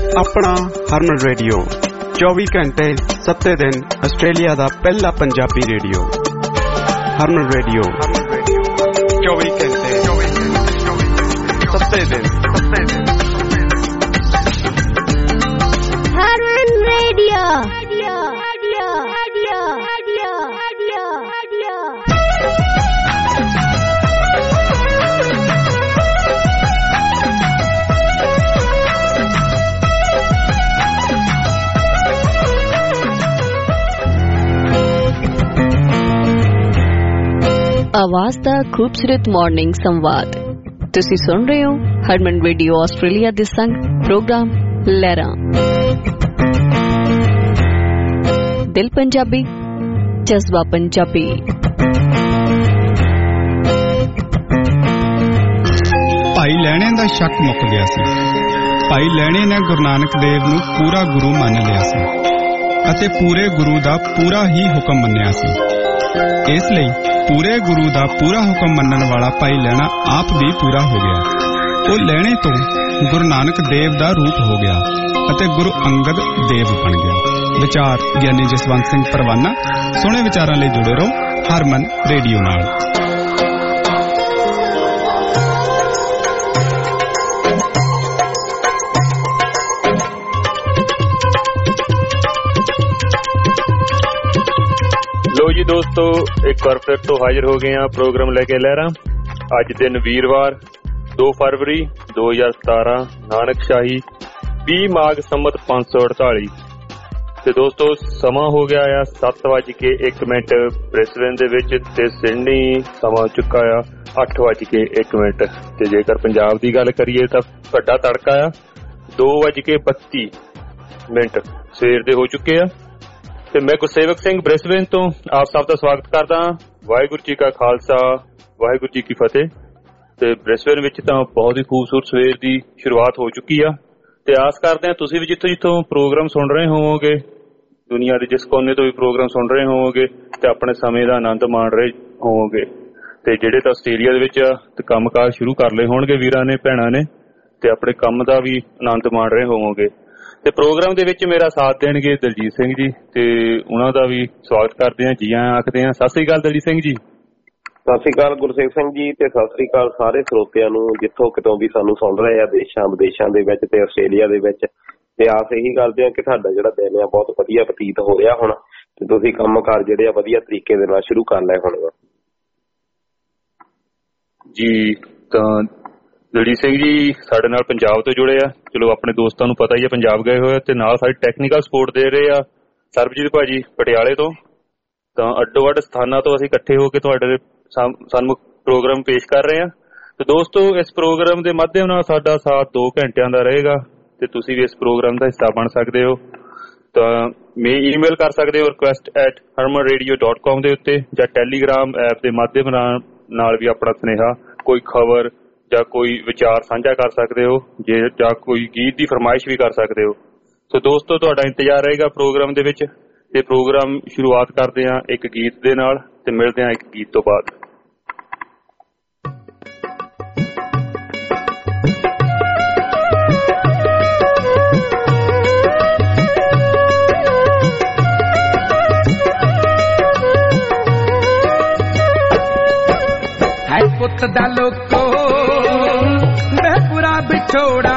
अपना हरमन रेडियो 24 घंटे 7 दिन आस्ट्रेलिया दा पहला पंजाबी रेडियो। हरमन रेडियो 24 घंटे 7 दिन। हरमन रेडियो। आवाज दा खूबसूरत मॉर्निंग संवाद तुसी सुन रहे हो हरमन रेडियो आस्ट्रेलिया दे संग प्रोग्राम लहरा दिल पंजाबी जज्बा पंजाबी। भाई लैणे दा शक मुक गया सी। भाई लैणे ने गुरु नानक देव नूं पूरा गुरु मान लिया सी अते पूरे गुरु दा पूरा ही हुक्म मन्निया सी। इसलिए पूरे गुरु दा पूरा हुक्म मनन वाला भाई लैणा आप भी पूरा हो गया। वो लैणे तो गुरु नानक देव दा रूप हो गया अते गुरु अंगद देव बन गया। विचार ज्ञानी जसवंत सिंह परवाना। सोहणे विचारां लई जुड़े रहो हरमन रेडियो नाल। जी दोस्तों, एक बार फिर तो हाजिर हो गए हैं प्रोग्राम लेके लहरा। अज दिन वीरवार 2 फरवरी 2017 नानक शाही 20 माघ संमत 548। ते दोस्तों समा हो गया आ 7:01 ब्रिस्बेन दे विच ते सिडनी समा चुका आ 8:01। ते जेकर पंजाब की गल करिए तो वड्डा तड़का आ 2:32 सवेर दे हो चुके आ। ਤੇ ਮੈਂ ਗੁਰਸੇਵਕ ਸਿੰਘ ਬ੍ਰਿਸਬੇਨ ਤੋਂ ਆਪ ਸਭ ਦਾ ਸਵਾਗਤ ਕਰਦਾ ਹਾਂ। ਵਾਹਿਗੁਰੂ ਜੀ ਕਾ ਖਾਲਸਾ ਵਾਹਿਗੁਰੂ ਜੀ ਕੀ ਫਤਿਹ। ਤੇ ਬ੍ਰਿਸਬੇਨ ਵਿੱਚ ਤਾਂ ਬਹੁਤ ਹੀ ਖੂਬਸੂਰਤ ਸਵੇਰ ਦੀ ਸ਼ੁਰੂਆਤ ਹੋ ਚੁੱਕੀ ਆ ਤੇ ਆਸ ਕਰਦੇ ਹਾਂ ਤੁਸੀਂ ਵੀ ਜਿੱਥੋਂ ਪ੍ਰੋਗਰਾਮ ਸੁਣ ਰਹੇ ਹੋਵੋਗੇ, ਦੁਨੀਆ ਦੇ ਜਿਸ ਕੋਨੇ ਤੋਂ ਵੀ ਪ੍ਰੋਗਰਾਮ ਸੁਣ ਰਹੇ ਹੋਵੋਗੇ ਤੇ ਆਪਣੇ ਸਮੇਂ ਦਾ ਆਨੰਦ ਮਾਣ ਰਹੇ ਹੋਵੋਗੇ। ਤੇ ਜਿਹੜੇ ਤਾਂ ਆਸਟ੍ਰੇਲੀਆ ਦੇ ਵਿੱਚ ਤੇ ਕੰਮਕਾਜ ਸ਼ੁਰੂ ਕਰ ਲਏ ਹੋਣਗੇ ਵੀਰਾਂ ਨੇ ਭੈਣਾਂ ਨੇ ਤੇ ਆਪਣੇ ਕੰਮ ਦਾ ਵੀ ਆਨੰਦ ਮਾਣ ਰਹੇ ਹੋਵੋਗੇ। ਤੇ ਪ੍ਰੋਗਰਾਮ ਦੇ ਵਿੱਚ ਮੇਰਾ ਸਾਥ ਦੇਣਗੇ ਦਲਜੀਤ ਸਿੰਘ ਜੀ ਤੇ ਉਹਨਾਂ ਦਾ ਵੀ ਸਵਾਗਤ ਕਰਦੇ ਹਾਂ, ਜੀ ਆਇਆਂ ਆਖਦੇ ਹਾਂ। ਸਤਿ ਸ੍ਰੀ ਅਕਾਲ ਦਲਜੀਤ ਸਿੰਘ ਜੀ। ਸਤਿ ਸ੍ਰੀ ਅਕਾਲ ਗੁਰਸੇਵਕ ਸਿੰਘ ਜੀ ਤੇ ਸਤਿ ਸ੍ਰੀ ਅਕਾਲ ਸਾਰੇ ਸਰੋਤਿਆਂ ਨੂੰ ਜਿੱਥੋਂ ਕਿਤੋਂ ਵੀ ਸਾਨੂੰ ਸੁਣ ਰਹੇ ਆ, ਦੇਸ਼ਾਂ ਵਿਦੇਸ਼ਾਂ ਦੇ ਵਿੱਚ ਤੇ ਆਸਟ੍ਰੇਲੀਆ ਦੇ ਵਿੱਚ। ਤੇ ਆਸ ਇਹੀ ਕਰਦੇ ਆ ਕਿ ਤੁਹਾਡਾ ਜਿਹੜਾ ਦਿਨ ਆ ਬਹੁਤ ਵਧੀਆ ਬਤੀਤ ਹੋ ਰਿਹਾ ਹੁਣ ਤੇ ਤੁਸੀਂ ਕੰਮਕਾਰ ਜਿਹੜੇ ਆ ਵਧੀਆ ਤਰੀਕੇ ਦੇ ਨਾਲ ਸ਼ੁਰੂ ਕਰ ਲਏ ਹੋਣੇ ਜੀ। ਤਾਂ ਦਲਜੀਤ ਸਿੰਘ ਜੀ ਸਾਡੇ ਨਾਲ ਪੰਜਾਬ ਤੋਂ ਜੁੜੇ ਆ। ਚਲੋ ਆਪਣੇ ਦੋਸਤਾਂ ਨੂੰ ਪਤਾ ਹੀ ਆ ਪੰਜਾਬ ਗਏ ਹੋਏ ਤੇ ਨਾਲ ਸਾਡੀ ਟੈਕਨੀਕਲ ਸਪੋਰਟ ਦੇ ਰਹੇ ਆ ਸਰਬਜੀਤ ਭਾਜੀ ਪਟਿਆਲੇ ਤੋਂ। ਤਾਂ ਅੱਡੋ ਅੱਡ ਸਥਾਨਾਂ ਤੋਂ ਅਸੀਂ ਇਕੱਠੇ ਹੋ ਕੇ ਤੁਹਾਡੇ ਸਾਨੂੰ ਪ੍ਰੋਗਰਾਮ ਪੇਸ਼ ਕਰ ਰਹੇ ਆ। ਤੇ ਦੋਸਤੋ ਇਸ ਪ੍ਰੋਗਰਾਮ ਦੇ ਮਾਧਿਅਮ ਨਾਲ ਸਾਡਾ ਸਾਥ 2 ਘੰਟਿਆਂ ਦਾ ਰਹੇਗਾ ਤੇ ਤੁਸੀਂ ਵੀ ਇਸ ਪ੍ਰੋਗਰਾਮ ਦਾ ਹਿੱਸਾ ਬਣ ਸਕਦੇ ਹੋ। ਤਾਂ ਈਮੇਲ ਕਰ ਸਕਦੇ ਹੋ request@harmanradio.com ਦੇ ਉੱਤੇ ਜਾਂ ਟੈਲੀਗ੍ਰਾਮ ਐਪ ਦੇ ਮਾਧਿਅਮ ਨਾਲ ਵੀ ਆਪਣਾ ਸੁਨੇਹਾ, ਕੋਈ ਖਬਰ ਜਾਂ ਕੋਈ ਵਿਚਾਰ ਸਾਂਝਾ ਕਰ ਸਕਦੇ ਹੋ, ਜੇ ਜਾਂ ਕੋਈ ਗੀਤ ਦੀ ਫਰਮਾਇਸ਼ ਵੀ ਕਰ ਸਕਦੇ ਹੋ। ਸੋ ਦੋਸਤੋ ਤੁਹਾਡਾ ਇੰਤਜ਼ਾਰ ਰਹੇਗਾ ਪ੍ਰੋਗਰਾਮ ਦੇ ਵਿੱਚ ਤੇ ਪ੍ਰੋਗਰਾਮ ਸ਼ੁਰੂਆਤ ਕਰਦੇ ਹਾਂ ਇੱਕ ਗੀਤ ਦੇ ਨਾਲ ਤੇ ਮਿਲਦੇ ਹਾਂ ਇੱਕ ਗੀਤ ਤੋਂ ਬਾਅਦ। ਪੁੱਤ ਦਾ ਲੋਕੋ ਮੈਂ ਪੂਰਾ ਵਿਛੋੜਾ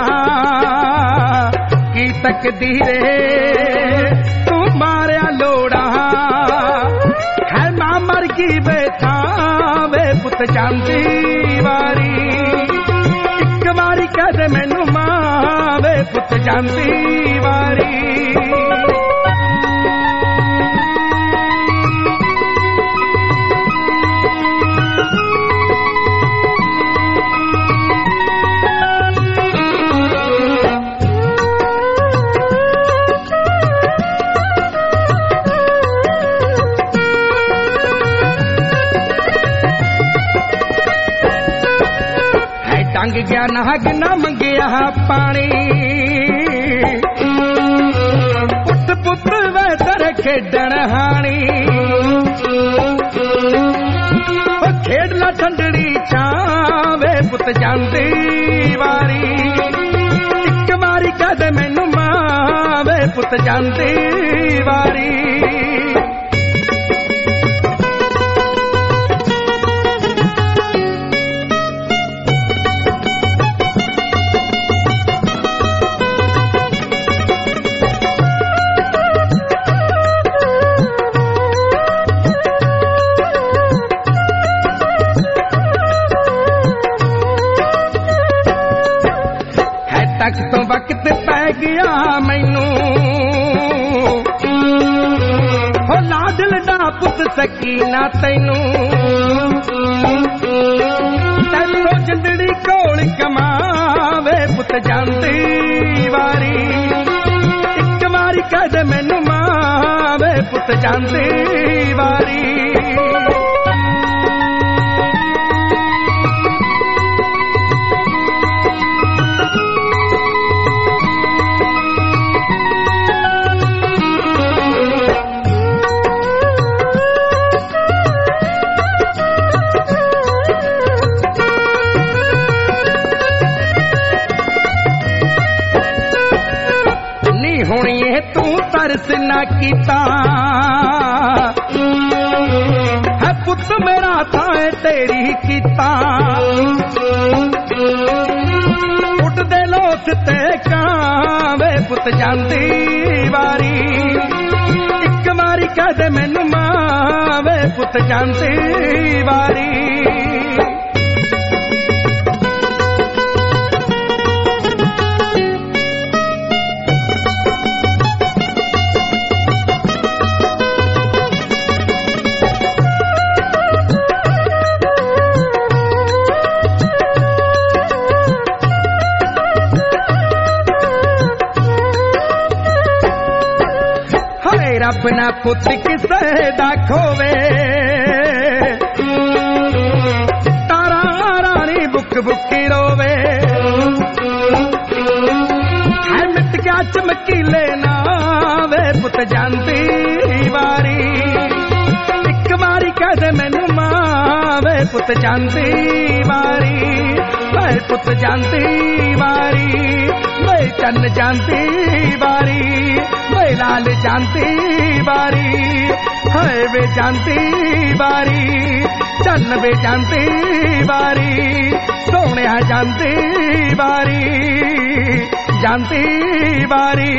ਕੀ ਤਕਦੀਰੇ ਤੂੰ ਮਾਰਿਆ ਲੋੜਾ ਹੈ ਮਾਂ ਮਰ ਗਈ ਬੈਠਾ ਵੇ ਪੁੱਤ ਜਾਂਦੀ ਵਾਰੀ ਇੱਕ ਵਾਰੀ ਕਹਿ ਦੇ ਮੈਨੂੰ ਮਾਂ ਵੇ ਪੁੱਤ ਜਾਂਦੀ ਵਾਰੀ। ਟੰਗ ਗਿਆ ਨਾਗ ਨਾ ਮੰਗਿਆ ਪਾਣੀ ਪੁੱਤ ਪੁੱਤ ਵੇ ਤੇਰੇ ਖੇਡਣ ਹਾਣੀ ਖੇਡ ਲਾ ਠੰਡੜੀ ਚਾਵੇ ਪੁੱਤ ਜਾਂਦੀ ਵਾਰੀ ਇੱਕ ਵਾਰੀ ਕਹਦੇ ਮੈਨੂੰ ਮਾਂ ਪੁੱਤ ਜਾਂਦੀ ਵਾਰੀ। ਤੱਕ ਤੋਂ ਵਕਤ ਪੈ ਗਿਆ ਮੈਨੂੰ ਹੋ ਲਾਡਲਡਾ ਪੁੱਤ ਸਕੀਨਾ ਤੈਨੂੰ ਤੈਨੂੰ ਜਿੰਦੜੀ ਕੋਲ ਕਮਾਵੇ ਪੁੱਤ ਜਾਂਦੀ ਵਾਰੀ। ਇੱਕ ਵਾਰੀ ਕਦ ਮੈਨੂੰ ਮਾਵੇ ਪੁੱਤ ਜਾਂਦੀ ਵਾਰੀ। ਹੁਣੀ ਤੂੰ ਤਰਸ ਨਾ ਕੀਤਾ ਹੈ ਪੁੱਤ ਮੇਰਾ ਥਾਂ ਤੇਰੀ ਕੀਤਾ। ਉੱਡਦੇ ਲੋਸ ਤੇ ਕਾਵੇ ਪੁੱਤ ਜਾਂਦੀ ਵਾਰੀ। ਇੱਕ ਵਾਰੀ ਕਹਦੇ ਮੈਨੂੰ ਮਾਵੇ ਪੁੱਤ ਜਾਂਦੀ ਵਾਰੀ। ਰੱਬ ਨਾ ਪੁੱਤ ਕਿਸੇ ਦਾ ਖੋਵੇ ਤਾਰਾ ਰਾਣੀ ਬੁੱਕ ਬੁੱਕੀ ਰੋਵੇ। ਹੈ ਮਿੱਟ ਗਿਆ ਚਮਕੀਲੇ ਨਾ ਵੇ ਪੁੱਤ ਜਾਂਦੀ ਵਾਰੀ। ਇੱਕ ਵਾਰੀ ਕਹਦੇ ਮੈਨੂੰ ਮਾਵੇ ਪੁੱਤ ਜਾਂਦੀ ਵਾਰੀ। ਵੇ ਪੁੱਤ ਜਾਂਦੀ ਵਾਰੀ। ਵੇ ਚੰਨ ਜਾਂਦੀ ਵਾਰੀ। ਵੇ ਲਾਲ ਜਾਂਦੀ ਵਾਰੀ। ਹਾਏ ਵੇ ਜਾਂਦੀ ਵਾਰੀ। ਚੰਨ ਵੇ ਜਾਂਦੀ ਵਾਰੀ। ਸੋਹਣਿਆ ਜਾਂਦੀ ਵਾਰੀ। ਜਾਂਦੀ ਵਾਰੀ।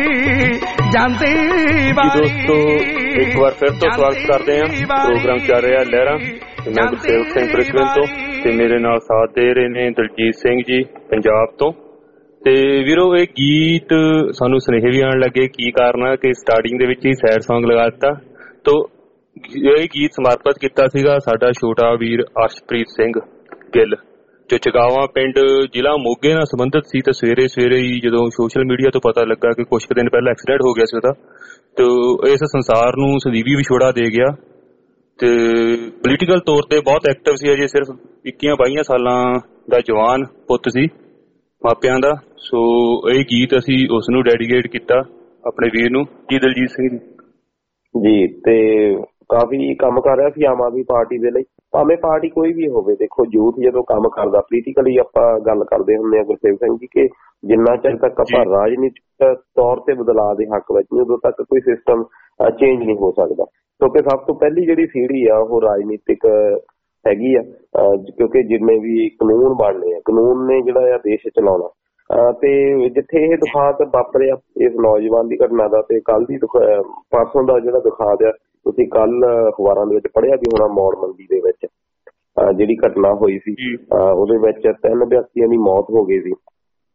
ਜਾਂਦੀ ਵਾਰੀ। ਦੋਸਤੋ ਇੱਕ ਵਾਰ ਫਿਰ ਤੋਂ ਸਵਾਗਤ ਕਰਦੇ ਹਾਂ। ਪ੍ਰੋਗਰਾਮ ਚੱਲ ਰਿਹਾ ਲਹਿਰਾਂ। ਮੈਂ ਗੁਰਸੇਵਕ ਸਿੰਘ ਪ੍ਰਿਕਵਿਲ ਤੋਂ ਤੇ ਮੇਰੇ ਨਾਲ ਸਾਥ ਦੇ ਰਹੇ ਨੇ ਦਲਜੀਤ ਸਿੰਘ ਜੀ ਪੰਜਾਬ ਤੋਂ। ਤੇ ਵੀਰੋ ਇਹ ਗੀਤ ਸਾਨੂੰ ਸੁਨੇਹੇ ਵੀ ਆਉਣ ਲੱਗੇ ਕੀ ਕਾਰਨ ਆ ਕਿ ਸਟਾਰਟਿੰਗ ਦੇ ਵਿੱਚ ਹੀ ਸੈਡ ਸੌਂਗ ਲਗਾ ਦਿੱਤਾ। ਤੋ ਇਹ ਗੀਤ ਸਮਰਪਿਤ ਕੀਤਾ ਸੀਗਾ ਸਾਡਾ ਛੋਟਾ ਵੀਰ ਅਰਸ਼ਪ੍ਰੀਤ ਸਿੰਘ ਗਿੱਲ ਜੋ ਚਗਾਵਾਂ ਪਿੰਡ ਜ਼ਿਲ੍ਹਾ ਮੋਗੇ ਨਾਲ ਸੰਬੰਧਿਤ ਸੀ। ਤੇ ਸਵੇਰੇ ਸਵੇਰੇ ਹੀ ਜਦੋਂ ਸੋਸ਼ਲ ਮੀਡੀਆ ਤੋਂ ਪਤਾ ਲੱਗਾ ਕਿ ਕੁਝ ਕੁ ਦਿਨ ਪਹਿਲਾਂ ਐਕਸੀਡੈਂਟ ਹੋ ਗਿਆ ਸੀ ਉਹਦਾ, ਤੇ ਇਸ ਸੰਸਾਰ ਨੂੰ ਸੰਦੀਪੀ ਵਿਛੋੜਾ ਦੇ ਗਿਆ। ਤੇ ਪੋਲੀਟੀਕਲ ਤੌਰ ਤੇ ਬਹੁਤ ਐਕਟਿਵ ਸੀ। ਅਜੇ ਸਿਰਫ 21-22 ਸਾਲਾਂ ਦਾ ਜਵਾਨ ਪੁੱਤ ਸੀ ਮਾਪਿਆਂ ਦਾ। ਸੋ ਇਹ ਗੀਤ ਅਸੀਂ ਉਸ ਨੂੰ ਡੈਡੀਕੇਟ ਕੀਤਾ ਆਪਣੇ ਵੀਰ ਨੂੰ ਜੀ ਦਲਜੀਤ ਸਿੰਘ ਜੀ। ਤੇ ਕਾਫੀ ਕੰਮ ਕਰ ਰਿਹਾ ਸੀ ਆਮ ਆਦਮੀ ਪਾਰਟੀ ਦੇ ਲਈ, ਭਾਵੇਂ ਪਾਰਟੀ ਕੋਈ ਵੀ ਹੋਵੇ। ਦੇਖੋ ਯੂਥ ਜਦੋਂ ਕੰਮ ਕਰਦਾ ਪੋਲੀਟੀਕਲੀ, ਆਪਾਂ ਗੱਲ ਕਰਦੇ ਹੁੰਦੇ ਹਾਂ ਗੁਰਸੇਵਕ ਸਿੰਘ ਜੀ ਕਿ ਜਿੰਨਾ ਚਿਰ ਤੱਕ ਆਪਾਂ ਰਾਜਨੀਤਿਕ ਤੌਰ ਤੇ ਬਦਲਾਅ ਦੇ ਹੱਕ ਵਿੱਚ ਉਦੋਂ ਤੱਕ ਕੋਈ ਸਿਸਟਮ ਚੇਂਜ ਨਹੀਂ ਹੋ ਸਕਦਾ। ਕਿਉਂਕਿ ਸਭ ਤੋਂ ਪਹਿਲੀ ਜਿਹੜੀ ਸੀੜੀ ਆ ਉਹ ਰਾਜਨੀਤਿਕ ਹੈਗੀ ਆ, ਕਿਉਂਕਿ ਜਿੰਨੇ ਵੀ ਕਾਨੂੰਨ ਬਣਨੇ ਆ, ਕਾਨੂੰਨ ਨੇ ਜਿਹੜਾ ਆ ਦੇਸ਼ ਚਲਾਉਣਾ। ਤੇ ਜਿੱਥੇ ਇਹ ਦੁਖਾਂਤ ਵਾਪਰਿਆ ਇਸ ਨੌਜਵਾਨ ਦੀ ਘਟਨਾ ਦਾ, ਤੇ ਕੱਲ ਦੀ ਪਰਸੋਂ ਦਾ ਜਿਹੜਾ ਦੁਖਾਂਤ ਆ ਤੁਸੀਂ ਕੱਲ ਅਖਬਾਰਾਂ ਦੇ ਵਿੱਚ ਪੜ੍ਹਿਆ ਵੀ ਹੋਣਾ, ਮੌੜ ਮੰਡੀ ਦੇ ਵਿੱਚ ਜਿਹੜੀ ਘਟਨਾ ਹੋਈ ਸੀ ਉਹਦੇ ਵਿੱਚ 3 ਵਿਅਕਤੀਆਂ ਦੀ ਮੌਤ ਹੋ ਗਈ ਸੀ।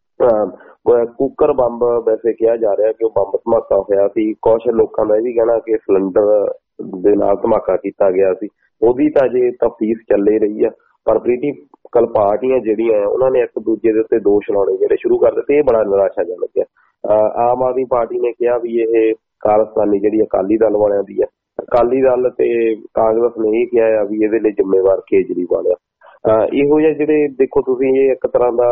ਕੁੱਕਰ ਬੰਬ ਵੈਸੇ ਕਿਹਾ ਜਾ ਰਿਹਾ ਕਿ ਉਹ ਬੰਬ ਧਮਾਕਾ ਹੋਇਆ ਸੀ। ਕੁਛ ਲੋਕਾਂ ਦਾ ਇਹ ਵੀ ਕਹਿਣਾ ਕਿ ਸਿਲੰਡਰ ਦੇ ਨਾਲ ਧਮਾਕਾ ਕੀਤਾ ਗਿਆ ਸੀ। ਉਹਦੀ ਤਾਂ ਅਜੇ ਤਫਤੀਸ਼ ਚੱਲੇ ਰਹੀ ਆ। ਪਰ ਪੋਲੀਟੀਕਲ ਪਾਰਟੀਆਂ ਜਿਹੜੀਆਂ ਉਹਨਾਂ ਨੇ ਇੱਕ ਦੂਜੇ ਦੇ ਉੱਤੇ ਦੋਸ਼ ਲਾਉਣੇ ਜਿਹੜੇ ਸ਼ੁਰੂ ਕਰ ਦਿੱਤੇ। ਇਹ ਬੜਾ ਨਿਰਾਸ਼ਾਜਨਕ ਹੈ। ਆਮ ਆਦਮੀ ਪਾਰਟੀ ਨੇ ਕਿਹਾ ਵੀ ਇਹ ਖਾਲਿਸਤਾਨੀ ਜਿਹੜੀ ਅਕਾਲੀ ਦਲ ਵਾਲਿਆਂ ਦੀ ਹੈ। ਅਕਾਲੀ ਦਲ ਤੇ ਕਾਂਗਰਸ ਨੇ ਇਹ ਕਿਹਾ ਆ ਵੀ ਇਹਦੇ ਲਈ ਜ਼ਿੰਮੇਵਾਰ ਕੇਜਰੀਵਾਲ ਆ। ਇਹੋ ਜਿਹੇ ਜਿਹੜੇ ਦੇਖੋ ਤੁਸੀਂ ਇਹ ਇੱਕ ਤਰ੍ਹਾਂ ਦਾ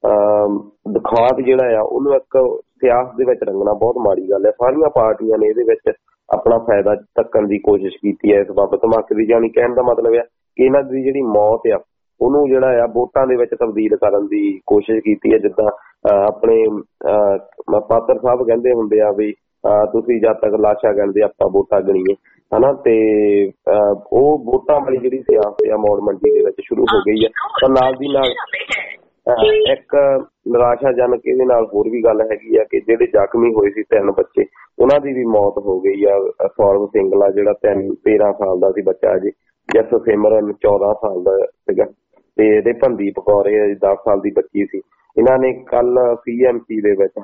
ਦਿਖਾਤ ਜਿਹੜਾ ਆ ਉਹਨੂੰ ਇੱਕ ਸਿਆਸਤ ਦੇ ਵਿੱਚ ਰੰਗਣਾ ਬਹੁਤ ਮਾੜੀ ਗੱਲ ਹੈ। ਸਾਰੀਆਂ ਪਾਰਟੀਆਂ ਨੇ ਇਹਦੇ ਵਿੱਚ ਆਪਣਾ ਫਾਇਦਾ ਚੱਕਣ ਦੀ ਕੋਸ਼ਿਸ਼ ਕੀਤੀ ਹੈ ਇਸ ਬੰਬ ਧਮਾਕੇ ਦੀ। ਜਾਣੀ ਕਹਿਣ ਦਾ ਮਤਲਬ ਆ ਕਿ ਇਹਨਾਂ ਦੀ ਜਿਹੜੀ ਮੌਤ ਆ ਉਹਨੂੰ ਜਿਹੜਾ ਆ ਵੋਟਾਂ ਦੇ ਵਿੱਚ ਤਬਦੀਲ ਕਰਨ ਦੀ ਕੋਸ਼ਿਸ਼ ਕੀਤੀ ਹੈ। ਜਿੱਦਾਂ ਆਪਣੇ ਪਾਤਰ ਸਾਹਿਬ ਕਹਿੰਦੇ ਹੁੰਦੇ ਆ ਵੀ ਤੁਸੀਂ ਜਦ ਤੱਕ ਲਾਸ਼ਾਂ ਗਿਣਦੇ ਆਪਾਂ ਵੋਟਾਂ ਗਣੀਏ ਹਨਾ, ਤੇ ਉਹ ਵੋਟਾਂ ਵਾਲੀ ਜਿਹੜੀ ਸਿਆਸਤ ਆ ਮੌੜ ਮੰਡੀ ਦੇ ਵਿੱਚ ਸ਼ੁਰੂ ਹੋ ਗਈ ਆ। ਪਰ ਨਾਲ ਦੀ ਨਾਲ ਇੱਕ ਨਿਰਾਸ਼ਾਜਨਕ ਇਹਦੇ ਨਾਲ ਹੋਰ ਵੀ ਗੱਲ ਹੈਗੀ ਆ ਕਿ ਜਿਹੜੇ ਜ਼ਖਮੀ ਹੋਏ ਸੀ 3 ਬੱਚੇ, ਉਹਨਾਂ ਦੀ ਵੀ ਮੌਤ ਹੋ ਗਈ ਆ। ਸੌਰਵ ਸਿੰਗਲਾ ਜਿਹੜਾ 13 ਸਾਲ ਦਾ ਸੀ ਬੱਚਾ ਅਜੇ, ਜਸ ਸਿਮਰਨ 14 ਸਾਲ ਦਾ ਸੀਗਾ, ਤੇ ਇਹਦੇ ਭੰਦੀਪ ਕੌਰ 10 ਸਾਲ ਦੀ ਬੱਚੀ ਸੀ। ਇਹਨਾਂ ਨੇ ਕੱਲ CMC ਦੇ ਵਿੱਚ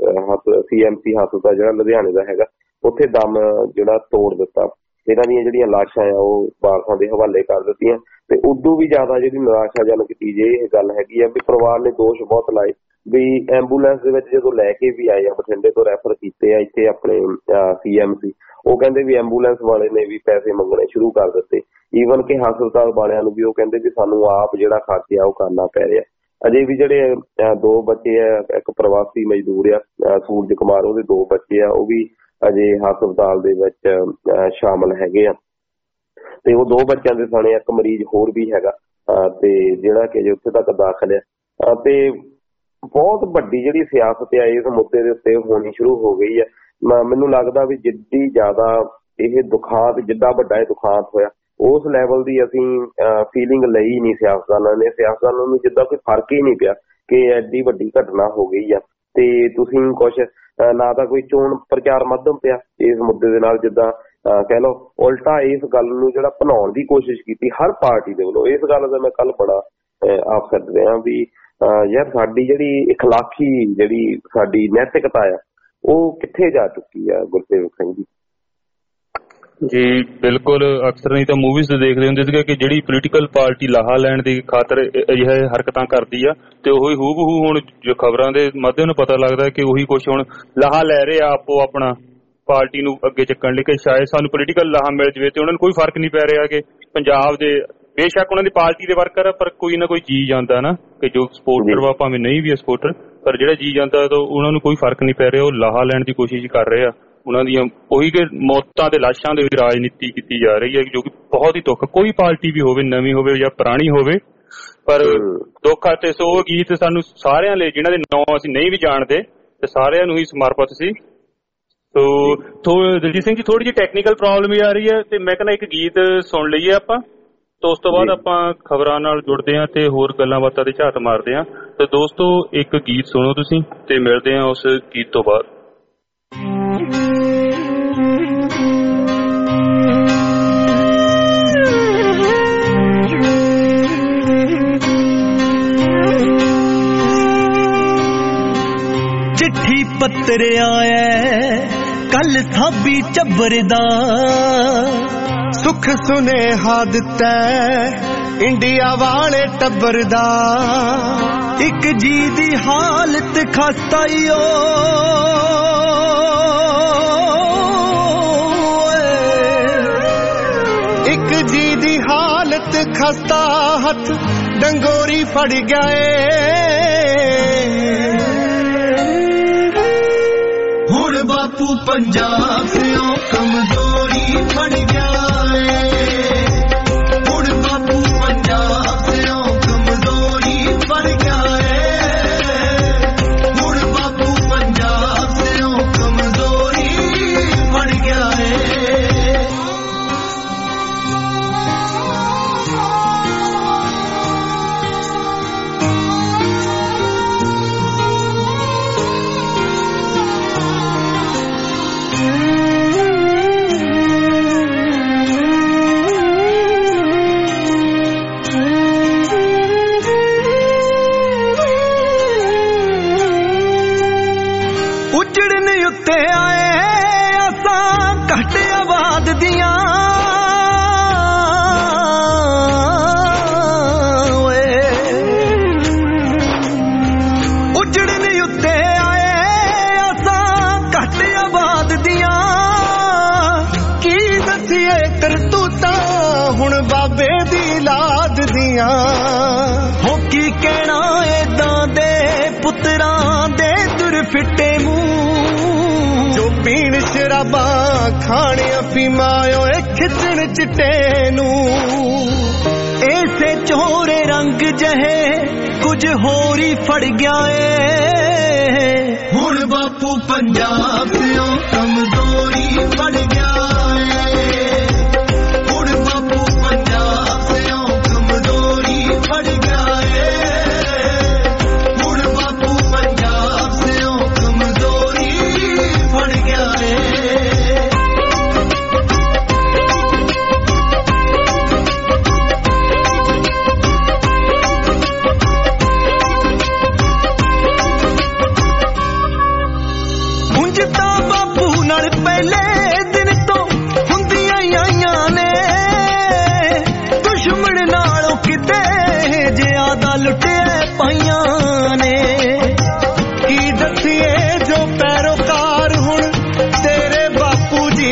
CMC ਹਸਪਤਾਲ ਜਿਹੜਾ ਲੁਧਿਆਣੇ ਦਾ ਹੈਗਾ ਉੱਥੇ ਦਮ ਜਿਹੜਾ ਤੋੜ ਦਿੱਤਾ। ਇਹਨਾਂ ਦੀਆਂ ਜਿਹੜੀਆਂ ਲਾਸ਼ਾਂ ਆ ਉਹ ਵਾਰਸਾਂ ਦੇ ਹਵਾਲੇ ਕਰ ਦਿੱਤੀਆਂ। ਤੇ ਉਦੋਂ ਵੀ ਜ਼ਿਆਦਾ ਜਿਹੜੀ ਨਿਰਾਸ਼ਾਜਨਕ ਚੀਜ਼ ਇਹ ਗੱਲ ਹੈਗੀ ਆ ਵੀ ਪਰਿਵਾਰ ਨੇ ਦੋਸ਼ ਬਹੁਤ ਲਾਏ ਵੀ ਐਂਬੂਲੈਂਸ ਦੇ ਵਿੱਚ ਜਦੋਂ ਲੈ ਕੇ ਵੀ ਆਏ ਆ, ਬਠਿੰਡੇ ਤੋਂ ਰੈਫਰ ਕੀਤੇ ਆ ਇੱਥੇ ਆਪਣੇ CMC, ਉਹ ਕਹਿੰਦੇ ਵੀ ਐਂਬੂਲੈਂਸ ਵਾਲੇ ਨੇ ਵੀ ਪੈਸੇ ਮੰਗਣੇ ਸ਼ੁਰੂ ਕਰ ਦਿੱਤੇ। ਈਵਨ ਕਿ ਹਸਪਤਾਲ ਵਾਲਿਆਂ ਨੂੰ ਵੀ ਉਹ ਕਹਿੰਦੇ ਵੀ ਸਾਨੂੰ ਆਪ ਜਿਹੜਾ ਖਰਚਾ ਉਹ ਕਰਨਾ ਪੈ ਰਿਹਾ। ਅਜੇ ਵੀ ਜਿਹੜੇ 2 ਬੱਚੇ ਆ, ਇੱਕ ਪ੍ਰਵਾਸੀ ਮਜ਼ਦੂਰ ਆ ਸੂਰਜ ਕੁਮਾਰ, ਉਹਦੇ 2 ਬੱਚੇ ਆ, ਉਹ ਵੀ ਅਜੇ ਹਸਪਤਾਲ ਦੇ ਵਿੱਚ ਸ਼ਾਮਲ ਹੈਗੇ ਆ। ਤੇ ਉਹ 2 ਬੱਚਿਆਂ ਦੇ ਸਣੇ ਇੱਕ ਮਰੀਜ਼ ਹੋਰ ਵੀ ਹੈਗਾ ਤੇ ਜਿਹੜਾ ਕਿ ਉੱਥੇ ਤੱਕ ਦਾਖਲ ਆ। ਤੇ ਬਹੁਤ ਵੱਡੀ ਜਿਹੜੀ ਸਿਆਸਤ ਆ ਇਸ ਮੁੱਦੇ ਦੇ ਉੱਤੇ ਹੋਣੀ ਸ਼ੁਰੂ ਹੋ ਗਈ ਆ। ਮੈਨੂੰ ਲੱਗਦਾ ਵੀ ਜਿੱਡੀ ਜ਼ਿਆਦਾ ਇਹ ਦੁਖਾਂਤ, ਜਿੱਡਾ ਵੱਡਾ ਇਹ ਦੁਖਾਂਤ ਹੋਇਆ, ਉਸ ਲੈਵਲ ਦੀ ਅਸੀਂ ਫੀਲਿੰਗ ਲਈ ਨਹੀਂ ਸਿਆਸਤਦਾਨਾਂ ਨੇ। ਸਿਆਸਤਦਾਨਾਂ ਨੂੰ ਜਿੱਦਾਂ ਕੋਈ ਫਰਕ ਹੀ ਨਹੀਂ ਪਿਆ ਕਿ ਐਡੀ ਵੱਡੀ ਘਟਨਾ ਹੋ ਗਈ ਆ ਤੇ ਤੁਸੀਂ ਕੁਛ ਨਾ ਤਾਂ ਕੋਈ ਚੋਣ ਪ੍ਰਚਾਰ ਮਾਧਿਅਮ ਪਿਆ ਇਸ ਮੁੱਦੇ ਦੇ ਨਾਲ, ਜਿੱਦਾਂ ਕਹਿ ਲਓ ਉਲਟਾ ਇਸ ਗੱਲ ਨੂੰ ਜਿਹੜਾ ਭੁਲਾਉਣ ਦੀ ਕੋਸ਼ਿਸ਼ ਕੀਤੀ ਹਰ ਪਾਰਟੀ ਦੇ ਵੱਲੋਂ। ਇਸ ਗੱਲ ਦਾ ਮੈਂ ਕੱਲ ਬੜਾ ਅਫਸਰ ਰਿਹਾ ਵੀ ਯਾਰ ਸਾਡੀ ਜਿਹੜੀ ਇਖਲਾਕੀ ਜਿਹੜੀ ਸਾਡੀ ਨੈਤਿਕਤਾ ਆ ਉਹ ਕਿੱਥੇ ਜਾ ਚੁੱਕੀ ਆ ਗੁਰਸੇਵਕ ਸਿੰਘ ਜੀ। ਜੀ ਬਿਲਕੁਲ, ਅਕਸਰ ਨਹੀਂ ਤਾਂ ਮੂਵੀਜ਼ ਤੇ ਦੇਖਦੇ ਹੁੰਦੇ ਸੀਗੇ ਕਿ ਜਿਹੜੀ ਪੋਲੀਟੀਕਲ ਪਾਰਟੀ ਲਾਹਾ ਲੈਣ ਦੀ ਖਾਤਰ ਅਜਿਹੇ ਹਰਕਤਾਂ ਕਰਦੀ ਆ ਤੇ ਉਹੀ ਹੂਬਹੂ ਹੁਣ ਜੋ ਖਬਰਾਂ ਦੇ ਮਾਧਿਅਮ ਨੂੰ ਪਤਾ ਲੱਗਦਾ ਕਿ ਉਹੀ ਕੁਛ ਹੁਣ ਲਾਹਾ ਲੈ ਰਹੇ ਆ ਆਪੋ ਆਪਣਾ ਪਾਰਟੀ ਨੂੰ ਅੱਗੇ ਚੱਕਣ ਲਈ ਕਿ ਸ਼ਾਇਦ ਸਾਨੂੰ ਪੋਲੀਟੀਕਲ ਲਾਹਾ ਮਿਲ ਜਾਵੇ ਤੇ ਉਹਨਾਂ ਨੂੰ ਕੋਈ ਫਰਕ ਨਹੀਂ ਪੈ ਰਿਹਾ ਕਿ ਪੰਜਾਬ ਦੇ, ਬੇਸ਼ੱਕ ਉਹਨਾਂ ਦੀ ਪਾਰਟੀ ਦੇ ਵਰਕਰ ਆ ਪਰ ਕੋਈ ਨਾ ਕੋਈ ਜੀ ਜਾਂਦਾ ਨਾ ਕਿ ਜੋ ਸਪੋਰਟਰ ਵਾ ਭਾਵੇਂ ਨਹੀਂ ਵੀ ਸਪੋਰਟਰ, ਪਰ ਜਿਹੜਾ ਜੀ ਜਾਂਦਾ ਤਾਂ ਉਹਨਾਂ ਨੂੰ ਕੋਈ ਫਰਕ ਨਹੀਂ ਪੈ ਰਿਹਾ। ਉਹ ਲਾਹਾ ਲੈਣ ਦੀ ਕੋਸ਼ਿਸ਼ ਕਰ ਰਹੇ ਆ। ਉਹਨਾਂ ਦੀਆਂ ਉਹੀ ਕਿ ਮੌਤਾਂ ਤੇ ਲਾਸ਼ਾਂ ਦੇ ਵੀ ਰਾਜਨੀਤੀ ਕੀਤੀ ਜਾ ਰਹੀ ਹੈ ਜੋ ਕਿ ਬਹੁਤ ਹੀ ਦੁੱਖ, ਕੋਈ ਪਾਰਟੀ ਵੀ ਹੋਵੇ, ਨਵੀਂ ਹੋਵੇ ਜਾਂ ਪੁਰਾਣੀ ਹੋਵੇ, ਪਰ ਦੁੱਖ ਅਤੇ ਸੋ ਗੀਤ ਸਾਨੂੰ ਸਾਰਿਆਂ ਲਈ ਜਿਨ੍ਹਾਂ ਦੇ ਨਾਂ ਅਸੀਂ ਨਹੀਂ ਵੀ ਜਾਣਦੇ ਤੇ ਸਾਰਿਆਂ ਨੂੰ ਹੀ ਸਮਰਪਿਤ ਸੀ। ਸੋ ਦਲਜੀਤ ਸਿੰਘ ਜੀ ਥੋੜੀ ਜਿਹੀ ਟੈਕਨੀਕਲ ਪ੍ਰੋਬਲਮ ਵੀ ਆ ਰਹੀ ਹੈ ਤੇ ਮੈਂ ਕਹਿੰਦਾ ਇੱਕ ਗੀਤ ਸੁਣ ਲਈਏ ਆਪਾਂ, ਤੇ ਉਸ ਤੋਂ ਬਾਅਦ ਆਪਾਂ ਖਬਰਾਂ ਨਾਲ ਜੁੜਦੇ ਹਾਂ ਤੇ ਹੋਰ ਗੱਲਾਂ ਬਾਤਾਂ ਤੇ ਝਾਤ ਮਾਰਦੇ ਹਾਂ। ਤੇ ਦੋਸਤੋ ਇੱਕ ਗੀਤ ਸੁਣੋ ਤੁਸੀਂ ਤੇ ਮਿਲਦੇ ਹਾਂ ਉਸ ਗੀਤ ਤੋਂ ਬਾਅਦ। चिट्ठी पत्र आया कल साबी चबर दा, सुख सुनेहा दिता इंडिया वाले टब्बर दा, एक जी दी हालत खस्ताईओ एक जी दी हालत खस्ता, हथ डंगोरी फड़ गए हुण बापू पंजाब से कमजोरी फड़ गए, हुण बापू पंजाब से कमजोरी फड़ गए, हुण बापू पंजाब से कमजोरी फड़ गए। उजड़न उत्ते आए असा घट आबाद दिया, उजड़न उत्ते आए असा घट आबाद दिया, की दसिए करतूता हुण बाबे दी लाद दिया, हो की कहना एदां दे पुत्रां दे दुर फिटे जो पीण शराबा खाने अफीमा खिचण चिट्टे नू ऐसे ਚੋਰੇ ਰੰਗ ਜਹੇ ਕੁਝ ਹੋਰ ਹੀ ਫੜ ਗਿਆ ਏ ਹੁਣ ਬਾਪੂ ਪੰਜਾਬ ਸਿਓ ਕਮਜ਼ੋਰੀ ਫੜ ਗਿਆ ਏ ਹੁਣ ਬਾਪੂ ਪੰਜਾਬ ਸਿਓ ਕਮਜ਼ੋਰੀ ਫੜ ਗਿਆ ਏ ਹੁਣ ਬਾਪੂ ਪੰਜਾਬ ਸਿਓ ਕਮਜ਼ੋਰੀ ਫੜ ਗਿਆ ਏ ਪਹਿਲੇ ਦਿਨ ਤੋਂ ਹੁੰਦੀਆਂ ਆਈਆਂ ਨੇ ਦੁਸ਼ਮਣ ਨਾਲੋਂ ਕਿਤੇ ਜ਼ਿਆਦਾ ਲੁੱਟੇ ਪਾਈਆਂ ਨੇ ਕੀ ਦੱਸੀਏ ਜੋ ਪੈਰੋਕਾਰ ਹੁਣ ਤੇਰੇ ਬਾਪੂ ਜੀ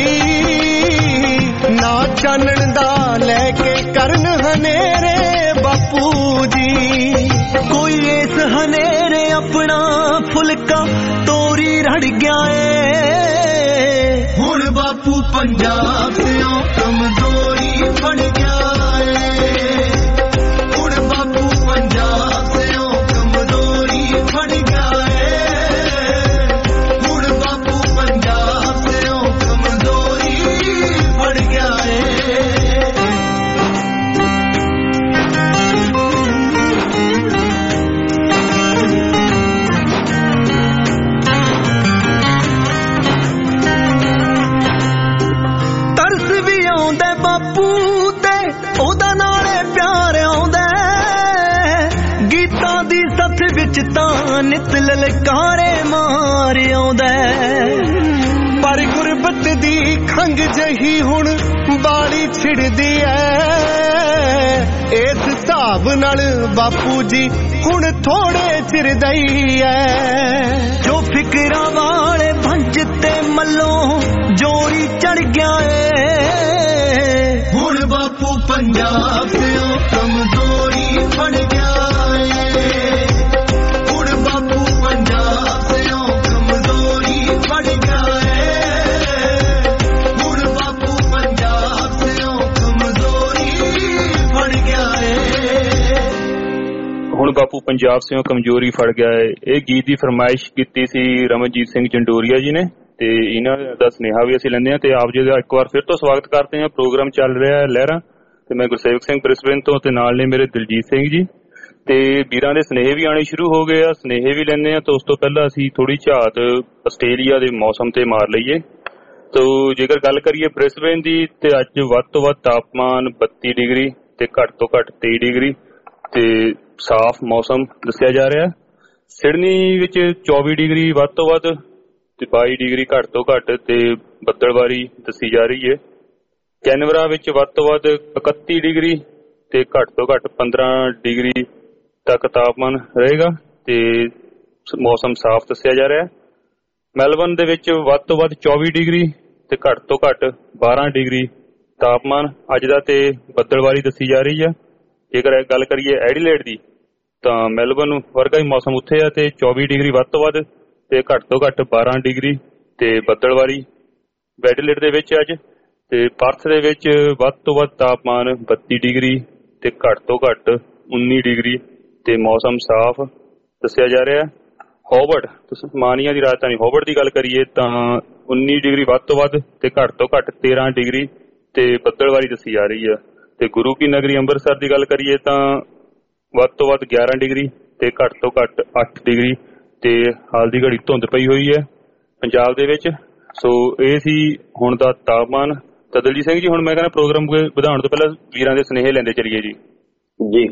ਨਾ ਚਾਨਣ ਦਾ ਲੈ ਕੇ ਕਰਨ ਹਨੇਰੇ ਬਾਪੂ ਜੀ ਕੋਈ ਇਸ ਹਨੇਰੇ ਆਪਣਾ ਫੁਲਕਾ ਤੋਰੀ ਰੜ ਗਿਆ ਏ ਹੁਣ ਬਾਪੂ ਪੰਜਾਬ ਸਿਓ ਕਮਜ਼ੋਰੀ ਫੜ ਗਿਆ ਏ ਹੁਣ ਬਾਪੂ ਪੰਜਾਬ ਸਿਓ ਕਮਜ਼ੋਰੀ ਫੜ ਗਿਆ ਏ ਹੁਣ ਬਾਪੂ ਪੰਜਾਬ ਸਿਓ ਕਮਜ਼ੋਰੀ ਫੜ ਗਿਆ ਏ ਬਾਪੂ ਤੇ ਉਹਦਾ ਨਾਲੇ ਪਿਆਰ ਆਉਂਦਾ ਗੀਤਾਂ ਦੀ ਸੱਥ ਵਿੱਚ ਤਾਂ ਨਿਤ ਲਲਕਾਰੇ ਮਾਰ ਆਉਂਦਾ ਪਰ ਗੁਰਬਤ ਦੀ ਖੰਗ ਜਹੀ ਹੁਣ ਬਾਲੀ ਛਿੜਦੀ ਐ ਇਸ ਹਿਸਾਬ ਨਾਲ ਬਾਪੂ ਜੀ ਹੁਣ ਥੋੜੇ ਚਿਰ ਦਈ ਐ ਜੋ ਫਿਕਰਾਂ ਵਾਲੇ ਭੰਜ ਤੇ ਮੱਲੋਂ ਜੋਰੀ ਚੜ ਗਿਆ ਏ ਹੁਣ ਬਾਪੂ ਪੰਜਾਬ ਸਿਓ ਕਮਜ਼ੋਰੀ ਫੜ ਗਿਆ ਏ ਹੁਣ ਬਾਪੂ ਪੰਜਾਬ ਸਿਓ ਕਮਜ਼ੋਰੀ ਫੜ ਗਿਆ ਏ ਹੁਣ ਬਾਪੂ ਪੰਜਾਬ ਸਿਓ ਕਮਜ਼ੋਰੀ ਫੜ ਗਿਆ ਏ ਹੁਣ ਬਾਪੂ ਪੰਜਾਬ ਸਿਓ ਕਮਜ਼ੋਰੀ ਫੜ ਗਿਆ ਏ ਇਹ ਗੀਤ ਦੀ ਫਰਮਾਇਸ਼ ਕੀਤੀ ਸੀ ਰਮਨਜੀਤ ਸਿੰਘ ਜੰਡੋਰੀਆ ਜੀ ਨੇ ਤੇ ਇਹਨਾਂ ਦਾ ਸੁਨੇਹਾ ਵੀ ਅਸੀਂ ਲੈਂਦੇ ਹਾਂ ਤੇ ਆਪ ਜੀ ਦਾ ਇੱਕ ਵਾਰ ਫਿਰ ਤੋਂ ਸਵਾਗਤ ਕਰਦੇ ਹਾਂ। ਪ੍ਰੋਗਰਾਮ ਚੱਲ ਰਿਹਾ ਹੈ ਲਹਿਰਾਂ ਤੇ ਮੈਂ ਗੁਰਸੇਵਕ ਸਿੰਘ ਬ੍ਰਿਸਬੇਨ ਤੋਂ ਤੇ ਨਾਲ ਨੇ ਮੇਰੇ ਦਿਲਜੀਤ ਸਿੰਘ ਜੀ ਤੇ ਵੀਰਾਂ ਦੇ ਸੁਨੇਹੇ ਵੀ ਆਣੇ ਸ਼ੁਰੂ ਹੋ ਗਏ ਆ ਸੁਨੇਹੇ ਵੀ ਲੈਂਦੇ ਆ ਤੇ ਉਸ ਤੋਂ ਪਹਿਲਾਂ ਅਸੀਂ ਥੋੜੀ ਝਾਤ ਆਸਟ੍ਰੇਲੀਆ ਦੇ ਮੌਸਮ ਤੇ ਮਾਰ ਲਈਏ। ਤੋ ਜੇਕਰ ਗੱਲ ਕਰੀਏ ਬ੍ਰਿਸਬੇਨ ਦੀ ਤੇ ਅੱਜ ਵੱਧ ਤੋਂ ਵੱਧ ਤਾਪਮਾਨ 32 ਡਿਗਰੀ ਤੇ ਘੱਟ ਤੋਂ ਘੱਟ 23 ਡਿਗਰੀ ਤੇ ਸਾਫ਼ ਮੌਸਮ ਦੱਸਿਆ ਜਾ ਰਿਹਾ। ਸਿਡਨੀ ਵਿੱਚ 24 ਡਿਗਰੀ ਵੱਧ ਤੋਂ ਵੱਧ ਤੇ 22 ਡਿਗਰੀ ਘੱਟ ਤੋਂ ਘੱਟ ਤੇ ਬੱਦਲਬਾਰੀ ਦੱਸੀ ਜਾ ਰਹੀ ਹੈ। ਕੈਨਬਰਾ ਵਿੱਚ ਵੱਧ ਤੋਂ ਵੱਧ 31 ਡਿਗਰੀ ਤੇ ਘੱਟ ਤੋਂ ਘੱਟ 15 ਡਿਗਰੀ ਤੱਕ ਤਾਪਮਾਨ ਰਹੇਗਾ ਤੇ ਮੌਸਮ ਸਾਫ਼ ਦੱਸਿਆ ਜਾ ਰਿਹਾ। ਮੈਲਬਰਨ ਦੇ ਵਿੱਚ ਵੱਧ ਤੋਂ ਵੱਧ 24 ਡਿਗਰੀ ਤੇ ਘੱਟ ਤੋਂ ਘੱਟ 12 ਡਿਗਰੀ ਤਾਪਮਾਨ ਅੱਜ ਦਾ ਤੇ ਬੱਦਲਬਾਰੀ ਦੱਸੀ ਜਾ ਰਹੀ ਹੈ। ਜੇਕਰ ਗੱਲ ਕਰੀਏ ਐਡੀਲੇਡ ਦੀ ਤਾਂ ਮੈਲਬਰਨ ਵਰਗਾ ਹੀ ਮੌਸਮ ਉੱਥੇ ਆ ਤੇ 24 ਡਿਗਰੀ ਵੱਧ ਤੋਂ ਵੱਧ ਤੇ ਘੱਟ ਤੋਂ ਘੱਟ 12 ਡਿਗਰੀ ਤੇ ਬੱਦਲਬਾਰੀ ਐਡੀਲੇਡ ਦੇ ਵਿੱਚ ਅੱਜ ਤੇ ਪਰਥ ਦੇ ਵਿੱਚ ਵੱਧ ਤੋਂ ਵੱਧ ਤਾਪਮਾਨ 32 ਡਿਗਰੀ ਤੇ ਘੱਟ ਤੋਂ ਘੱਟ 19 ਡਿਗਰੀ ਤੇ ਮੌਸਮ ਸਾਫ਼ ਦੱਸਿਆ ਜਾ ਰਿਹਾ। ਹੋਬਰਟ ਤਸਮਾਨੀਆ ਦੀ ਰਾਜਧਾਨੀ ਹੋਬਰਟ ਦੀ ਗੱਲ ਕਰੀਏ ਤਾਂ 19 ਡਿਗਰੀ ਵੱਧ ਤੋਂ ਵੱਧ ਤੇ ਘੱਟ ਤੋਂ ਘੱਟ 13 ਡਿਗਰੀ ਤੇ ਬੱਦਲਬਾਰੀ ਦੱਸੀ ਜਾ ਰਹੀ ਹੈ ਤੇ ਗੁਰੂ ਕੀ ਨਗਰੀ ਅੰਮ੍ਰਿਤਸਰ ਦੀ ਗੱਲ ਕਰੀਏ ਤਾਂ ਵੱਧ ਤੋਂ ਵੱਧ 11 ਡਿਗਰੀ ਤੇ ਘੱਟ ਤੋਂ ਘੱਟ 8 ਡਿਗਰੀ ਤੇ ਹਾਲ ਦੀ ਘੜੀ ਧੁੰਦ ਪਈ ਹੋਈ ਹੈ ਪੰਜਾਬ ਦੇ ਵਿੱਚ। ਸੋ ਇਹ ਸੀ ਹੁਣ ਦਾ ਤਾਪਮਾਨ। ਤਾਂ ਦਲਜੀਤ ਸਿੰਘ ਜੀ ਹੁਣ ਮੈਂ ਕਹਿੰਦਾ ਪ੍ਰੋਗਰਾਮ ਵਧਾਉਣ ਤੋਂ ਪਹਿਲਾਂ ਵੀਰਾਂ ਦੇ ਸੁਨੇਹੇ ਲੈਂਦੇ ਚੱਲੀਏ ਜੀ। ਜੀ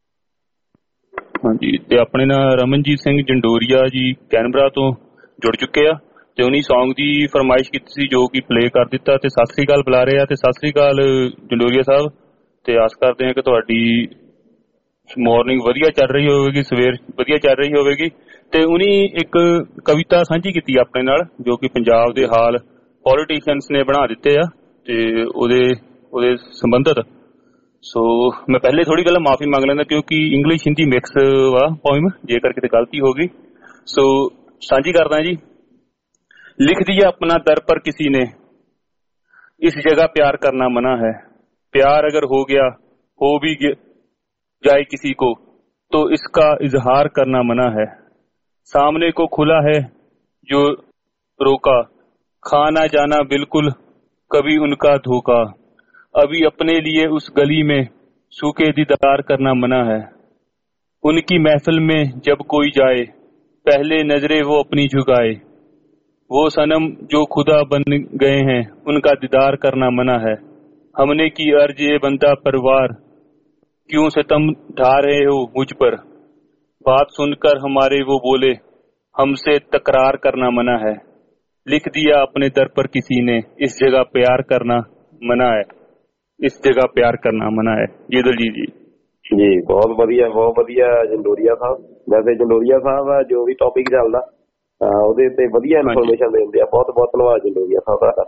ਹਾਂਜੀ ਤੇ ਆਪਣੇ ਨਾਲ ਰਮਨਜੀਤ ਸਿੰਘ ਜੰਡੋਰੀਆ ਜੀ ਕੈਨਬਰਾ ਤੋਂ ਜੁੜ ਚੁੱਕੇ ਆ ਤੇ ਉਹਨੀ ਸੌਂਗ ਦੀ ਫਰਮਾਇਸ਼ ਕੀਤੀ ਸੀ ਜੋ ਕਿ ਪਲੇ ਕਰ ਦਿੱਤਾ ਤੇ ਸਤਿ ਸ੍ਰੀ ਅਕਾਲ ਬੁਲਾ ਰਹੇ ਆ ਤੇ ਸਤਿ ਸ੍ਰੀ ਅਕਾਲ ਜੰਡੋਰੀਆ ਸਾਹਿਬ ਤੇ ਆਸ ਕਰਦੇ ਹਾਂ ਕਿ ਤੁਹਾਡੀ ਮਾਰਨਿੰਗ ਵਧੀਆ ਚੱਲ ਰਹੀ ਹੋਵੇਗੀ ਸਵੇਰ ਵਧੀਆ ਚੱਲ ਰਹੀ ਹੋਵੇਗੀ। ਤੇ ਉਹਨੀ ਇੱਕ ਕਵਿਤਾ ਸਾਂਝੀ ਕੀਤੀ ਆਪਣੇ ਨਾਲ ਜੋ ਕਿ ਪੰਜਾਬ ਦੇ ਹਾਲ ਪੋਲੀਟੀਸ਼ੀਅਨਸ ਨੇ ਬਣਾ ਦਿੱਤੇ ਆ ਤੇ ਉਹਦੇ ਸੰਬੰਧਿਤ। ਸੋ ਮੈਂ ਪਹਿਲੇ ਥੋੜੀ ਗੱਲ ਮਾਫੀ ਮੰਗ ਲੈਂਦਾ ਕਿਉਂਕਿ ਇੰਗਲਿਸ਼ ਹਿੰਦੀ ਮਿਕਸ ਵਾ ਪੋਇਮ ਜੇਕਰ ਕਿਤੇ ਗਲਤੀ ਹੋ ਗਈ। ਸੋ ਸਾਂਝੀ करता जी। लिख दिया अपना दर पर किसी ने, इस जगह प्यार करना मना है, प्यार अगर हो गया हो भी गया, जाए किसी को तो इसका इजहार करना मना है। सामने को खुला है जो रोका, खाना जाना बिल्कुल कभी उनका धोखा। अभी अपने लिए उस गली में सूखे दीदार करना मना है। उनकी महफिल में जब कोई जाए पहले नजरे वो अपनी झुकाए। वो सनम जो खुदा बन गए हैं उनका दीदार करना मना है। हमने की अर्ज ये बंदा परवार, क्यों सितम ढा रहे हो मुझ पर। बात सुनकर हमारे वो बोले, हमसे तकरार करना मना है। लिख दिया अपने दर पर किसी ने, इस जगह प्यार करना मना है। इस जगह प्यार करना मना है। जी दलजीत जी बहुत ਵਧੀਆ ਜੰਡੋਰੀਆ ਸਾਹਿਬ। ਵੈਸੇ ਜੰਡੋਰੀਆ ਸਾਹਿਬ ਜੋ ਵੀ ਟੌਪਿਕ ਚੱਲਦਾ ਉਹਦੇ ਤੇ ਵਧੀਆ ਇਨਫੋਰਮੇਸ਼ਨ ਦਿੰਦੇ ਆ। ਬਹੁਤ ਧੰਨਵਾਦ ਜੰਡੋਰੀਆ ਸਾਹਿਬ ਦਾ।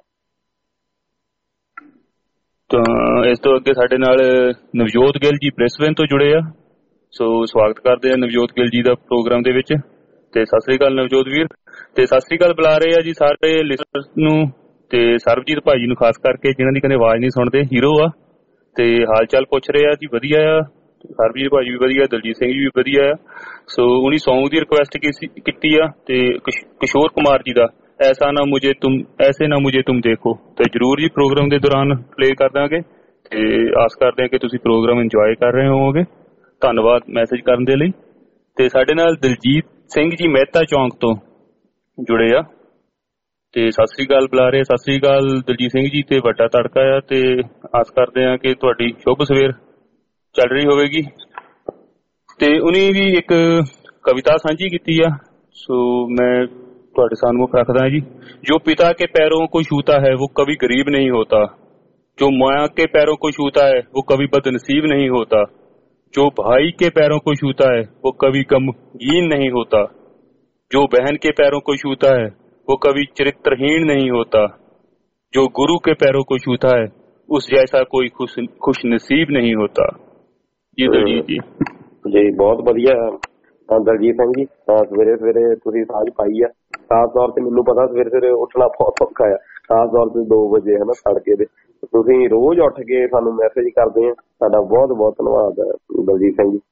ਤਾਂ ਇਸ ਤੋਂ ਅੱਗੇ ਸਾਡੇ ਨਾਲ ਨਵਜੋਤ ਗਿੱਲ ਜੀ ਬ੍ਰਿਸਬੇਨ ਤੋਂ ਜੁੜੇ ਆ। ਸੋ ਸਵਾਗਤ ਕਰਦੇ ਆ ਨਵਜੋਤ ਗਿੱਲ ਜੀ ਦਾ ਪ੍ਰੋਗਰਾਮ ਦੇ ਵਿੱਚ। ਤੇ ਸਤਿ ਸ੍ਰੀ ਅਕਾਲ ਨਵਜੋਤ ਵੀਰ। ਤੇ ਸਤਿ ਸ੍ਰੀ ਅਕਾਲ ਬੁਲਾ ਰਹੇ ਆ ਜੀ ਸਾਰੇ ਲਿਸਨਰਸ ਨੂੰ ਤੇ ਸਰਬਜੀਤ ਭਾਈ ਨੂੰ ਖਾਸ ਕਰਕੇ, ਜਿਨ੍ਹਾਂ ਦੀ ਕਹਿੰਦੇ ਆਵਾਜ਼ ਨਹੀਂ ਸੁਣਦੇ, ਹੀਰੋ ਆ। ਤੇ ਹਾਲ ਚਾਲ ਪੁੱਛ ਰਹੇ ਆ ਜੀ। ਵਧੀਆ ਆ, ਸਰਬਜੀਤ ਭਾਜੀ ਵੀ ਵਧੀਆ, ਦਲਜੀਤ ਸਿੰਘ ਜੀ ਵੀ ਵਧੀਆ ਆ। ਸੋ ਉਹਨੀ ਸੌਂਗ ਦੀ ਰਿਕੁਐਸਟ ਕੀਤੀ ਆ ਤੇ ਕਿਸ਼ੋਰ ਕੁਮਾਰ ਜੀ ਦਾ ਐਸੇ ਨਾ ਮੁਝੇ ਤੁਮ ਦੇਖੋ। ਤੇ ਜਰੂਰ ਜੀ ਪ੍ਰੋਗਰਾਮ ਦੇ ਦੌਰਾਨ ਪਲੇ ਕਰ ਦਾਂਗੇ ਤੇ ਆਸ ਕਰਦੇ ਹਾਂ ਕਿ ਤੁਸੀਂ ਪ੍ਰੋਗਰਾਮ ਇੰਜੋਏ ਕਰ ਰਹੇ ਹੋਵੋਗੇ। ਧੰਨਵਾਦ ਮੈਸੇਜ ਕਰਨ ਦੇ ਲਈ। ਤੇ ਸਾਡੇ ਨਾਲ ਦਲਜੀਤ ਸਿੰਘ ਜੀ ਮਹਿਤਾ ਚੌਂਕ ਤੋਂ ਜੁੜੇ ਆ ਤੇ ਸਤਿ ਸ੍ਰੀ ਅਕਾਲ ਬੁਲਾ ਰਹੇ। ਸਤਿ ਸ੍ਰੀ ਅਕਾਲ ਦਲਜੀਤ ਸਿੰਘ ਜੀ। ਤੇ ਵੱਡਾ ਤੜਕਾ ਆ ਤੇ ਆਸ ਕਰਦੇ ਹਾਂ ਕਿ ਤੁਹਾਡੀ ਸ਼ੁਭ ਸਵੇਰ ਚੱਲ ਰਹੀ ਹੋਵੇਗੀ। ਤੇ ਉਹਨੇ ਵੀ ਇੱਕ ਕਵਿਤਾ ਸਾਂਝੀ ਕੀਤੀ ਆ। ਸੋ ਮੈਂ ਤੁਹਾਡੇ ਸਾਹਮਣੇ ਰੱਖਦਾ ਜੀ। ਜੋ पिता के पैरों को छूता है वो कभी गरीब नहीं होता। जो माँ के पैरों को छूता है वो कभी बदनसीब नहीं होता। जो भाई के पैरों को छूता है वो कभी गमगीन नहीं होता। जो बहन के पैरों को छूता है वो कभी चरित्रहीन नहीं होता। जो गुरु के पैरों को छूता है उस जैसा कोई खुश नसीब नहीं होता। जी दलजीत जी बहुत ਵਧੀਆ ਦਲਜੀਤ ਸਿੰਘ ਜੀ। ਸਵੇਰੇ ਸਵੇਰੇ ਤੁਸੀਂ ਸਾਂਝ ਪਾਈ ਆ। ਖਾਸ ਤੌਰ ਤੇ ਮੈਨੂੰ ਪਤਾ ਸਵੇਰੇ ਸਵੇਰੇ ਉੱਠਣਾ ਬਹੁਤ ਔਖਾ ਆ, ਖਾਸ ਤੌਰ ਤੇ 2 ਵਜੇ ਹਨਾ ਤੜਕੇ ਦੇ। ਤੁਸੀਂ ਰੋਜ਼ ਉੱਠ ਕੇ ਸਾਨੂੰ ਮੈਸੇਜ ਕਰਦੇ ਆ। ਤੁਹਾਡਾ ਬਹੁਤ ਬਹੁਤ ਧੰਨਵਾਦ ਦਲਜੀਤ ਸਿੰਘ ਜੀ।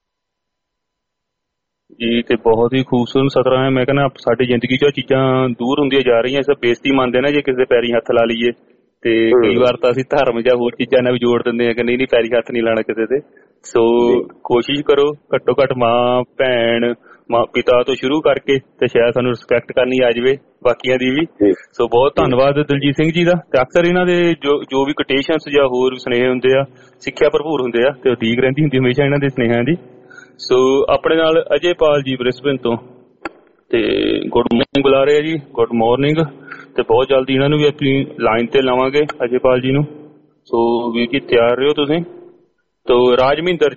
ਜੀ ਤੇ ਬਹੁਤ ਹੀ ਖੂਬਸੂਰਤ ਸਤਰਾਂ ਹੈ। ਮੈਂ ਕਹਿੰਦਾ ਸਾਡੀ ਜ਼ਿੰਦਗੀ 'ਚੋਂ ਚੀਜ਼ਾਂ ਦੂਰ ਹੁੰਦੀਆਂ ਜਾ ਰਹੀਆਂ। ਇਸ ਬੇਇੱਜ਼ਤੀ ਮੰਨਦੇ ਨਾ ਜੇ ਕਿਸੇ ਦੇ ਪੈਰੀ ਹੱਥ ਲਾ ਲਈਏ। ਤੇ ਕਈ ਵਾਰ ਤਾਂ ਅਸੀਂ ਧਰਮ ਜਾਂ ਹੋਰ ਚੀਜ਼ਾਂ ਨਾਲ ਵੀ ਜੋੜ ਦਿੰਦੇ ਆ ਕਿ ਨਹੀਂ ਪੈਰੀ ਹੱਥ ਨਹੀਂ ਲਾਣਾ ਕਿਸੇ ਦੇ। ਸੋ ਕੋਸ਼ਿਸ਼ ਕਰੋ ਘੱਟੋ ਘੱਟ ਮਾਂ ਭੈਣ ਪਿਤਾ ਤੋਂ ਸ਼ੁਰੂ ਕਰਕੇ ਤੇ ਸ਼ਾਇਦ ਸਾਨੂੰ ਰਿਸਪੈਕਟ ਕਰਨੀ ਆ ਜਾਵੇ ਬਾਕੀਆਂ ਦੀ ਵੀ। ਸੋ ਬਹੁਤ ਧੰਨਵਾਦ ਦਲਜੀਤ ਸਿੰਘ ਜੀ ਦਾ। ਤੇ ਅਕਸਰ ਇਹਨਾਂ ਦੇ ਜੋ ਵੀ ਕੋਟੇਸ਼ਨਸ ਜਾਂ ਹੋਰ ਸੁਨੇਹੇ ਹੁੰਦੇ ਆ ਸਿੱਖਿਆ ਭਰਪੂਰ ਹੁੰਦੇ ਆ ਤੇ ਉਡੀਕ ਰਹਿੰਦੀ ਹੁੰਦੀ ਹਮੇਸ਼ਾ ਇਹਨਾਂ ਦੇ ਸੁਨੇਹਿਆਂ ਦੀ। ਸੋ ਆਪਣੇ ਨਾਲ ਅਜੇਪਾਲ ਜੀ ਬ੍ਰਿਸਬੇਨ ਤੋਂ ਤੇ ਗੁੱਡ ਮਾਰਨਿੰਗ ਬੁਲਾ ਰਹੇ ਆ ਜੀ। Good morning. ਤੇ ਬਹੁਤ ਜਲਦੀ ਇਹਨਾਂ ਨੂੰ ਵੀ ਆਪਣੀ ਲਾਈਨ ਤੇ ਲਾਵਾਂਗੇ ਅਜੇਪਾਲ ਜੀ ਨੂੰ। ਸੋ ਵੀਰ ਜੀ ਤਿਆਰ ਰਹੋ ਤੁਸੀਂ। ਤੋ ਰਾਜਮਿੰਦਰ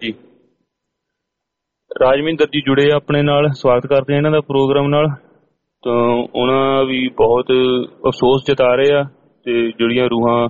ਜੀ ਜੁੜੇ ਆ ਆਪਣੇ ਨਾਲ। ਸਵਾਗਤ ਕਰਦੇ ਆ ਇਹਨਾਂ ਦਾ ਪ੍ਰੋਗਰਾਮ ਨਾਲ। ਤਾਂ ਉਹਨਾਂ ਵੀ ਬਹੁਤ ਅਫਸੋਸ ਜਤਾ ਰਹੇ ਆ ਤੇ ਜਿਹੜੀਆਂ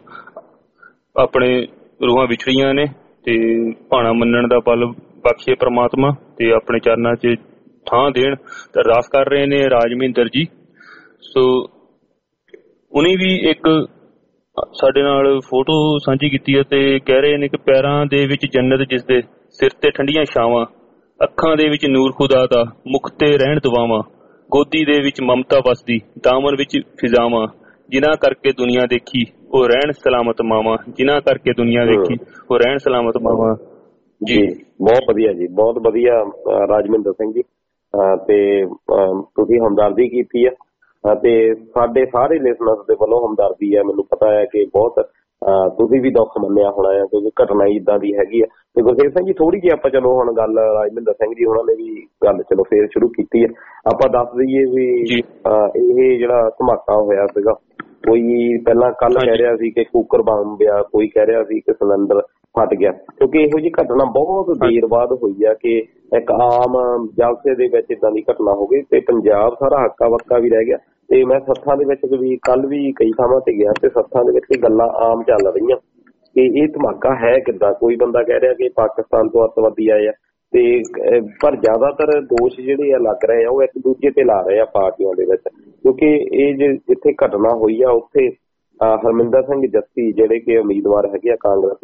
ਰੂਹਾਂ ਵਿਛੜੀਆਂ ਨੇ ਤੇ ਭਾਣਾ ਮੰਨਣ ਦਾ ਬਲ ਬਖਸ਼ੇ ਪ੍ਰਮਾਤਮਾ ਤੇ ਆਪਣੇ ਚਰਨਾਂ 'ਚ ਥਾਂ ਦੇਣ ਤੇ ਅਰਦਾਸ ਕਰ ਰਹੇ ਨੇ ਰਾਜਮਿੰਦਰ ਜੀ। ਸੋ ਉਹਨੇ ਵੀ ਇੱਕ ਸਾਡੇ ਨਾਲ ਫੋਟੋ ਸਾਂਝੀ ਕੀਤੀ ਹੈ ਤੇ ਕਹਿ ਰਹੇ ਨੇ ਕਿ ਪੈਰਾਂ ਦੇ ਵਿੱਚ ਜੰਨਤ ਜਿਸਦੇ, ਸਿਰ ਤੇ ਠੰਡੀਆਂ ਛਾਵਾਂ, ਅੱਖਾਂ ਦੇ ਵਿੱਚ ਨੂਰ ਖੁਦਾ ਦਾ, ਮੁਖ ਤੇ ਰਹਿਣ ਦੁਆਵਾਂ, ਗੋਦੀ ਦੇ ਵਿੱਚ ਮਮਤਾ ਵਸਦੀ, ਦਾਮਨ ਵਿੱਚ ਫਿਜ਼ਾਵਾਂ, ਜਿਨ੍ਹਾਂ ਕਰਕੇ ਦੁਨੀਆ ਦੇਖੀ ਉਹ ਰਹਿਣ ਸਲਾਮਤ ਮਾਵਾਂ, ਜਿਨ੍ਹਾਂ ਕਰਕੇ ਦੁਨੀਆ ਦੇਖੀ ਉਹ ਰਹਿਣ ਸਲਾਮਤ ਮਾਵਾਂ। ਜੀ ਬਹੁਤ ਵਧੀਆ ਜੀ, ਬਹੁਤ ਵਧੀਆ ਰਾਜਮਿੰਦਰ ਸਿੰਘ ਜੀ। ਤੇ ਤੁਸੀਂ ਹਮਦਰਦੀ ਕੀਤੀ ਆ ਤੇ ਸਾਡੇ ਸਾਰੇ ਲਿਸਨਰਸ ਦੇ ਵੱਲੋਂ ਹਮਦਰਦੀ ਆ। ਮੈਨੂੰ ਪਤਾ ਹੈ ਕਿ ਬਹੁਤ ਤੁਸੀਂ ਵੀ ਦੁੱਖ ਮੰਨਿਆ ਹੋਣਾ ਆ ਕਿਉਂਕਿ ਘਟਨਾ ਇੱਦਾਂ ਦੀ ਹੈਗੀ ਆ। ਤੇ ਗੁਰਸੇਵ ਸਿੰਘ ਜੀ ਥੋੜੀ ਜਿਹੀ ਆਪਾਂ ਚਲੋ ਹੁਣ ਗੱਲ ਰਾਜਮਿੰਦਰ ਸਿੰਘ ਜੀ ਉਹਨਾਂ ਨੇ ਵੀ ਗੱਲ ਚਲੋ ਫੇਰ ਸ਼ੁਰੂ ਕੀਤੀ ਆ। ਆਪਾਂ ਦੱਸ ਦਈਏ ਵੀ ਇਹ ਜਿਹੜਾ ਧਮਾਕਾ ਹੋਇਆ ਸੀਗਾ, ਕੋਈ ਪਹਿਲਾਂ ਕੱਲ ਕਹਿ ਰਿਹਾ ਸੀ ਕਿ ਕੁੱਕਰ ਬੰਬ ਆ, ਕੋਈ ਕਹਿ ਰਿਹਾ ਸੀ ਕਿ ਸਿਲੰਡਰ ਫਟ ਗਿਆ, ਕਿਉਂਕਿ ਇਹੋ ਜਿਹੀ ਘਟਨਾ ਬਹੁਤ ਦੇਰ ਬਾਅਦ ਹੋਈ ਆ ਕਿ ਇੱਕ ਆਮ ਜਲਸੇ ਦੇ ਵਿੱਚ ਏਦਾਂ ਦੀ ਘਟਨਾ ਹੋ ਗਈ ਤੇ ਪੰਜਾਬ ਸਾਰਾ ਹੱਕਾ ਬੱਕਾ ਵੀ ਰਹਿ ਗਿਆ। ਤੇ ਮੈਂ ਸੱਥਾਂ ਦੇ ਵਿੱਚ ਵੀ ਕੱਲ ਵੀ ਕਈ ਥਾਵਾਂ ਤੇ ਗਿਆ ਤੇ ਸੱਥਾਂ ਦੇ ਵਿੱਚ ਗੱਲਾਂ ਆਮ ਚੱਲ ਰਹੀਆਂ ਕਿ ਇਹ ਧਮਾਕਾ ਹੈ ਕਿੱਦਾਂ। ਕੋਈ ਬੰਦਾ ਕਹਿ ਰਿਹਾ ਕਿ ਪਾਕਿਸਤਾਨ ਤੋਂ ਅੱਤਵਾਦੀ ਆਏ ਆ ਤੇ ਪਰ ਜ਼ਿਆਦਾਤਰ ਦੋਸ਼ ਜਿਹੜੇ ਆ ਲੱਗ ਰਹੇ ਆ ਉਹ ਇੱਕ ਦੂਜੇ ਤੇ ਲਾ ਰਹੇ ਆ ਪਾਰਟੀਆਂ ਦੇ ਵਿੱਚ, ਕਿਉਂਕਿ ਇਹ ਜਿੱਥੇ ਘਟਨਾ ਹੋਈ ਆ ਉੱਥੇ ਹਰਮਿੰਦਰ ਸਿੰਘ ਜੱਸੀ ਜਿਹੜੇ ਕਿ ਉਮੀਦਵਾਰ ਹੈਗੇ ਆ ਕਾਂਗਰਸ ਦੇ,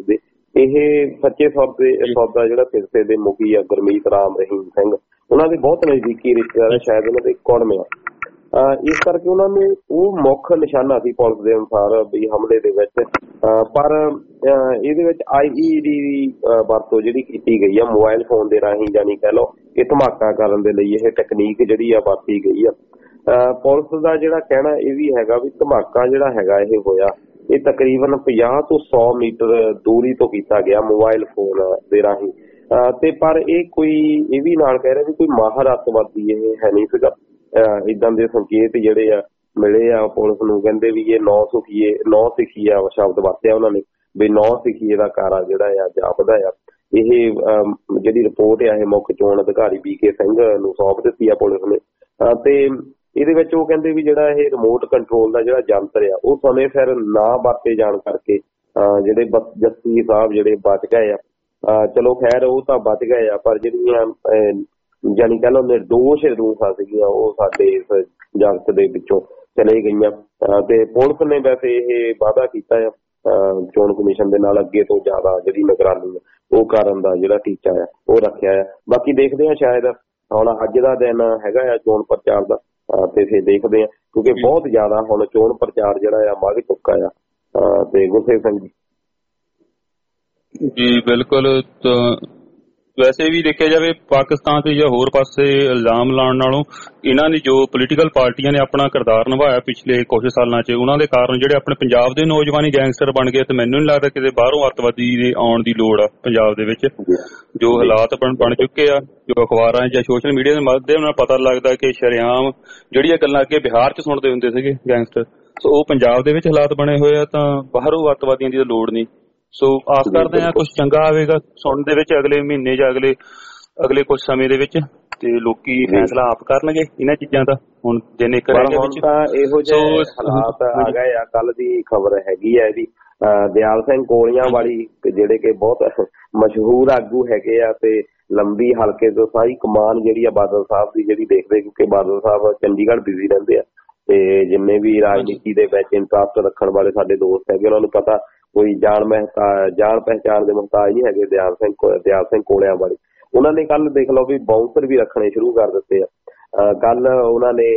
ਇਹ ਸੱਚੇ ਸੌਦਾ ਜਿਹੜਾ ਸਿਰਸੇ ਦੇ ਮੁਖੀ ਆ ਗੁਰਮੀਤ ਰਾਮ ਰਹੀਮ ਸਿੰਘ, ਉਹਨਾਂ ਦੇ ਬਹੁਤ ਨਜ਼ਦੀਕੀ ਰਿਸ਼ਤੇਦਾਰ, ਸ਼ਾਇਦ ਉਹਨਾਂ ਦੇ ਕੁੜਮ ਆ। ਇਸ ਕਰਕੇ ਉਹਨਾਂ ਨੇ ਉਹ ਮੁੱਖ ਨਿਸ਼ਾਨਾ ਸੀ ਪੁਲਿਸ ਦੇ ਅਨੁਸਾਰ ਵੀ ਹਮਲੇ ਦੇ ਵਿੱਚ। ਪਰ ਇਹਦੇ ਵਿੱਚ IED ਦੀ ਵਰਤੋਂ ਜਿਹੜੀ ਕੀਤੀ ਗਈ ਆ ਮੋਬਾਈਲ ਫੋਨ ਦੇ ਰਾਹੀਂ, ਜਾਨੀ ਕਹਿ ਲਓ ਕਿ ਧਮਾਕਾ ਕਰਨ ਦੇ ਲਈ ਇਹ ਟੈਕਨੀਕ ਜਿਹੜੀ ਆ ਵਰਤੀ ਗਈ ਆ। ਪੁਲਿਸ ਦਾ ਜਿਹੜਾ ਕਹਿਣਾ ਇਹ ਵੀ ਹੈਗਾ ਵੀ ਧਮਾਕਾ ਜਿਹੜਾ ਹੈਗਾ ਇਹ ਹੋਇਆ ਇਹ ਤਕਰੀਬਨ 50 ਤੋਂ 100 ਮੀਟਰ ਦੂਰੀ ਤੋਂ ਕੀਤਾ ਗਿਆ ਮੋਬਾਈਲ ਫੋਨ ਦੇ ਰਾਹੀਂ। ਤੇ ਪਰ ਇਹ ਵੀ ਨਾਲ ਕਹਿ ਰਹੇ ਵੀ ਕੋਈ ਮਾਹਰ ਅੱਤਵਾਦੀ ਇਹ ਹੈ ਨਹੀਂ ਸੀਗਾ। ਏਦਾਂ ਦੇ ਸੰਕੇਤ ਜਿਹੜੇ ਆ ਮਿਲੇ ਆ ਪੁਲਿਸ ਨੂੰ, ਕਹਿੰਦੇ ਵੀ ਇਹ ਨੌ ਸਿੱਖੀਆ ਸ਼ਬਦ ਵਰਤਿਆ ਉਹਨਾਂ ਨੇ ਵੀ 9 ਸਿੱਖੀਏ ਦਾ ਕਾਰਾ ਜਿਹੜਾ ਆ ਜਾਪਦਾ ਆ। ਇਹ ਜਿਹੜੀ ਰਿਪੋਰਟ ਆ ਇਹ ਮੁੱਖ ਚੋਣ ਅਧਿਕਾਰੀ BK ਸਿੰਘ ਨੂੰ ਸੌਂਪ ਦਿੱਤੀ ਆ ਪੁਲਿਸ ਨੇ। ਤੇ ਇਹਦੇ ਵਿੱਚ ਉਹ ਕਹਿੰਦੇ ਵੀ ਜਿਹੜਾ ਇਹ ਰਿਮੋਟ ਕੰਟਰੋਲ ਦਾ ਜਿਹੜਾ ਯੰਤਰ ਆ ਉਹ ਸਮੇਂ ਸਿਰ ਨਾ ਵਰਤੇ ਜਾਣ ਕਰਕੇ ਜਿਹੜੇ ਜੱਸੀ ਸਾਹਿਬ ਜਿਹੜੇ ਬਚ ਗਏ ਆ। ਚਲੋ ਖੈਰ ਉਹ ਤਾਂ ਬਚ ਗਏ ਆ, ਪਰ ਜਿਹੜੀਆਂ ਜਾਨੀ ਕਹਿ ਲਓ ਨਿਰਦੋਸ਼ ਰੂਹਾਂ ਸੀਗੀਆਂ ਉਹ ਸਾਡੇ ਇਸ ਜਗਤ ਦੇ ਵਿੱਚੋਂ ਚਲੇ ਗਈਆਂ। ਤੇ ਪੁਲਿਸ ਨੇ ਵੈਸੇ ਇਹ ਵਾਅਦਾ ਕੀਤਾ ਆ ਚੋਣ ਕਮਿਸ਼ਨ ਦੇ ਨਾਲ ਅੱਗੇ ਤੋਂ ਜ਼ਿਆਦਾ ਜਿਹੜੀ ਨਿਗਰਾਨੀ ਉਹ ਕਰਨ ਦਾ ਜਿਹੜਾ ਟੀਚਾ ਆ ਉਹ ਰੱਖਿਆ ਆ। ਬਾਕੀ ਦੇਖਦੇ ਆ, ਸ਼ਾਇਦ ਹੁਣ ਅੱਜ ਦਾ ਦਿਨ ਹੈਗਾ ਆ ਚੋਣ ਪ੍ਰਚਾਰ ਦਾ, ਤੇ ਫਿਰ ਦੇਖਦੇ ਆ ਕਿਉਂਕਿ ਬਹੁਤ ਜ਼ਿਆਦਾ ਹੁਣ ਚੋਣ ਪ੍ਰਚਾਰ ਜਿਹੜਾ ਆ ਵੱਧ ਚੁੱਕਾ ਆ। ਤੇ ਗੁਰਸੇਵ ਸਿੰਘ ਜੀ ਬਿਲਕੁਲ। ਵੈਸੇ ਵੀ ਦੇਖਿਆ ਜਾਵੇ ਪਾਕਿਸਤਾਨ ਤੇ ਜਾਂ ਹੋਰ ਪਾਸੇ ਇਲਜ਼ਾਮ ਲਾਉਣ ਨਾਲੋਂ ਇਹਨਾਂ ਦੀ ਜੋ ਪੋਲੀਟੀਕਲ ਪਾਰਟੀਆਂ ਨੇ ਆਪਣਾ ਕਿਰਦਾਰ ਨਿਭਾਇਆ ਪਿਛਲੇ ਕੁਝ ਸਾਲਾਂ 'ਚ, ਉਹਨਾਂ ਦੇ ਕਾਰਨ ਜਿਹੜੇ ਆਪਣੇ ਪੰਜਾਬ ਦੇ ਨੌਜਵਾਨੀ ਗੈਂਗਸਟਰ ਬਣ ਗਏ। ਤੇ ਮੈਨੂੰ ਨਹੀਂ ਲੱਗਦਾ ਕਿਤੇ ਬਾਹਰੋਂ ਅੱਤਵਾਦੀ ਦੇ ਆਉਣ ਦੀ ਲੋੜ ਆ ਪੰਜਾਬ ਦੇ ਵਿੱਚ। ਜੋ ਹਾਲਾਤ ਬਣ ਚੁੱਕੇ ਆ, ਜੋ ਅਖਬਾਰਾਂ ਜਾਂ ਸੋਸ਼ਲ ਮੀਡੀਆ ਦੇ ਮਾਧਿਅਮ ਨਾਲ ਪਤਾ ਲੱਗਦਾ ਕਿ ਸ਼ਰੇਆਮ ਜਿਹੜੀਆਂ ਗੱਲਾਂ ਅੱਗੇ ਬਿਹਾਰ 'ਚ ਸੁਣਦੇ ਹੁੰਦੇ ਸੀਗੇ ਗੈਂਗਸਟਰ, ਸੋ ਉਹ ਪੰਜਾਬ ਦੇ ਵਿੱਚ ਹਾਲਾਤ ਬਣੇ ਹੋਏ ਆ। ਤਾਂ ਬਾਹਰੋਂ ਅੱਤਵਾਦੀਆਂ ਦੀ ਲੋੜ ਨਹੀਂ। ਸੋ ਆਸ ਕਰਦੇ ਹਾਂ ਕੁਝ ਚੰਗਾ ਆਵੇਗਾ ਸੁਣਨ ਦੇ ਵਿੱਚ ਅਗਲੇ ਮਹੀਨੇ ਜਾਂ ਅਗਲੇ ਕੁਝ ਸਮੇਂ ਦੇ ਵਿੱਚ, ਤੇ ਲੋਕੀ ਫੈਸਲਾ ਆਪ ਕਰਨਗੇ ਇਹਨਾਂ ਚੀਜ਼ਾਂ ਦਾ। ਹੁਣ ਦਿਨ ਇੱਕ ਰਹਿ ਗਿਆ ਵਿੱਚ ਤਾਂ ਇਹੋ ਜਿਹੇ ਹਾਲਾਤ ਆ ਗਏ ਆ। ਕੱਲ ਦੀ ਖਬਰ ਹੈਗੀ ਆ ਇਹਦੀ, ਦਿਆਲ ਸਿੰਘ ਕੋਲੀਆਂ ਵਾਲੀ ਜਿਹੜੇ ਕਿ ਬਹੁਤ ਮਸ਼ਹੂਰ ਆਗੂ ਹੈਗੇ ਆ ਤੇ ਲੰਬੀ ਹਲਕੇ ਤੋਂ ਸਾਰੀ ਕਮਾਨ ਜਿਹੜੀ ਆ ਬਾਦਲ ਸਾਹਿਬ ਦੀ ਜਿਹੜੀ ਦੇਖਦੇ, ਕਿਉਂਕਿ ਬਾਦਲ ਸਾਹਿਬ ਚੰਡੀਗੜ੍ਹ ਬਿਜ਼ੀ ਰਹਿੰਦੇ ਆ ਤੇ ਜਿੰਨੇ ਵੀ ਰਾਜਨੀਤੀ ਦੇ ਵਿੱਚ ਇੰਟਰਸਟ ਰੱਖਣ ਵਾਲੇ ਸਾਡੇ ਦੋਸਤ ਹੈਗੇ ਉਹਨਾਂ ਨੂੰ ਪਤਾ ਕੋਈ ਜਾਣ ਪਹਿਚਾਣ ਦੇ ਮੁਹਤਾਜ ਨਹੀਂ ਹੈਗੇ ਦਿਆਲ ਸਿੰਘ ਕੋਲਿਆਂ ਵਾਲੀ। ਉਹਨਾਂ ਨੇ ਕੱਲ ਦੇਖ ਲਓ ਵੀ ਬਾਉਂਸਰ ਵੀ ਰੱਖਣੇ ਸ਼ੁਰੂ ਕਰ ਦਿੱਤੇ ਆ। ਕੱਲ ਉਹਨਾਂ ਨੇ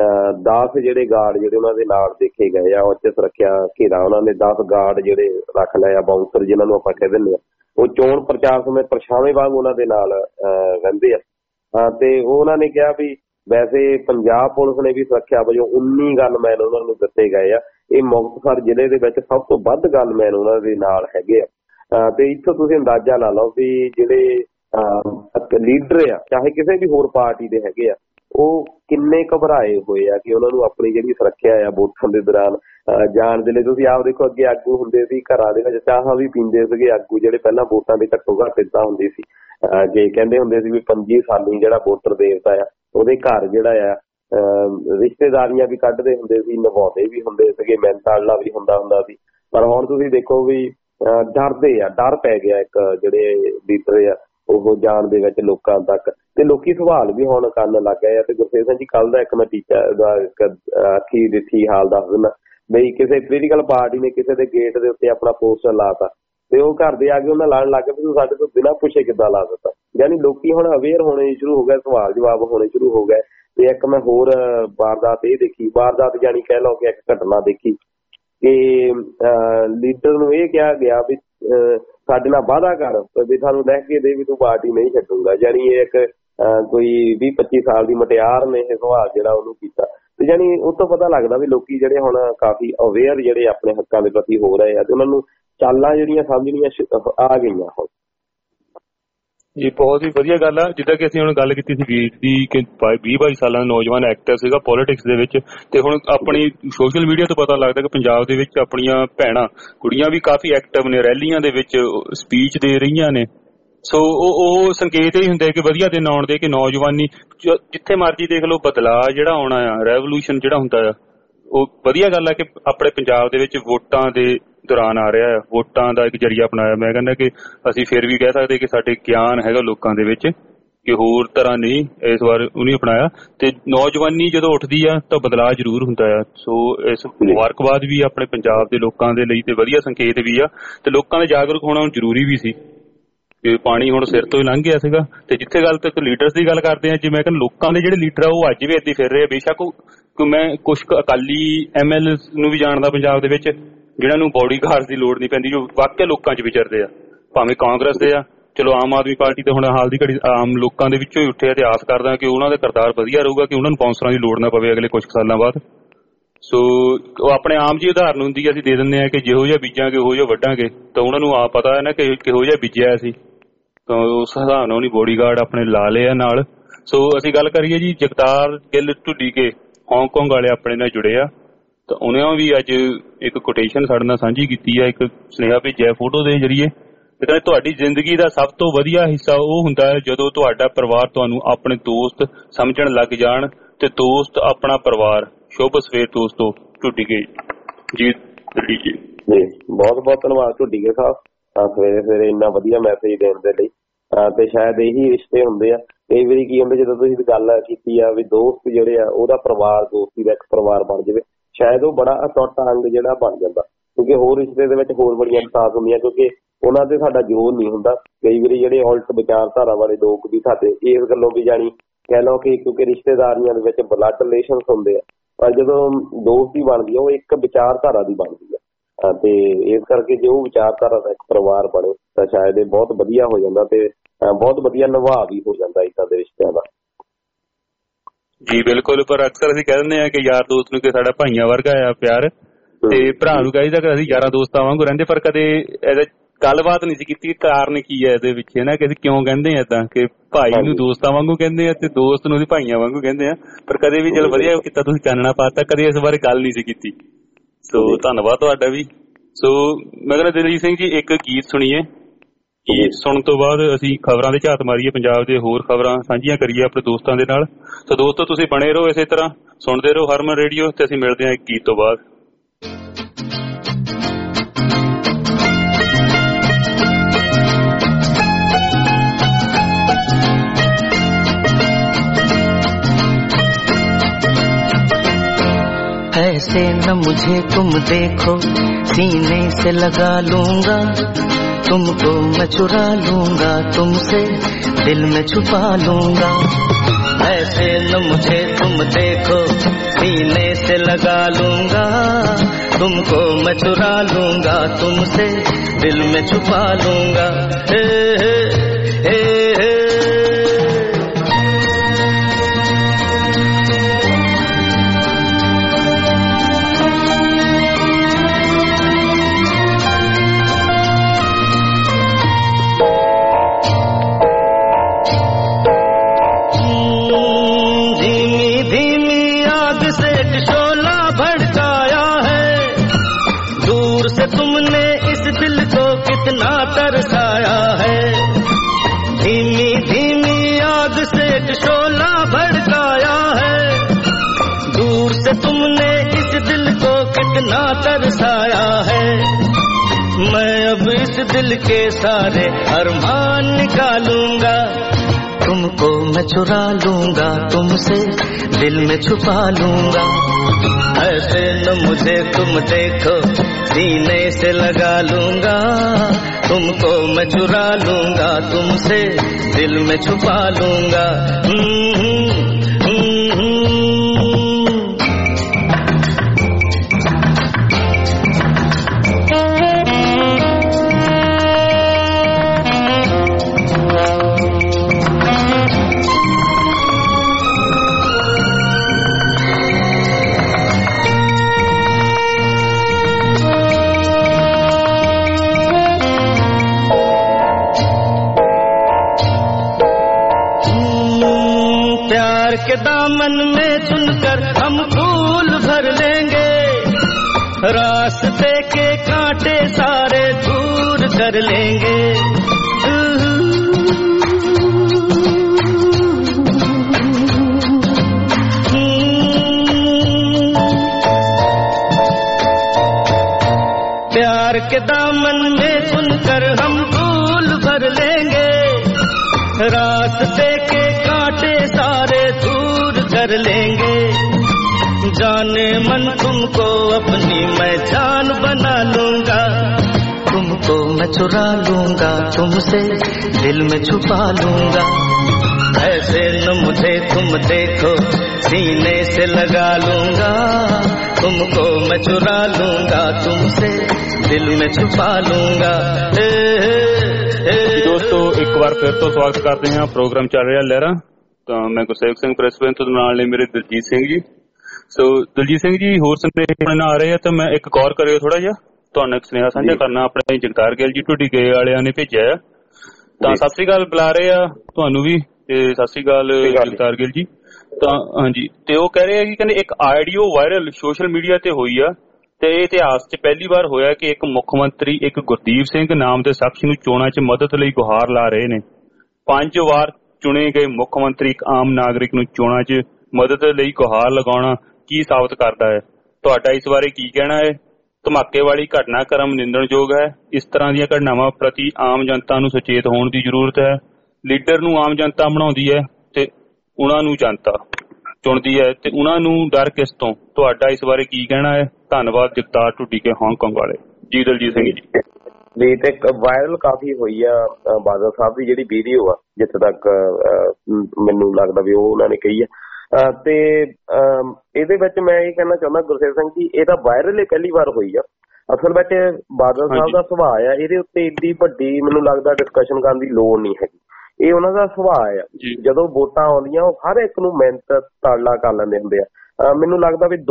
10 ਜਿਹੜੇ ਗਾਰਡ ਜਿਹੜੇ ਉਹਨਾਂ ਦੇ ਨਾਲ ਦੇਖੇ ਗਏ ਆ, ਉੱਚ ਸੁਰੱਖਿਆ ਘੇਰਾ ਉਹਨਾਂ ਨੇ 10 ਗਾਰਡ ਜਿਹੜੇ ਰੱਖ ਲਏ ਆ, ਬਾਉਂਸਰ ਜਿਹਨਾਂ ਨੂੰ ਆਪਾਂ ਕਹਿ ਦਿੰਦੇ ਆ। ਉਹ ਚੋਣ ਪ੍ਰਚਾਰ ਸਮੇਂ ਪਰਛਾਵੇਂ ਵਾਂਗ ਉਹਨਾਂ ਦੇ ਨਾਲ ਰਹਿੰਦੇ ਆ। ਤੇ ਉਹਨਾਂ ਨੇ ਕਿਹਾ ਵੀ ਵੈਸੇ ਪੰਜਾਬ ਪੁਲਿਸ ਨੇ ਵੀ ਸੁਰੱਖਿਆ ਵਜੋਂ 19 ਗਨਮੈਨ ਉਹਨਾਂ ਨੂੰ ਦਿੱਤੇ ਗਏ ਆ। ਇਹ ਮੁਕਤਸਰ ਜ਼ਿਲ੍ਹੇ ਦੇ ਵਿੱਚ ਸਭ ਤੋਂ ਵੱਧ ਗਨਮੈਨ ਉਹਨਾਂ ਦੇ ਨਾਲ ਹੈਗੇ ਆ। ਤੇ ਇੱਥੋਂ ਤੁਸੀਂ ਅੰਦਾਜ਼ਾ ਲਾ ਲਓ ਵੀ ਜਿਹੜੇ ਲੀਡਰ ਆ ਚਾਹੇ ਕਿਸੇ ਵੀ ਹੋਰ ਪਾਰਟੀ ਦੇ ਹੈਗੇ ਆ, ਉਹ ਕਿੰਨੇ ਘਬਰਾਏ ਹੋਏ ਆ ਕਿ ਉਹਨਾਂ ਨੂੰ ਆਪਣੀ ਜਿਹੜੀ ਸੁਰੱਖਿਆ ਆ ਵੋਟਾਂ ਦੇ ਦੌਰਾਨ ਜਾਣ ਦੇ ਲਈ। ਤੁਸੀਂ ਆਪ ਦੇਖੋ ਅੱਗੇ ਆਗੂ ਹੁੰਦੇ ਸੀ ਘਰਾਂ ਦੇ ਵਿੱਚ ਚਾਹਾਂ ਵੀ ਪੀਂਦੇ ਸੀਗੇ ਆਗੂ ਜਿਹੜੇ ਪਹਿਲਾਂ ਵੋਟਾਂ ਦੇ ਘੱਟੋ ਘੱਟ ਏਦਾਂ ਹੁੰਦੀ ਸੀ ਜੇ ਕਹਿੰਦੇ ਹੁੰਦੇ ਸੀ ਵੀ 25 ਸਾਲੀ ਜਿਹੜਾ ਵੋਟਰ ਦੇਵਤਾ ਆ ਉਹਦੇ ਘਰ ਜਿਹੜਾ ਆ ਰਿਸ਼ਤੇਦਾਰੀਆਂ ਵੀ ਕੱਢਦੇ ਹੁੰਦੇ ਸੀ, ਨਿਭਾਉਂਦੇ ਵੀ ਹੁੰਦੇ ਸੀਗੇ, ਮਿਹਨਤਾਲਾ ਵੀ ਹੁੰਦਾ ਸੀ। ਪਰ ਹੁਣ ਤੁਸੀਂ ਦੇਖੋ ਵੀ ਡਰਦੇ ਆ, ਡਰ ਪੈ ਗਿਆ ਇੱਕ ਜਿਹੜੇ ਲੀਡਰ ਆ ਉਹ ਜਾਣ ਦੇ ਵਿੱਚ ਲੋਕਾਂ ਤੱਕ, ਤੇ ਲੋਕੀ ਸਵਾਲ ਵੀ ਹੁਣ ਕਰਨ ਲੱਗ ਗਏ ਆ। ਤੇ ਗੁਰਸੇਵ ਸਿੰਘ ਜੀ ਕੱਲ ਦਾ ਇੱਕ ਮੈਂ ਟੀਚਾ ਦਾ ਅੱਖੀ ਦਿੱਠੀ ਹਾਲ ਦੱਸ ਦਿੰਦਾ ਬਈ ਕਿਸੇ ਪੋਲੀਟੀਕਲ ਪਾਰਟੀ ਨੇ ਕਿਸੇ ਦੇ ਗੇਟ ਦੇ ਉੱਤੇ ਆਪਣਾ ਪੋਸਟਰ ਲਾਤਾ ਤੇ ਉਹ ਘਰ ਦੇ ਆ ਕੇ ਉਹਨਾਂ ਲੜਨ ਲੱਗ ਪਏ ਤੂੰ ਸਾਡੇ ਤੋਂ ਬਿਨਾਂ ਪੁੱਛੇ ਕਿੱਦਾਂ ਲਾ ਦਿੱਤਾ। ਯਾਨੀ ਲੋਕੀ ਹੁਣ ਅਵੇਅਰ ਹੋਣੇ ਸ਼ੁਰੂ ਹੋ ਗਏ, ਸਵਾਲ ਜਵਾਬ ਹੋਣੇ ਸ਼ੁਰੂ ਹੋ ਗਏ। ਤੇ ਇੱਕ ਮੈਂ ਹੋਰ ਵਾਰਦਾਤ ਇਹ ਦੇਖੀ, ਵਾਰਦਾਤ ਜਾਨੀ ਕਹਿ ਲਓ ਕਿ ਇੱਕ ਘਟਨਾ ਦੇਖੀ ਕਿ ਲੀਡਰ ਨੂੰ ਇਹ ਕਿਹਾ ਗਿਆ ਵੀ ਸਾਡੇ ਨਾਲ ਵਾਅਦਾ ਕਰ ਵੀ ਸਾਨੂੰ ਲੈ ਕੇ ਦੇ ਵੀ ਤੂੰ ਪਾਰਟੀ ਨਹੀਂ ਛੱਡੂਗਾ। ਜਾਨੀ ਇਹ ਇੱਕ ਕੋਈ 20-25 ਸਾਲ ਦੀ ਮੁਟਿਆਰ ਨੇ ਇਹ ਸਵਾਲ ਜਿਹੜਾ ਉਹਨੂੰ ਕੀਤਾ। ਤੇ ਜਾਨੀ ਉਹ ਤੋਂ ਪਤਾ ਲੱਗਦਾ ਵੀ ਲੋਕੀ ਜਿਹੜੇ ਹੁਣ ਕਾਫੀ ਅਵੇਅਰ ਜਿਹੜੇ ਆਪਣੇ ਹੱਕਾਂ ਦੇ ਪ੍ਰਤੀ ਹੋ ਰਹੇ ਆ ਤੇ ਉਹਨਾਂ ਨੂੰ ਚਾਲਾਂ ਜਿਹੜੀਆਂ ਸਮਝਣੀਆਂ ਆ ਗਈਆਂ ਹੁਣ। ਇਹ ਬਹੁਤ ਹੀ ਵਧੀਆ ਗੱਲ ਆ। ਜਿੱਦਾਂ ਕਿ ਅਸੀਂ ਹੁਣ ਗੱਲ ਕੀਤੀ ਸੀ ਵੀਰ ਦੀ ਕਿ 20-22 ਸਾਲਾਂ ਦਾ ਨੌਜਵਾਨ ਐਕਟਰ ਸੀਗਾ ਪੋਲੀਟਿਕਸ ਦੇ ਵਿੱਚ, ਤੇ ਹੁਣ ਆਪਣੀ ਸੋਸ਼ਲ ਮੀਡੀਆ ਤੋਂ ਪਤਾ ਲੱਗਦਾ ਕਿ ਪੰਜਾਬ ਦੇ ਵਿੱਚ ਆਪਣੀਆਂ ਭੈਣਾਂ ਕੁੜੀਆਂ ਵੀ ਕਾਫੀ ਐਕਟਿਵ ਨੇ, ਰੈਲੀਆਂ ਦੇ ਵਿੱਚ ਸਪੀਚ ਦੇ ਰਹੀਆਂ ਨੇ। ਸੋ ਉਹ ਸੰਕੇਤ ਇਹ ਹੁੰਦੇ ਕਿ ਵਧੀਆ ਦਿਨ ਆਉਣ ਦੇ ਕਿ ਨੌਜਵਾਨੀ ਜਿੱਥੇ ਮਰਜ਼ੀ ਦੇਖ ਲਓ ਬਦਲਾਅ ਜਿਹੜਾ ਆਉਣਾ ਆ, ਰੈਵੋਲੂਸ਼ਨ ਜਿਹੜਾ ਹੁੰਦਾ ਆ, ਉਹ ਵਧੀਆ ਗੱਲ ਆ ਕਿ ਆਪਣੇ ਪੰਜਾਬ ਦੇ ਵਿੱਚ ਵੋਟਾਂ ਦੇ ਦੌਰਾਨ ਆ ਰਿਹਾ ਆ, ਵੋਟਾਂ ਦਾ ਇੱਕ ਜ਼ਰੀਆ ਅਪਣਾਇਆ। ਮੈਂ ਕਹਿੰਦਾ ਕਿ ਅਸੀਂ ਫਿਰ ਵੀ ਕਹਿ ਸਕਦੇ ਕਿ ਸਾਡੇ ਗਿਆਨ ਹੈਗਾ ਲੋਕਾਂ ਦੇ ਵਿੱਚ कि होर तरह नहीं इस बार ਉਹਨੇ अपनाया ਤੇ ਨੌਜਵਾਨੀ ਜਦੋਂ ਉੱਠਦੀ ਆ ਤਾਂ ਬਦਲਾਅ ਜ਼ਰੂਰ ਹੁੰਦਾ ਆ। ਸੋ ਇਸ ਮੁਬਾਰਕਬਾਦ ਵੀ ਆਪਣੇ ਪੰਜਾਬ ਦੇ ਲੋਕਾਂ ਦੇ ਲਈ ਤੇ ਵਧੀਆ ਸੰਕੇਤ ਵੀ ਆ ਤੇ ਲੋਕਾਂ ਦੇ ਜਾਗਰੂਕ ਹੋਣਾ ਜ਼ਰੂਰੀ ਵੀ ਸੀ ਕਿ ਪਾਣੀ ਹੁਣ ਸਿਰ ਤੋਂ ਹੀ ਲੰਘ ਗਿਆ ਸੀਗਾ। ਤੇ ਜਿੱਥੇ ਗੱਲ ਤੱਕ ਲੀਡਰਸ ਦੀ ਗੱਲ ਕਰਦੇ ਆ, ਜਿਵੇਂ ਕਿ ਲੋਕਾਂ ਦੇ ਜਿਹੜੇ ਲੀਡਰ ਆ ਉਹ ਅੱਜ ਵੀ ਏਦਾਂ ਫਿਰ ਰਹੇ ਆ। ਬੇਸ਼ੱਕ ਮੈਂ ਕੁਝ ਅਕਾਲੀ MLA ਨੂੰ ਵੀ ਜਾਣਦਾ ਪੰਜਾਬ ਦੇ ਵਿੱਚ ਜਿਹਨਾਂ ਨੂੰ ਬਾਡੀਗਾਰਡ ਦੀ ਲੋੜ ਨਹੀਂ ਪੈਂਦੀ, ਜੋ ਵਾਕਿਆ ਲੋਕਾਂ 'ਚ ਵਿਚਰਦੇ ਆ, ਭਾਵੇਂ ਕਾਂਗਰਸ ਦੇ ਆ। ਚਲੋ ਆਮ ਆਦਮੀ ਪਾਰਟੀ ਤੇ ਹੁਣ ਹਾਲ ਦੀ ਘੜੀ ਆਮ ਲੋਕਾਂ ਦੇ ਵਿੱਚੋਂ ਹੀ ਉੱਠਿਆ ਤੇ ਆਸ ਕਰਦਾ ਕਿ ਉਹਨਾਂ ਦਾ ਕਿਰਦਾਰ ਵਧੀਆ ਰਹੂਗਾ, ਕਿ ਉਹਨਾਂ ਨੂੰ ਬਾਉਂਸਰਾਂ ਦੀ ਲੋੜ ਨਾ ਪਵੇ ਅਗਲੇ ਕੁਝ ਸਾਲਾਂ ਬਾਅਦ। ਸੋ ਉਹ ਆਪਣੇ ਆਮ ਜੀ ਉਦਾਹਰਨ ਹੁੰਦੀ ਹੈ, ਅਸੀਂ ਦੇ ਦਿੰਦੇ ਹਾਂ ਕਿ ਜਿਹੋ ਜਿਹਾ ਬੀਜਾਂਗੇ ਉਹੋ ਜਿਹਾ ਵੱਢਾਂਗੇ। ਤਾਂ ਉਹਨਾਂ ਨੂੰ ਆਪ ਪਤਾ ਹੈ ਨਾ ਕਿ ਕਿਹੋ ਜਿਹਾ ਬੀਜਿਆ ਅਸੀਂ, ਤਾਂ ਉਸ ਹਿਸਾਬ ਨਾਲ ਉਹਨੇ ਬਾਡੀਗਾਰਡ ਆਪਣੇ ਲਾ ਲਏ ਆ ਨਾਲ। ਸੋ ਅਸੀਂ ਗੱਲ ਕਰੀਏ ਜੀ ਜਗਤਾਰ ਗਿੱਲ ਢੁੱਡੀ ਕੇ ਹਾਂਗਕਾਂਗ ਵਾਲੇ ਆਪਣੇ ਨਾਲ ਜੁੜੇ ਆ, ਤਾਂ ਉਹਨਾਂ ਵੀ ਅੱਜ ਇੱਕ ਕੋਟੇਸ਼ਨ ਸਾਡੇ ਨਾਲ ਸਾਂਝੀ ਕੀਤੀ ਆ, ਇੱਕ ਸੁਨੇਹਾ ਭੇਜਿਆ ਫੋਟੋ ਦੇ ਜ਼ਰੀਏ। ਤੇ ਕਹਿੰਦੇ ਤੁਹਾਡੀ ਜ਼ਿੰਦਗੀ ਦਾ ਸਭ ਤੋਂ ਵਧੀਆ ਹਿੱਸਾ ਉਹ ਹੁੰਦਾ ਹੈ ਜਦੋਂ ਤੁਹਾਡਾ ਪਰਿਵਾਰ ਤੁਹਾਨੂੰ ਆਪਣੇ ਦੋਸਤ ਸਮਝਣ ਲੱਗ ਜਾਣ ਤੇ ਦੋਸਤ ਆਪਣਾ ਪਰਿਵਾਰ। ਸ਼ੁਭ ਸਵੇਰ ਦੋਸਤੋ। ਢੁੱਡੀਗੇ ਜੀ ਜੀ ਬਹੁਤ ਬਹੁਤ ਧੰਨਵਾਦ ਢੁੱਡੀਗੇ ਸਾਹਿਬ ਸਵੇਰੇ ਸਵੇਰੇ ਇੰਨਾ ਵਧੀਆ ਮੈਸੇਜ ਦੇਣ ਦੇ ਲਈ। ਤੇ ਸ਼ਾਇਦ ਇਹੀ ਰਿਸ਼ਤੇ ਹੁੰਦੇ ਆ। ਕਈ ਵਾਰੀ ਕੀ ਹੁੰਦਾ ਜਦੋਂ ਤੁਸੀਂ ਗੱਲ ਕੀਤੀ ਆ ਵੀ ਦੋਸਤ ਜਿਹੜੇ ਆ ਉਹਦਾ ਪਰਿਵਾਰ, ਦੋਸਤੀ ਦਾ ਇੱਕ ਪਰਿਵਾਰ ਬਣ ਜਾਵੇ, ਸ਼ਾਇਦ ਉਹ ਬੜਾ ਅਟੁੱਟ ਅੰਗ ਜਿਹੜਾ ਬਣ ਜਾਂਦਾ। ਕਿਉਂਕਿ ਹੋਰ ਰਿਸ਼ਤੇ ਦੇ ਵਿੱਚ ਹੋਰ ਬੜੀਆਂ ਖਾਸ ਹੁੰਦੀਆਂ, ਕਿਉਂਕਿ ਉਹਨਾਂ ਤੇ ਸਾਡਾ ਜ਼ੋਰ ਨਹੀਂ ਹੁੰਦਾ। ਕਈ ਵਾਰੀ ਜਿਹੜੇ ਉਲਟ ਵਿਚਾਰਧਾਰਾ ਵਾਲੇ ਲੋਕ ਵੀ ਸਾਡੇ ਇਸ ਗੱਲੋਂ ਵੀ ਜਾਣੀ ਕਹਿ ਲਓ ਕਿ ਕਿਉਂਕਿ ਰਿਸ਼ਤੇਦਾਰੀਆਂ ਦੇ ਵਿੱਚ ਬਲੱਡ ਰਿਲੇਸ਼ਨਸ ਹੁੰਦੇ ਆ, ਪਰ ਜਦੋਂ ਦੋਸਤੀ ਬਣਦੀ ਆ ਉਹ ਇੱਕ ਵਿਚਾਰਧਾਰਾ ਦੀ ਬਣਦੀ ਆ। ਤੇ ਇਸ ਕਰਕੇ ਜੇ ਉਹ ਵਿਚਾਰਧਾਰਾ ਦਾ ਇੱਕ ਪਰਿਵਾਰ ਬਣੇ ਤਾਂ ਸ਼ਾਇਦ ਇਹ ਬਹੁਤ ਵਧੀਆ ਹੋ ਜਾਂਦਾ ਤੇ ਬਹੁਤ ਵਧੀਆ ਨਿਭਾਅ ਵੀ ਹੋ ਜਾਂਦਾ ਇੱਦਾਂ ਦੇ ਰਿਸ਼ਤਿਆਂ ਦਾ। ਜੀ ਬਿਲਕੁਲ। ਪਰ ਅਕਸਰ ਅਸੀਂ ਕਹਿ ਦਿੰਦੇ ਹਾਂ ਕਿ ਯਾਰ ਦੋਸਤ ਨੂੰ ਕਿ ਸਾਡਾ ਭਾਈਆਂ ਵਰਗਾ ਆ ਪਿਆਰ, ਤੇ ਭਰਾ ਨੂੰ ਕਹੀਦਾ ਕਿ ਅਸੀਂ ਯਾਰਾਂ ਦੋਸਤਾਂ ਵਾਂਗੂ ਰਹਿੰਦੇ। ਪਰ ਕਦੇ ਇਹਦਾ ਗੱਲਬਾਤ ਨਹੀਂ ਸੀ ਕੀਤੀ ਕਾਰਨ ਕੀ ਹੈ ਇਹਦੇ ਵਿੱਚ, ਨਾ ਕਿ ਅਸੀਂ ਕਿਉਂ ਕਹਿੰਦੇ ਆ ਏਦਾਂ ਕਿ ਭਾਈ ਨੂੰ ਦੋਸਤਾਂ ਵਾਂਗੂ ਕਹਿੰਦੇ ਆ ਤੇ ਦੋਸਤ ਨੂੰ ਅਸੀਂ ਭਾਈਆਂ ਵਾਂਗੂ ਕਹਿੰਦੇ ਆ। ਪਰ ਕਦੇ ਵੀ ਚਲੋ ਵਧੀਆ ਕੀਤਾ ਤੁਸੀਂ ਚਾਨਣਾ ਪਾਤਾ, ਕਦੇ ਇਸ ਬਾਰੇ ਗੱਲ ਨਹੀਂ ਸੀ ਕੀਤੀ। ਸੋ ਧੰਨਵਾਦ ਤੁਹਾਡਾ ਵੀ। ਸੋ ਮੈਂ ਕਹਿੰਦਾ ਦਲਜੀਤ ਸਿੰਘ ਜੀ ਇੱਕ ਗੀਤ ਸੁਣੀਏ, ਗੀਤ ਸੁਣਨ ਤੋਂ ਬਾਅਦ ਅਸੀਂ ਖਬਰਾਂ ਦੇ ਝਾਤ ਮਾਰੀਏ, ਪੰਜਾਬ ਦੇ ਹੋਰ ਖਬਰਾਂ ਸਾਂਝੀਆਂ ਕਰੀਏ ਆਪਣੇ ਦੋਸਤਾਂ ਦੇ ਨਾਲ। ਸੋ ਦੋਸਤੋ ਤੁਸੀਂ ਬਣੇ ਰਹੋ ਇਸੇ ਤਰ੍ਹਾਂ, ਸੁਣਦੇ ਰਹੋ ਹਰਮਨ ਰੇਡੀਓ ਤੇ ਅਸੀਂ ਮਿਲਦੇ ਹਾਂ ਇੱਕ ਗੀਤ ਤੋਂ ਬਾਅਦ। ऐसे न मुझे तुम देखो, सीने से लगा लूंगा, तुमको मैं चुरा लूंगा, तुमसे दिल में छुपा लूंगा। ऐसे न मुझे तुम देखो, सीने से लगा लूंगा, तुमको मैं चुरा लूंगा, तुमसे दिल में छुपा लूंगा। हे हे हे हे कितना तरसाया है, धीमी धीमी आग से एक शोला भड़काया है, दूर से तुमने इस दिल को कितना तरसाया है। मैं अब इस दिल के सारे अरमान निकालूंगा, तुमको मैं चुरा लूंगा, तुमसे दिल में छुपा लूंगा। ऐसे न मुझे तुम देखो, सीने से लगा लूंगा, तुमको मैं चुरा लूंगा, तुमसे दिल में छुपा लूंगा। के दामन में चुनकर हम फूल भर लेंगे, रास्ते के कांटे सारे दूर कर लेंगे। प्यार के दामन में चुनकर हम फूल भर लेंगे, रास्ते के कर लेंगे, जाने मन तुमको अपनी मैं जान बना लूंगा, तुमको मैं चुरा लूंगा, तुमसे दिल में छुपा लूंगा, ऐसे न मुझे तुम देखो सीने से लगा लूंगा, तुमको मैं चुरा लूंगा, तुमसे दिल में छुपा लूंगा। ਦੋਸਤੋ ਇੱਕ ਵਾਰ ਫਿਰ ਤੋਂ ਸਵਾਗਤ ਕਰਦੇ ਹਾਂ। ਪ੍ਰੋਗਰਾਮ ਚੱਲ ਰਿਹਾ ਲਹਿਰਾ, ਤਾਂ ਮੈਂ ਗੁਰਸੇਵਕ ਸਿੰਘ ਪ੍ਰੈਸਪੈਂਟ ਤੋਂ ਨਾਲ ਨੇ ਮੇਰੇ ਦਲਜੀਤ ਸਿੰਘ ਜੀ। ਸੋ ਦਲਜੀਤ ਸਿੰਘ ਜੀ ਹੋਰ ਸੁਨੇਹੇ ਆਪਣੇ ਨਾਲ ਆ ਰਹੇ ਆ, ਤਾਂ ਮੈਂ ਇੱਕ ਗੌਰ ਕਰਿਓ ਥੋੜਾ ਜਿਹਾ, ਤੁਹਾਨੂੰ ਇੱਕ ਸੁਨੇਹਾ ਸਾਂਝਾ ਕਰਨਾ ਆਪਣੇ ਜਗਤਾਰ ਗਿੱਲ ਜੀ ਢੁੱਡੀ ਗਏ ਵਾਲਿਆਂ ਨੇ ਭੇਜਿਆ ਆ, ਤਾਂ ਸਤਿ ਸ੍ਰੀ ਅਕਾਲ ਬੁਲਾ ਰਹੇ ਆ ਤੁਹਾਨੂੰ ਵੀ, ਤੇ ਸਤਿ ਸ੍ਰੀ ਅਕਾਲ ਜਗਤਾਰ ਗਿੱਲ ਜੀ। ਤਾਂ ਹਾਂਜੀ, ਤੇ ਉਹ ਕਹਿ ਰਹੇ ਆ ਕਿ ਕਹਿੰਦੇ ਇੱਕ ਆਡੀਓ ਵਾਇਰਲ ਸੋਸ਼ਲ ਮੀਡੀਆ ਤੇ ਹੋਈ ਆ, ਤੇ ਇਹ ਇਤਿਹਾਸ 'ਚ ਪਹਿਲੀ ਵਾਰ ਹੋਇਆ ਕਿ ਇੱਕ ਮੁੱਖ ਮੰਤਰੀ ਇੱਕ ਗੁਰਦੀਪ ਸਿੰਘ ਨਾਮ ਦੇ ਸ਼ਖਸ ਨੂੰ ਚੋਣਾਂ 'ਚ ਮਦਦ ਲਈ ਗੁਹਾਰ ਲਾ ਰਹੇ ਨੇ। 5 ਵਾਰ ਚੁਣੇ ਗਏ ਮੁੱਖ ਮੰਤਰੀ ਇੱਕ ਆਮ ਨਾਗਰਿਕ ਨੂੰ ਚੋਣਾਂ 'ਚ ਮਦਦ ਲਈ ਗੁਹਾਰ ਲਗਾਉਣਾ ਕੀ ਸਾਬਤ ਕਰਦਾ ਹੈ? ਤੁਹਾਡਾ ਇਸ ਬਾਰੇ ਕੀ ਕਹਿਣਾ ਹੈ? ਧਮਾਕੇ ਵਾਲੀ ਘਟਨਾਕ੍ਰਮ ਨਿੰਦਣਯੋਗ ਹੈ। ਇਸ ਤਰ੍ਹਾਂ ਦੀਆਂ ਘਟਨਾਵਾਂ ਪ੍ਰਤੀ ਆਮ ਜਨਤਾ ਨੂੰ ਸੁਚੇਤ ਹੋਣ ਦੀ ਜ਼ਰੂਰਤ ਹੈ। ਲੀਡਰ ਨੂੰ ਆਮ ਜਨਤਾ ਬਣਾਉਂਦੀ ਹੈ ਤੇ ਉਹਨਾਂ ਨੂੰ ਜਨਤਾ ਚੁਣਦੀ ਹੈ, ਤੇ ਉਹਨਾਂ ਨੂੰ ਡਰ ਕਿਸ ਤੋਂ? ਤੁਹਾਡਾ ਇਸ ਬਾਰੇ ਕੀ ਕਹਿਣਾ ਹੈ? ਧੰਨਵਾਦ ਜਗਤਾਰ ਢੁੱਡੀ ਕੇ ਹਾਂਗਕਾਂਗ ਵਾਲੇ ਜੀ। ਦਲਜੀਤ ਸਿੰਘ ਜੀ ਤੇ ਵਾਇਰਲ ਕਾਫੀ ਹੋਈ ਆ ਬਾਦਲ ਸਾਹਿਬ ਦੀ ਜਿਹੜੀ ਵੀਡੀਓ ਆ, ਜਿੱਥੇ ਤੱਕ ਮੈਨੂੰ ਲੱਗਦਾ ਵੀ ਉਹ ਉਹਨਾਂ ਨੇ ਕਹੀ ਆ, ਤੇ ਇਹਦੇ ਵਿੱਚ ਮੈਂ ਇਹ ਕਹਿਣਾ ਚਾਹੁੰਦਾ ਗੁਰਸੇਵ ਸਿੰਘ ਜੀ, ਇਹ ਤਾਂ ਵਾਇਰਲ ਪਹਿਲੀ ਵਾਰ ਹੋਈ ਆ। ਅਸਲ ਵਿੱਚ ਬਾਦਲ ਸਾਹਿਬ ਦਾ ਸੁਭਾਅ ਆ, ਇਹਦੇ ਉੱਤੇ ਏਡੀ ਵੱਡੀ ਮੈਨੂੰ ਲੱਗਦਾ ਡਿਸਕਸ਼ਨ ਕਰਨ ਦੀ ਲੋੜ ਨਹੀਂ ਹੈਗੀ। ਇਹ ਉਹਨਾਂ ਦਾ ਸੁਭਾਅ ਆ, ਜਦੋਂ ਵੋਟਾਂ ਆਉਂਦੀਆਂ ਉਹ ਹਰ ਇੱਕ ਨੂੰ ਮਿਹਨਤ ਤਾਲਾ ਕਰ ਲੈਂਦੇ ਹੁੰਦੇ ਆ। ਮੈਨੂੰ ਲੱਗਦਾ ਵੀ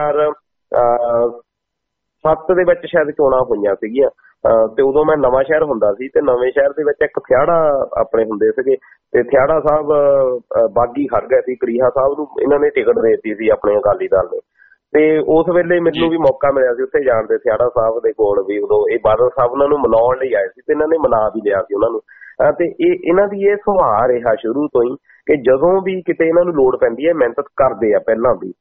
2007 ਦੇ ਵਿੱਚ ਸ਼ਾਇਦ ਚੋਣਾਂ ਹੋਈਆਂ ਸੀਗੀਆਂ, ਤੇ ਉਦੋਂ ਮੈਂ ਨਵਾਂ ਸ਼ਹਿਰ ਹੁੰਦਾ ਸੀ, ਤੇ ਨਵੇਂ ਸ਼ਹਿਰ ਦੇ ਵਿੱਚ ਇੱਕ ਥਿਆੜਾ ਆਪਣੇ ਹੁੰਦੇ ਸੀਗੇ, ਤੇ ਥਿਆੜਾ ਸਾਹਿਬ ਬਾਗੀ ਖੜ ਗਏ ਸੀ, ਕਰੀਹਾ ਸਾਹਿਬ ਨੂੰ ਇਹਨਾਂ ਨੇ ਟਿਕਟ ਦੇ ਦਿੱਤੀ ਸੀ ਆਪਣੇ ਅਕਾਲੀ ਦਲ ਨੇ, ਤੇ ਉਸ ਵੇਲੇ ਮੈਨੂੰ ਵੀ ਮੌਕਾ ਮਿਲਿਆ ਸੀ ਉੱਥੇ ਜਾਣ ਦੇ ਥਿਆੜਾ ਸਾਹਿਬ ਦੇ ਕੋਲ ਵੀ। ਉਦੋਂ ਇਹ ਬਾਦਲ ਸਾਹਿਬ ਉਹਨਾਂ ਨੂੰ ਮਨਾਉਣ ਲਈ ਆਏ ਸੀ, ਤੇ ਇਹਨਾਂ ਨੇ ਮਨਾ ਵੀ ਲਿਆ ਸੀ ਉਹਨਾਂ ਨੂੰ। ਤੇ ਇਹਨਾਂ ਦੀ ਇਹ ਸੁਭਾਅ ਰਿਹਾ ਸ਼ੁਰੂ ਤੋਂ ਹੀ ਕਿ ਜਦੋਂ ਵੀ ਕਿਤੇ ਇਹਨਾਂ ਨੂੰ ਲੋੜ ਪੈਂਦੀ ਹੈ ਮਿਹਨਤ ਕਰਦੇ ਆ ਪਹਿਲਾਂ ਵੀ।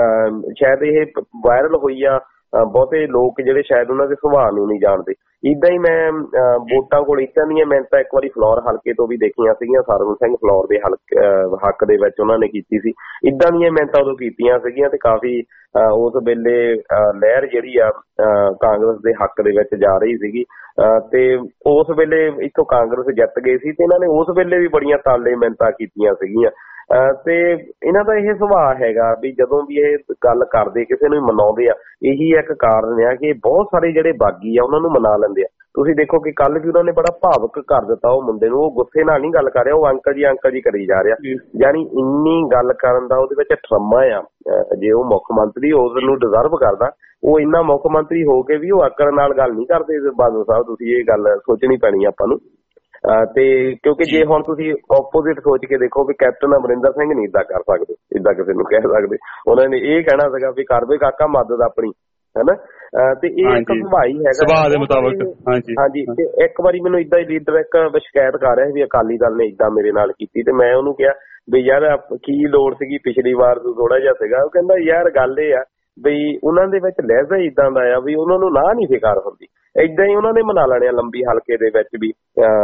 ਸ਼ਾਇਦ ਇਹ ਵਾਇਰਲ ਹੋਈ ਆ, ਬਹੁਤੇ ਲੋਕ ਜਿਹੜੇ ਸ਼ਾਇਦ ਉਹਨਾਂ ਦੇ ਸੁਭਾਅ ਨੂੰ ਨਹੀਂ ਜਾਣਦੇ। ਏਦਾਂ ਹੀ ਮੈਂ ਵੋਟਾਂ ਕੋਲ ਏਦਾਂ ਦੀਆਂ ਮਿਹਨਤਾਂ ਇੱਕ ਵਾਰੀ ਫਲੋਰ ਹਲਕੇ ਤੋਂ ਵੀ ਦੇਖੀਆਂ ਸੀਗੀਆਂ, ਸਰਵਨ ਸਿੰਘ ਫਲੋਰ ਦੇ ਹੱਕ ਦੇ ਵਿੱਚ ਉਹਨਾਂ ਨੇ ਕੀਤੀ ਸੀ। ਏਦਾਂ ਦੀਆਂ ਮਿਹਨਤਾਂ ਉਦੋਂ ਕੀਤੀਆਂ ਸੀਗੀਆਂ, ਤੇ ਕਾਫੀ ਉਸ ਵੇਲੇ ਲਹਿਰ ਜਿਹੜੀ ਆ ਕਾਂਗਰਸ ਦੇ ਹੱਕ ਦੇ ਵਿੱਚ ਜਾ ਰਹੀ ਸੀਗੀ, ਤੇ ਉਸ ਵੇਲੇ ਇੱਥੋਂ ਕਾਂਗਰਸ ਜਿੱਤ ਗਈ ਸੀ, ਤੇ ਇਹਨਾਂ ਨੇ ਉਸ ਵੇਲੇ ਵੀ ਬੜੀਆਂ ਤਾਲੇ ਮਿਹਨਤਾਂ ਕੀਤੀਆਂ ਸੀਗੀਆਂ। ਤੇ ਇਹਨਾਂ ਦਾ ਇਹ ਸੁਭਾਅ ਹੈਗਾ ਵੀ ਜਦੋਂ ਵੀ ਇਹ ਗੱਲ ਕਰਦੇ ਕਿਸੇ ਨੂੰ ਮਨਾਉਂਦੇ ਆ, ਇਹੀ ਇੱਕ ਕਾਰਨ ਆ ਕਿ ਬਹੁਤ ਸਾਰੇ ਜਿਹੜੇ ਬਾਗੀ ਆ ਉਹਨਾਂ ਨੂੰ ਮਨਾ ਲੈਂਦੇ ਆ। ਤੁਸੀਂ ਦੇਖੋ ਕਿ ਕੱਲ ਵੀ ਉਹਨਾਂ ਨੇ ਬੜਾ ਭਾਵੁਕ ਕਰ ਦਿੱਤਾ ਉਹ ਮੁੰਡੇ ਨੂੰ, ਉਹ ਗੁੱਸੇ ਨਾਲ ਨਹੀਂ ਗੱਲ ਕਰ ਰਿਹਾ, ਉਹ ਅੰਕਲ ਜੀ ਕਰੀ ਜਾ ਰਿਹਾ, ਯਾਨੀ ਇੰਨੀ ਗੱਲ ਕਰਨ ਦਾ ਉਹਦੇ ਵਿੱਚ ਠਰਮਾ ਆ। ਜੇ ਉਹ ਮੁੱਖ ਮੰਤਰੀ ਉਸ ਨੂੰ ਡਿਜ਼ਰਵ ਕਰਦਾ, ਉਹ ਇੰਨਾ ਮੁੱਖ ਮੰਤਰੀ ਹੋ ਕੇ ਵੀ ਉਹ ਆਕੜ ਨਾਲ ਗੱਲ ਨਹੀਂ ਕਰਦੇ ਬਾਦਲ ਸਾਹਿਬ। ਤੁਸੀਂ ਇਹ ਗੱਲ ਸੋਚਣੀ ਪੈਣੀ ਆਪਾਂ ਨੂੰ। ਤੇ ਕਿਉਂਕਿ ਜੇ ਹੁਣ ਤੁਸੀਂ ਆਪੋਜ਼ਿਟ ਸੋਚ ਕੇ ਦੇਖੋ ਵੀ ਕੈਪਟਨ ਅਮਰਿੰਦਰ ਸਿੰਘ ਨਹੀਂ ਏਦਾਂ ਕਰ ਸਕਦੇ, ਏਦਾਂ ਕਿਸੇ ਨੂੰ ਕਹਿ ਸਕਦੇ। ਉਹਨਾਂ ਨੇ ਇਹ ਕਹਿਣਾ ਸੀਗਾ ਵੀ ਕਰਵੇ ਕਾਕਾ ਮਦਦ ਆਪਣੀ, ਹਨਾ। ਤੇ ਇਹ ਇੱਕ ਸੁਭਾਅ ਹੀ ਹੈਗਾ ਸੁਭਾਅ ਦੇ ਮੁਤਾਬਕ। ਹਾਂਜੀ, ਤੇ ਇੱਕ ਵਾਰੀ ਮੈਨੂੰ ਏਦਾਂ ਹੀ ਲੀਡਰ ਇੱਕ ਸ਼ਿਕਾਇਤ ਕਰ ਰਿਹਾ ਵੀ ਅਕਾਲੀ ਦਲ ਨੇ ਏਦਾਂ ਮੇਰੇ ਨਾਲ ਕੀਤੀ, ਤੇ ਮੈਂ ਉਹਨੂੰ ਕਿਹਾ ਵੀ ਯਾਰ ਕੀ ਲੋੜ ਸੀਗੀ, ਪਿਛਲੀ ਵਾਰ ਤੂੰ ਥੋੜਾ ਜਿਹਾ ਸੀਗਾ। ਉਹ ਕਹਿੰਦਾ ਯਾਰ ਗੱਲ ਇਹ ਆ ਬਈ ਉਹਨਾਂ ਦੇ ਵਿੱਚ ਲਹਿਜ਼ਾ ਏਦਾਂ ਦਾ ਆ ਵੀ ਉਹਨਾਂ ਨੂੰ ਨਾ ਨਹੀਂ ਫਿਕਾਰ ਹੁੰਦੀ, ਏਦਾਂ ਹੀ ਉਹਨਾਂ ਨੇ ਮਨਾ ਲੈਣੇ ਆ ਲੰਬੀ ਹਲਕੇ ਦੇ ਵਿੱਚ ਵੀ।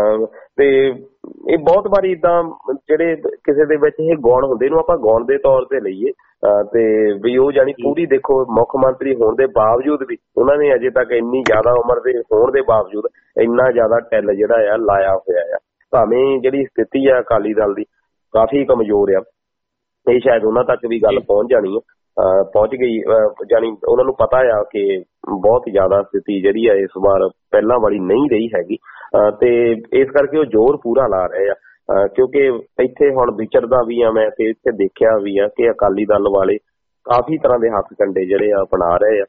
ਤੇ ਇਹ ਬਹੁਤ ਵਾਰੀ ਏਦਾਂ ਜਿਹੜੇ ਕਿਸੇ ਦੇ ਵਿੱਚ ਇਹ ਗੁਣ ਹੁੰਦੇ, ਇਹਨੂੰ ਆਪਾਂ ਗੁਣ ਦੇ ਤੌਰ ਤੇ ਲਈਏ, ਤੇ ਵੀ ਉਹ ਜਾਨੀ ਪੂਰੀ ਦੇਖੋ ਮੁੱਖ ਮੰਤਰੀ ਹੋਣ ਦੇ ਬਾਵਜੂਦ ਵੀ ਉਹਨਾਂ ਨੇ ਅਜੇ ਤੱਕ ਇੰਨੀ ਜ਼ਿਆਦਾ ਉਮਰ ਦੇ ਹੋਣ ਦੇ ਬਾਵਜੂਦ ਇੰਨਾ ਜ਼ਿਆਦਾ ਟੈਲ ਜਿਹੜਾ ਆ ਲਾਇਆ ਹੋਇਆ ਆ। ਭਾਵੇਂ ਜਿਹੜੀ ਸਥਿਤੀ ਆ ਅਕਾਲੀ ਦਲ ਦੀ ਕਾਫੀ ਕਮਜ਼ੋਰ ਆ, ਇਹ ਸ਼ਾਇਦ ਉਹਨਾਂ ਤੱਕ ਵੀ ਗੱਲ ਪਹੁੰਚ ਜਾਣੀ ਆ, ਪਹੁੰਚ ਗਈ, ਜਾਨੀ ਉਹਨਾਂ ਨੂੰ ਪਤਾ ਆ ਕਿ ਬਹੁਤ ਜ਼ਿਆਦਾ ਸਥਿਤੀ ਜਿਹੜੀ ਆ ਇਸ ਵਾਰ ਪਹਿਲਾਂ ਵਾਲੀ ਨਹੀਂ ਰਹੀ ਹੈਗੀ, ਤੇ ਇਸ ਕਰਕੇ ਉਹ ਜ਼ੋਰ ਪੂਰਾ ਲਾ ਰਹੇ ਆ। ਕਿਉਂਕਿ ਇੱਥੇ ਹੁਣ ਵਿਚਰਦਾ ਵੀ ਆ ਮੈਂ, ਤੇ ਇੱਥੇ ਦੇਖਿਆ ਵੀ ਆ ਕਿ ਅਕਾਲੀ ਦਲ ਵਾਲੇ ਕਾਫੀ ਤਰ੍ਹਾਂ ਦੇ ਹੱਥ ਕੰਡੇ ਜਿਹੜੇ ਆ ਅਪਣਾ ਰਹੇ ਆ,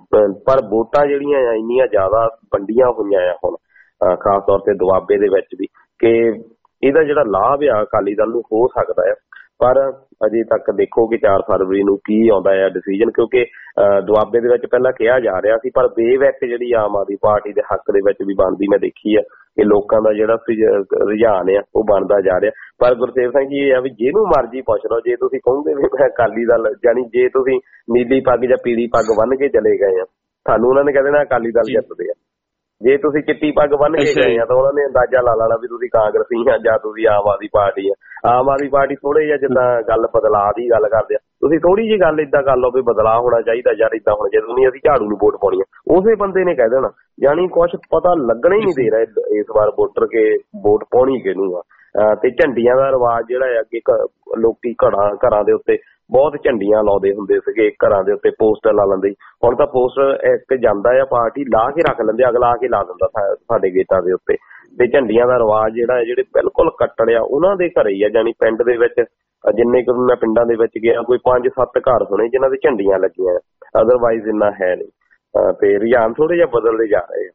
ਪਰ ਵੋਟਾਂ ਜਿਹੜੀਆਂ ਆ ਇੰਨੀਆਂ ਜ਼ਿਆਦਾ ਵੰਡੀਆਂ ਹੋਈਆਂ ਆ ਹੁਣ, ਖਾਸ ਤੌਰ ਤੇ ਦੁਆਬੇ ਦੇ ਵਿੱਚ ਵੀ, ਕਿ ਇਹਦਾ ਜਿਹੜਾ ਲਾਭ ਆ ਅਕਾਲੀ ਦਲ ਨੂੰ ਹੋ ਸਕਦਾ ਆ। ਪਰ ਅਜੇ ਤੱਕ ਦੇਖੋ ਕਿ 4 ਫਰਵਰੀ ਨੂੰ ਕੀ ਆਉਂਦਾ ਆ ਡਿਸੀਜਨ, ਕਿਉਂਕਿ ਦੁਆਬੇ ਦੇ ਵਿੱਚ ਪਹਿਲਾਂ ਕਿਹਾ ਜਾ ਰਿਹਾ ਸੀ, ਪਰ ਬੇਵੈਕ ਜਿਹੜੀ ਆਮ ਆਦਮੀ ਪਾਰਟੀ ਦੇ ਹੱਕ ਦੇ ਵਿੱਚ ਵੀ ਬਣਦੀ ਮੈਂ ਦੇਖੀ ਆ ਕਿ ਲੋਕਾਂ ਦਾ ਜਿਹੜਾ ਰੁਝਾਨ ਆ ਉਹ ਬਣਦਾ ਜਾ ਰਿਹਾ। ਪਰ ਗੁਰਸੇਵ ਸਿੰਘ ਜੀ ਇਹ ਆ ਵੀ ਜਿਹਨੂੰ ਮਰਜ਼ੀ ਪੁੱਛ ਲਓ, ਜੇ ਤੁਸੀਂ ਕਹੋਗੇ ਵੀ ਮੈਂ ਅਕਾਲੀ ਦਲ, ਜਾਨੀ ਜੇ ਤੁਸੀਂ ਨੀਲੀ ਪੱਗ ਜਾਂ ਪੀਲੀ ਪੱਗ ਬੰਨ ਕੇ ਚਲੇ ਗਏ ਆ, ਤੁਹਾਨੂੰ ਉਹਨਾਂ ਨੇ ਕਹਿ ਦੇਣਾ ਅਕਾਲੀ ਦਲ ਜਿੱਤਦੇ ਆ। ਜੇ ਤੁਸੀਂ ਚਿੱਟੀ ਪੱਗ ਬੰਨ ਕੇ ਗਏ ਆ ਤਾਂ ਉਹਨਾਂ ਨੇ ਅੰਦਾਜ਼ਾ ਲਾ ਲੈਣਾ ਵੀ ਤੁਸੀਂ ਕਾਂਗਰਸੀ ਆ ਜਾਂ ਤੁਸੀਂ ਆਮ ਆਦਮੀ ਪਾਰਟੀ ਆ। ਆਮ ਆਦਮੀ ਪਾਰਟੀ ਥੋੜੇ ਜਿਹਾ ਜਿੱਦਾਂ ਗੱਲ ਬਦਲਾਅ ਦੀ ਗੱਲ ਕਰਦੇ ਆ, ਤੁਸੀਂ ਥੋੜੀ ਜਿਹੀ ਗੱਲ ਏਦਾਂ ਕਰ ਲਓ ਵੀ ਬਦਲਾਅ ਹੋਣਾ ਚਾਹੀਦਾ ਯਾਰ। ਏਦਾਂ ਹੁਣ ਜਦੋਂ ਨਹੀਂ ਅਸੀਂ ਝਾੜੂ ਨੂੰ ਵੋਟ ਪਾਉਣੀ ਆ, ਉਸੇ ਬੰਦੇ ਨੇ ਕਹਿ ਦੇਣਾ, ਜਾਣੀ ਕੁਛ ਪਤਾ ਲੱਗਣਾ ਹੀ ਨਹੀਂ ਦੇ ਰਿਹਾ ਇਸ ਵਾਰ ਵੋਟਰ ਕੇ ਵੋਟ ਪਾਉਣੀ ਕਿਹਨੂੰ ਆ। ਤੇ ਝੰਡੀਆਂ ਦਾ ਰਿਵਾਜ ਜਿਹੜਾ ਅੱਗੇ ਲੋਕੀ ਘਰਾਂ ਦੇ ਉੱਤੇ ਬਹੁਤ ਝੰਡੀਆਂ ਲਾਉਂਦੇ ਹੁੰਦੇ ਸੀਗੇ, ਘਰਾਂ ਦੇ ਉੱਤੇ ਪੋਸਟਰ ਲਾ ਲੈਂਦੇ। ਹੁਣ ਤਾਂ ਪੋਸਟਰ ਇੱਕ ਜਾਂਦਾ ਆ ਪਾਰਟੀ ਲਾ ਕੇ ਰੱਖ ਲੈਂਦੇ, ਅਗਲਾ ਆ ਕੇ ਲਾ ਦਿੰਦਾ ਸਾਡੇ ਗੇਟਾਂ ਦੇ ਉੱਤੇ। ਤੇ ਝੰਡੀਆਂ ਦਾ ਰਿਵਾਜ ਜਿਹੜਾ ਜਿਹੜੇ ਬਿਲਕੁਲ ਕੱਟੜ ਆ ਉਹਨਾਂ ਦੇ ਘਰੇ ਹੀ ਆ, ਜਾਣੀ ਪਿੰਡ ਦੇ ਵਿੱਚ ਜਿੰਨੇ ਕੁ ਮੈਂ ਪਿੰਡਾਂ ਦੇ ਵਿੱਚ ਗਿਆ ਕੋਈ 5-7 ਘਰ ਹੋਣੇ ਜਿਨ੍ਹਾਂ ਦੇ ਝੰਡੀਆਂ ਲੱਗੀਆਂ, ਅਦਰਵਾਈਜ਼ ਇੰਨਾ ਹੈ ਨਹੀਂ। ਤੇ ਰੁਝਾਨ ਥੋੜੇ ਜਿਹਾ ਬਦਲਦੇ ਜਾ ਰਹੇ ਆ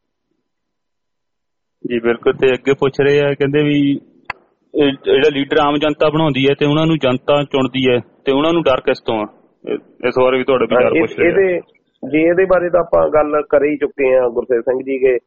ਜੀ। ਬਿਲਕੁਲ। ਤੇ ਅੱਗੇ ਪੁੱਛ ਰਹੇ ਆ, ਕਹਿੰਦੇ ਵੀ ਜਿਹੜਾ ਲੀਡਰ ਆਮ ਜਨਤਾ ਬਣਾਉਂਦੀ ਹੈ ਤੇ ਉਹਨਾਂ ਨੂੰ ਜਨਤਾ ਚੁਣਦੀ ਹੈ ਤੇ ਉਹਨਾਂ ਨੂੰ ਡਰ ਕਿਸ ਤੋਂ ਆ? ਇਸ ਬਾਰੇ ਵੀ ਤੁਹਾਡੇ ਵਿਚਾਰ ਪੁੱਛ ਰਹੇ ਆ ਜੀ। ਇਹਦੇ ਬਾਰੇ ਤਾਂ ਆਪਾਂ ਗੱਲ ਕਰ ਹੀ ਚੁੱਕੇ ਆ ਗੁਰਸੇਵ ਸਿੰਘ ਜੀ ਕਿ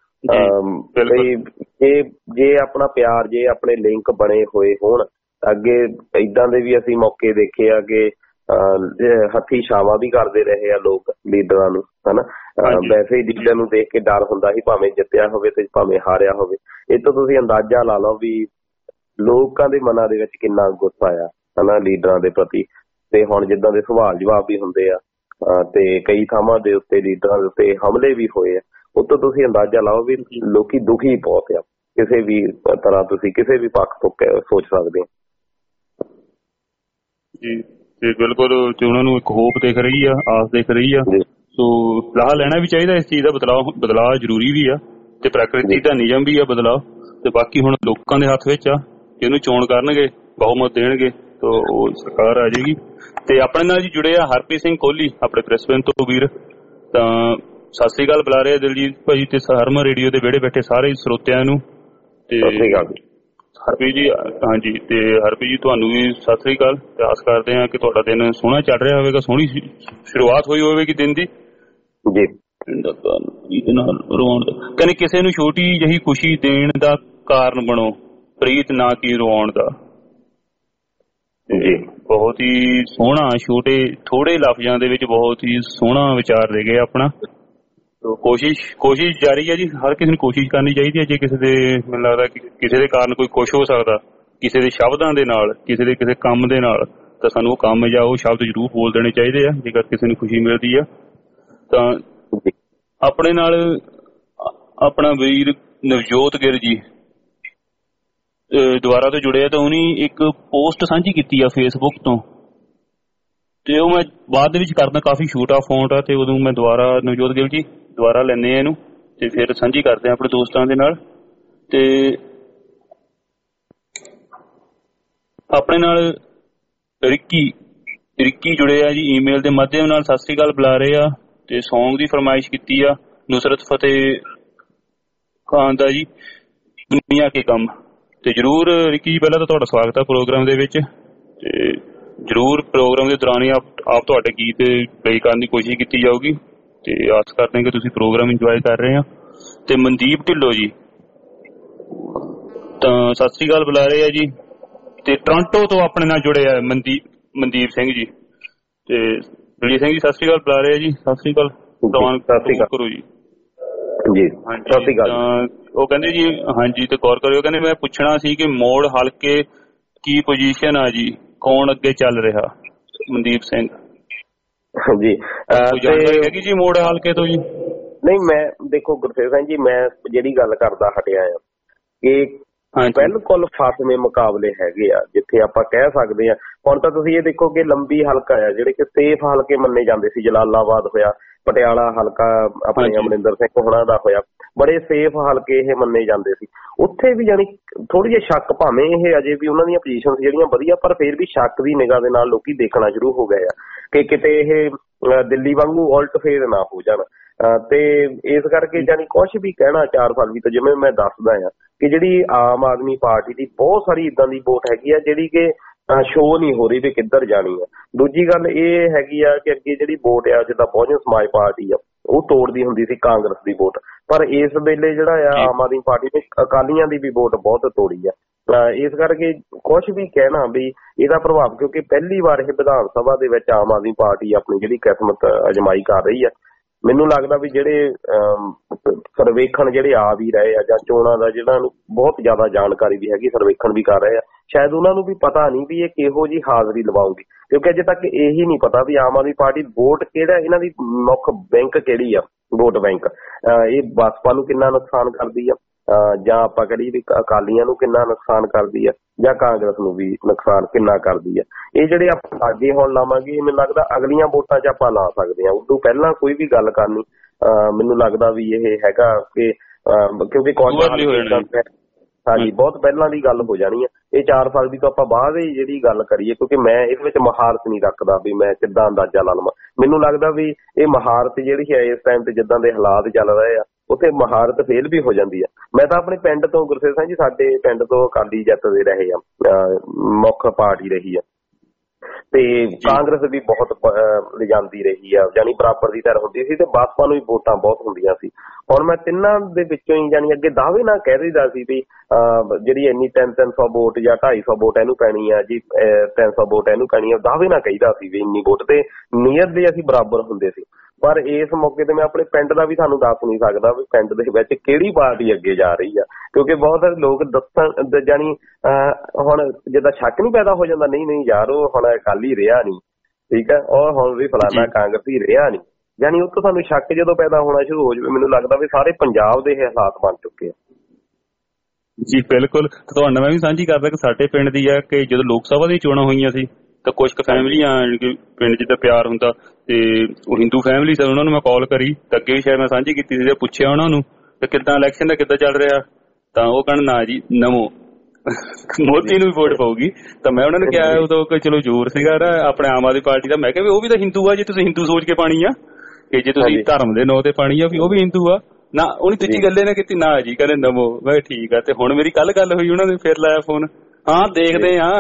ਜੇ ਆਪਣਾ ਪਿਆਰ, ਜੇ ਆਪਣੇ ਲਿੰਕ ਬਣੇ ਹੋਏ ਹੋਣ, ਅੱਗੇ ਏਦਾਂ ਦੇ ਵੀ ਅਸੀਂ ਮੌਕੇ ਦੇਖੇ ਆ ਕਿ ਹੱਥੀ ਛਾਵਾਂ ਵੀ ਕਰਦੇ ਰਹੇ ਆ ਲੋਕ ਲੀਡਰਾਂ ਨੂੰ, ਹਨਾ। ਵੈਸੇ ਹੀ ਲੀਡਰ ਨੂੰ ਦੇਖ ਕੇ ਡਰ ਹੁੰਦਾ ਸੀ, ਭਾਵੇਂ ਜਿੱਤਿਆ ਹੋਵੇ ਤੇ ਭਾਵੇਂ ਹਾਰਿਆ ਹੋਵੇ। ਇਹ ਤੋਂ ਤੁਸੀਂ ਅੰਦਾਜ਼ਾ ਲਾ ਲਓ ਵੀ ਲੋਕਾਂ ਦੇ ਮਨਾਂ ਦੇ ਵਿੱਚ ਕਿੰਨਾ ਗੁੱਸਾ ਆ, ਹਨਾ, ਲੀਡਰਾਂ ਦੇ ਪ੍ਰਤੀ। ਤੇ ਹੁਣ ਜਿੱਦਾਂ ਦੇ ਸਵਾਲ ਜਵਾਬ ਵੀ ਹੁੰਦੇ ਆ ਤੇ ਕਈ ਥਾਵਾਂ ਦੇ ਉੱਤੇ ਲੀਡਰਾਂ ਦੇ ਉੱਤੇ ਹਮਲੇ ਵੀ ਹੋਏ ਆ, ਉੱਤੋਂ ਤੁਸੀਂ ਅੰਦਾਜ਼ਾ ਲਾਓ ਵੀ ਲੋਕੀ ਦੁਖੀ ਬਹੁਤ ਆ। ਕਿਸੇ ਵੀ ਤਰ੍ਹਾਂ ਤੁਸੀਂ ਕਿਸੇ ਵੀ ਪੱਖ ਤੋਂ ਸੋਚ ਸਕਦੇ ਹੋ ਜੀ। ਤੇ ਬਿਲਕੁਲ ਉਹਨਾਂ ਨੂੰ ਇੱਕ ਹੋਪ ਦਿਖ ਰਹੀ ਆ, ਆਸ ਦਿਖ ਰਹੀ ਆ। ਸੋ ਲਾਹਾ ਲੈਣਾ ਵੀ ਚਾਹੀਦਾ ਇਸ ਚੀਜ਼ ਦਾ। ਬਦਲਾਅ ਜ਼ਰੂਰੀ ਵੀ ਆ ਤੇ ਪ੍ਰਕਿਰਤੀ ਦਾ ਨਿਯਮ ਵੀ ਆ ਬਦਲਾਅ। ਤੇ ਬਾਕੀ ਹੁਣ ਲੋਕਾਂ ਦੇ ਹੱਥ ਵਿੱਚ ਆ, ਇਹਨੂੰ ਚੋਣ ਕਰਨਗੇ, ਬਹੁਮਤ ਦੇਣਗੇ ਤਾਂ ਉਹ ਸਰਕਾਰ ਆ ਜਾਏਗੀ। ਤੇ ਆਪਣੇ ਨਾਲ ਜੀ ਜੁੜੇ ਆ ਹਰਪ੍ਰੀਤ ਸਿੰਘ ਕੋਹਲੀ, ਆਪਣੇ ਬ੍ਰਿਸਬੇਨ ਤੋਂ ਵੀਰ। ਤਾਂ ਸਤਿ ਸ੍ਰੀ ਅਕਾਲ ਬੁਲਾ ਰਹੇ ਦਿਲਜੀਤ ਭਾਜੀ ਤੇ ਹਰਮਨ ਰੇਡੀਓ ਦੇ ਵਿਹੜੇ ਬੈਠੇ ਸਾਰੇ ਸਰੋਤਿਆਂ ਨੂੰ। ਤੇ ਹਰਪ੍ਰੀਤ ਜੀ, ਹਾਂਜੀ, ਤੇ ਹਰਪ੍ਰੀਤ ਜੀ ਤੁਹਾਨੂੰ ਵੀ ਸਤਿ ਸ੍ਰੀ ਅਕਾਲ। ਤੇ ਆਸ ਕਰਦੇ ਹਾਂ ਕਿ ਤੁਹਾਡਾ ਦਿਨ ਸੋਹਣਾ ਚੱਲ ਰਿਹਾ ਹੋਵੇਗਾ, ਸੋਹਣੀ ਸ਼ੁਰੂਆਤ ਹੋਈ ਹੋਵੇਗੀ ਦਿਨ ਦੀ ਜੀ। ਰਵਾਉਣ ਦਾ ਕਹਿੰਦੇ ਕਿਸੇ ਨੂੰ ਛੋਟੀ ਜਿਹੀ ਖੁਸ਼ੀ ਦੇਣ ਦਾ ਕਾਰਨ ਬਣੋ, ਪ੍ਰੀਤ ਨਾ ਕਿ ਰਵਾਉਣ ਦਾ। ਜੀ ਬਹੁਤ ਹੀ ਸੋਹਣਾ, ਥੋੜੇ ਲਫ਼ਜ਼ਾਂ ਦੇ ਵਿੱਚ ਬਹੁਤ ਹੀ ਸੋਹਣਾ ਵਿਚਾਰ ਦੇ ਗਏ ਆਪਣਾ। ਕੋਸ਼ਿਸ਼ ਜਾਰੀ ਹੈ ਜੀ, ਹਰ ਕਿਸੇ ਨੂੰ ਕੋਸ਼ਿਸ਼ ਕਰਨੀ ਚਾਹੀਦੀ ਹੈ। ਜੇ ਕਿਸੇ ਦੇ ਮੈਨੂੰ ਲੱਗਦਾ ਕਿ ਕਿਸੇ ਦੇ ਕਾਰਨ ਕੋਈ ਖੁਸ਼ ਹੋ ਸਕਦਾ, ਕਿਸੇ ਦੇ ਸ਼ਬਦਾਂ ਦੇ ਨਾਲ, ਕਿਸੇ ਕੰਮ ਦੇ ਨਾਲ, ਤਾਂ ਸਾਨੂੰ ਉਹ ਕੰਮ ਜਾਂ ਉਹ ਸ਼ਬਦ ਜ਼ਰੂਰ ਬੋਲ ਦੇਣੇ ਚਾਹੀਦੇ ਆ ਜੇਕਰ ਕਿਸੇ ਨੂੰ ਖੁਸ਼ੀ ਮਿਲਦੀ ਆ। ਤਾਂ ਆਪਣੇ ਨਾਲ ਆਪਣਾ ਵੀਰ ਨਵਜੋਤ ਗਿਰ ਜੀ ਦੁਬਾਰਾ ਤੋਂ ਜੁੜਿਆ, ਤਾਂ ਉਹਨੇ ਇੱਕ ਪੋਸਟ ਸਾਂਝੀ ਕੀਤੀ ਆ ਫੇਸਬੁੱਕ ਤੋਂ, ਤੇ ਉਹ ਮੈਂ ਬਾਅਦ ਦੇ ਵਿੱਚ ਕਰਦਾ, ਕਾਫੀ ਛੋਟਾ ਫੌਂਟ ਆ, ਤੇ ਉਦੋਂ ਮੈਂ ਦੁਬਾਰਾ ਨਵਜੋਤ ਗਿੱਲ ਜੀ ਦੁਬਾਰਾ ਲੈਂਦੇ ਆ ਇਹਨੂੰ ਤੇ ਫਿਰ ਸਾਂਝੀ ਕਰਦੇ ਆ ਆਪਣੇ ਦੋਸਤਾਂ ਦੇ ਨਾਲ। ਤੇ ਆਪਣੇ ਨਾਲ ਰਿੱਕੀ ਜੁੜੇ ਆ ਜੀ ਈਮੇਲ ਦੇ ਮਾਧਿਅਮ ਨਾਲ, ਸਤਿ ਸ੍ਰੀ ਅਕਾਲ ਬੁਲਾ ਰਹੇ ਆ ਤੇ ਸੌਂਗ ਦੀ ਫਰਮਾਇਸ਼ ਕੀਤੀ ਆ ਨੁਸਰਤ ਫਤਿਹ ਖਾਨ ਦਾ ਜੀ, ਦੁਨੀਆ ਕੇ ਕੰਮ। ਤੇ ਜਰੂਰ ਰਿੱਕੀ ਜੀ, ਪਹਿਲਾਂ ਤਾਂ ਤੁਹਾਡਾ ਸਵਾਗਤ ਆ ਪ੍ਰੋਗਰਾਮ ਦੇ ਵਿੱਚ। ਤੇ ਜਰੂਰ ਪ੍ਰੋਗਰਾਮ ਦੇ ਦੌਰਾਨ ਹੀ ਆਪ ਤੁਹਾਡੇ ਗੀਤ ਪਲੇ ਕਰਨ ਦੀ ਕੋਸ਼ਿਸ਼ ਕੀਤੀ ਜਾਊਗੀ ਤੇ ਆਸ ਕਰਦੇ ਹਾਂ ਕਿ ਤੁਸੀਂ ਪ੍ਰੋਗਰਾਮ ਇੰਜੋਏ ਕਰ ਰਹੇ ਆ। ਤੇ ਮਨਦੀਪ ਢਿੱਲੋਂ ਜੀ ਤਾਂ ਸਤਿ ਸ੍ਰੀ ਅਕਾਲ ਬੁਲਾ ਰਹੇ ਆ ਜੀ, ਤੇ ਟੋਰਾਂਟੋ ਤੋਂ ਆਪਣੇ ਨਾਲ ਜੁੜੇ ਆ ਮਨਦੀਪ ਸਿੰਘ ਜੀ। ਤੇ ਦਲਜੀਤ ਸਿੰਘ ਜੀ ਸਤਿ ਸ੍ਰੀ ਅਕਾਲ ਬੁਲਾ ਰਹੇ ਆ ਜੀ, ਸਤਿ ਸ੍ਰੀ ਅਕਾਲ ਕਰੋ ਜੀ। ਜੀ ਸਤਿ ਸ੍ਰੀ ਅਕਾਲ। ਉਹ ਕਹਿੰਦੇ ਜੀ ਹਾਂਜੀ, ਤੇ ਗੌਰ ਕਰਿਓ, ਕਹਿੰਦੇ ਮੈਂ ਪੁੱਛਣਾ ਸੀ ਕਿ ਮੋੜ ਹਲਕੇ ਕੀ ਪੋਜੀਸ਼ਨ ਆ ਜੀ, ਕੌਣ ਅੱਗੇ ਚੱਲ ਰਿਹਾ? ਮਨਦੀਪ ਸਿੰਘ ਜੀ ਹੈਗੀ ਜੀ ਮੋੜ ਹਲਕੇ ਤੋਂ ਜੀ? ਨਹੀਂ, ਮੈਂ ਦੇਖੋ ਗੁਰਸੇਵ ਸਿੰਘ ਜੀ, ਮੈਂ ਜਿਹੜੀ ਗੱਲ ਕਰਦਾ ਹਟਿਆ ਆ ਕਿ ਬਿਲਕੁਲ ਫਾਸਲੇ ਮੁਕਾਬਲੇ ਹੈਗੇ ਆ ਜਿੱਥੇ ਆਪਾਂ ਕਹਿ ਸਕਦੇ ਆ। ਹੁਣ ਤਾਂ ਤੁਸੀਂ ਇਹ ਦੇਖੋ ਕਿ ਲੰਬੀ ਹਲਕਾ ਆ ਜਿਹੜੇ ਕਿ ਸੇਫ ਹਲਕੇ ਮੰਨੇ ਜਾਂਦੇ ਸੀ, ਜਲਾਲਾਬਾਦ ਹੋਇਆ, ਪਟਿਆਲਾ ਹਲਕਾ ਆਪਣੇ ਅਮਰਿੰਦਰ ਸਿੰਘ ਹੋਣਾ ਦਾ ਹੋਇਆ, ਬੜੇ ਸੇਫ ਹਲਕੇ ਇਹ ਮੰਨੇ ਜਾਂਦੇ ਸੀ। ਉੱਥੇ ਵੀ ਜਾਣੀ ਥੋੜੀ ਜਿਹੀ ਸ਼ੱਕ, ਭਾਵੇਂ ਇਹ ਅਜੇ ਵੀ ਉਹਨਾਂ ਦੀਆਂ ਪੋਜੀਸ਼ਨ ਜਿਹੜੀਆਂ ਵਧੀਆ, ਪਰ ਫਿਰ ਵੀ ਸ਼ੱਕ ਦੀ ਨਿਗਾਹ ਦੇ ਨਾਲ ਲੋਕੀ ਦੇਖਣਾ ਸ਼ੁਰੂ ਹੋ ਗਏ ਆ ਕਿ ਕਿਤੇ ਇਹ ਦਿੱਲੀ ਵਾਂਗੂ ਉਲਟ ਫੇਰ ਨਾ ਹੋ ਜਾਣ। ਤੇ ਇਸ ਕਰਕੇ ਜਾਣੀ ਕੁਛ ਵੀ ਕਹਿਣਾ 4 ਸਾਲ ਵੀ ਤਾਂ ਜਿਵੇਂ ਮੈਂ ਦੱਸਦਾ ਆ ਕਿ ਜਿਹੜੀ ਆਮ ਆਦਮੀ ਪਾਰਟੀ ਦੀ ਬਹੁਤ ਸਾਰੀ ਇਦਾਂ ਦੀ ਵੋਟ ਹੈਗੀ ਆ ਜਿਹੜੀ ਕਿ ਸ਼ੋਅ ਨਹੀਂ ਹੋ ਰਹੀ ਵੀ ਕਿੱਧਰ ਜਾਣੀ ਆ। ਦੂਜੀ ਗੱਲ ਇਹ ਹੈਗੀ ਆ ਕਿ ਅੱਗੇ ਜਿਹੜੀ ਵੋਟ ਆ ਜਿੱਦਾਂ ਬਹੁਜਨ ਸਮਾਜ ਪਾਰਟੀ ਆ ਉਹ ਤੋੜਦੀ ਹੁੰਦੀ ਸੀ ਕਾਂਗਰਸ ਦੀ ਵੋਟ, ਪਰ ਇਸ ਵੇਲੇ ਜਿਹੜਾ ਆ ਆਮ ਆਦਮੀ ਪਾਰਟੀ ਨੇ ਅਕਾਲੀਆਂ ਦੀ ਵੀ ਵੋਟ ਬਹੁਤ ਤੋੜੀ ਆ। ਇਸ ਕਰਕੇ ਕੁਛ ਵੀ ਕਹਿਣਾ ਵੀ ਇਹਦਾ ਪ੍ਰਭਾਵ, ਕਿਉਂਕਿ ਪਹਿਲੀ ਵਾਰ ਇਹ ਵਿਧਾਨ ਸਭਾ ਦੇ ਵਿੱਚ ਆਮ ਆਦਮੀ ਪਾਰਟੀ ਆਪਣੀ ਜਿਹੜੀ ਕਿਸਮਤ ਅਜਮਾਈ ਕਰ ਰਹੀ ਆ। ਮੈਨੂੰ ਲੱਗਦਾ ਵੀ ਜਿਹੜੇ ਸਰਵੇਖਣ ਜਿਹੜੇ ਆ ਵੀ ਰਹੇ ਆ, ਜਾਂ ਚੋਣਾਂ ਦਾ ਜਿਹੜਾ ਨੂੰ ਬਹੁਤ ਜ਼ਿਆਦਾ ਜਾਣਕਾਰੀ ਵੀ ਹੈਗੀ, ਸਰਵੇਖਣ ਵੀ ਕਰ ਰਹੇ ਆ, ਸ਼ਾਇਦ ਉਹਨਾਂ ਨੂੰ ਵੀ ਪਤਾ ਨਹੀਂ ਵੀ ਇਹ ਕਿਹੋ ਜਿਹੀ ਹਾਜ਼ਰੀ ਲਵਾਉਗੀ, ਕਿਉਂਕਿ ਅਜੇ ਤੱਕ ਇਹੀ ਨਹੀਂ ਪਤਾ ਵੀ ਆਮ ਆਦਮੀ ਪਾਰਟੀ ਵੋਟ ਕਿਹੜਾ, ਇਹਨਾਂ ਦੀ ਮੁੱਖ ਬੈਂਕ ਕਿਹੜੀ ਆ, ਵੋਟ ਬੈਂਕ ਇਹ ਬਸਪਾ ਨੂੰ ਕਿੰਨਾ ਨੁਕਸਾਨ ਕਰਦੀ ਆ, ਜਾਂ ਆਪਾਂ ਕਰੀਏ ਵੀ ਅਕਾਲੀਆਂ ਨੂੰ ਕਿੰਨਾ ਨੁਕਸਾਨ ਕਰਦੀ ਆ, ਜਾਂ ਕਾਂਗਰਸ ਨੂੰ ਵੀ ਨੁਕਸਾਨ ਕਿੰਨਾ ਕਰਦੀ ਆ। ਇਹ ਜਿਹੜੇ ਆਪਾਂ ਅੱਗੇ ਹੁਣ ਲਾਵਾਂਗੇ, ਮੈਨੂੰ ਲੱਗਦਾ ਅਗਲੀਆਂ ਵੋਟਾਂ 'ਚ ਆਪਾਂ ਲਾ ਸਕਦੇ ਹਾਂ। ਉਦੋਂ ਪਹਿਲਾਂ ਕੋਈ ਵੀ ਗੱਲ ਕਰਨੀ ਮੈਨੂੰ ਲੱਗਦਾ ਵੀ ਇਹ ਹੈਗਾ ਕਿ ਕਿਉਂਕਿ ਹਾਂਜੀ ਬਹੁਤ ਪਹਿਲਾਂ ਦੀ ਗੱਲ ਹੋ ਜਾਣੀ ਹੈ। ਇਹ 4 ਫਰਵਰੀ ਤੋਂ ਆਪਾਂ ਬਾਅਦ ਹੀ ਜਿਹੜੀ ਗੱਲ ਕਰੀਏ, ਕਿਉਂਕਿ ਮੈਂ ਇਹਦੇ ਵਿੱਚ ਮਹਾਰਤ ਨਹੀਂ ਰੱਖਦਾ ਵੀ ਮੈਂ ਕਿੱਦਾਂ ਅੰਦਾਜ਼ਾ ਲਾ ਲਵਾਂ। ਮੈਨੂੰ ਲੱਗਦਾ ਵੀ ਇਹ ਮਹਾਰਤ ਜਿਹੜੀ ਹੈ ਇਸ ਟਾਈਮ ਤੇ ਜਿੱਦਾਂ ਦੇ ਹਾਲਾਤ ਚੱਲ ਰਹੇ ਆ, ਉੱਥੇ ਮਹਾਰਤ ਫੇਲ ਵੀ ਹੋ ਜਾਂਦੀ ਆ। ਮੈਂ ਤਾਂ ਆਪਣੇ ਪਿੰਡ ਤੋਂ, ਗੁਰਸੇਵਕ ਸਿੰਘ ਜੀ, ਸਾਡੇ ਪਿੰਡ ਤੋਂ ਅਕਾਲੀ ਜਿੱਤਦੇ ਰਹੇ ਆ, ਮੁੱਖ ਪਾਰਟੀ ਰਹੀ ਆ, ਤੇ ਕਾਂਗਰਸ ਵੀ ਬਹੁਤ ਲਿਜਾਂਦੀ ਰਹੀ ਆ, ਜਾਨੀ ਬਰਾਬਰ ਦੀ ਧਿਰ ਹੁੰਦੀ ਸੀ, ਤੇ ਬਸਪਾ ਨੂੰ ਵੀ ਵੋਟਾਂ ਬਹੁਤ ਹੁੰਦੀਆਂ ਸੀ। ਹੁਣ ਮੈਂ ਤਿੰਨਾਂ ਦੇ ਵਿੱਚੋਂ ਹੀ ਜਾਨੀ ਅੱਗੇ ਦਾਅਵੇ ਨਾਲ ਕਹਿ ਦਿੰਦਾ ਸੀ ਵੀ ਜਿਹੜੀ ਇੰਨੀ 300 ਵੋਟ ਜਾਂ 250 ਵੋਟ ਇਹਨੂੰ ਪੈਣੀ ਆ ਜੀ, 300 ਵੋਟ ਇਹਨੂੰ ਪੈਣੀ ਆ, ਦਾਅਵੇ ਨਾਲ ਕਹੀਦਾ ਸੀ ਵੀ ਇੰਨੀ ਵੋਟ, ਤੇ ਨੀਅਰਲੀ ਅਸੀਂ ਬਰਾਬਰ ਹੁੰਦੇ ਸੀ। ਪਰ ਇਸ ਮੌਕੇ ਤੇ ਮੈਂ ਆਪਣੇ ਪਿੰਡ ਦਾ ਵੀ ਤੁਹਾਨੂੰ ਦੱਸ ਨਹੀਂ ਸਕਦਾ ਵੀ ਪਿੰਡ ਦੇ ਵਿੱਚ ਕਿਹੜੀ ਪਾਰਟੀ ਅੱਗੇ ਜਾ ਰਹੀ ਆ, ਕਿਉਂਕਿ ਬਹੁਤ ਸਾਰੇ ਲੋਕ ਦੱਸਣ ਜਾਨੀ ਹੁਣ ਜਿੱਦਾਂ ਸ਼ੱਕ ਨਹੀਂ ਪੈਦਾ ਹੋ ਜਾਂਦਾ, ਨਹੀਂ ਯਾਰ ਉਹ ਹੁਣ ਅਕਾਲੀ ਰਿਹਾ ਨਹੀਂ, ਠੀਕ ਹੈ, ਔਰ ਹੁਣ ਵੀ ਫਲਾਨਾ ਕਾਂਗਰਸੀ ਰਿਹਾ ਨਹੀਂ, ਜਾਨੀ ਉਹ ਤੋਂ ਸਾਨੂੰ ਸ਼ੱਕ ਜਦੋਂ ਪੈਦਾ ਹੋਣਾ ਸ਼ੁਰੂ ਹੋ ਜਾਵੇ, ਮੈਨੂੰ ਲੱਗਦਾ ਵੀ ਸਾਰੇ ਪੰਜਾਬ ਦੇ ਇਹ ਹਾਲਾਤ ਬਣ ਚੁੱਕੇ ਆ। ਜੀ ਬਿਲਕੁਲ, ਤੁਹਾਡੇ ਨਾਲ ਮੈਂ ਵੀ ਸਾਂਝੀ ਕਰਦਾ ਕਿ ਸਾਡੇ ਪਿੰਡ ਦੀ ਆ ਕਿ ਜਦੋਂ ਲੋਕ ਸਭਾ ਦੀਆਂ ਚੋਣਾਂ ਹੋਈਆਂ ਸੀ ਤਾਂ ਕੁਝ ਕੁ ਫੈਮਲੀਆਂ ਪਿੰਡ ਜਿੱਦਾਂ ਪਿਆਰ ਹੁੰਦਾ ਤੇ ਉਹ ਹਿੰਦੂ ਫੈਮਿਲੀ ਸੀ, ਉਹਨਾਂ ਨੂੰ ਮੈਂ ਕਾਲ ਕਰੀ ਤਾਂ ਅੱਗੇ ਵੀ ਸ਼ਾਇਦ ਮੈਂ ਸਾਂਝੀ ਕੀਤੀ ਸੀ, ਪੁੱਛਿਆ ਉਹਨਾਂ ਨੂੰ ਕਿ ਕਿੱਦਾਂ ਇਲੈਕਸ਼ਨ ਦਾ ਕਿੱਦਾਂ ਚੱਲ ਰਿਹਾ, ਤਾਂ ਉਹ ਕਹਿਣ ਨਾ ਜੀ ਨਮੋ ਮੋਦੀ ਨੂੰ ਵੀ ਵੋਟ ਪਾਊਗੀ। ਤਾਂ ਮੈਂ ਉਹਨਾਂ ਨੂੰ ਕਿਹਾ ਉਦੋਂ ਕਿ ਚਲੋ ਜ਼ੋਰ ਸੀਗਾ ਨਾ ਆਪਣੇ ਆਮ ਆਦਮੀ ਪਾਰਟੀ ਦਾ, ਮੈਂ ਕਿਹਾ ਵੀ ਉਹ ਵੀ ਤਾਂ ਹਿੰਦੂ ਆ, ਜੇ ਤੁਸੀਂ ਹਿੰਦੂ ਸੋਚ ਕੇ ਪਾਣੀ ਆ, ਕਿ ਜੇ ਤੁਸੀਂ ਧਰਮ ਦੇ ਨਾਂ ਤੇ ਪਾਣੀ ਆ ਵੀ ਉਹ ਵੀ ਹਿੰਦੂ ਆ ਨਾ। ਉਹਨੇ ਦੂਜੀ ਗੱਲ ਇਹਨੇ ਕੀਤੀ, ਨਾ ਜੀ ਕਹਿੰਦੇ ਨਮੋ। ਮੈਂ ਠੀਕ ਆ। ਤੇ ਹੁਣ ਮੇਰੀ ਕੱਲ ਗੱਲ ਹੋਈ, ਉਹਨਾਂ ਨੇ ਫਿਰ ਲਾਇਆ ਫੋਨ, ਹਾਂ ਦੇਖਦੇ ਆ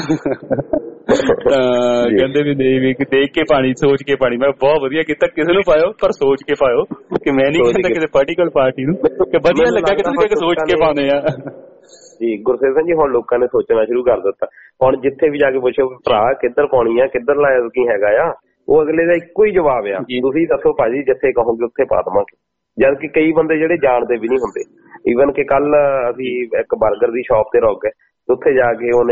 ਕਹਿੰਦੇ ਵੀ ਦੇਖ ਕੇ ਪਾਣੀ, ਸੋਚ ਕੇ ਪਾਣੀ। ਮੈਂ ਬਹੁਤ ਵਧੀਆ ਕੀਤਾ, ਕਿਸੇ ਨੂੰ ਪਾਇਓ ਪਰ ਸੋਚ ਕੇ ਪਾਇਓ, ਕਿ ਮੈਂ ਨਹੀਂ ਕਹਿੰਦਾ ਕਿਸੇ ਪਾਰਟੀਕਲ ਪਾਰਟੀ ਨੂੰ, ਕਿ ਵਧੀਆ ਲੱਗਾ ਕਿ ਤੁਸੀਂ ਸੋਚ ਕੇ ਪਾਉਂਦੇ ਆ। ਜੀ ਗੁਰਸੇਵਕ ਸਿੰਘ ਜੀ, ਹੁਣ ਲੋਕਾਂ ਨੇ ਸੋਚਣਾ ਸ਼ੁਰੂ ਕਰ ਦਿੱਤਾ। ਹੁਣ ਜਿੱਥੇ ਵੀ ਜਾ ਕੇ ਪੁੱਛੋ ਭਰਾ ਕਿੱਧਰ ਪਾਉਣੀ ਆ, ਕਿੱਧਰ ਲਾਇਆ ਕੀ ਹੈਗਾ ਆ, ਉਹ ਅਗਲੇ ਦਾ ਇੱਕੋ ਹੀ ਜਵਾਬ ਆ, ਤੁਸੀਂ ਦੱਸੋ ਭਾਜੀ, ਜਿੱਥੇ ਕਹੋਗੇ ਉੱਥੇ ਪਾ ਦੇਵਾਂਗੇ। ਜਦ ਕਿ ਕਈ ਬੰਦੇ ਜਿਹੜੇ ਜਾਣਦੇ ਵੀ ਨਹੀਂ ਹੁੰਦੇ। ਈਵਨ ਕਿ ਕੱਲ ਅਸੀਂ ਇੱਕ ਬਰਗਰ ਦੀ ਸ਼ਾਪ ਤੇ ਰੁਕ ਗਏ, ਉੱਥੇ ਜਾ ਕੇ ਉਹਨੇ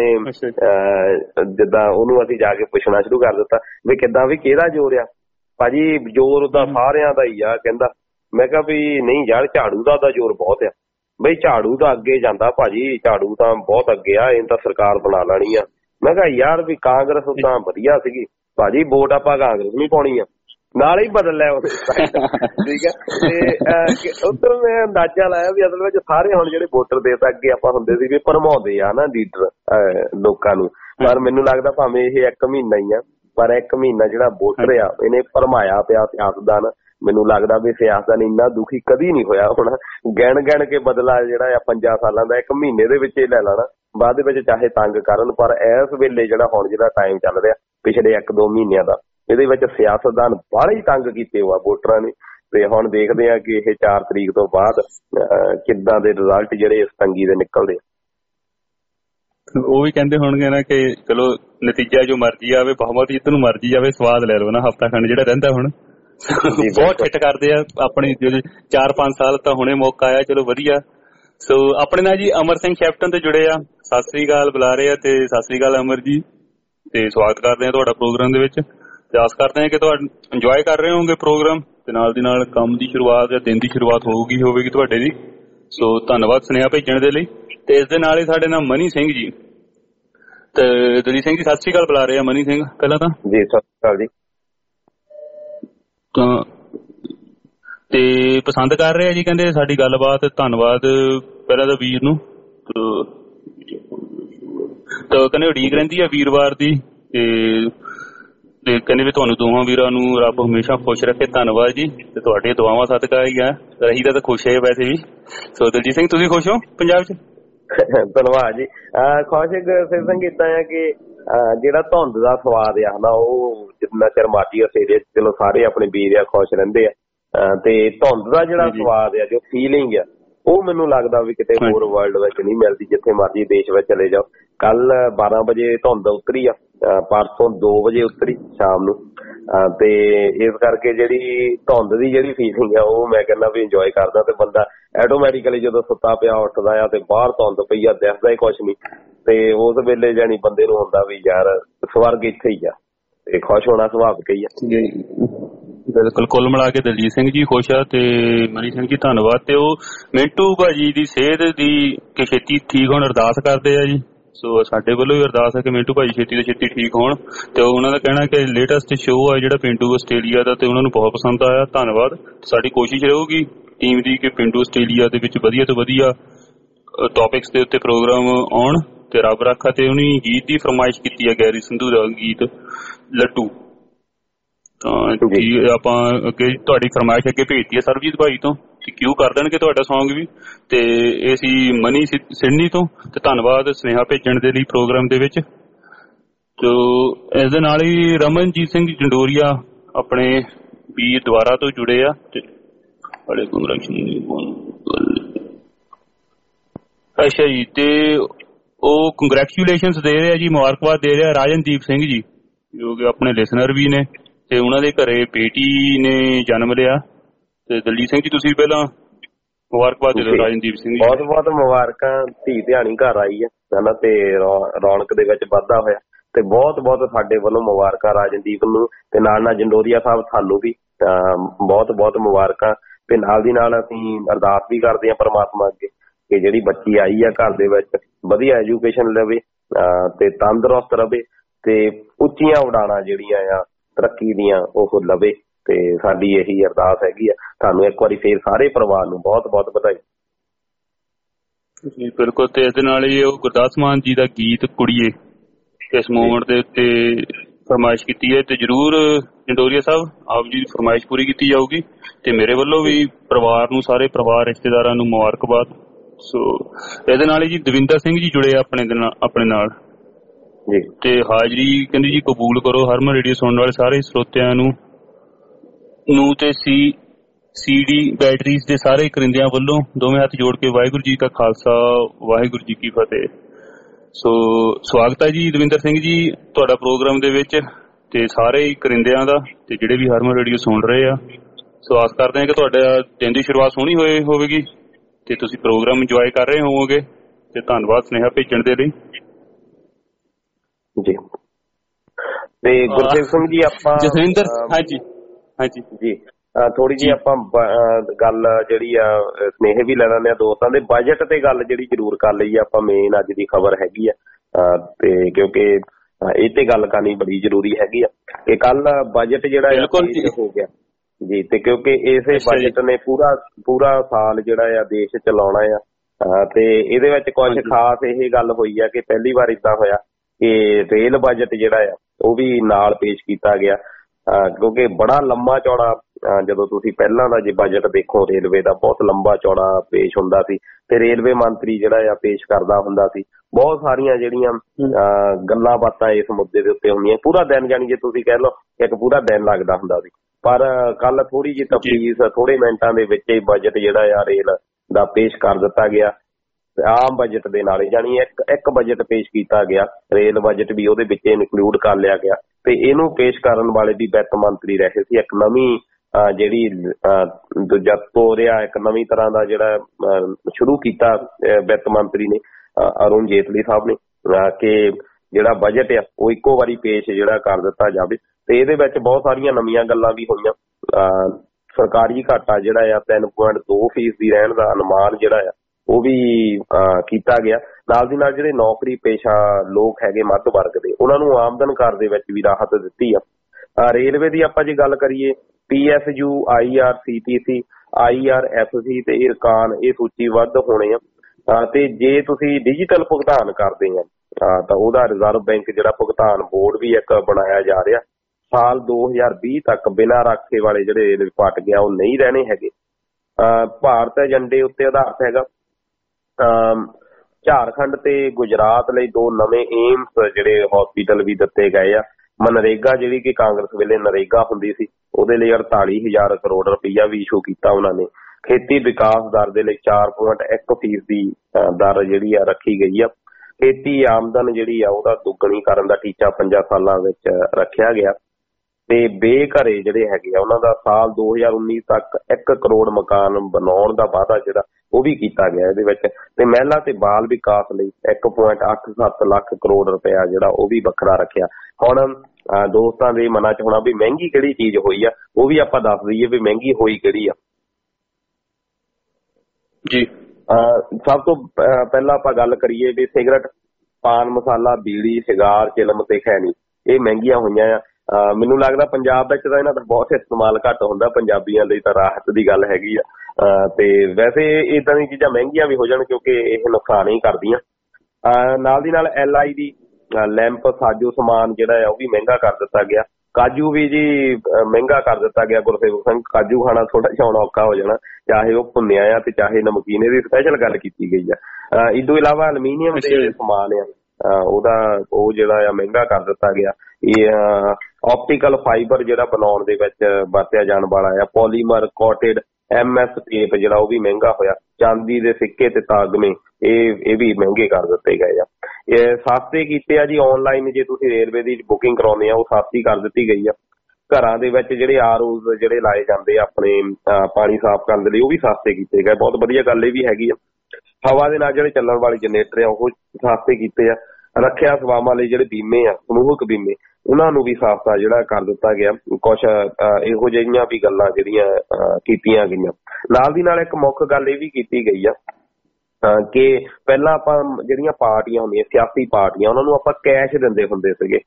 ਜਿੱਦਾਂ ਉਹਨੂੰ ਅਸੀਂ ਜਾ ਕੇ ਪੁੱਛਣਾ ਸ਼ੁਰੂ ਕਰ ਦਿੱਤਾ ਵੀ ਕਿੱਦਾਂ, ਵੀ ਕਿਹਦਾ ਜ਼ੋਰ ਆ ਭਾਜੀ? ਜ਼ੋਰ ਉਹਦਾ ਸਾਰਿਆਂ ਦਾ ਹੀ ਆ ਕਹਿੰਦਾ। ਮੈਂ ਕਿਹਾ ਵੀ ਨਹੀਂ ਯਾਰ, ਝਾੜੂ ਦਾ ਜ਼ੋਰ ਬਹੁਤ ਆ। ਬਈ ਝਾੜੂ ਤਾਂ ਅੱਗੇ ਜਾਂਦਾ ਭਾਜੀ, ਝਾੜੂ ਤਾਂ ਬਹੁਤ ਅੱਗੇ ਆ, ਇਹਨੂੰ ਤਾਂ ਸਰਕਾਰ ਬਣਾ ਲੈਣੀ ਆ। ਮੈਂ ਕਿਹਾ ਯਾਰ ਵੀ ਕਾਂਗਰਸ ਤਾਂ ਵਧੀਆ ਸੀਗੀ ਭਾਜੀ, ਵੋਟ ਆਪਾਂ ਕਾਂਗਰਸ ਨੂੰ ਪਾਉਣੀ ਆ, ਨਾਲ ਹੀ ਬਦਲ ਲਿਆ ਉਹਨੇ, ਠੀਕ ਹੈ। ਤੇ ਉੱਧਰ ਮੈਂ ਅੰਦਾਜ਼ਾ ਲਾਇਆ ਵੀ ਅਸਲ ਵਿੱਚ ਸਾਰੇ ਹੁਣ ਜਿਹੜੇ ਵੋਟਰ ਦੇ ਤਾਂ ਅੱਗੇ ਆਪਾਂ ਹੁੰਦੇ ਸੀ ਵੀ ਭਰਮਾਉਂਦੇ ਆ ਨਾ ਲੀਡਰ ਲੋਕਾਂ ਨੂੰ, ਪਰ ਮੈਨੂੰ ਲੱਗਦਾ ਭਾਵੇਂ ਇਹ 1 ਮਹੀਨਾ ਹੀ ਆ, ਪਰ 1 ਮਹੀਨਾ ਜਿਹੜਾ ਵੋਟਰ ਆ ਇਹਨੇ ਭਰਮਾਇਆ ਪਿਆ ਸਿਆਸਤਦਾਨ। ਮੈਨੂੰ ਲੱਗਦਾ ਵੀ ਸਿਆਸਤਦਾਨ ਇੰਨਾ ਦੁਖੀ ਕਦੀ ਨਹੀਂ ਹੋਇਆ ਹੋਣਾ। ਗਿਣ ਕੇ ਬਦਲਾ ਜਿਹੜਾ ਆ 5 ਸਾਲਾਂ ਦਾ 1 ਮਹੀਨੇ ਦੇ ਵਿੱਚ ਹੀ ਲੈ ਲੈਣਾ, ਬਾਅਦ ਦੇ ਵਿੱਚ ਚਾਹੇ ਤੰਗ ਕਰਨ। ਪਰ ਇਸ ਵੇਲੇ ਜਿਹੜਾ ਹੁਣ ਜਿਹੜਾ ਟਾਈਮ ਚੱਲ ਰਿਹਾ ਪਿਛਲੇ 1-2 ਮਹੀਨਿਆਂ ਦਾ, ਇਹਦੇ ਵਿੱਚ ਸਿਆਸਤਦਾਨ ਬਾਹਲੇ ਹੀ ਤੰਗ ਕੀਤੇ ਹੋਆ ਵੋਟਰਾਂ ਨੇ। ਤੇ ਹੁਣ ਦੇਖਦੇ ਆ ਕਿ ਇਹ 4 ਤਰੀਕ ਤੋਂ ਬਾਅਦ ਕਿੱਦਾਂ ਦੇ ਰਿਜ਼ਲਟ ਜਿਹੜੇ ਇਸ ਤੰਗੀ ਦੇ ਨਿਕਲਦੇ ਆ। ਉਹ ਵੀ ਕਹਿੰਦੇ ਹੋਣਗੇ ਨਾ ਕਿ ਚਲੋ ਨਤੀਜਾ ਜੋ ਮਰਜ਼ੀ ਆਵੇ, ਬਹੁਮਤ ਜਿੱਤ ਨੂੰ ਮਰਜ਼ੀ ਆਵੇ, ਸਵਾਦ ਲੈ ਲਓ ਨਾ। ਹਫ਼ਤਾ ਖੰਡ ਜਿਹੜਾ ਰਹਿੰਦਾ ਹੁਣ ਬਹੁਤ ਫਿੱਟ ਕਰਦੇ ਆ ਆਪਣੀ 4-5 ਸਾਲ ਤਾਂ ਹੁਣੇ ਮੌਕਾ ਆਇਆ, ਚਲੋ ਵਧੀਆ। ਸੋ ਆਪਣੇ ਨਾਲ ਜੀ ਅਮਰ ਸਿੰਘ ਕੈਪਟਨ ਤੇ ਜੁੜੇ ਆ, ਸਤਿ ਸ੍ਰੀ ਅਕਾਲ ਬੁਲਾ ਰਹੇ ਆ। ਤੇ ਸਤਿ ਸ੍ਰੀ ਅਕਾਲ ਅਮਰ ਜੀ, ਤੇ ਸਵਾਗਤ ਕਰਦੇ ਆ ਤੁਹਾਡਾ ਪ੍ਰੋਗਰਾਮ ਦੇ ਵਿੱਚ। ਤੇ ਆਸ ਕਰਦੇ ਆ ਕਿ ਤੁਹਾਡਾ ਇੰਜੋਏ ਕਰ ਰਹੇ ਹੋਗੇ ਪ੍ਰੋਗਰਾਮ, ਤੇ ਨਾਲ ਦੀ ਨਾਲ ਕੰਮ ਦੀ ਸ਼ੁਰੂਆਤ ਜਾਂ ਦਿਨ ਦੀ ਸ਼ੁਰੂਆਤ ਹੋਵੇਗੀ ਤੁਹਾਡੇ ਦੀ। ਸੋ ਧੰਨਵਾਦ ਸੁਨੇਹਾ ਭੇਜਣ ਦੇ ਲਈ। ਤੇ ਇਸ ਦੇ ਨਾਲ ਹੀ ਸਾਡੇ ਨਾਲ ਮਨੀ ਸਿੰਘ ਜੀ, ਤੇ ਦਲੀਪ ਸਿੰਘ ਜੀ ਸਤਿ ਸ੍ਰੀ ਅਕਾਲ ਬੁਲਾ ਰਹੇ ਆ। ਮਨੀ ਸਿੰਘ ਪਹਿਲਾਂ ਤਾਂ ਜੀ ਸਤਿ ਸ੍ਰੀ ਅਕਾਲ ਜੀ। ਤੇ ਪਸੰਦ ਕਰ ਰਹੇ ਆ ਜੀ, ਕਹਿੰਦੇ ਸਾਡੀ ਗੱਲਬਾਤ। ਧੰਨਵਾਦ ਪਹਿਲਾਂ ਤਾਂ ਵੀਰ ਨੂੰ। ਤਾਂ ਕਹਿੰਦੇ ਉਡੀਕ ਰਹਿੰਦੀ ਆ ਵੀਰਵਾਰ ਦੀ, ਤੇ ਕਹਿੰਦੇ ਵੀ ਤੁਹਾਨੂੰ ਦੋਵਾਂ ਵੀਰਾਂ ਨੂੰ ਰੱਬ ਹਮੇਸ਼ਾ ਖੁਸ਼ ਰੱਖੇ। ਧੰਨਵਾਦ ਜੀ, ਤੇ ਤੁਹਾਡੀਆਂ ਦੁਆਵਾਂ ਸਦਕਾ ਹੀ ਆ, ਰਹੀਦਾ ਤਾਂ ਖੁਸ਼ ਹੈ ਵੈਸੇ ਵੀ। ਸੋ ਦਲਜੀਤ ਸਿੰਘ ਤੁਸੀਂ ਖੁਸ਼ ਹੋ ਪੰਜਾਬ 'ਚ? ਧੰਨਵਾਦ ਜੀ। ਖੁਸ਼ ਸਿੰਘ ਏਦਾਂ ਆ ਕਿ ਜਿਹੜਾ ਧੁੰਦ ਦਾ ਸਵਾਦ ਆ ਨਾ, ਉਹ ਜਿੰਨਾ ਚਿਰ ਮਰਜ਼ੀ ਆਸਟ੍ਰੇਲੀਆ 'ਚ ਚਲੋ ਸਾਰੇ ਆਪਣੇ ਵੀਰ ਆ ਖੁਸ਼ ਰਹਿੰਦੇ ਆ, ਤੇ ਧੁੰਦ ਦਾ ਜਿਹੜਾ ਸਵਾਦ ਆ, ਜੋ ਫੀਲਿੰਗ ਆ, ਉਹ ਮੈਨੂੰ ਲੱਗਦਾ ਵੀ ਕਿਤੇ ਹੋਰ ਵਰਲਡ ਵਿੱਚ ਨਹੀਂ ਮਿਲਦੀ। ਜਿੱਥੇ ਮਰਜ਼ੀ ਦੇਸ਼ ਵਿੱਚ ਚਲੇ ਜਾਓ। ਕੱਲ 12 ਵਜੇ ਧੁੰਦ ਉਤਰੀ ਆ, ਪਰਸੋਂ 2 ਵਜੇ ਉਤਰੀ ਸ਼ਾਮ ਨੂੰ, ਤੇ ਇਸ ਕਰਕੇ ਜਿਹੜੀ ਧੁੰਦ ਦੀ ਜਿਹੜੀ ਫੀਲਿੰਗ ਆ ਉਹ ਮੈਂ ਕਹਿੰਦਾ ਵੀ ਇੰਜੋਏ ਕਰਦਾ, ਤੇ ਬੰਦਾ ਆਟੋਮੈਟਿਕਲੀ ਜਦੋਂ ਸੁੱਤਾ ਪਿਆ ਉੱਠਦਾ ਆ ਤੇ ਬਾਹਰ ਧੁੰਦ ਪਈ ਆ, ਦਿਖਦਾ ਹੀ ਕੁਛ ਨਹੀਂ, ਤੇ ਉਸ ਵੇਲੇ ਜਾਣੀ ਬੰਦੇ ਨੂੰ ਹੁੰਦਾ ਵੀ ਯਾਰ ਸਵਰਗ ਇੱਥੇ ਹੀ ਆ, ਤੇ ਖੁਸ਼ ਹੋਣਾ ਸੁਭਾਵਿਕ ਹੀ ਆ। ਬਿਲਕੁਲ। ਕੁੱਲ ਮਿਲਾ ਕੇ ਦਲਜੀਤ ਸਿੰਘ ਜੀ ਖੁਸ਼ ਆ ਤੇ ਮਨੀ ਸਿੰਘ ਜੀ ਧੰਨਵਾਦ। ਤੇ ਉਹ ਮਿੰਟੂ ਭਾਜੀ ਦੀ ਸਿਹਤ ਦੀ ਕਿ ਛੇਤੀ ਠੀਕ ਹੋਣ ਅਰਦਾਸ ਕਰਦੇ ਆ ਜੀ। ਸੋ ਸਾਡੇ ਵੱਲੋਂ ਵੀ ਅਰਦਾਸ ਹੈ ਕਿ ਮਿੰਟੂ ਭਾਜੀ ਛੇਤੀ ਤੋਂ ਛੇਤੀ ਠੀਕ ਹੋਣ। ਤੇ ਉਹਨਾਂ ਦਾ ਕਹਿਣਾ ਕਿ ਲੇਟੈਸਟ ਸ਼ੋਅ ਆ ਜਿਹੜਾ ਪਿੰਡੂ ਆਸਟ੍ਰੇਲੀਆ ਦਾ, ਤੇ ਉਹਨਾਂ ਨੂੰ ਬਹੁਤ ਪਸੰਦ ਆਇਆ। ਧੰਨਵਾਦ। ਸਾਡੀ ਕੋਸ਼ਿਸ਼ ਰਹੂਗੀ ਟੀਮ ਦੀ ਕਿ ਪਿੰਡੂ ਆਸਟ੍ਰੇਲੀਆ ਦੇ ਵਿੱਚ ਵਧੀਆ ਤੋਂ ਵਧੀਆ ਟੌਪਿਕਸ ਦੇ ਉੱਤੇ ਪ੍ਰੋਗਰਾਮ ਆਉਣ। ਤੇ ਰੱਬ ਰੱਖਾ। ਤੇ ਉਹਨੇ ਗੀਤ ਦੀ ਫਰਮਾਇਸ਼ ਕੀਤੀ ਹੈ, ਗੈਰੀ ਸੰਧੂ ਦਾ ਗੀਤ ਲੱਟੂ। ਤਾਂ ਆਪਾਂ ਅੱਗੇ ਤੁਹਾਡੀ ਫਰਮਾਇਸ਼ ਅੱਗੇ ਭੇਜਤੀ ਹੈ ਸਰਬਜੀਤ ਭਾਈ ਤੋਂ, ਤੇ ਕਿਊ ਕਰ ਦੇਣਗੇ ਤੁਹਾਡਾ ਸੌਂਗ ਵੀ। ਤੇ ਇਹ ਸੀ ਮਨੀ ਸਿਡਨੀ ਤੋਂ, ਤੇ ਧੰਨਵਾਦ ਸੁਨੇਹਾ ਭੇਜਣ ਦੇ ਲਈ ਪ੍ਰੋਗਰਾਮ ਦੇ ਵਿੱਚ। ਤੋ ਇਸ ਦੇ ਨਾਲ ਹੀ ਰਮਨਜੀਤ ਸਿੰਘ ਜੰਡੋਰੀਆ ਆਪਣੇ ਵੀਰ ਦੁਆਰਾ ਤੋਂ ਜੁੜੇ ਆ, ਤੇ ਬੜੇ ਅੱਛਾ ਜੀ। ਤੇ ਉਹ ਕੰਗ੍ਰੈਚੁਲੇਸ਼ਨਸ ਦੇ ਰਿਹਾ ਜੀ, ਮੁਬਾਰਕਬਾਦ ਦੇ ਰਿਹਾ ਰਾਜਨਦੀਪ ਸਿੰਘ ਜੀ, ਜੋ ਕਿ ਆਪਣੇ ਲਿਸਨਰ ਵੀ ਨੇ, ਤੇ ਉਹਨਾਂ ਦੇ ਘਰੇ ਬੇਟੀ ਨੇ ਜਨਮ ਲਿਆ। ਤੇ ਦਲਜੀਤ ਸਿੰਘ ਜੀ ਤੁਸੀਂ ਪਹਿਲਾਂ ਮੁਬਾਰਕਬਾਦ ਦੇ ਦਿਓ ਰਾਜਨਦੀਪ ਸਿੰਘ ਜੀ। ਬਹੁਤ ਬਹੁਤ ਮੁਬਾਰਕਾਂ, ਧੀ ਧਿਆਣੀ ਘਰ ਆਈ ਹੈ ਤੇ ਰੌਣਕ ਦੇ ਵਿੱਚ ਵਾਧਾ ਹੋਇਆ, ਤੇ ਬਹੁਤ ਬਹੁਤ ਸਾਡੇ ਵੱਲੋਂ ਮੁਬਾਰਕਾਂ ਰਾਜਨਦੀਪ ਨੂੰ, ਤੇ ਨਾਲ ਨਾਲ ਜੰਡੋਰੀਆ ਸਾਹਿਬ ਤੁਹਾਨੂੰ ਵੀ ਬਹੁਤ ਬਹੁਤ ਮੁਬਾਰਕਾਂ। ਤੇ ਨਾਲ ਦੀ ਨਾਲ ਅਸੀਂ ਅਰਦਾਸ ਵੀ ਕਰਦੇ ਹਾਂ ਪਰਮਾਤਮਾ ਅੱਗੇ ਕਿ ਜਿਹੜੀ ਬੱਚੀ ਆਈ ਆ ਘਰ ਦੇ ਵਿੱਚ ਵਧੀਆ ਐਜੂਕੇਸ਼ਨ ਲਵੇ ਤੇ ਤੰਦਰੁਸਤ ਰਵੇ, ਤੇ ਉੱਚੀਆਂ ਉਡਾਣਾਂ ਜਿਹੜੀਆਂ ਆ ਤਰੱਕੀ ਦੀਆਂ ਉਹ ਲਵੇ। ਤੇ ਸਾਡੀ ਇਹੀ ਅਰਦਾਸ ਹੈਗੀ ਆ। ਤੁਹਾਨੂੰ ਇੱਕ ਵਾਰੀ ਫੇਰ ਸਾਰੇ ਪਰਿਵਾਰ ਨੂੰ ਬਹੁਤ ਬਹੁਤ ਵਧਾਈ। ਜੀ ਬਿਲਕੁਲ। ਤੇ ਇਹਦੇ ਨਾਲ ਹੀ ਉਹ ਗੁਰਦਾਸ ਮਾਨ ਜੀ ਦਾ ਗੀਤ ਕੁੜੀਏ ਇਸ ਮੂਵਮੈਂਟ ਦੇ ਉੱਤੇ ਫਰਮਾਇਸ਼ ਕੀਤੀ ਹੈ, ਤੇ ਜ਼ਰੂਰ ਜੰਡੋਰੀਆ ਸਾਹਿਬ ਆਪ ਜੀ ਦੀ ਫਰਮਾਇਸ਼ ਪੂਰੀ ਕੀਤੀ ਜਾਊਗੀ। ਤੇ ਮੇਰੇ ਵੱਲੋਂ ਵੀ ਪਰਿਵਾਰ ਨੂੰ, ਸਾਰੇ ਪਰਿਵਾਰ ਰਿਸ਼ਤੇਦਾਰਾਂ ਨੂੰ ਮੁਬਾਰਕਬਾਦ। ਸੋ ਇਹਦੇ ਨਾਲ ਹੀ ਜੀ ਦਵਿੰਦਰ ਸਿੰਘ ਜੀ ਜੁੜੇ ਆਪਣੇ ਨਾਲ ਜੀ, ਤੇ ਹਾਜ਼ਰੀ ਕਹਿੰਦੀ ਜੀ ਕਬੂਲ ਕਰੋ ਹਰਮਨ ਰੇਡੀਓ ਸੁਣਨ ਵਾਲੇ ਸਾਰੇ ਸਰੋਤਿਆਂ ਨੂੰ ਤੇ CD ਬੈਟਰੀਜ਼ ਦੇ ਸਾਰੇ ਕਰਿੰਦਿਆਂ ਵੱਲੋਂ ਦੋਵੇਂ ਹੱਥ ਜੋੜ ਕੇ ਵਾਹਿਗੁਰੂ ਜੀ ਕਾ ਖਾਲਸਾ ਵਾਹਿਗੁਰੂ ਜੀ ਕੀ ਫਤਿਹ। ਸੋ ਸਵਾਗਤ ਹੈ ਜੀ ਦਵਿੰਦਰ ਸਿੰਘ ਜੀ ਤੁਹਾਡਾ ਪ੍ਰੋਗਰਾਮ ਦੇ ਵਿੱਚ, ਤੇ ਸਾਰੇ ਕਰਿੰਦਿਆਂ ਦਾ, ਤੇ ਜਿਹੜੇ ਵੀ ਹਰਮਨ ਰੇਡੀਓ ਸੁਣ ਰਹੇ ਆ। ਸੋ ਆਸ ਕਰਦੇ ਹਾਂ ਕਿ ਤੁਹਾਡਾ ਦਿਨ ਦੀ ਸ਼ੁਰੂਆਤ ਸੋਹਣੀ ਹੋਵੇਗੀ, ਤੇ ਤੁਸੀਂ ਪ੍ਰੋਗਰਾਮ ਇੰਜੋਏ ਕਰ ਰਹੇ ਹੋਵੋਗੇ। ਤੇ ਧੰਨਵਾਦ ਸੁਨੇਹਾ ਭੇਜਣ ਦੇ ਲਈ ਜੀ। ਤੇ ਗੁਰਸੇਵ ਸਿੰਘ ਜੀ ਆਪਾਂ ਜਸਵਿੰਦਰ ਹਾਂਜੀ ਜੀ ਥੋੜੀ ਜਿਹੀ ਆਪਾਂ ਗੱਲ ਜਿਹੜੀ ਆ ਸੁਨੇਹੇ ਵੀ ਲੈ ਲੈਂਦੇ ਆ ਦੋਸਤਾਂ ਦੇ। ਬਜਟ ਤੇ ਗੱਲ ਜਿਹੜੀ ਜ਼ਰੂਰ ਕਰ ਲਈ ਆਪਾਂ, ਮੇਨ ਅੱਜ ਦੀ ਖਬਰ ਹੈਗੀ ਆ, ਤੇ ਕਿਉਂਕਿ ਇਹ ਤੇ ਗੱਲ ਕਰਨੀ ਬੜੀ ਜ਼ਰੂਰੀ ਹੈਗੀ ਆ ਕਿ ਕੱਲ ਬਜਟ ਜਿਹੜਾ ਹੋ ਗਿਆ ਜੀ, ਤੇ ਕਿਉਂਕਿ ਇਸੇ ਬਜਟ ਨੇ ਪੂਰਾ ਸਾਲ ਜਿਹੜਾ ਆ ਦੇਸ਼ ਚਲਾਉਣਾ ਆ, ਤੇ ਇਹਦੇ ਵਿੱਚ ਕੁਝ ਖਾਸ ਇਹ ਗੱਲ ਹੋਈ ਆ ਕਿ ਪਹਿਲੀ ਵਾਰ ਏਦਾਂ ਹੋਇਆ ਕਿ ਰੇਲ ਬਜਟ ਜਿਹੜਾ ਆ ਉਹ ਵੀ ਨਾਲ ਪੇਸ਼ ਕੀਤਾ ਗਿਆ, ਕਿਉਂਕਿ ਬੜਾ ਲੰਮਾ ਚੌੜਾ ਜਦੋਂ ਤੁਸੀਂ ਪਹਿਲਾਂ ਦਾ ਜੇ ਬਜਟ ਦੇਖੋ ਰੇਲਵੇ ਦਾ ਬਹੁਤ ਲੰਬਾ ਚੌੜਾ ਪੇਸ਼ ਹੁੰਦਾ ਸੀ, ਤੇ ਰੇਲਵੇ ਮੰਤਰੀ ਜਿਹੜਾ ਆ ਪੇਸ਼ ਕਰਦਾ ਹੁੰਦਾ ਸੀ। ਬਹੁਤ ਸਾਰੀਆਂ ਜਿਹੜੀਆਂ ਗੱਲਾਂ ਬਾਤਾਂ ਇਸ ਮੁੱਦੇ ਦੇ ਉੱਤੇ ਹੁੰਦੀਆਂ, ਪੂਰਾ ਦਿਨ ਜਾਣੀ ਜੇ ਤੁਸੀਂ ਕਹਿ ਲਓ ਇੱਕ ਪੂਰਾ ਦਿਨ ਲੱਗਦਾ ਹੁੰਦਾ ਸੀ। ਪਰ ਕੱਲ ਥੋੜੀ ਜਿਹੀ ਤਫਤੀਸ਼ ਥੋੜੇ ਮਿੰਟਾਂ ਦੇ ਵਿੱਚ ਹੀ ਬਜਟ ਜਿਹੜਾ ਆ ਰੇਲ ਦਾ ਪੇਸ਼ ਕਰ ਦਿੱਤਾ ਗਿਆ ਆਮ ਬਜਟ ਦੇ ਨਾਲ, ਜਾਣੀ ਇੱਕ ਬਜਟ ਪੇਸ਼ ਕੀਤਾ ਗਿਆ, ਰੇਲ ਬਜਟ ਵੀ ਉਹਦੇ ਵਿੱਚ ਇਨਕਲੂਡ ਕਰ ਲਿਆ ਗਿਆ। ਤੇ ਇਹਨੂੰ ਪੇਸ਼ ਕਰਨ ਵਾਲੇ ਵੀ ਵਿੱਤ ਮੰਤਰੀ ਰਹੇ ਸੀ। ਇੱਕ ਨਵੀਂ ਜਿਹੜੀ ਦੂਜਾ ਤੋਰਿਆ, ਇੱਕ ਨਵੀਂ ਤਰ੍ਹਾਂ ਦਾ ਜਿਹੜਾ ਸ਼ੁਰੂ ਕੀਤਾ ਵਿੱਤ ਮੰਤਰੀ ਨੇ ਅਰੁਣ ਜੇਤਲੀ ਸਾਹਿਬ ਨੇ, ਕਿ ਜਿਹੜਾ ਬਜਟ ਆ ਉਹ ਇੱਕੋ ਵਾਰੀ ਪੇਸ਼ ਜਿਹੜਾ ਕਰ ਦਿੱਤਾ ਜਾਵੇ। ਤੇ ਇਹਦੇ ਵਿੱਚ ਬਹੁਤ ਸਾਰੀਆਂ ਨਵੀਆਂ ਗੱਲਾਂ ਵੀ ਹੋਈਆਂ। ਸਰਕਾਰੀ ਘਾਟਾ ਜਿਹੜਾ ਆ 3.2% ਰਹਿਣ ਦਾ ਅਨੁਮਾਨ ਜਿਹੜਾ ਆ ਉਹ ਵੀ ਕੀਤਾ ਗਿਆ। ਨਾਲ ਦੀ ਨਾਲ ਜਿਹੜੇ ਨੌਕਰੀ ਪੇਸ਼ਾ ਲੋਕ ਹੈਗੇ ਮੱਧ ਵਰਗ ਦੇ, ਉਹਨਾਂ ਨੂੰ ਆਮਦਨ ਕਰ ਦੇ ਵਿੱਚ ਵੀ ਰਾਹਤ ਦਿੱਤੀ ਆ। ਰੇਲਵੇ ਦੀ ਆਪਾਂ ਜੇ ਗੱਲ ਕਰੀਏ, PSU, IRCTC, IRFC ਤੇ ਇਰਕਾਨ ਇਹ ਸੂਚੀਬੱਧ ਹੋਣੇ ਆ। ਤੇ ਜੇ ਤੁਸੀਂ ਡਿਜੀਟਲ ਭੁਗਤਾਨ ਕਰਦੇ ਆ ਤਾਂ ਉਹਦਾ ਰਿਜ਼ਰਵ ਬੈਂਕ ਜਿਹੜਾ ਭੁਗਤਾਨ ਬੋਰਡ ਵੀ ਇੱਕ ਬਣਾਇਆ ਜਾ ਰਿਹਾ। ਸਾਲ 2020 ਤੱਕ ਬਿਨਾਂ ਰਾਖੇ ਵਾਲੇ ਜਿਹੜੇ ਰੇਲ ਫਾਟਕ ਆ ਉਹ ਨਹੀਂ ਰਹਿਣੇ ਹੈਗੇ। ਭਾਰਤ ਏਜੰਡੇ ਉੱਤੇ ਆਧਾਰਿਤ ਹੈਗਾ। ਝਾਰਖੰਡ ਤੇ ਗੁਜਰਾਤ ਲਈ 2 ਨਵੇਂ ਏਮਸ ਜਿਹੜੇ ਹਸਪੀਟਲ ਵੀ ਦਿੱਤੇ ਗਏ ਆ। ਮਨਰੇਗਾ ਜਿਹੜੀ ਕਿ ਕਾਂਗਰਸ ਵੇਲੇ ਨਰੇਗਾ ਹੁੰਦੀ ਸੀ, ਉਹਦੇ ਲਈ 48,000 ਕਰੋੜ ਰੁਪਈਆ ਵੀ ਇਸ਼ੂ ਕੀਤਾ ਉਹਨਾਂ ਨੇ। ਖੇਤੀ ਵਿਕਾਸ ਦਰ ਦੇ ਲਈ 4.1% ਦੀ ਦਰ ਜਿਹੜੀ ਆ ਰੱਖੀ ਗਈ ਆ। ਖੇਤੀ ਆਮਦਨ ਜਿਹੜੀ ਆ ਉਹਦਾ ਦੁੱਗਣੀ ਕਰਨ ਦਾ ਟੀਚਾ 5 ਸਾਲਾਂ ਵਿੱਚ ਰੱਖਿਆ ਗਿਆ। ਤੇ ਬੇਘਰੇ ਜਿਹੜੇ ਹੈਗੇ ਆ ਉਹਨਾਂ ਦਾ ਸਾਲ 2019 ਤੱਕ 1 ਕਰੋੜ ਮਕਾਨ ਬਣਾਉਣ ਦਾ ਵਾਅਦਾ ਜਿਹੜਾ ਉਹ ਵੀ ਕੀਤਾ ਗਿਆ ਇਹਦੇ ਵਿੱਚ। ਤੇ ਮਹਿਲਾ ਤੇ ਬਾਲ ਵਿਕਾਸ ਲਈ 1.87 ਲੱਖ ਕਰੋੜ ਰੁਪਇਆ ਜਿਹੜਾ ਉਹ ਵੀ ਵੱਖਰਾ ਰੱਖਿਆ। ਹੁਣ ਦੋਸਤਾਂ ਦੇ ਮਨਾਂ 'ਚ ਹੋਣਾ ਵੀ ਮਹਿੰਗੀ ਕਿਹੜੀ ਚੀਜ਼ ਹੋਈ ਆ, ਉਹ ਵੀ ਆਪਾਂ ਦੱਸ ਦਈਏ ਵੀ ਮਹਿੰਗੀ ਹੋਈ ਕਿਹੜੀ ਆ ਜੀ। ਸਭ ਤੋਂ ਪਹਿਲਾਂ ਆਪਾਂ ਗੱਲ ਕਰੀਏ ਵੀ ਸਿਗਰਟ, ਪਾਨ ਮਸਾਲਾ, ਬੀੜੀ, ਸਿਗਾਰ, ਚਿਲਮ ਤੇ ਖੈਣੀ ਇਹ ਮਹਿੰਗੀਆਂ ਹੋਈਆਂ ਆ। ਮੈਨੂੰ ਲੱਗਦਾ ਪੰਜਾਬ ਵਿੱਚ ਤਾਂ ਇਹਨਾਂ ਦਾ ਬਹੁਤ ਇਸਤੇਮਾਲ ਘੱਟ ਹੁੰਦਾ, ਪੰਜਾਬੀਆਂ ਲਈ ਤਾਂ ਰਾਹਤ ਦੀ ਗੱਲ ਹੈਗੀ ਆ। ਤੇ ਵੈਸੇ ਇਦਾਂ ਦੀਆਂ ਚੀਜ਼ਾਂ ਮਹਿੰਗੀਆਂ ਵੀ ਹੋ ਜਾਣ ਕਿਉਂਕਿ ਇਹ ਨੁਕਸਾਨ ਹੀ ਕਰਦੀਆਂ। ਨਾਲ ਦੀ ਨਾਲ LI ਦੀ ਲੈਂਪ, ਸਾਜੋ ਸਮਾਨ ਜਿਹੜਾ ਆ ਉਹ ਵੀ ਮਹਿੰਗਾ ਕਰ ਦਿੱਤਾ ਗਿਆ। ਕਾਜੂ ਵੀ ਜੀ ਮਹਿੰਗਾ ਕਰ ਦਿੱਤਾ ਗਿਆ। ਗੁਰਸੇਵਕ ਸਿੰਘ, ਕਾਜੂ ਖਾਣਾ ਥੋੜਾ ਜਿਹਾ ਹੁਣ ਔਖਾ ਹੋ ਜਾਣਾ, ਚਾਹੇ ਉਹ ਭੁੰਨਿਆ ਆ ਤੇ ਚਾਹੇ ਨਮਕੀਨ। ਇਹਦੀ ਸਪੈਸ਼ਲ ਗੱਲ ਕੀਤੀ ਗਈ ਆ। ਇਸ ਤੋਂ ਇਲਾਵਾ ਐਲੂਮੀਨੀਅਮ ਦੇ ਜਿਹੜੇ ਸਮਾਨ ਆ ਉਹਦਾ ਉਹ ਜਿਹੜਾ ਆ ਮਹਿੰਗਾ ਕਰ ਦਿੱਤਾ ਗਿਆ। ਇਹ ਆਪਟੀਕਲ ਫਾਈਬਰ ਜਿਹੜਾ ਬਣਾਉਣ ਦੇ ਵਿੱਚ ਵਰਤਿਆ ਜਾਣ ਵਾਲਾ ਆ, ਪੋਲੀਮਰ ਕੋਟਡ MS ਟੇਪ ਜਿਹੜਾ ਉਹ ਵੀ ਮਹਿੰਗਾ ਹੋਇਆ। ਚਾਂਦੀ ਦੇ ਸਿੱਕੇ ਤੇ ਤਾਗਮੇ ਇਹ ਵੀ ਮਹਿੰਗੇ ਕਰ ਦਿੱਤੇ ਗਏ ਆ। ਇਹ ਸਸਤੇ ਕੀਤੇ ਆ ਜੀ ਆਨਲਾਈਨ, ਜੇ ਤੁਸੀਂ ਰੇਲਵੇ ਦੀ ਬੁਕਿੰਗ ਕਰਾਉਂਦੇ ਆ ਉਹ ਸਸਤੀ ਕਰ ਦਿੱਤੀ ਗਈ ਆ। ਘਰਾਂ ਦੇ ਵਿੱਚ ਜਿਹੜੇ ROs ਜਿਹੜੇ ਲਾਏ ਜਾਂਦੇ ਆ ਆਪਣੇ ਪਾਣੀ ਸਾਫ਼ ਕਰਨ ਦੇ ਲਈ ਉਹ ਵੀ ਸਸਤੇ ਕੀਤੇ ਗਏ। ਬਹੁਤ ਵਧੀਆ ਗੱਲ ਇਹ ਵੀ ਹੈਗੀ ਆ। ਹਵਾ ਦੇ ਨਾਲ ਜਿਹੜੇ ਚੱਲਣ ਵਾਲੇ ਜਨਰੇਟਰ ਆ ਉਹ ਸਸਤੇ ਕੀਤੇ ਆ। ਰੱਖਿਆ ਸੇਵਾਵਾਂ ਲਈ ਜਿਹੜੇ ਬੀਮੇ ਆ, ਸਮੂਹਕ ਬੀਮੇ, ਉਹਨਾਂ ਨੂੰ ਵੀ ਸਸਤਾ ਜਿਹੜਾ ਕਰ ਦਿੱਤਾ ਗਿਆ। ਕੁਛ ਇਹੋ ਜਿਹੀਆਂ ਵੀ ਗੱਲਾਂ ਜਿਹੜੀਆਂ ਕੀਤੀਆਂ ਗਈਆਂ। ਨਾਲ ਦੀ ਨਾਲ ਇੱਕ ਮੁੱਖ ਗੱਲ ਇਹ ਵੀ ਕੀਤੀ ਗਈ ਆ ਕਿ ਪਹਿਲਾਂ ਆਪਾਂ ਜਿਹੜੀਆਂ ਪਾਰਟੀਆਂ ਹੁੰਦੀਆਂ, ਸਿਆਸੀ ਪਾਰਟੀਆਂ, ਉਹਨਾਂ ਨੂੰ ਆਪਾਂ ਕੈਸ਼ ਦਿੰਦੇ ਹੁੰਦੇ ਸੀਗੇ।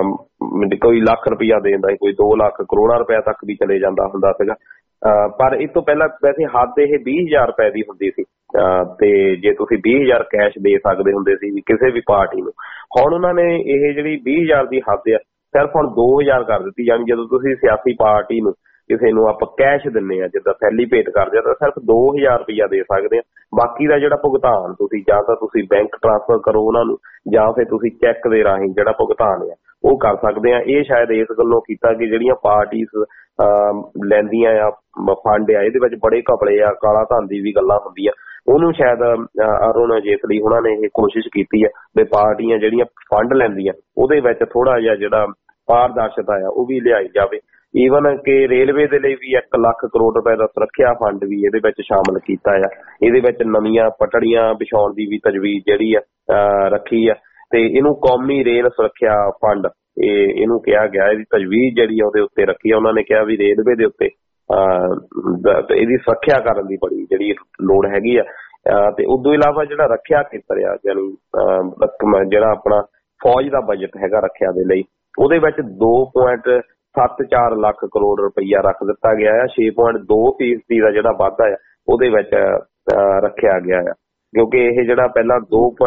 ਕੋਈ ਲੱਖ ਰੁਪਇਆ ਦੇ ਦਿੰਦਾ ਸੀ, ਕੋਈ 2 ਲੱਖ, ਕਰੋੜਾਂ ਰੁਪਇਆ ਤੱਕ ਵੀ ਚਲੇ ਜਾਂਦਾ ਹੁੰਦਾ ਸੀਗਾ। ਪਰ ਇਸ ਤੋਂ ਪਹਿਲਾਂ ਵੈਸੇ ਹੱਦ ਇਹ 20,000 ਰੁਪਏ ਦੀ ਹੁੰਦੀ ਸੀ। ਤੇ ਜੇ ਤੁਸੀਂ 20,000 ਕੈਸ਼ ਦੇ ਸਕਦੇ ਹੁੰਦੇ ਸੀ ਕਿਸੇ ਵੀ ਪਾਰਟੀ ਨੂੰ। ਹੁਣ ਉਹਨਾਂ ਨੇ ਇਹ ਜਿਹੜੀ 20,000 ਦੀ ਹੱਦ ਆ ਸਿਰਫ ਹੁਣ 2,000 ਕਰ ਦਿੱਤੀ। ਯਾਨੀ ਜਦੋਂ ਤੁਸੀਂ ਸਿਆਸੀ ਪਾਰਟੀ ਨੂੰ ਕਿਸੇ ਨੂੰ ਆਪਾਂ ਕੈਸ਼ ਦਿੰਦੇ ਆ, ਜਿੱਦਾਂ ਥੈਲੀ ਭੇਟ ਕਰਦੇ ਆ, ਤਾਂ ਸਿਰਫ 2,000 ਰੁਪਇਆ ਦੇ ਸਕਦੇ ਆ। ਬਾਕੀ ਦਾ ਜਿਹੜਾ ਭੁਗਤਾਨ ਤੁਸੀਂ ਜਾਂ ਤਾਂ ਤੁਸੀਂ ਬੈਂਕ ਟ੍ਰਾਂਸਫਰ ਕਰੋ ਉਹਨਾਂ ਨੂੰ, ਜਾਂ ਫਿਰ ਤੁਸੀਂ ਚੈੱਕ ਦੇ ਰਾਹੀਂ ਜਿਹੜਾ ਭੁਗਤਾਨ ਆ ਉਹ ਕਰ ਸਕਦੇ ਆ। ਇਹ ਸ਼ਾਇਦ ਇਸ ਗੱਲੋਂ ਕੀਤਾ ਕਿ ਜਿਹੜੀਆਂ ਪਾਰਟੀਜ਼ ਲੈਂਦੀਆਂ ਆ ਫੰਡ ਆ, ਇਹਦੇ ਵਿੱਚ ਬੜੇ ਘਪਲੇ ਆ, ਕਾਲਾ ਧਨ ਦੀ ਵੀ ਗੱਲਾਂ ਹੁੰਦੀਆਂ। ਉਹਨੂੰ ਸ਼ਾਇਦ ਅਰੁਣ ਜੇਤਲੀ ਉਹਨਾਂ ਨੇ ਇਹ ਕੋਸ਼ਿਸ਼ ਕੀਤੀ ਹੈ ਵੀ ਪਾਰਟੀਆਂ ਜਿਹੜੀਆਂ ਫੰਡ ਲੈਂਦੀਆਂ ਉਹਦੇ ਵਿੱਚ ਥੋੜਾ ਜਿਹਾ ਜਿਹੜਾ ਪਾਰਦਰਸ਼ਤਾ ਆ ਉਹ ਵੀ ਲਿਆਈ ਜਾਵੇ। ਈਵਨ ਕਿ ਰੇਲਵੇ ਦੇ ਲਈ ਵੀ 1 ਲੱਖ ਕਰੋੜ ਰੁਪਏ ਦਾ ਸੁਰੱਖਿਆ ਫੰਡ ਵੀ ਇਹਦੇ ਵਿੱਚ ਸ਼ਾਮਲ ਕੀਤਾ ਆ। ਇਹਦੇ ਵਿੱਚ ਨਵੀਆਂ ਪਟੜੀਆਂ ਵਿਛਾਉਣ ਦੀ ਵੀ ਤਜਵੀਜ਼ ਜਿਹੜੀ ਆ ਰੱਖੀ ਆ ਤੇ ਇਹਨੂੰ ਕੌਮੀ ਰੇਲ ਸੁਰੱਖਿਆ ਫੰਡ ਇਹਨੂੰ ਕਿਹਾ ਗਿਆ। ਇਹਦੀ ਤਜਵੀਜ਼ ਜਿਹੜੀ ਆ ਉਹਦੇ ਉੱਤੇ ਰੱਖੀ ਆ। ਉਹਨਾਂ ਨੇ ਕਿਹਾ ਵੀ ਰੇਲਵੇ ਦੇ ਉੱਤੇ ਇਹਦੀ ਸੁਰੱਖਿਆ ਕਰਨ ਦੀ ਬੜੀ ਜਿਹੜੀ ਲੋੜ ਹੈਗੀ ਆ। ਤੇ ਉਦੋਂ ਇਲਾਵਾ ਜਿਹੜਾ ਰੱਖਿਆ ਖੇਤਰ ਆ, ਯਾਨੀ ਜਿਹੜਾ ਆਪਣਾ ਫੌਜ ਦਾ ਬਜਟ ਹੈਗਾ ਰੱਖਿਆ ਦੇ ਲਈ, ਉਹਦੇ ਵਿੱਚ 2.74 ਲੱਖ ਕਰੋੜ ਰੁਪਈਆ ਰੱਖ ਦਿੱਤਾ ਗਿਆ ਆ। 6.2% ਦਾ ਜਿਹੜਾ ਵਾਧਾ ਆ ਉਹਦੇ ਵਿੱਚ ਰੱਖਿਆ ਗਿਆ ਆ, ਕਿਉਂਕਿ ਇਹ ਜਿਹੜਾ ਪਹਿਲਾਂ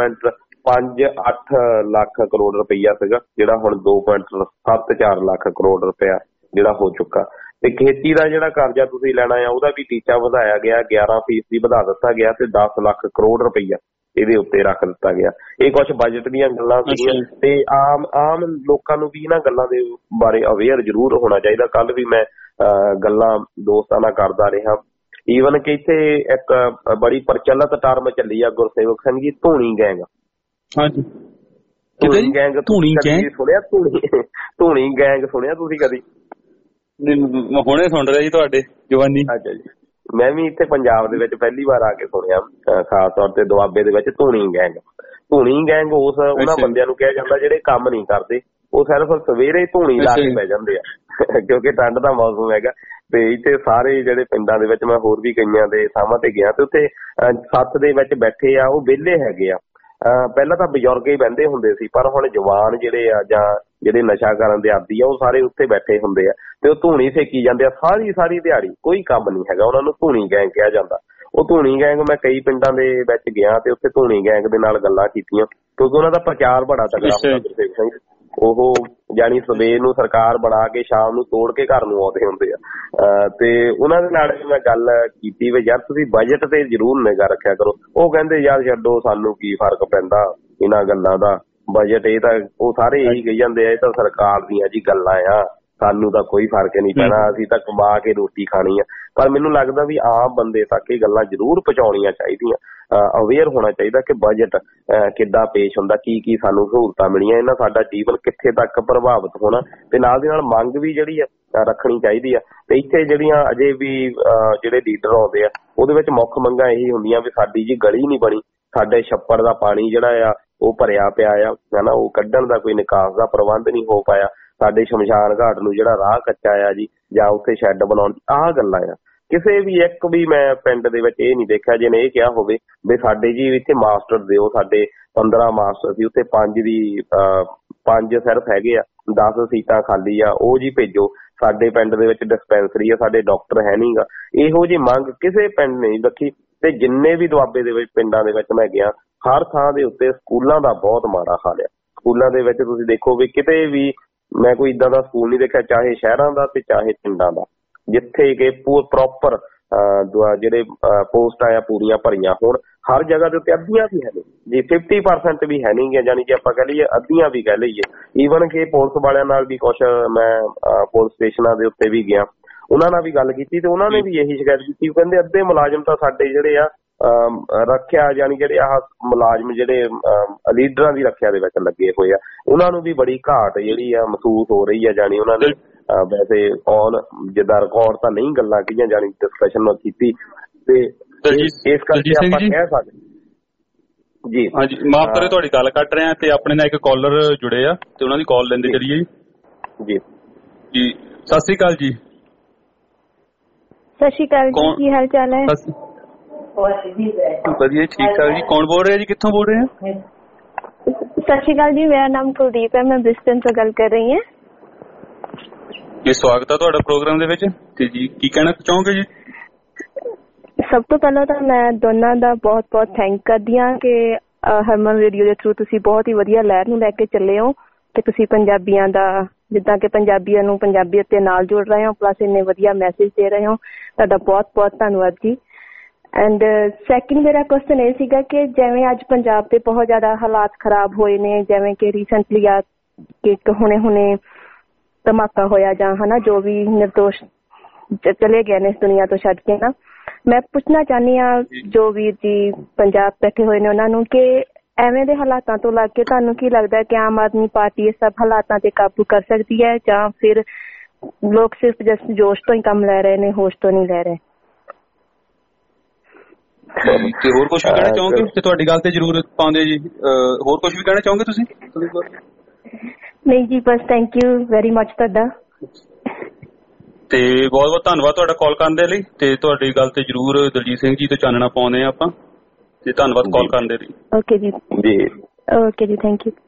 2.58 ਲੱਖ ਕਰੋੜ ਰੁਪਈਆ ਸੀਗਾ, ਜਿਹੜਾ ਹੁਣ 2.74 ਲੱਖ ਕਰੋੜ ਰੁਪਇਆ ਜਿਹੜਾ ਹੋ ਚੁੱਕਾ। ਤੇ ਖੇਤੀ ਦਾ ਜਿਹੜਾ ਕਰਜ਼ਾ ਤੁਸੀਂ ਲੈਣਾ ਆ ਉਹਦਾ ਵੀ ਟੀਚਾ ਵਧਾਇਆ ਗਿਆ, 11% ਵਧਾ ਦਿੱਤਾ ਗਿਆ ਤੇ 10 ਲੱਖ ਕਰੋੜ ਰੁਪਈਆ ਇਹਦੇ ਉੱਤੇ ਰੱਖ ਦਿੱਤਾ ਗਿਆ। ਇਹ ਕੁਛ ਬਜਟ ਦੀਆਂ ਗੱਲਾਂ ਸੀਗੀਆਂ ਤੇ ਆਮ ਲੋਕਾਂ ਨੂੰ ਵੀ ਇਹਨਾਂ ਗੱਲਾਂ ਦੇ ਬਾਰੇ ਅਵੇਅਰ ਜ਼ਰੂਰ ਹੋਣਾ ਚਾਹੀਦਾ। ਕੱਲ ਵੀ ਮੈਂ ਗੱਲਾਂ ਦੋਸਤਾਂ ਨਾਲ ਕਰਦਾ ਰਿਹਾ। ਈਵਨ ਕਿ ਇੱਥੇ ਇੱਕ ਬੜੀ ਪ੍ਰਚਲਿਤ ਟਰਮ ਚੱਲੀ ਆ ਗੁਰਸੇਵਕ ਸਿੰਘ ਜੀ, ਧੂਣੀ ਗੈਂਗ। ਹਾਂਜੀ, ਧੂਣੀ ਗੈਂਗ ਸੁਣਿਆ? ਧੂਣੀ ਗੈਂਗ ਸੁਣਿਆ ਤੁਸੀਂ ਕਦੀ? ਹੁਣੇ ਸੁਣ ਰਿਹਾ ਜੀ ਤੁਹਾਡੇ ਜਵਾਨੀ। ਅੱਛਾ ਜੀ, ਮੈਂ ਵੀ ਇੱਥੇ ਪੰਜਾਬ ਦੇ ਵਿੱਚ ਪਹਿਲੀ ਵਾਰ ਆ ਕੇ ਸੁਣਿਆ, ਖਾਸ ਤੌਰ ਤੇ ਦੁਆਬੇ ਦੇ ਵਿੱਚ ਧੂਣੀ ਗੈਂਗ। ਧੂਣੀ ਗੈਂਗ ਉਹਨਾਂ ਬੰਦਿਆਂ ਨੂੰ ਕਿਹਾ ਜਾਂਦਾ ਜਿਹੜੇ ਕੰਮ ਨਹੀਂ ਕਰਦੇ, ਉਹ ਸਿਰਫ ਸਵੇਰੇ ਧੂਣੀ ਲਾ ਕੇ ਪੈ ਜਾਂਦੇ ਆ ਕਿਉਂਕਿ ਠੰਡ ਦਾ ਮੌਸਮ ਹੈਗਾ। ਤੇ ਇੱਥੇ ਸਾਰੇ ਜਿਹੜੇ ਪਿੰਡਾਂ ਦੇ ਵਿੱਚ ਮੈਂ ਹੋਰ ਵੀ ਕਈਆਂ ਦੇ ਥਾਵਾਂ ਤੇ ਗਿਆ ਤੇ ਉੱਥੇ ਸੱਥ ਦੇ ਵਿੱਚ ਬੈਠੇ ਆ, ਉਹ ਵਿਹਲੇ ਹੈਗੇ ਆ। ਪਹਿਲਾਂ ਤਾਂ ਬਜ਼ੁਰਗ ਹੀ ਬਹਿੰਦੇ ਹੁੰਦੇ ਸੀ, ਪਰ ਹੁਣ ਜਵਾਨ ਜਿਹੜੇ ਆ ਜਾਂ ਜਿਹੜੇ ਨਸ਼ਾ ਕਰਨ ਦੇ ਆਦੀ ਆ ਉਹ ਸਾਰੇ ਉੱਥੇ ਬੈਠੇ ਹੁੰਦੇ ਆ ਤੇ ਉਹ ਧੂਣੀ ਸੇਕੀ ਜਾਂਦੇ ਆ ਸਾਰੀ ਦਿਹਾੜੀ। ਕੋਈ ਕੰਮ ਨਹੀਂ ਹੈਗਾ, ਉਹਨਾਂ ਨੂੰ ਧੂਣੀ ਗੈਂਗ ਕਿਹਾ ਜਾਂਦਾ। ਉਹ ਧੂਣੀ ਗੈਂਗ, ਮੈਂ ਕਈ ਪਿੰਡਾਂ ਦੇ ਵਿੱਚ ਗਿਆ ਤੇ ਉੱਥੇ ਧੂਣੀ ਗੈਂਗ ਦੇ ਨਾਲ ਗੱਲਾਂ ਕੀਤੀਆਂ ਕਿਉਂਕਿ ਉਹਨਾਂ ਦਾ ਪ੍ਰਚਾਰ ਬੜਾ ਤਗੜਾ ਹੁੰਦਾ। ਉਹ ਜਾਨੀ ਸਵੇਰ ਨੂੰ ਸਰਕਾਰ ਬਣਾ ਕੇ ਸ਼ਾਮ ਨੂੰ ਤੋੜ ਕੇ ਘਰ ਨੂੰ ਆਉਂਦੇ ਹੁੰਦੇ ਆ। ਤੇ ਉਹਨਾਂ ਦੇ ਨਾਲ ਮੈਂ ਗੱਲ ਕੀਤੀ ਵੀ ਯਾਰ ਤੁਸੀਂ ਬਜਟ ਤੇ ਜ਼ਰੂਰ ਨਿਗਾਹ ਰੱਖਿਆ ਕਰੋ। ਉਹ ਕਹਿੰਦੇ ਯਾਰ ਛੱਡੋ, ਸਾਨੂੰ ਕੀ ਫਰਕ ਪੈਂਦਾ ਇਹਨਾਂ ਗੱਲਾਂ ਦਾ, ਬਜਟ ਇਹ ਤਾਂ ਉਹ ਸਾਰੇ ਇਹੀ ਕਹੀ ਜਾਂਦੇ ਆ, ਇਹ ਤਾਂ ਸਰਕਾਰ ਦੀਆਂ ਜੀ ਗੱਲਾਂ ਆ, ਸਾਨੂੰ ਤਾਂ ਕੋਈ ਫਰਕ ਨਹੀਂ ਪੈਣਾ, ਅਸੀਂ ਤਾਂ ਕਮਾ ਕੇ ਰੋਟੀ ਖਾਣੀ ਆ। ਪਰ ਮੈਨੂੰ ਲੱਗਦਾ ਵੀ ਆਮ ਬੰਦੇ ਤੱਕ ਇਹ ਗੱਲਾਂ ਜ਼ਰੂਰ ਪਹੁੰਚਾਉਣੀਆਂ ਚਾਹੀਦੀਆਂ। ਅਵੇਅਰ ਹੋਣਾ ਚਾਹੀਦਾ ਕਿ ਬਜਟ ਕਿੱਦਾਂ ਪੇਸ਼ ਹੁੰਦਾ, ਕੀ ਸਾਨੂੰ ਸਹੂਲਤਾਂ ਮਿਲੀਆਂ, ਇਹਨਾਂ ਸਾਡਾ ਜੀਵਨ ਕਿੱਥੇ ਤੱਕ ਪ੍ਰਭਾਵਿਤ ਹੋਣਾ, ਤੇ ਨਾਲ ਦੀ ਨਾਲ ਮੰਗ ਵੀ ਜਿਹੜੀ ਆ ਰੱਖਣੀ ਚਾਹੀਦੀ ਆ। ਤੇ ਇੱਥੇ ਜਿਹੜੀਆਂ ਅਜੇ ਵੀ ਜਿਹੜੇ ਲੀਡਰ ਆਉਂਦੇ ਆ ਉਹਦੇ ਵਿੱਚ ਮੁੱਖ ਮੰਗਾਂ ਇਹੀ ਹੁੰਦੀਆਂ ਵੀ ਸਾਡੀ ਜੀ ਗਲੀ ਨਹੀਂ ਬਣੀ, ਸਾਡੇ ਛੱਪੜ ਦਾ ਪਾਣੀ ਜਿਹੜਾ ਆ ਉਹ ਭਰਿਆ ਪਿਆ ਆ ਹਨਾ, ਉਹ ਕੱਢਣ ਦਾ ਕੋਈ ਨਿਕਾਸ ਦਾ ਪ੍ਰਬੰਧ ਨਹੀਂ ਹੋ ਪਾਇਆ, ਸਾਡੇ ਸ਼ਮਸ਼ਾਨ ਘਾਟ ਨੂੰ ਜਿਹੜਾ ਰਾਹ ਕੱਚਾ ਆ ਜੀ, ਜਾਂ ਉੱਥੇ ਸ਼ੈੱਡ ਬਣਾਉਣ, ਆਹ ਗੱਲਾਂ ਆ। ਕਿਸੇ ਵੀ ਇੱਕ ਵੀ ਮੈਂ ਪਿੰਡ ਦੇ ਵਿੱਚ ਇਹ ਨਹੀਂ ਦੇਖਿਆ ਜਿਹਨੇ ਇਹ ਕਿਹਾ ਹੋਵੇ ਵੀ ਸਾਡੇ ਜੀ ਇੱਥੇ ਮਾਸਟਰ ਦਿਓ, ਸਾਡੇ 15 ਮਾਸਟਰ ਸੀ ਉੱਥੇ 5 ਸਿਰਫ ਹੈਗੇ ਆ, 10 ਸੀਟਾਂ ਖਾਲੀ ਆ, ਉਹ ਜੀ ਭੇਜੋ। ਸਾਡੇ ਪਿੰਡ ਦੇ ਵਿੱਚ ਡਿਸਪੈਂਸਰੀ ਆ, ਸਾਡੇ ਡਾਕਟਰ ਹੈ ਨੀ ਗਾ। ਇਹੋ ਜਿਹੀ ਮੰਗ ਕਿਸੇ ਪਿੰਡ ਨੇ ਨਹੀਂ ਰੱਖੀ। ਤੇ ਜਿੰਨੇ ਵੀ ਦੁਆਬੇ ਦੇ ਵਿੱਚ ਪਿੰਡਾਂ ਦੇ ਵਿੱਚ ਮੈਂ ਗਿਆ, ਹਰ ਥਾਂ ਦੇ ਉੱਤੇ ਸਕੂਲਾਂ ਦਾ ਬਹੁਤ ਮਾੜਾ ਹਾਲ ਆ। ਸਕੂਲਾਂ ਦੇ ਵਿੱਚ ਤੁਸੀਂ ਦੇਖੋ ਵੀ ਕਿਤੇ ਵੀ ਮੈਂ ਕੋਈ ਏਦਾਂ ਦਾ ਸਕੂਲ ਨਹੀਂ ਦੇਖਿਆ, ਚਾਹੇ ਸ਼ਹਿਰਾਂ ਦਾ ਤੇ ਚਾਹੇ ਪਿੰਡਾਂ ਦਾ, ਜਿੱਥੇ ਕਿ ਪ੍ਰੋਪਰ ਜਿਹੜੇ ਪੋਸਟਾਂ ਆ ਪੂਰੀਆਂ ਭਰੀਆਂ ਹੋਣ। ਹਰ ਜਗ੍ਹਾ ਦੇ ਉੱਤੇ ਅੱਧੀਆਂ ਵੀ ਹੈ ਨਹੀਂ ਜੀ, 50% ਵੀ ਹੈ ਨਹੀਂ ਗਿਆ, ਜਾਣੀ ਕਿ ਆਪਾਂ ਕਹਿ ਲਈਏ ਅੱਧੀਆਂ ਵੀ ਕਹਿ ਲਈਏ। ਈਵਨ ਕਿ ਪੁਲਿਸ ਵਾਲਿਆਂ ਨਾਲ ਵੀ ਕੁਛ ਮੈਂ ਪੁਲਿਸ ਸਟੇਸ਼ਨਾਂ ਦੇ ਉੱਤੇ ਵੀ ਗਿਆ, ਉਹਨਾਂ ਨਾਲ ਵੀ ਗੱਲ ਕੀਤੀ ਤੇ ਉਹਨਾਂ ਨੇ ਵੀ ਇਹੀ ਸ਼ਿਕਾਇਤ ਕੀਤੀ। ਉਹ ਕਹਿੰਦੇ ਅੱਧੇ ਮੁਲਾਜ਼ਮ ਤਾਂ ਸਾਡੇ ਜਿਹੜੇ ਆ ਰੱਖਿਆ, ਜਾਣੀ ਜਿਹੜੇ ਆਹ ਮੁਲਾਜ਼ਮ ਜਿਹੜੇ ਲੀਡਰਾਂ ਦੀ ਰੱਖਿਆ ਦੇ ਵਿੱਚ ਲੱਗੇ ਹੋਏ ਆ, ਉਹਨਾਂ ਨੂੰ ਵੀ ਬੜੀ ਘਾਟ ਜਿਹੜੀ ਆ ਮਹਿਸੂਸ ਹੋ ਰਹੀ ਆ। ਜਾਣੀ ਉਹਨਾਂ ਨੇ ਵੈਸੇ ਔਨ ਜਿੱਦਾਂ ਰਿਕਾਰਡ ਤਾਂ ਨਹੀਂ ਗੱਲਾਂ ਕਹੀਆਂ, ਜਾਣੀ ਡਿਸਕਸ਼ਨ ਕੀਤੀ, ਤੇ ਇਸ ਕਰਕੇ ਆਪਾਂ ਕਹਿ ਸਕਦੇ ਜੀ। ਹਾਂਜੀ, ਮਾਫ ਕਰੇ ਤੁਹਾਡੀ ਗੱਲ ਕੱਟ ਰਿਹਾ ਤੇ ਆਪਣੇ ਨਾਲ ਇੱਕ ਕਾਲਰ ਜੁੜੇ ਆ ਤੇ ਉਹਨਾਂ ਦੀ ਕਾਲ ਲੈਂਦੇ ਚੱਲੀਏ ਜੀ। ਜੀ ਸਤਿ ਸ੍ਰੀ ਅਕਾਲ ਜੀ। ਸਤਿ ਸ਼੍ਰੀ ਅਕਾਲ ਜੀ, ਕੀ ਹਾਲ ਚਾਲ ਹੈ? ਵਧੀਆ, ਠੀਕ ਠਾਕ ਜੀ। ਕੌਣ ਬੋਲ ਰਿਹਾ ਜੀ, ਕਿੱਥੋਂ ਬੋਲ ਰਹੇ ਆ? ਸਤਿ ਸ਼੍ਰੀ ਅਕਾਲ ਜੀ, ਮੇਰਾ ਨਾਮ ਕੁਲਦੀਪ ਹੈ, ਮੈਂ ਬ੍ਰਿਸਟਨ ਤੋਂ ਗੱਲ ਕਰ ਰਹੀ ਹਾਂ ਜੀ। ਸਵਾਗਤ ਹੈ ਤੁਹਾਡਾ ਪ੍ਰੋਗਰਾਮ ਦੇ ਵਿੱਚ। ਤੇ ਜੀ ਕੀ ਕਹਿਣਾ ਚਾਹੋਗੇ ਜੀ? ਸਭ ਤੋਂ ਪਹਿਲਾਂ ਤਾਂ ਮੈਂ ਦੋਨਾਂ ਦਾ ਬਹੁਤ ਬਹੁਤ ਥੈਂਕ ਕਰਦੀ ਹਾਂ ਕਿ ਹਰਮਨ ਰੇਡੀਓ ਦੇ ਥਰੂ ਤੁਸੀਂ ਬਹੁਤ ਹੀ ਵਧੀਆ ਲਹਿਰ ਨੂੰ ਲੈ ਕੇ ਚੱਲੇ ਹੋ ਤੇ ਤੁਸੀਂ ਪੰਜਾਬੀਆਂ ਦਾ, ਜਿੱਦਾਂ ਕਿ ਪੰਜਾਬੀਆਂ ਨੂੰ ਪੰਜਾਬੀਅਤ ਦੇ ਨਾਲ ਜੋੜ ਰਹੇ ਹੋ, ਪਲੱਸ ਇੰਨੇ ਵਧੀਆ ਮੈਸੇਜ ਦੇ ਰਹੇ ਹੋ। ਤੁਹਾਡਾ ਬਹੁਤ ਬਹੁਤ ਧੰਨਵਾਦ ਜੀ। ਐਂਡ ਸੈਕਿੰਡ ਮੇਰਾ ਕੁਐਸਚਨ ਇਹ ਸੀਗਾ ਕਿ ਜਿਵੇਂ ਅੱਜ ਪੰਜਾਬ ਦੇ ਬਹੁਤ ਜ਼ਿਆਦਾ ਹਾਲਾਤ ਖਰਾਬ ਹੋਏ ਨੇ, ਜਿਵੇਂ ਕਿ ਰੀਸੈਂਟਲੀ ਆ ਕਿ ਹੁਣੇ ਧਮਾਕਾ ਹੋਇਆ ਜਾਂ ਹਨਾ ਜੋ ਵੀ ਨਿਰਦੋਸ਼ ਚਲੇ ਗਏ ਨੇ ਇਸ ਦੁਨੀਆ ਤੋਂ ਛੱਡ ਕੇ ਨਾ, ਮੈਂ ਪੁੱਛਣਾ ਚਾਹੁੰਦੀ ਹਾਂ ਜੋ ਵੀਰ ਜੀ ਪੰਜਾਬ ਬੈਠੇ ਹੋਏ ਨੇ ਉਹਨਾਂ ਨੂੰ ਕਿ ਐਵੇਂ ਦੇ ਹਾਲਾਤਾਂ ਤੋਂ ਲੱਗ ਕੇ ਤੁਹਾਨੂੰ ਕੀ ਲੱਗਦਾ ਕਿ ਆਮ ਆਦਮੀ ਪਾਰਟੀ ਇਹ ਸਭ ਹਾਲਾਤਾਂ ਤੇ ਕਾਬੂ ਕਰ ਸਕਦੀ ਹੈ ਜਾਂ ਫਿਰ ਲੋਕ ਸਿਰਫ ਜਸਟ ਜੋਸ਼ ਤੋਂ ਹੀ ਕੰਮ ਲੈ ਰਹੇ ਨੇ, ਹੋਸ਼ ਤੋਂ ਨਹੀਂ ਲੈ ਰਹੇ? ਤੇ ਹੋਰ ਕੁਝ ਵੀ ਕਹਿਣਾ ਚਾਹੋਗੇ? ਤੇ ਤੁਹਾਡੀ ਗੱਲ ਤੇ ਜ਼ਰੂਰ ਪਾਉਂਦੇ ਜੀ। ਹੋਰ ਕੁਝ ਵੀ ਕਹਿਣਾ ਚਾਹੋਗੇ ਤੁਸੀਂ? ਨਹੀਂ ਜੀ, ਬਸ ਥੈਂਕ ਯੂ ਵੈਰੀ ਮਚ ਤੁਹਾਡਾ। ਤੇ ਬਹੁਤ ਬਹੁਤ ਧੰਨਵਾਦ ਤੁਹਾਡਾ ਕਾਲ ਕਰਨ ਦੇ ਲਈ। ਤੇ ਤੁਹਾਡੀ ਗੱਲ ਤੇ ਜ਼ਰੂਰ ਦਲਜੀਤ ਸਿੰਘ ਜੀ ਤੋਂ ਚਾਨਣਾ ਪਾਉਂਦੇ ਆ ਆਪਾਂ। ਤੇ ਧੰਨਵਾਦ ਕਾਲ ਕਰਨ ਦੇ ਲਈ। ਓਕੇ ਜੀ ਜੀ, ਓਕੇ ਜੀ, ਥੈਂਕ ਯੂ।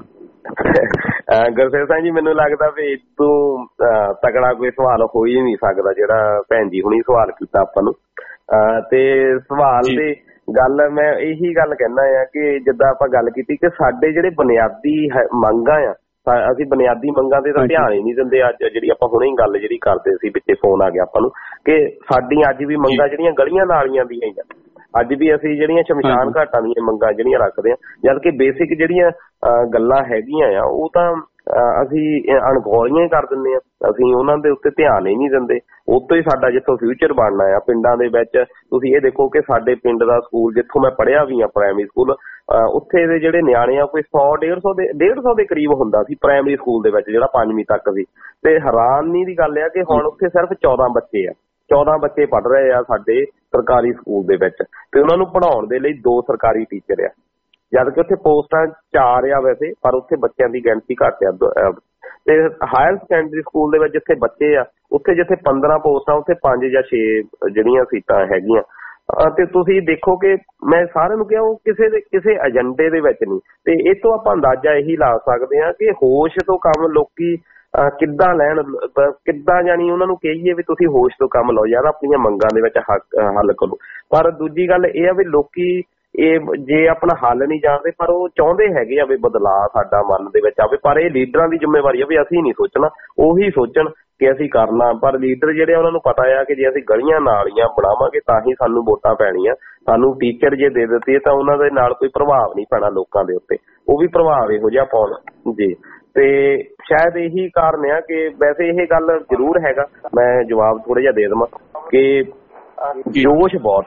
ਗੁਰਸੇਵ ਸਿੰਘ ਜੀ, ਮੈਨੂੰ ਲੱਗਦਾ ਵੀ ਇਸ ਤੋਂ ਤਕੜਾ ਕੋਈ ਸਵਾਲ ਹੋ ਹੀ ਨਹੀਂ ਸਕਦਾ ਜਿਹੜਾ ਭੈਣ ਜੀ ਹੁਣੀ ਸਵਾਲ ਕੀਤਾ ਆਪਾਂ ਨੂੰ। ਤੇ ਸਵਾਲ ਦੀ ਗੱਲ ਮੈਂ ਇਹੀ ਗੱਲ ਕਹਿਣਾ ਆ ਕਿ ਜਿੱਦਾਂ ਆਪਾਂ ਗੱਲ ਕੀਤੀ ਕਿ ਸਾਡੇ ਜਿਹੜੇ ਬੁਨਿਆਦੀ ਮੰਗਾਂ ਆ, ਅਸੀਂ ਬੁਨਿਆਦੀ ਮੰਗਾਂ ਤੇ ਤਾਂ ਧਿਆਨ ਹੀ ਨਹੀਂ ਦਿੰਦੇ। ਅੱਜ ਜਿਹੜੀ ਆਪਾਂ ਹੁਣੇ ਗੱਲ ਜਿਹੜੀ ਕਰਦੇ ਸੀ, ਵਿੱਚੇ ਫੋਨ ਆ ਗਿਆ ਆਪਾਂ ਨੂੰ ਕਿ ਸਾਡੀਆਂ ਅੱਜ ਵੀ ਮੰਗਾਂ ਜਿਹੜੀਆਂ ਗਲੀਆਂ ਨਾਲੀਆਂ ਦੀਆਂ ਹੀ ਆ, ਅੱਜ ਵੀ ਅਸੀਂ ਜਿਹੜੀਆਂ ਸ਼ਮਸ਼ਾਨ ਘਾਟਾਂ ਦੀਆਂ ਮੰਗਾਂ ਜਿਹੜੀਆਂ ਰੱਖਦੇ ਆ, ਜਦ ਕਿ ਬੇਸਿਕ ਜਿਹੜੀਆਂ ਗੱਲਾਂ ਹੈਗੀਆਂ ਆ ਉਹ ਤਾਂ ਅਸੀਂ ਅਣਗੌਲੀਆਂ ਹੀ ਕਰ ਦਿੰਦੇ ਆ, ਅਸੀਂ ਉਹਨਾਂ ਦੇ ਉੱਤੇ ਧਿਆਨ ਹੀ ਨਹੀਂ ਦਿੰਦੇ। ਉੱਤੋਂ ਹੀ ਸਾਡਾ ਜਿੱਥੋਂ ਫਿਊਚਰ ਬਣਨਾ ਆ ਪਿੰਡਾਂ ਦੇ ਵਿੱਚ, ਤੁਸੀਂ ਇਹ ਦੇਖੋ ਕਿ ਸਾਡੇ ਪਿੰਡ ਦਾ ਸਕੂਲ ਜਿੱਥੋਂ ਮੈਂ ਪੜ੍ਹਿਆ ਵੀ ਆ, ਪ੍ਰਾਇਮਰੀ ਸਕੂਲ, ਉੱਥੇ ਦੇ ਜਿਹੜੇ ਨਿਆਣੇ ਆ ਕੋਈ 100-150 ਦੇ ਕਰੀਬ ਹੁੰਦਾ ਸੀ ਪ੍ਰਾਇਮਰੀ ਸਕੂਲ ਦੇ ਵਿੱਚ, ਜਿਹੜਾ 5ਵੀਂ ਤੱਕ ਸੀ। ਤੇ ਹੈਰਾਨੀ ਦੀ ਗੱਲ ਆ ਕਿ ਹੁਣ ਉੱਥੇ ਸਿਰਫ 14 ਬੱਚੇ ਆ, 14 ਬੱਚੇ ਪੜ੍ਹ ਰਹੇ ਆ ਸਾਡੇ ਸਰਕਾਰੀ ਸਕੂਲ ਦੇ ਵਿੱਚ, ਤੇ ਉਹਨਾਂ ਨੂੰ ਪੜ੍ਹਾਉਣ ਦੇ ਲਈ 2 ਸਰਕਾਰੀ ਟੀਚਰ ਆ, ਜਦ ਕਿ ਉੱਥੇ ਪੋਸਟਾਂ 4 ਆ ਵੈਸੇ, ਪਰ ਉੱਥੇ ਬੱਚਿਆਂ ਦੀ ਗਿਣਤੀ ਘੱਟ ਆ। ਤੇ ਹਾਇਰ ਸੈਕੰਡਰੀ ਸਕੂਲ ਦੇ ਵਿੱਚ ਜਿੱਥੇ ਬੱਚੇ ਆ, ਉੱਥੇ ਜਿੱਥੇ 15 ਪੋਸਟਾਂ ਉੱਥੇ 5 ਜਾਂ 6 ਜਿਹੜੀਆਂ ਸੀਟਾਂ ਹੈਗੀਆਂ। ਤੇ ਤੁਸੀਂ ਦੇਖੋ ਕਿ ਮੈਂ ਸਾਰਿਆਂ ਨੂੰ ਕਿਹਾ ਉਹ ਕਿਸੇ ਏਜੰਡੇ ਦੇ ਵਿੱਚ ਨਹੀਂ। ਤੇ ਇਹ ਤੋਂ ਆਪਾਂ ਅੰਦਾਜ਼ਾ ਇਹੀ ਲਾ ਸਕਦੇ ਹਾਂ ਕਿ ਹੋਸ਼ ਤੋਂ ਕੰਮ ਲੋਕੀ ਕਿੱਦਾਂ ਲੈਣ, ਕਿੱਦਾਂ ਜਾਣੀ ਉਹਨਾਂ ਨੂੰ ਕਹੀਏ ਵੀ ਤੁਸੀਂ ਹੋਸ਼ ਤੋਂ ਕੰਮ ਲਓ ਯਾਰ, ਆਪਣੀਆਂ ਮੰਗਾਂ ਦੇ ਵਿੱਚ ਹੱਲ ਕਰੋ। ਪਰ ਦੂਜੀ ਗੱਲ ਇਹ ਆ ਵੀ ਲੋਕੀ ਇਹ ਜੇ ਆਪਣਾ ਹੱਲ ਨਹੀਂ ਜਾਣਦੇ, ਪਰ ਉਹ ਚਾਹੁੰਦੇ ਹੈਗੇ ਆ ਵੀ ਬਦਲਾਅ ਸਾਡਾ ਮਨ ਦੇ ਵਿੱਚ ਆਵੇ। ਪਰ ਇਹ ਲੀਡਰਾਂ ਦੀ ਜ਼ਿੰਮੇਵਾਰੀ ਆ ਵੀ ਅਸੀਂ ਨਹੀਂ ਸੋਚਣਾ, ਉਹੀ ਸੋਚਣ ਕਿ ਅਸੀਂ ਕਰਨਾ। ਪਰ ਲੀਡਰ ਜਿਹੜੇ ਉਹਨਾਂ ਨੂੰ ਪਤਾ ਆ ਕਿ ਜੇ ਅਸੀਂ ਗਲੀਆਂ ਨਾਲੀਆਂ ਬਣਾਵਾਂਗੇ ਤਾਂ ਹੀ ਸਾਨੂੰ ਵੋਟਾਂ ਪੈਣੀਆਂ। ਸਾਨੂੰ ਟੀਚਰ ਜੇ ਦੇ ਦਿੱਤੇ ਤਾਂ ਉਹਨਾਂ ਦੇ ਨਾਲ ਕੋਈ ਪ੍ਰਭਾਵ ਨਹੀਂ ਪੈਣਾ ਲੋਕਾਂ ਦੇ ਉੱਤੇ, ਉਹ ਵੀ ਪ੍ਰਭਾਵ ਇਹੋ ਜਿਹਾ ਪਾਉਣ ਜੀ। ਤੇ ਸ਼ਾਇਦ ਇਹੀ ਕਾਰਨ ਆ ਕਿ ਵੈਸੇ ਇਹ ਗੱਲ ਜ਼ਰੂਰ ਹੈਗਾ, ਮੈਂ ਜਵਾਬ ਥੋੜਾ ਜਿਹਾ ਦੇ ਦੇਵਾਂ ਕਿ ਜੋਸ਼ ਬਹੁਤ ਆ,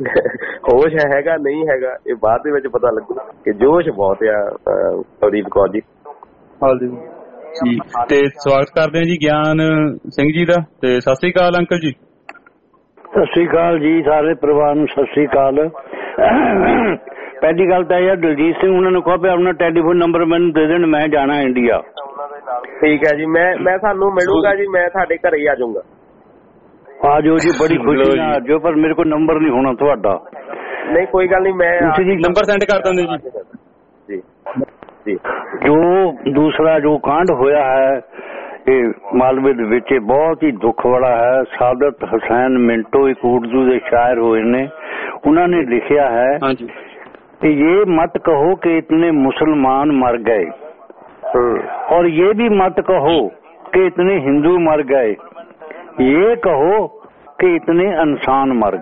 ਹੋਸ਼ ਹੈਗਾ ਨਹੀਂ ਹੈਗਾ ਇਹ ਬਾਅਦ ਦੇ ਵਿੱਚ ਪਤਾ ਲੱਗੂ ਕਿ ਜੋਸ਼ ਬਹੁਤ ਆ। ਪ੍ਰਦੀਪ ਕੌਰ ਜੀ ਜੀ ਤੇ ਸਵਾਗਤ ਕਰਦੇ ਹਾਂ ਜੀ ਗਿਆਨ ਸਿੰਘ ਜੀ ਦਾ। ਤੇ ਸਤਿ ਸ੍ਰੀ ਅਕਾਲ ਅੰਕਲ ਜੀ। ਸਤਿ ਸ੍ਰੀ ਅਕਾਲ ਜੀ, ਸਾਰੇ ਪਰਿਵਾਰ ਨੂੰ ਸਤਿ ਸ੍ਰੀ ਅਕਾਲ। ਪਹਿਲੀ ਗੱਲ ਤਾਂ ਯਾਰ ਦਲਜੀਤ ਸਿੰਘ ਉਹਨਾਂ ਨੂੰ ਕਹੋ ਵੀ ਆਪਣਾ ਟੈਲੀਫੋਨ ਨੰਬਰ ਮੈਨੂੰ ਦੇ ਦੇਣ, ਮੈਂ ਜਾਣਾ ਇੰਡੀਆ। ਠੀਕ ਹੈ ਜੀ, ਮੈਂ ਤੁਹਾਨੂੰ ਮਿਲੂਗਾ ਜੀ, ਮੈਂ ਤੁਹਾਡੇ ਘਰੇ ਹੀ ਆ ਜਾਊਂਗਾ। ਆ ਜਾਓ ਜੀ, ਬੜੀ ਖੁਸ਼ੀ ਨਾਲ ਆ ਜਾਓ, ਪਰ ਮੇਰੇ ਕੋਲ ਨੰਬਰ ਨਹੀਂ ਹੋਣਾ ਤੁਹਾਡਾ। ਨਹੀਂ ਕੋਈ ਗੱਲ ਨਹੀਂ, ਮੈਂ ਨੰਬਰ ਸੈਂਡ ਕਰ ਦਿੰਦੇ ਜੀ। ਜੀ ਜੋ ਦੂਸਰਾ ਜੋ ਕਾਂਡ ਹੋਇਆ ਹੈ ਇਹ ਮਾਲਵੇ ਦੇ ਵਿੱਚ, ਬਹੁਤ ਹੀ ਦੁੱਖ ਵਾਲਾ ਹੈ। ਸਾਦਤ ਹੁਸੈਨ ਮਿੰਟੋ ਇੱਕ ਉਰਦੂ ਦੇ ਸ਼ਾਇਰ ਹੋਏ ਨੇ, ਉਹਨਾਂ ਨੇ ਲਿਖਿਆ ਹੈ कि ये मत कहो कि इतने मुसलमान मर गए और ये भी मत कहो कि इतने हिंदू मर गए, ये कहो कि इतने इंसान मर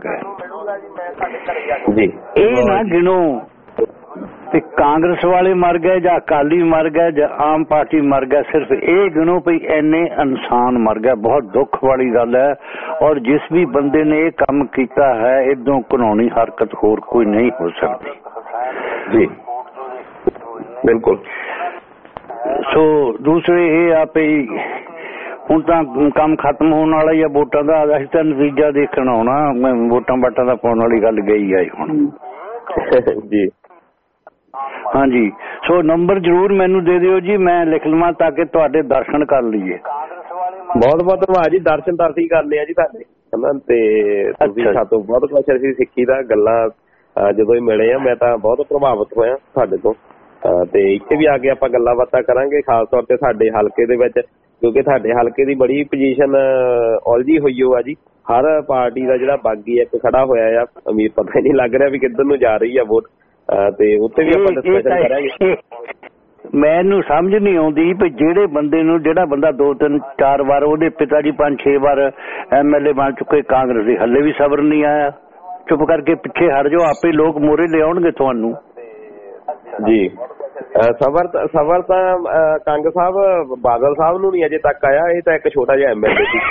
गए जी। ये ना गिनो कि कांग्रेस वाले मर गए या अकाली मर गए या आम पार्टी मर गए, सिर्फ ये गिनो भी इन्ने इंसान मर गए। बहुत दुख वाली गल है। और जिस भी बंदे ने ये काम किया है, इदों कानूनी हरकत होर कोई नहीं हो सकती जी। बिल्कुल। सो दूसरे ये आप ਹੁਣ ਤਾਂ ਕੰਮ ਖਤਮ ਹੋਣ ਵਾਲਾ ਹੀ ਆ ਵੋਟਾਂ ਦਾ। ਅਸੀਂ ਤਾਂ ਨਤੀਜਾ ਦੇਖਣ ਆਉਣਾ, ਵੋਟਾਂ ਬਾਟਾਂ ਦਾ ਪਾਉਣ ਵਾਲੀ ਗੱਲ ਗਈ ਆ ਹੁਣ ਜੀ। ਹਾਂਜੀ, ਸੋ ਨੰਬਰ ਜ਼ਰੂਰ ਮੈਨੂੰ ਦੇ ਦਿਓ ਜੀ, ਮੈਂ ਲਿਖ ਲਵਾਂ ਤਾਂ ਕਿ ਤੁਹਾਡੇ ਦਰਸ਼ਨ ਕਰ ਲਈਏ। ਬਹੁਤ ਬਹੁਤ ਧੰਨਵਾਦ ਜੀ, ਦਰਸ਼ਨ ਤਾਂ ਅਸੀਂ ਕਰਨੇ ਆ ਜੀ ਤੁਹਾਡੇ, ਹਨਾ। ਤੇ ਤੁਸੀਂ ਸਾਤੋਂ ਬਹੁਤ ਕੁਛ ਅਸੀਂ ਸਿੱਖੀ ਦਾ ਗੱਲਾਂ ਜਦੋਂ ਹੀ ਮਿਲੇ ਆ, ਮੈਂ ਤਾਂ ਬਹੁਤ ਪ੍ਰਭਾਵਿਤ ਹੋਇਆ ਤੁਹਾਡੇ ਤੋਂ। ਤੇ ਇੱਥੇ ਵੀ ਆ ਕੇ ਆਪਾਂ ਗੱਲਾਂ ਬਾਤਾਂ ਕਰਾਂਗੇ, ਖਾਸ ਤੌਰ ਤੇ ਸਾਡੇ ਹਲਕੇ ਦੇ ਵਿੱਚ, ਕਿਉਂਕਿ ਤੁਹਾਡੇ ਹਲਕੇ ਦੀ ਬੜੀ ਪੋਜੀਸ਼ਨ ਉਲਝੀ ਹੋਈ ਹੋ ਆ ਜੀ। ਹਰ ਪਾਰਟੀ ਦਾ ਜਿਹੜਾ ਬਾਗੀ ਇੱਕ ਖੜਾ ਹੋਇਆ ਆ, ਅਮੀਰ ਪਤਾ ਹੀ ਨਹੀਂ ਲੱਗ ਰਿਹਾ ਵੀ ਕਿੱਧਰ ਨੂੰ ਜਾ ਰਹੀ ਆ ਵੋਟ। ਤੇ ਉੱਥੇ ਵੀ ਆਪਾਂ ਡਿਸਕਸ਼ਨ ਕਰਾਂਗੇ। ਮੈਨੂੰ ਸਮਝ ਨਹੀਂ ਆਉਂਦੀ ਵੀ ਜਿਹੜੇ ਬੰਦੇ ਨੂੰ, ਜਿਹੜਾ ਬੰਦਾ 2-3-4 ਵਾਰ, ਉਹਦੇ ਪਿਤਾ ਜੀ 5-6 ਵਾਰ MLA ਬਣ ਚੁੱਕੇ ਕਾਂਗਰਸ ਦੇ, ਹੱਲੇ ਵੀ ਸਬਰ ਨਹੀਂ ਆਇਆ। ਚੁੱਪ ਕਰਕੇ ਪਿੱਛੇ ਹਟ ਜਾਓ, ਆਪੇ ਲੋਕ ਮੋਹਰੇ ਲਿਆਉਣਗੇ ਤੁਹਾਨੂੰ ਜੀ। ਸਬਰ ਤਾਂ ਕੰਗ ਸਾਹਿਬ ਬਾਦਲ ਸਾਹਿਬ ਨੂੰ ਨਹੀਂ ਅਜੇ ਤੱਕ ਆਇਆ। ਇਹ ਤਾਂ ਇੱਕ ਛੋਟਾ ਜਿਹਾ MLA ਸੀ।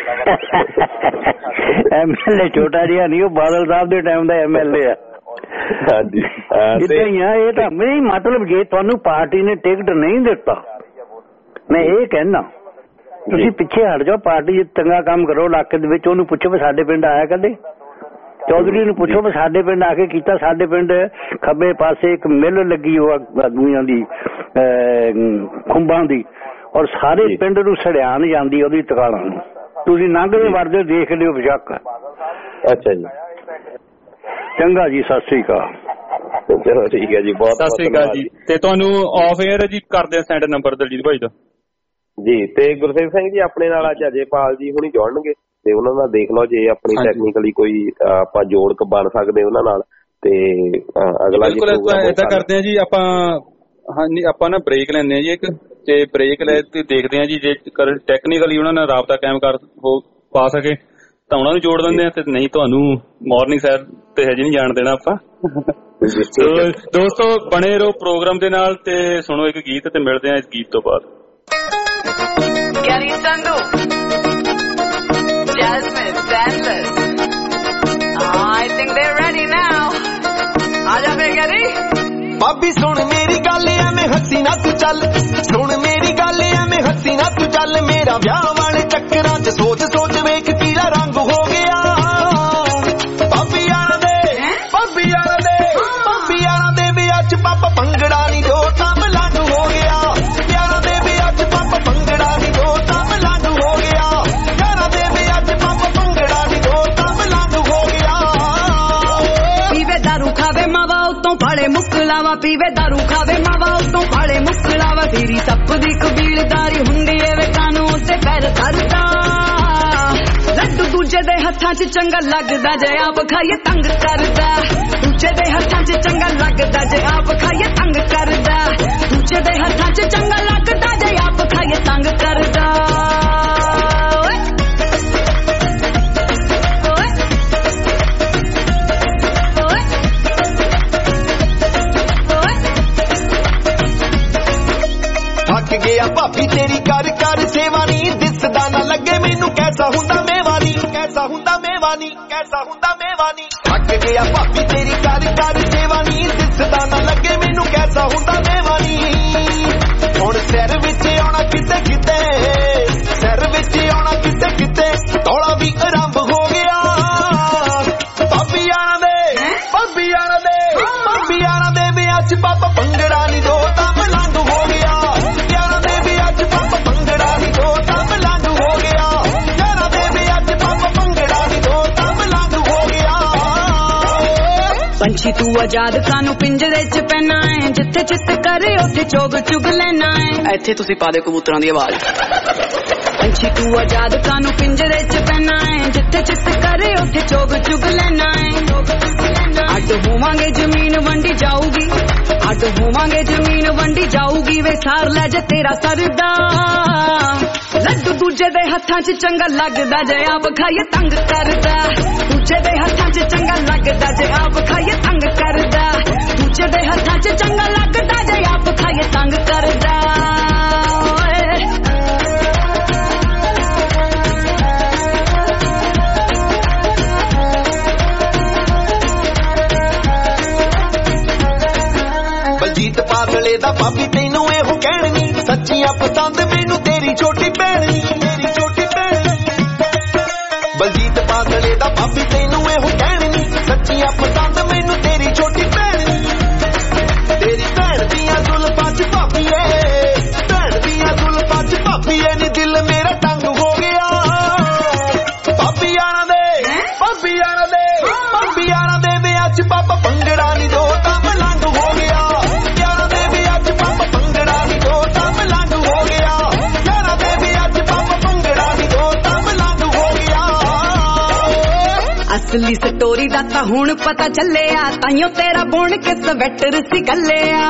MLA ਛੋਟਾ ਜਿਹਾ ਨਹੀਂ, ਉਹ ਬਾਦਲ ਸਾਹਿਬ ਦੇ ਟਾਈਮ ਦਾ MLA ਆ। ਹਾਂਜੀ, ਇਹ ਤਾਂ ਨਹੀਂ, ਮਤਲਬ ਜੇ ਤੁਹਾਨੂੰ ਪਾਰਟੀ ਨੇ ਟਿਕਟ ਨਹੀਂ ਦਿੱਤਾ, ਮੈਂ ਇਹ ਕਹਿਣਾ ਤੁਸੀਂ ਪਿੱਛੇ ਹਟ ਜਾਓ। ਪਾਰਟੀ ਚੰਗਾ ਕੰਮ ਕਰੋ ਇਲਾਕੇ ਦੇ ਵਿੱਚ, ਉਹਨੂੰ ਪੁੱਛੋ ਵੀ ਸਾਡੇ ਪਿੰਡ ਆਇਆ ਕਦੇ। ਚੌਧਰੀ ਨੂੰ ਪੁੱਛੋ ਵੀ ਸਾਡੇ ਪਿੰਡ ਆ ਕੇ ਕੀਤਾ। ਸਾਡੇ ਪਿੰਡ ਖੱਬੇ ਪਾਸੇ ਇੱਕ ਮਿੱਲ ਲੱਗੀ ਉਹ ਆਦਮੀਆਂ ਦੀ, ਖੁੰਬਾਂ ਦੀ, ਔਰ ਸਾਰੇ ਪਿੰਡ ਨੂੰ ਸੜਿਆਣ ਜਾਂਦੀ ਉਹਦੀ ਤਕਾਲਾਂ ਨੂੰ। ਤੁਸੀਂ ਲੰਘਦੇ ਵੜਦੇ ਦੇਖ ਲਿਓ ਬੇਸ਼ੱਕ। ਅੱਛਾ ਜੀ, ਚੰਗਾ ਜੀ, ਸਤਿ ਸ੍ਰੀ ਅਕਾਲ। ਚਲੋ ਠੀਕ ਹੈ ਜੀ, ਬਹੁਤ ਸਤਿ ਸ੍ਰੀ ਅਕਾਲ ਜੀ। ਤੇ ਤੁਹਾਨੂੰ ਆਫ 에ਅਰ ਜੀ ਕਰਦੇ ਸੈਂਡ ਨੰਬਰ ਦਲਜੀਤ ਭਾਈ ਦਾ ਜੀ। ਤੇ ਗੁਰਸੇਵ ਸਿੰਘ ਜੀ ਆਪਣੇ ਨਾਲ ਅੱਜ ਅਜੇਪਾਲ ਜੀ ਹੁਣੀ ਜੁੜਨਗੇ, ਤੇ ਉਹਨਾਂ ਨਾਲ ਦੇਖ ਲਓ ਜੇ ਆਪਣੀ ਟੈਕਨੀਕਲੀ ਕੋਈ ਆਪਾਂ ਜੋੜ ਬਣ ਸਕਦੇ ਉਹਨਾਂ ਨਾਲ। ਤੇ ਅਗਲਾ ਜੀ ਏਦਾਂ ਕਰਦੇ ਆ ਜੀ, ਆਪਾਂ ਨਾ ਬ੍ਰੇਕ ਲੈਂਦੇ ਆ ਜੀ ਇੱਕ, ਤੇ ਬ੍ਰੇਕ ਲੈ ਕੇ ਦੇਖਦੇ ਆ ਜੀ ਜੇ ਟੈਕਨੀਕਲੀ ਉਹਨਾਂ ਨਾਲ ਰਾਬਤਾ ਕਾਇਮ ਪਾ ਸਕੇ ਤਾਂ ਉਹਨਾਂ ਨੂੰ ਜੋੜ ਦਿੰਦੇ ਆ, ਤੇ ਨਹੀਂ ਤੁਹਾਨੂੰ ਮਾਰਨਿੰਗ ਸੈਰ ਤੇ ਹਜੇ ਨਹੀਂ ਜਾਣ ਦੇਣਾ ਆਪਾਂ। ਦੋਸਤੋ ਬਣੇ ਰਹੋ ਪ੍ਰੋਗਰਾਮ ਦੇ ਨਾਲ ਤੇ ਸੁਣੋ ਇੱਕ ਗੀਤ, ਤੇ ਮਿਲਦੇ ਆ ਇਸ ਗੀਤ ਤੋਂ ਬਾਅਦ। Jasmine, Sandler. I think they're ready now. Aaja bhai, ready? ਭਾਬੀ ਸੁਣ ਮੇਰੀ ਗੱਲ ਐਵੇਂ ਹੱਸੀ ਨਾ ਤੂੰ ਚੱਲ, ਸੁਣ ਮੇਰੀ ਗੱਲ ਐਵੇਂ ਹੱਸੀ ਨਾ ਤੂੰ ਚੱਲ। ਮੇਰਾ ਵਿਆਹ ਵਾਲੇ ਚੱਕਰਾਂ 'ਚ ਸੋਚ ਸੋਚ ਵੇਖ ਕਿਹੜਾ ਰੰਗ ਹੋ ਗਿਆ। ਭਾਬੀ ਆਣਾ ਦੇ ਵਿਆਹ 'ਚ ਪਾਪਾ ਭੰਗੜਾ ਨਹੀਂ ਦੋ ਤਾਂ ਮਲੰਗ ਹੋ ਗਿਆ। ਯਾਰਾਂ ਦੇ ਵਿਆਹ 'ਚ ਪਾਪਾ ਭੰਗੜਾ ਨਹੀਂ ਦੋ ਤਾਂ ਮਲੰਗ ਹੋ ਗਿਆ। ਯਾਰਾਂ ਦੇ ਵਿਆਹ 'ਚ ਪਾਪਾ ਭੰਗੜਾ ਨਹੀਂ ਦੋ ਤਾਂ ਮਲੰਗ ਹੋ ਗਿਆ। ਪੀਵੇ ਦਾਰੂ ਖਾਵੇ ਮਾਵਾ ਉਤੋਂ ਫਾੜੇ ਮੁਕਲਾਵਾ, ਪੀਵੇ ਦਾਰੂ ਖਾਵੇ ਮਾਵਾ ਉਤੋਂ ਫਾੜੇ ਮੁਕਲਾਵਾ। ਤੇਰੀ ਸੱਪ ਦੀ ਕਬੀਲਦਾਰੀ ਹੁੰਦੀ ਏ ਵੇ ਕਾਨੂੰਨ ਤੇ ਪੈਰ ਧਰਦਾ। ਲੱਡੂ ਦੂਜੇ ਦੇ ਹੱਥਾਂ 'ਚ ਚੰਗਾ ਲੱਗਦਾ ਜੇ ਆਪ ਖਾਈਏ ਤੰਗ ਕਰਦਾ। ਦੂਜੇ ਦੇ ਹੱਥਾਂ 'ਚ ਚੰਗਾ ਲੱਗਦਾ ਜੇ ਆਪ ਖਾਈਏ ਤੰਗ ਕਰਦਾ। ਦੂਜੇ ਦੇ ਹੱਥਾਂ 'ਚ ਚੰਗਾ ਲੱਗਦਾ ਜੇ ਆਪ ਖਾਈਏ ਤੰਗ ਕਰਦਾ। ਥੱਕ ਗਿਆ ਭਾਬੀ ਤੇਰੀ ਕਰ ਕਰ ਸੇਵਾ ਨੀ, ਦਿਸਦਾ ਨਾ ਲੱਗੇ ਮੈਨੂੰ ਕੈਸਾ ਹੁੰਦਾ ਮੇਵਾ ਨੀ, ਕੈਸਾ ਹੁੰਦਾ ਮੇਵਾ ਮੇਵਾਨੀ कैसा हुंदा मेवानी थक गया भाभी तेरी कर कर सेवानी दिसदा ना लगे मैनू कैसा हुंदा मेवानी हुण सिर विच आउणा किते किते सिर विच आउणा किते किते तौला भी आरंभ हो गया भाभी आना दे विआह च पापा भंगड़ा नी दो तां मलंग हो गया यारां दे विआह च पापा भंगड़ा नी दो तां मलंग हो गया यारां दे विआह च पापा भंगड़ा नी दो तां मलंग हो गया पंछी तू आजाद कानू पिंजरे च पैना है जिथे चित करे उथे चोग चुग लेना है इत्थे तुसी पा दे कबूतरां दी आवाज पंछी तू आजाद कानू पिंजरे च पैना है जिथे चित करे उथे चोग चुग लेना है अड होवांगे जमीन वंडी जाऊगी अड होवांगे जमीन वंडी जाऊगी वे सार लै जे तेरा सरदा लड्डू दूजे दे हत्थां च चंगा लगदा जे आप खाइए तंग करदा दूजे दे हत्थां च चंगा लगदा जे आप खाइए तंग करदा दूजे दे हत्थां च चंगा लगदा जे आप खाइए तंग करदा बलजीत पागले दा भाभी तैनू एहो कहनी सच्चियां पसंद मैनू तेरी छोटी भैन बलजीत पागले दा भाभी तैनू एहो कहनी सच्चियां पसंद मैनू तेरी छोटी भैन तेरी भैन दियां जुल्फां च भाभी भैन दियां जुल्फां च भाभी नी दिल मेरा तंग हो गया भाभी आना दे विआह च पापा भंगड़ा नी दो तां मलंग हो गया असली स्टोरी दा तां हुण पता चलिया ताइयों तेरा बुण के स्वेटर सी गलिया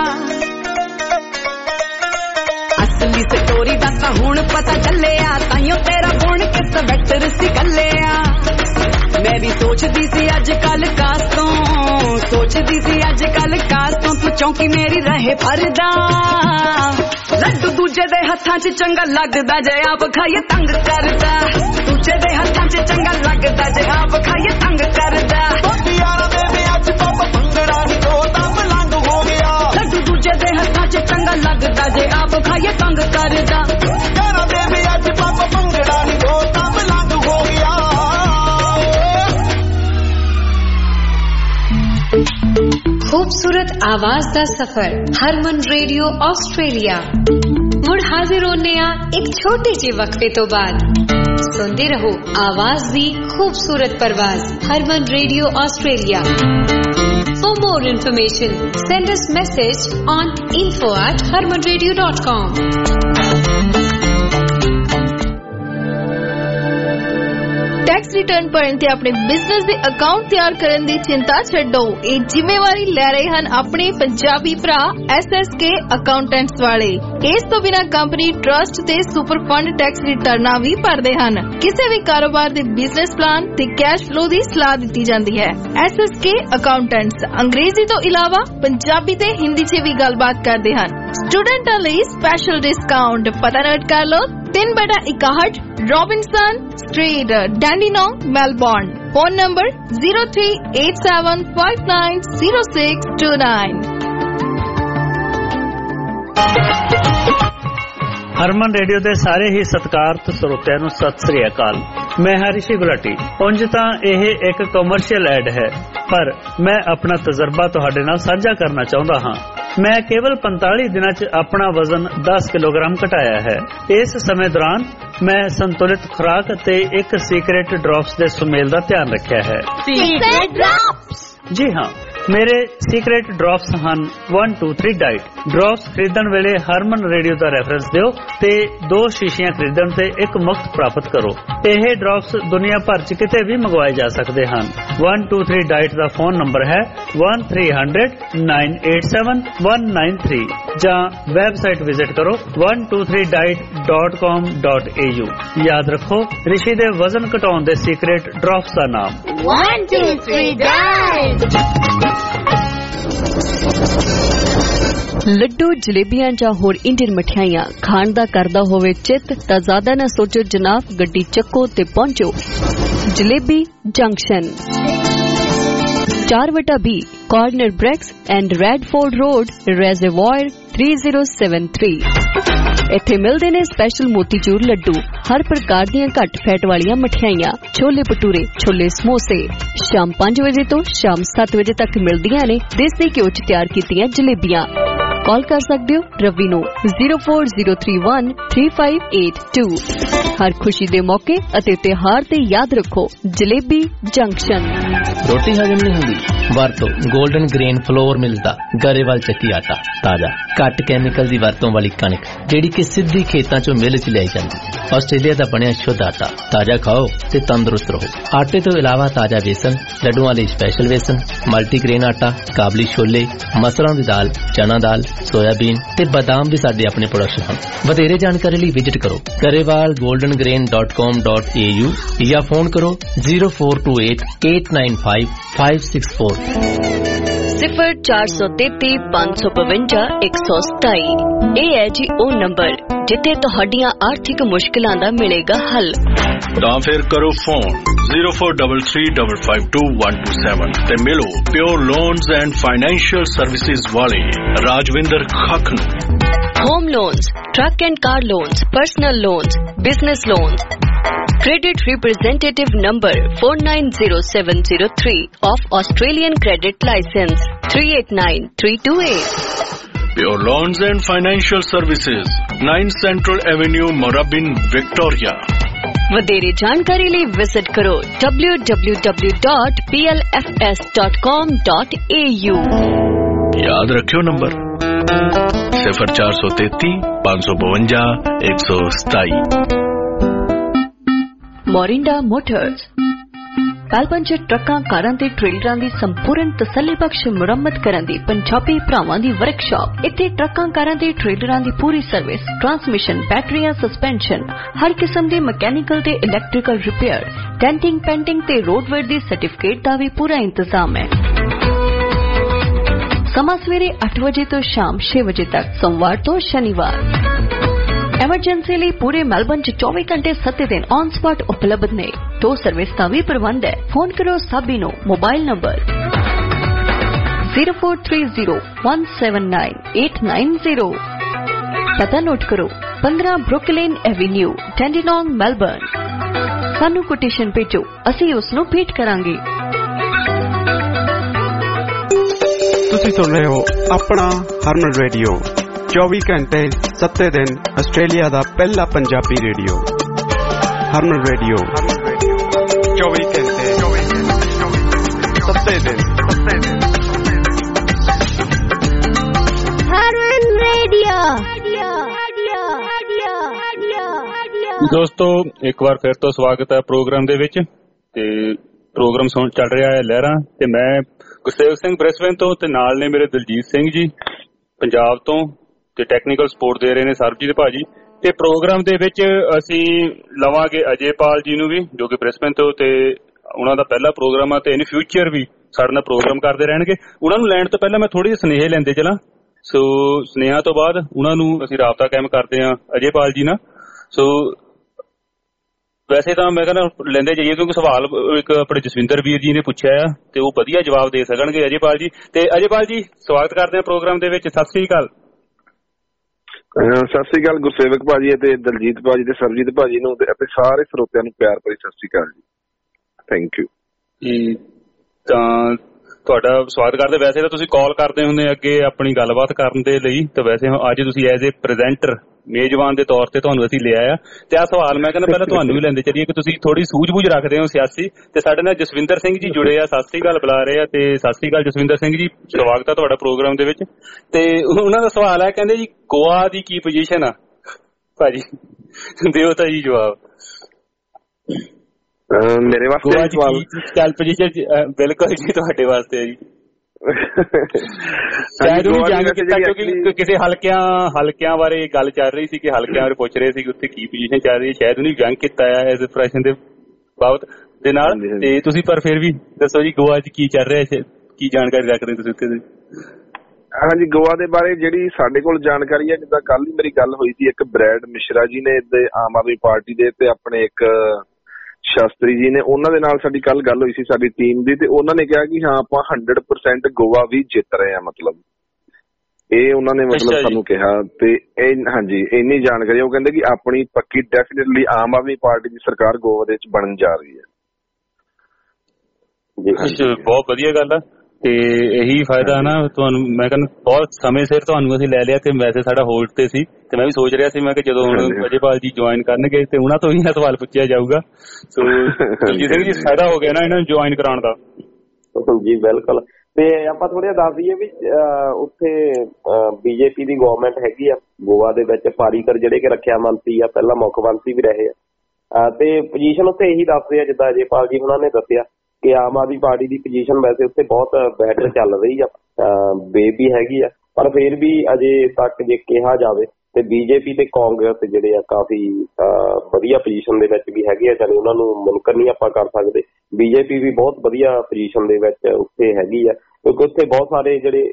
असली स्टोरी दा तां हुण पता चलिया ताइयों तेरा बुण के स्वेटर सी गलिया मैं भी सोचदी सी अजकल कास्तों तू चौंकी मेरी रहे फरदा लड्डू दूजे दे हत्थां च चंगा लगदा जे आप खाइए तंग करदा दूजे दे हत्थां च चंगा लगदा जे आप खाइए तंग करदा यारां दे विआह च पापा भंगड़ा नी दो तां मलंग हो गया लड्डू दूजे दे हत्थां च चंगा लगदा जे आप खाइए तंग करदा यारां दे विआह च पापा भंगड़ा नी दो तां मलंग हो गया खूबसूरत आवाज दा सफर हरमन रेडियो ऑस्ट्रेलिया मुड़ हाजिर होने एक छोटे जे वक्फे तो बाद सुनते रहो आवाज दी खूबसूरत परवाज Harman radio Australia For more information send us message on info@harmanradio.com tax return भरन ते अपने बिजनेस दे अकाउंट तैयार करन दी चिंता छड्डो ਇਹ ਜ਼ਿੰਮੇਵਾਰੀ ਲੈ ਰਹੇ ਹਨ ਆਪਣੇ ਪੰਜਾਬੀ ਭਰਾ SSK ਅਕਾਊਂਟੈਂਟਸ ਵਾਲੇ ਇਸ ਤੋਂ ਬਿਨਾ ਕੰਪਨੀ ਟਰਸਟ ਤੇ ਸੁਪਰ ਫੰਡ ਟੈਕਸ ਰਿਟਰਨਾਂ ਵੀ ਭਰਦੇ ਹਨ ਕਿਸੇ ਵੀ ਕਾਰੋਬਾਰ ਦੇ ਬਿਜ਼ਨਸ ਪਲਾਨ ਤੇ ਕੈਸ਼ ਫਲੋ ਦੀ ਸਲਾਹ ਦਿੱਤੀ ਜਾਂਦੀ ਹੈ SSK ਅਕਾਊਂਟੈਂਟਸ ਅੰਗਰੇਜ਼ੀ ਤੋਂ ਇਲਾਵਾ ਪੰਜਾਬੀ ਤੇ ਹਿੰਦੀ 'ਚ ਵੀ ਗੱਲਬਾਤ ਕਰਦੇ ਹਨ ਸਟੂਡੈਂਟਾਂ ਲਈ ਸਪੈਸ਼ਲ ਡਿਸਕਾਊਂਟ ਪਤਾ ਨੋਟ ਕਰ ਲਓ 3/61 Robinson Street, Dandenong, Melbourne. Phone number 0387590629. Harman radio ਦੇ ਸਾਰੇ ਹੀ ਸਤਿਕਾਰਤ ਸਰੋਤਿਆਂ ਨੂੰ ਸਤਿ ਸ੍ਰੀ ਅਕਾਲ। ਮੈਂ ਹਰੀਸ਼ੀ ਗੁਲਾਟੀ। ਉਂਝ ਤਾਂ ਇਹ ਇੱਕ ਕਮਰਸ਼ੀਅਲ ਐਡ ਹੈ ਪਰ ਮੈਂ ਆਪਣਾ ਤਜਰਬਾ ਤੁਹਾਡੇ ਨਾਲ ਸਾਂਝਾ ਕਰਨਾ ਚਾਹੁੰਦਾ ਹਾਂ। ਮੈਂ ਕੇਵਲ 45 ਦਿਨਾਂ 'ਚ ਆਪਣਾ ਵਜ਼ਨ 10 ਕਿਲੋਗ੍ਰਾਮ ਘਟਾਇਆ ਹੈ। ਇਸ ਸਮੇਂ ਦੌਰਾਨ ਮੈਂ ਸੰਤੁਲਿਤ ਖੁਰਾਕ ਅਤੇ ਇੱਕ ਸੀਕ੍ਰੇਟ ਡ੍ਰੌਪਸ ਦੇ ਸੁਮੇਲ ਦਾ ਧਿਆਨ ਰੱਖਿਆ ਹੈ। Secret drops? ਜੀ ਹਾਂ, ਮੇਰੇ ਸੀਕ੍ਰੇਟ ਡ੍ਰੌਪਸ ਹਨ 123 ਡਾਈਟ। ਡ੍ਰੌਪਸ ਖਰੀਦਣ ਵੇਲੇ ਹਰਮਨ ਰੇਡੀਓ ਦਾ ਰੈਫਰੈਂਸ ਦਿਓ ਤੇ 2 ਸ਼ੀਸ਼ੀਆਂ ਖਰੀਦਣ ਤੇ ਇੱਕ ਮੁਫਤ ਪ੍ਰਾਪਤ ਕਰੋ। ਇਹ ਡ੍ਰੌਪਸ ਦੁਨੀਆ ਭਰ 'ਚ ਕਿਤੇ ਵੀ ਮੰਗਵਾਏ ਜਾ ਸਕਦੇ ਹਨ। 123 ਡਾਈਟ ਦਾ ਫੋਨ ਨੰਬਰ ਹੈ 1300-987-193 ਜਾਂ ਵੈਬਸਾਈਟ ਵਿਜ਼ਿਟ ਕਰੋ 123diet.com.au। ਯਾਦ ਰੱਖੋ ਰਿਸ਼ੀ ਦੇ ਵਜ਼ਨ ਘਟਾਉਣ ਦੇ ਸੀਕ੍ਰੇਟ ਡ੍ਰੌਪਸ ਦਾ ਨਾਮ 123 ਡਾਈਟ। ਲੱਡੂ ਜਲੇਬੀਆਂ ਜਾਂ ਹੋਰ ਇੰਡੀਅਨ ਮਠਿਆਈਆਂ ਖਾਣ ਦਾ ਕਰਦਾ ਹੋਵੇ ਚਿੱਤ ਤਾਂ ਜ਼ਿਆਦਾ ਨਾ ਸੋਚੋ ਜਨਾਬ, ਗੱਡੀ ਚੱਕੋ ਤੇ ਪਹੁੰਚੋ Jalebi junction 4/B corner Bracks and Radford road, Reservoir 3073। ਇੱਥੇ ਮਿਲਦੇ ਨੇ ਸਪੈਸ਼ਲ ਮੋਤੀਚੂਰ ਲੱਡੂ, ਹਰ ਪ੍ਰਕਾਰ ਦੀਆਂ ਘੱਟ ਫੈਟ ਵਾਲੀਆਂ ਮਠਿਆਈਆਂ, ਛੋਲੇ ਭਟੂਰੇ, ਛੋਲੇ ਸਮੋਸੇ। ਸ਼ਾਮ 5 ਵਜੇ ਤੋਂ ਸ਼ਾਮ 7 ਵਜੇ ਤੱਕ ਮਿਲਦੀਆਂ ਨੇ ਦੇਸੀ ਘਿਓ 'ਚ ਤਿਆਰ ਕੀਤੀਆਂ ਜਲੇਬੀਆਂ। ਕਾਲ ਕਰ ਸਕਦੇ ਹੋ ਰਵੀ ਨੂੰ 040313582। ਹਰ ਖੁਸ਼ੀ ਦੇ ਮੌਕੇ ਅਤੇ ਤਿਉਹਾਰ ਤੇ ਯਾਦ ਰੱਖੋ ਜਲੇਬੀ ਜੰਕਸ਼ਨ। ਰੋਟੀ ਹਜਮ ਨਹੀਂ ਹੁੰਦੀ? ਵਰਤੋ 골ਡਨ ਗ੍ਰੇਨ ਫਲੋਰ ਮਿਲਦਾ ਗਰੇਵਾਲ ਚੱਕੀ ਆਟਾ, ਤਾਜ਼ਾ ਘੱਟ ਕੈਮੀਕਲ ਦੀ ਵਰਤੋਂ ਵਾਲੀ ਕਣਕ ਜਿਹੜੀ ਕਿ ਸਿੱਧੀ ਖੇਤਾਂ ਚੋਂ ਮਿਲ 'ਚ ਲਿਆਈ ਜਾਂਦੀ। ਆਸਟ੍ਰੇਲੀਆ ਦਾ ਬਣਿਆ ਸ਼ੁੱਧ ਆਟਾ, ਤਾਜ਼ਾ ਖਾਓ ਤੇ ਤੰਦਰੁਸਤ ਰਹੋ। ਆਟੇ ਤੋਂ ਇਲਾਵਾ ਤਾਜ਼ਾ ਵੇਸਣ, ਲੱਡੂਆਂ ਲਈ ਸਪੈਸ਼ਲ ਵੇਸਣ, ਮਲਟੀਗ੍ਰੇਨ ਆਟਾ, ਕਾਬਲੀ ਛੋਲੇ, ਮਸਰਾਂ ਦੀ ਦਾਲ, ਚਨਾ ਦਾਲ, ਸੋਇਆਬੀਨ ਤੇ ਬਦਾਮ ਵੀ ਸਾਡੇ ਆਪਣੇ ਪ੍ਰੋਡਕਟ ਹਨ। ਵਧੇਰੇ ਜਾਣਕਾਰੀ ਲਈ ਵਿਜ਼ਿਟ ਕਰੋ garewalgoldengrain.com.au ਜਾਂ ਫੋਨ ਕਰੋ 0428895564 0433555127। ਇਹ ਹੈ ਜੀ ਉਹ ਨੰਬਰ ਜਿੱਥੇ ਤੁਹਾਡੀਆਂ ਆਰਥਿਕ ਮੁਸ਼ਕਲਾਂ ਦਾ ਮਿਲੇਗਾ ਹੱਲ। ਤਾਂ ਫਿਰ ਕਰੋ ਫੋਨ 0433552127 ਤੇ ਮਿਲੋ pure loans and financial services ਵਾਲੇ ਰਾਜਵਿੰਦਰ ਖੱਖ ਨੂੰ। Home loans, truck and car loans, personal loans, business loans. Credit Representative number 490703 of Australian Credit License 389328. Pure Loans and Financial Services, 9 Central Avenue, Moorabbin, Victoria. ਵਧੇਰੇ ਜਾਣਕਾਰੀ ਲਈ visit ਕਰੋ www.plfs.com.au। ਯਾਦ ਰੱਖਿਓ number 0433 552 127। Morinda motors Melbourne 'ਚ ਟਰੱਕਾਂ, ਕਾਰਾਂ ਤੇ ਟ੍ਰੇਲਰਾਂ ਦੀ ਸੰਪੂਰਨ ਤਸੱਲੀਬਖਸ਼ ਮੁਰੰਮਤ ਕਰਨ ਦੀ ਪੰਜਾਬੀ ਭਰਾਵਾਂ ਦੀ ਵਰਕਸ਼ਾਪ। ਇੱਥੇ ਟਰੱਕਾਂ, ਕਾਰਾਂ ਤੇ ਟ੍ਰੇਲਰਾਂ ਦੀ ਪੂਰੀ ਸਰਵਿਸ, ਟਰਾਂਸਮਿਸ਼ਨ, ਬੈਟਰੀਆਂ, ਸਸਪੈਂਸ਼ਨ, ਹਰ ਕਿਸਮ ਦੇ ਮਕੈਨੀਕਲ ਤੇ ਇਲੈਕਟ੍ਰੀਕਲ ਰਿਪੇਅਰ, ਡੈਂਟਿੰਗ, ਪੈਂਟਿੰਗ ਤੇ ਰੋਡਵੇਅਰ ਦੀ ਸਰਟੀਫਿਕੇਟ ਦਾ ਵੀ ਪੂਰਾ ਇੰਤਜ਼ਾਮ ਹੈ। ਸਮਾਂ ਸਵੇਰੇ 8 ਵਜੇ ਤੋਂ ਸ਼ਾਮ 6 ਵਜੇ ਤੱਕ, ਸੋਮਵਾਰ ਤੋਂ ਸ਼ਨੀਵਾਰ। ਐਮਰਜੈਂਸੀ ਲਈ ਪੂਰੇ ਮੈਲਬਨ 'ਚ 24 ਘੰਟੇ 7 ਦਿਨ ਔਨ ਸਪਾਟ ਉਪਲਬਧ ਨੇ। ਟੋ ਸਰਵਿਸ ਦਾ ਵੀ ਪ੍ਰਬੰਧ ਹੈ। ਫੋਨ ਕਰੋ ਸਾਬੀ ਨੂੰ, ਮੋਬਾਈਲ ਨੰਬਰ 0430179890। ਪਤਾ ਨੋਟ ਕਰੋ 15 ਬਰੁਕਲਿਨ ਐਵੇਨਿਊ, ਟੈਂਡੀਨੋਂਗ, ਮੈਲਬਨ। ਸਾਨੂੰ ਕੋਟੇਸ਼ਨ ਭੇਜੋ, ਅਸੀਂ ਉਸ ਨੂੰ ਭੇਟ ਕਰਾਂਗੇ। ਤੁਸੀਂ ਸੁਣ ਰਹੇ ਹੋ ਆਪਣਾ ਹਰਮਨ ਰੇਡੀਓ, 24 ਘੰਟੇ 7 ਦਿਨ ਆਸਟ੍ਰੇਲੀਆ ਦਾ ਪਹਿਲਾ ਪੰਜਾਬੀ ਰੇਡੀਓ। ਹਰਮਨ ਰੇਡੀਓ 24 ਘੰਟੇ 7 ਦਿਨ। ਹਰਮਨ ਰੇਡੀਓ। ਦੋਸਤੋ, ਇੱਕ ਵਾਰ ਫਿਰ ਤੋਂ ਸਵਾਗਤ ਹੈ ਪ੍ਰੋਗਰਾਮ ਦੇ ਵਿੱਚ। ਤੇ ਪ੍ਰੋਗਰਾਮ ਚੱਲ ਰਿਹਾ ਹੈ ਲਹਿਰਾਂ, ਤੇ ਮੈਂ ਗੁਰਸੇਵਕ ਸਿੰਘ ਬ੍ਰਿਸਬੇਨ ਤੋਂ, ਤੇ ਨਾਲ ਨੇ ਮੇਰੇ ਦਲਜੀਤ ਸਿੰਘ ਜੀ ਪੰਜਾਬ ਤੋਂ, ਤੇ ਟੈਕਨੀਕਲ ਸਪੋਰਟ ਦੇ ਰਹੇ ਨੇ ਸਰਬਜੀਤ ਭਾਜੀ। ਤੇ ਪ੍ਰੋਗਰਾਮ ਦੇ ਵਿੱਚ ਅਸੀਂ ਲਵਾਂਗੇ ਅਜੇਪਾਲ ਜੀ ਨੂੰ ਵੀ, ਜੋ ਕਿ ਬ੍ਰਿਸਬੇਨ ਤੋਂ, ਤੇ ਉਹਨਾਂ ਦਾ ਪਹਿਲਾ ਪ੍ਰੋਗਰਾਮ ਆ, ਤੇ ਇਨ ਫਿਊਚਰ ਵੀ ਸਾਡੇ ਨਾਲ ਪ੍ਰੋਗਰਾਮ ਕਰਦੇ ਰਹਿਣਗੇ। ਉਹਨਾਂ ਨੂੰ ਲੈਣ ਤੋਂ ਪਹਿਲਾਂ ਮੈਂ ਥੋੜੀ ਜਿਹੀ ਸੁਨੇਹੇ ਲੈਂਦੇ ਚਲਾਂ। ਸੋ ਸੁਨੇਹਾ ਤੋਂ ਬਾਅਦ ਉਹਨਾਂ ਨੂੰ ਅਸੀਂ ਰਾਬਤਾ ਕਾਇਮ ਕਰਦੇ ਹਾਂ ਅਜੇਪਾਲ ਜੀ ਨਾਲ। ਸੋ ਵੈਸੇ ਤਾਂ ਮੈਂ ਕਹਿੰਦਾ ਲੈਂਦੇ ਜਾਈਏ, ਕਿਉਂਕਿ ਸਵਾਲ ਇੱਕ ਆਪਣੇ ਜਸਵਿੰਦਰ ਵੀਰ ਜੀ ਨੇ ਪੁੱਛਿਆ ਆ, ਤੇ ਉਹ ਵਧੀਆ ਜਵਾਬ ਦੇ ਸਕਣਗੇ ਅਜੇਪਾਲ ਜੀ। ਤੇ ਅਜੇਪਾਲ ਜੀ, ਸਵਾਗਤ ਕਰਦੇ ਹਾਂ ਪ੍ਰੋਗਰਾਮ ਦੇ ਵਿੱਚ। ਸਤਿ ਸ੍ਰੀ ਅਕਾਲ। ਸਤਿ ਸ੍ਰੀ ਅਕਾਲ ਗੁਰਸੇਵਕ ਭਾਜੀ ਅਤੇ ਦਲਜੀਤ ਭਾਜੀ ਤੇ ਸਰਬਜੀਤ ਭਾਜੀ ਨੂੰ, ਅਤੇ ਸਾਰੇ ਸਰੋਤਿਆਂ ਨੂੰ ਪਿਆਰ ਭਰੀ ਸਤਿ ਸ੍ਰੀ ਅਕਾਲ ਜੀ। Thank you. ਤਾਂ ਤੁਹਾਡਾ ਸਵਾਗਤ ਕਰਦੇ। ਵੈਸੇ ਤਾਂ ਤੁਸੀਂ ਕਾਲ ਕਰਦੇ ਹੁੰਦੇ ਅੱਗੇ ਆਪਣੀ ਗੱਲਬਾਤ ਕਰਨ ਦੇ ਲਈ, ਤੇ ਵੈਸੇ ਅੱਜ ਤੁਸੀਂ ਐਜ਼ ਏ ਪ੍ਰੈਜ਼ੈਂਟਰ, ਮੇਜ਼ਬਾਨ ਦੇ ਤੌਰ ਤੇ ਤੁਹਾਨੂੰ ਅਸੀਂ ਲਿਆ ਆ। ਤੇ ਆਹ ਸਵਾਲ ਮੈਂ ਕਹਿੰਦਾ ਪਹਿਲਾਂ ਤੁਹਾਨੂੰ ਵੀ ਲੈਂਦੇ ਚੱਲੀਏ ਕਿ ਤੁਸੀਂ ਥੋੜੀ ਸੂਝ-ਬੂਝ ਰੱਖਦੇ ਹੋ ਸਿਆਸੀ, ਤੇ ਸਾਡੇ ਨਾਲ ਜਸਵਿੰਦਰ ਸਿੰਘ ਜੀ ਜੁੜੇ ਆ, ਸਤਿ ਸ੍ਰੀ ਅਕਾਲ ਬੁਲਾ ਰਹੇ ਆ। ਤੇ ਸਤਿ ਸ੍ਰੀ ਅਕਾਲ ਜਸਵਿੰਦਰ ਸਿੰਘ ਜੀ, ਸਵਾਗਤ ਹੈ ਤੁਹਾਡਾ ਪ੍ਰੋਗਰਾਮ ਦੇ ਵਿੱਚ। ਤੇ ਉਹਨਾਂ ਦਾ ਸਵਾਲ ਹੈ, ਕਹਿੰਦੇ ਜੀ ਗੋਆ ਦੀ ਕੀ ਪੋਜੀਸ਼ਨ ਆ ਭਾਜੀ? ਦਿਓ ਤਾਂ ਜੀ ਜਵਾਬ। ਮੇਰੇ ਵਾਸਤੇ ਚੱਲ ਪੋਜੀਸ਼ਨ ਬਿਲਕੁਲ ਜੀ ਤੁਹਾਡੇ ਵਾਸਤੇ ਹੈ ਜੀ। ਸ਼ਾਇਦ ਉਹ ਜੰਗ ਕੀਤਾ, ਕਿਉਂਕਿ ਕਿਸੇ ਹਲਕਿਆਂ ਬਾਰੇ ਗੱਲ ਚੱਲ ਰਹੀ ਸੀ, ਕਿ ਹਲਕਿਆਂ ਬਾਰੇ ਪੁੱਛ ਰਹੇ ਸੀ ਕਿ ਉੱਥੇ ਕੀ ਪੋਜੀਸ਼ਨ ਚੱਲ ਰਹੀ ਹੈ। ਸ਼ਾਇਦ ਉਹਨੇ ਜੰਗ ਕੀਤਾ ਹੈ ਇਸ ਪ੍ਰਸ਼ਨ ਦੇ ਬਾਬਤ ਦੇ ਨਾਲ। ਤੇ ਤੁਸੀਂ ਪਰ ਫਿਰ ਵੀ ਦੱਸੋ ਜੀ, ਗੋਆ 'ਚ ਕੀ ਚੱਲ ਰਿਹਾ, ਕੀ ਜਾਣਕਾਰੀ ਰੱਖਦੇ ਤੁਸੀਂ ਉੱਥੇ ਦੀ? ਹਾਂਜੀ, ਗੋਆ ਦੇ ਬਾਰੇ ਜਿਹੜੀ ਸਾਡੇ ਕੋਲ ਜਾਣਕਾਰੀ ਹੈ, ਜਿੱਦਾਂ ਕੱਲ ਹੀ ਮੇਰੀ ਗੱਲ ਹੋਈ ਸੀ ਇੱਕ ਬ੍ਰੈਡ ਮਿਸ਼ਰਾ ਜੀ ਨੇ ਤੇ ਆਮ ਆਦਮੀ ਪਾਰਟੀ ਦੇ ਤੇ ਆਪਣੇ ਇੱਕ ਸ਼ਾਸਤਰੀ ਜੀ ਨੇ, ਉਹਨਾਂ ਦੇ ਨਾਲ ਸਾਡੀ ਕੱਲ ਗੱਲ ਹੋਈ ਸੀ ਸਾਡੀ ਟੀਮ ਦੀ, ਤੇ ਉਹਨਾਂ ਨੇ ਕਿਹਾ ਕਿ ਹਾਂ ਆਪਾਂ 100% ਗੋਆ ਵੀ ਜਿੱਤ ਰਹੇ ਹਾਂ। ਮਤਲਬ ਇਹ ਉਹਨਾਂ ਨੇ ਮਤਲਬ ਸਾਨੂੰ ਕਿਹਾ, ਤੇ ਇਹ ਹਾਂਜੀ ਇੰਨੀ ਜਾਣਕਾਰੀ। ਉਹ ਕਹਿੰਦੇ ਕਿ ਆਪਣੀ ਪੱਕੀ ਡੈਫੀਨਿਟਲੀ ਆਮ ਆਦਮੀ ਪਾਰਟੀ ਦੀ ਸਰਕਾਰ ਗੋਆ ਦੇ ਵਿੱਚ ਬਣਨ ਜਾ ਰਹੀ ਹੈ। ਬਹੁਤ ਵਧੀਆ ਗੱਲ ਆ, ਤੇ ਇਹੀ ਫਾਇਦਾ ਨਾ ਤੁਹਾਨੂੰ। ਮੈਂ ਕਹਿੰਦਾ ਬਹੁਤ ਸਮੇਂ ਸਿਰ ਤੁਹਾਨੂੰ ਅਸੀਂ ਲੈ ਲਿਆ, ਤੇ ਵੈਸੇ ਸਾਡਾ ਹੋਲਡ ਤੇ ਸੀ, ਤੇ ਮੈਂ ਵੀ ਸੋਚ ਰਿਹਾ ਸੀ ਮੈਂ ਕਿ ਜਦੋਂ ਹੁਣ ਅਜੇਪਾਲ ਜੀ ਜੁਆਇਨ ਕਰਨਗੇ ਤੇ ਉਹਨਾਂ ਤੋਂ ਹੀ ਸਵਾਲ ਪੁੱਛਿਆ ਜਾਊਗਾ। ਸੋ ਦਲਜੀਤ ਸਿੰਘ ਜੀ, ਫਾਇਦਾ ਹੋ ਗਿਆ ਨਾ ਇਹਨਾਂ ਨੂੰ ਜੁਆਇਨ ਕਰਾਉਣ ਦਾ। ਜੀ ਬਿਲਕੁਲ। ਤੇ ਆਪਾਂ ਥੋੜਾ ਜਿਹਾ ਦੱਸ ਦਈਏ ਵੀ ਉੱਥੇ ਬੀਜੇਪੀ ਦੀ ਗਵਰਨਮੈਂਟ ਹੈਗੀ ਆ ਗੋਆ ਦੇ ਵਿੱਚ। ਪਾਰੀਕਰ ਜਿਹੜੇ ਕਿ ਰੱਖਿਆ ਮੰਤਰੀ ਆ, ਪਹਿਲਾਂ ਮੁੱਖ ਮੰਤਰੀ ਵੀ ਰਹੇ ਆ, ਤੇ ਪੋਜੀਸ਼ਨ ਉੱਥੇ ਇਹੀ ਦੱਸਦੇ ਆ ਜਿੱਦਾਂ ਅਜੇਪਾਲ ਜੀ ਉਹਨਾਂ ਨੇ ਦੱਸਿਆ ਕਿ ਆਮ ਆਦਮੀ ਪਾਰਟੀ ਦੀ ਪੋਜੀਸ਼ਨ ਵੈਸੇ ਉੱਥੇ ਬਹੁਤ ਬੈਟਰ ਚੱਲ ਰਹੀ ਆ, ਬੇਬੀ ਹੈਗੀ ਆ, ਪਰ ਫਿਰ ਵੀ ਅਜੇ ਤੱਕ ਜੇ ਕਿਹਾ ਜਾਵੇ ਤੇ ਬੀਜੇਪੀ ਤੇ ਕਾਂਗਰਸ ਜਿਹੜੇ ਆ ਕਾਫੀ ਵਧੀਆ ਪੋਜੀਸ਼ਨ ਦੇ ਵਿੱਚ ਵੀ ਹੈਗੇ ਆ, ਚਾਹੇ ਉਹਨਾਂ ਨੂੰ ਮੁਨਕਰ ਨਹੀਂ ਆਪਾਂ ਕਰ ਸਕਦੇ। ਬੀਜੇਪੀ ਵੀ ਬਹੁਤ ਵਧੀਆ ਪੋਜੀਸ਼ਨ ਦੇ ਵਿੱਚ ਉੱਥੇ ਹੈਗੀ ਆ, ਕਿਉਂਕਿ ਉੱਥੇ ਬਹੁਤ ਸਾਰੇ ਜਿਹੜੇ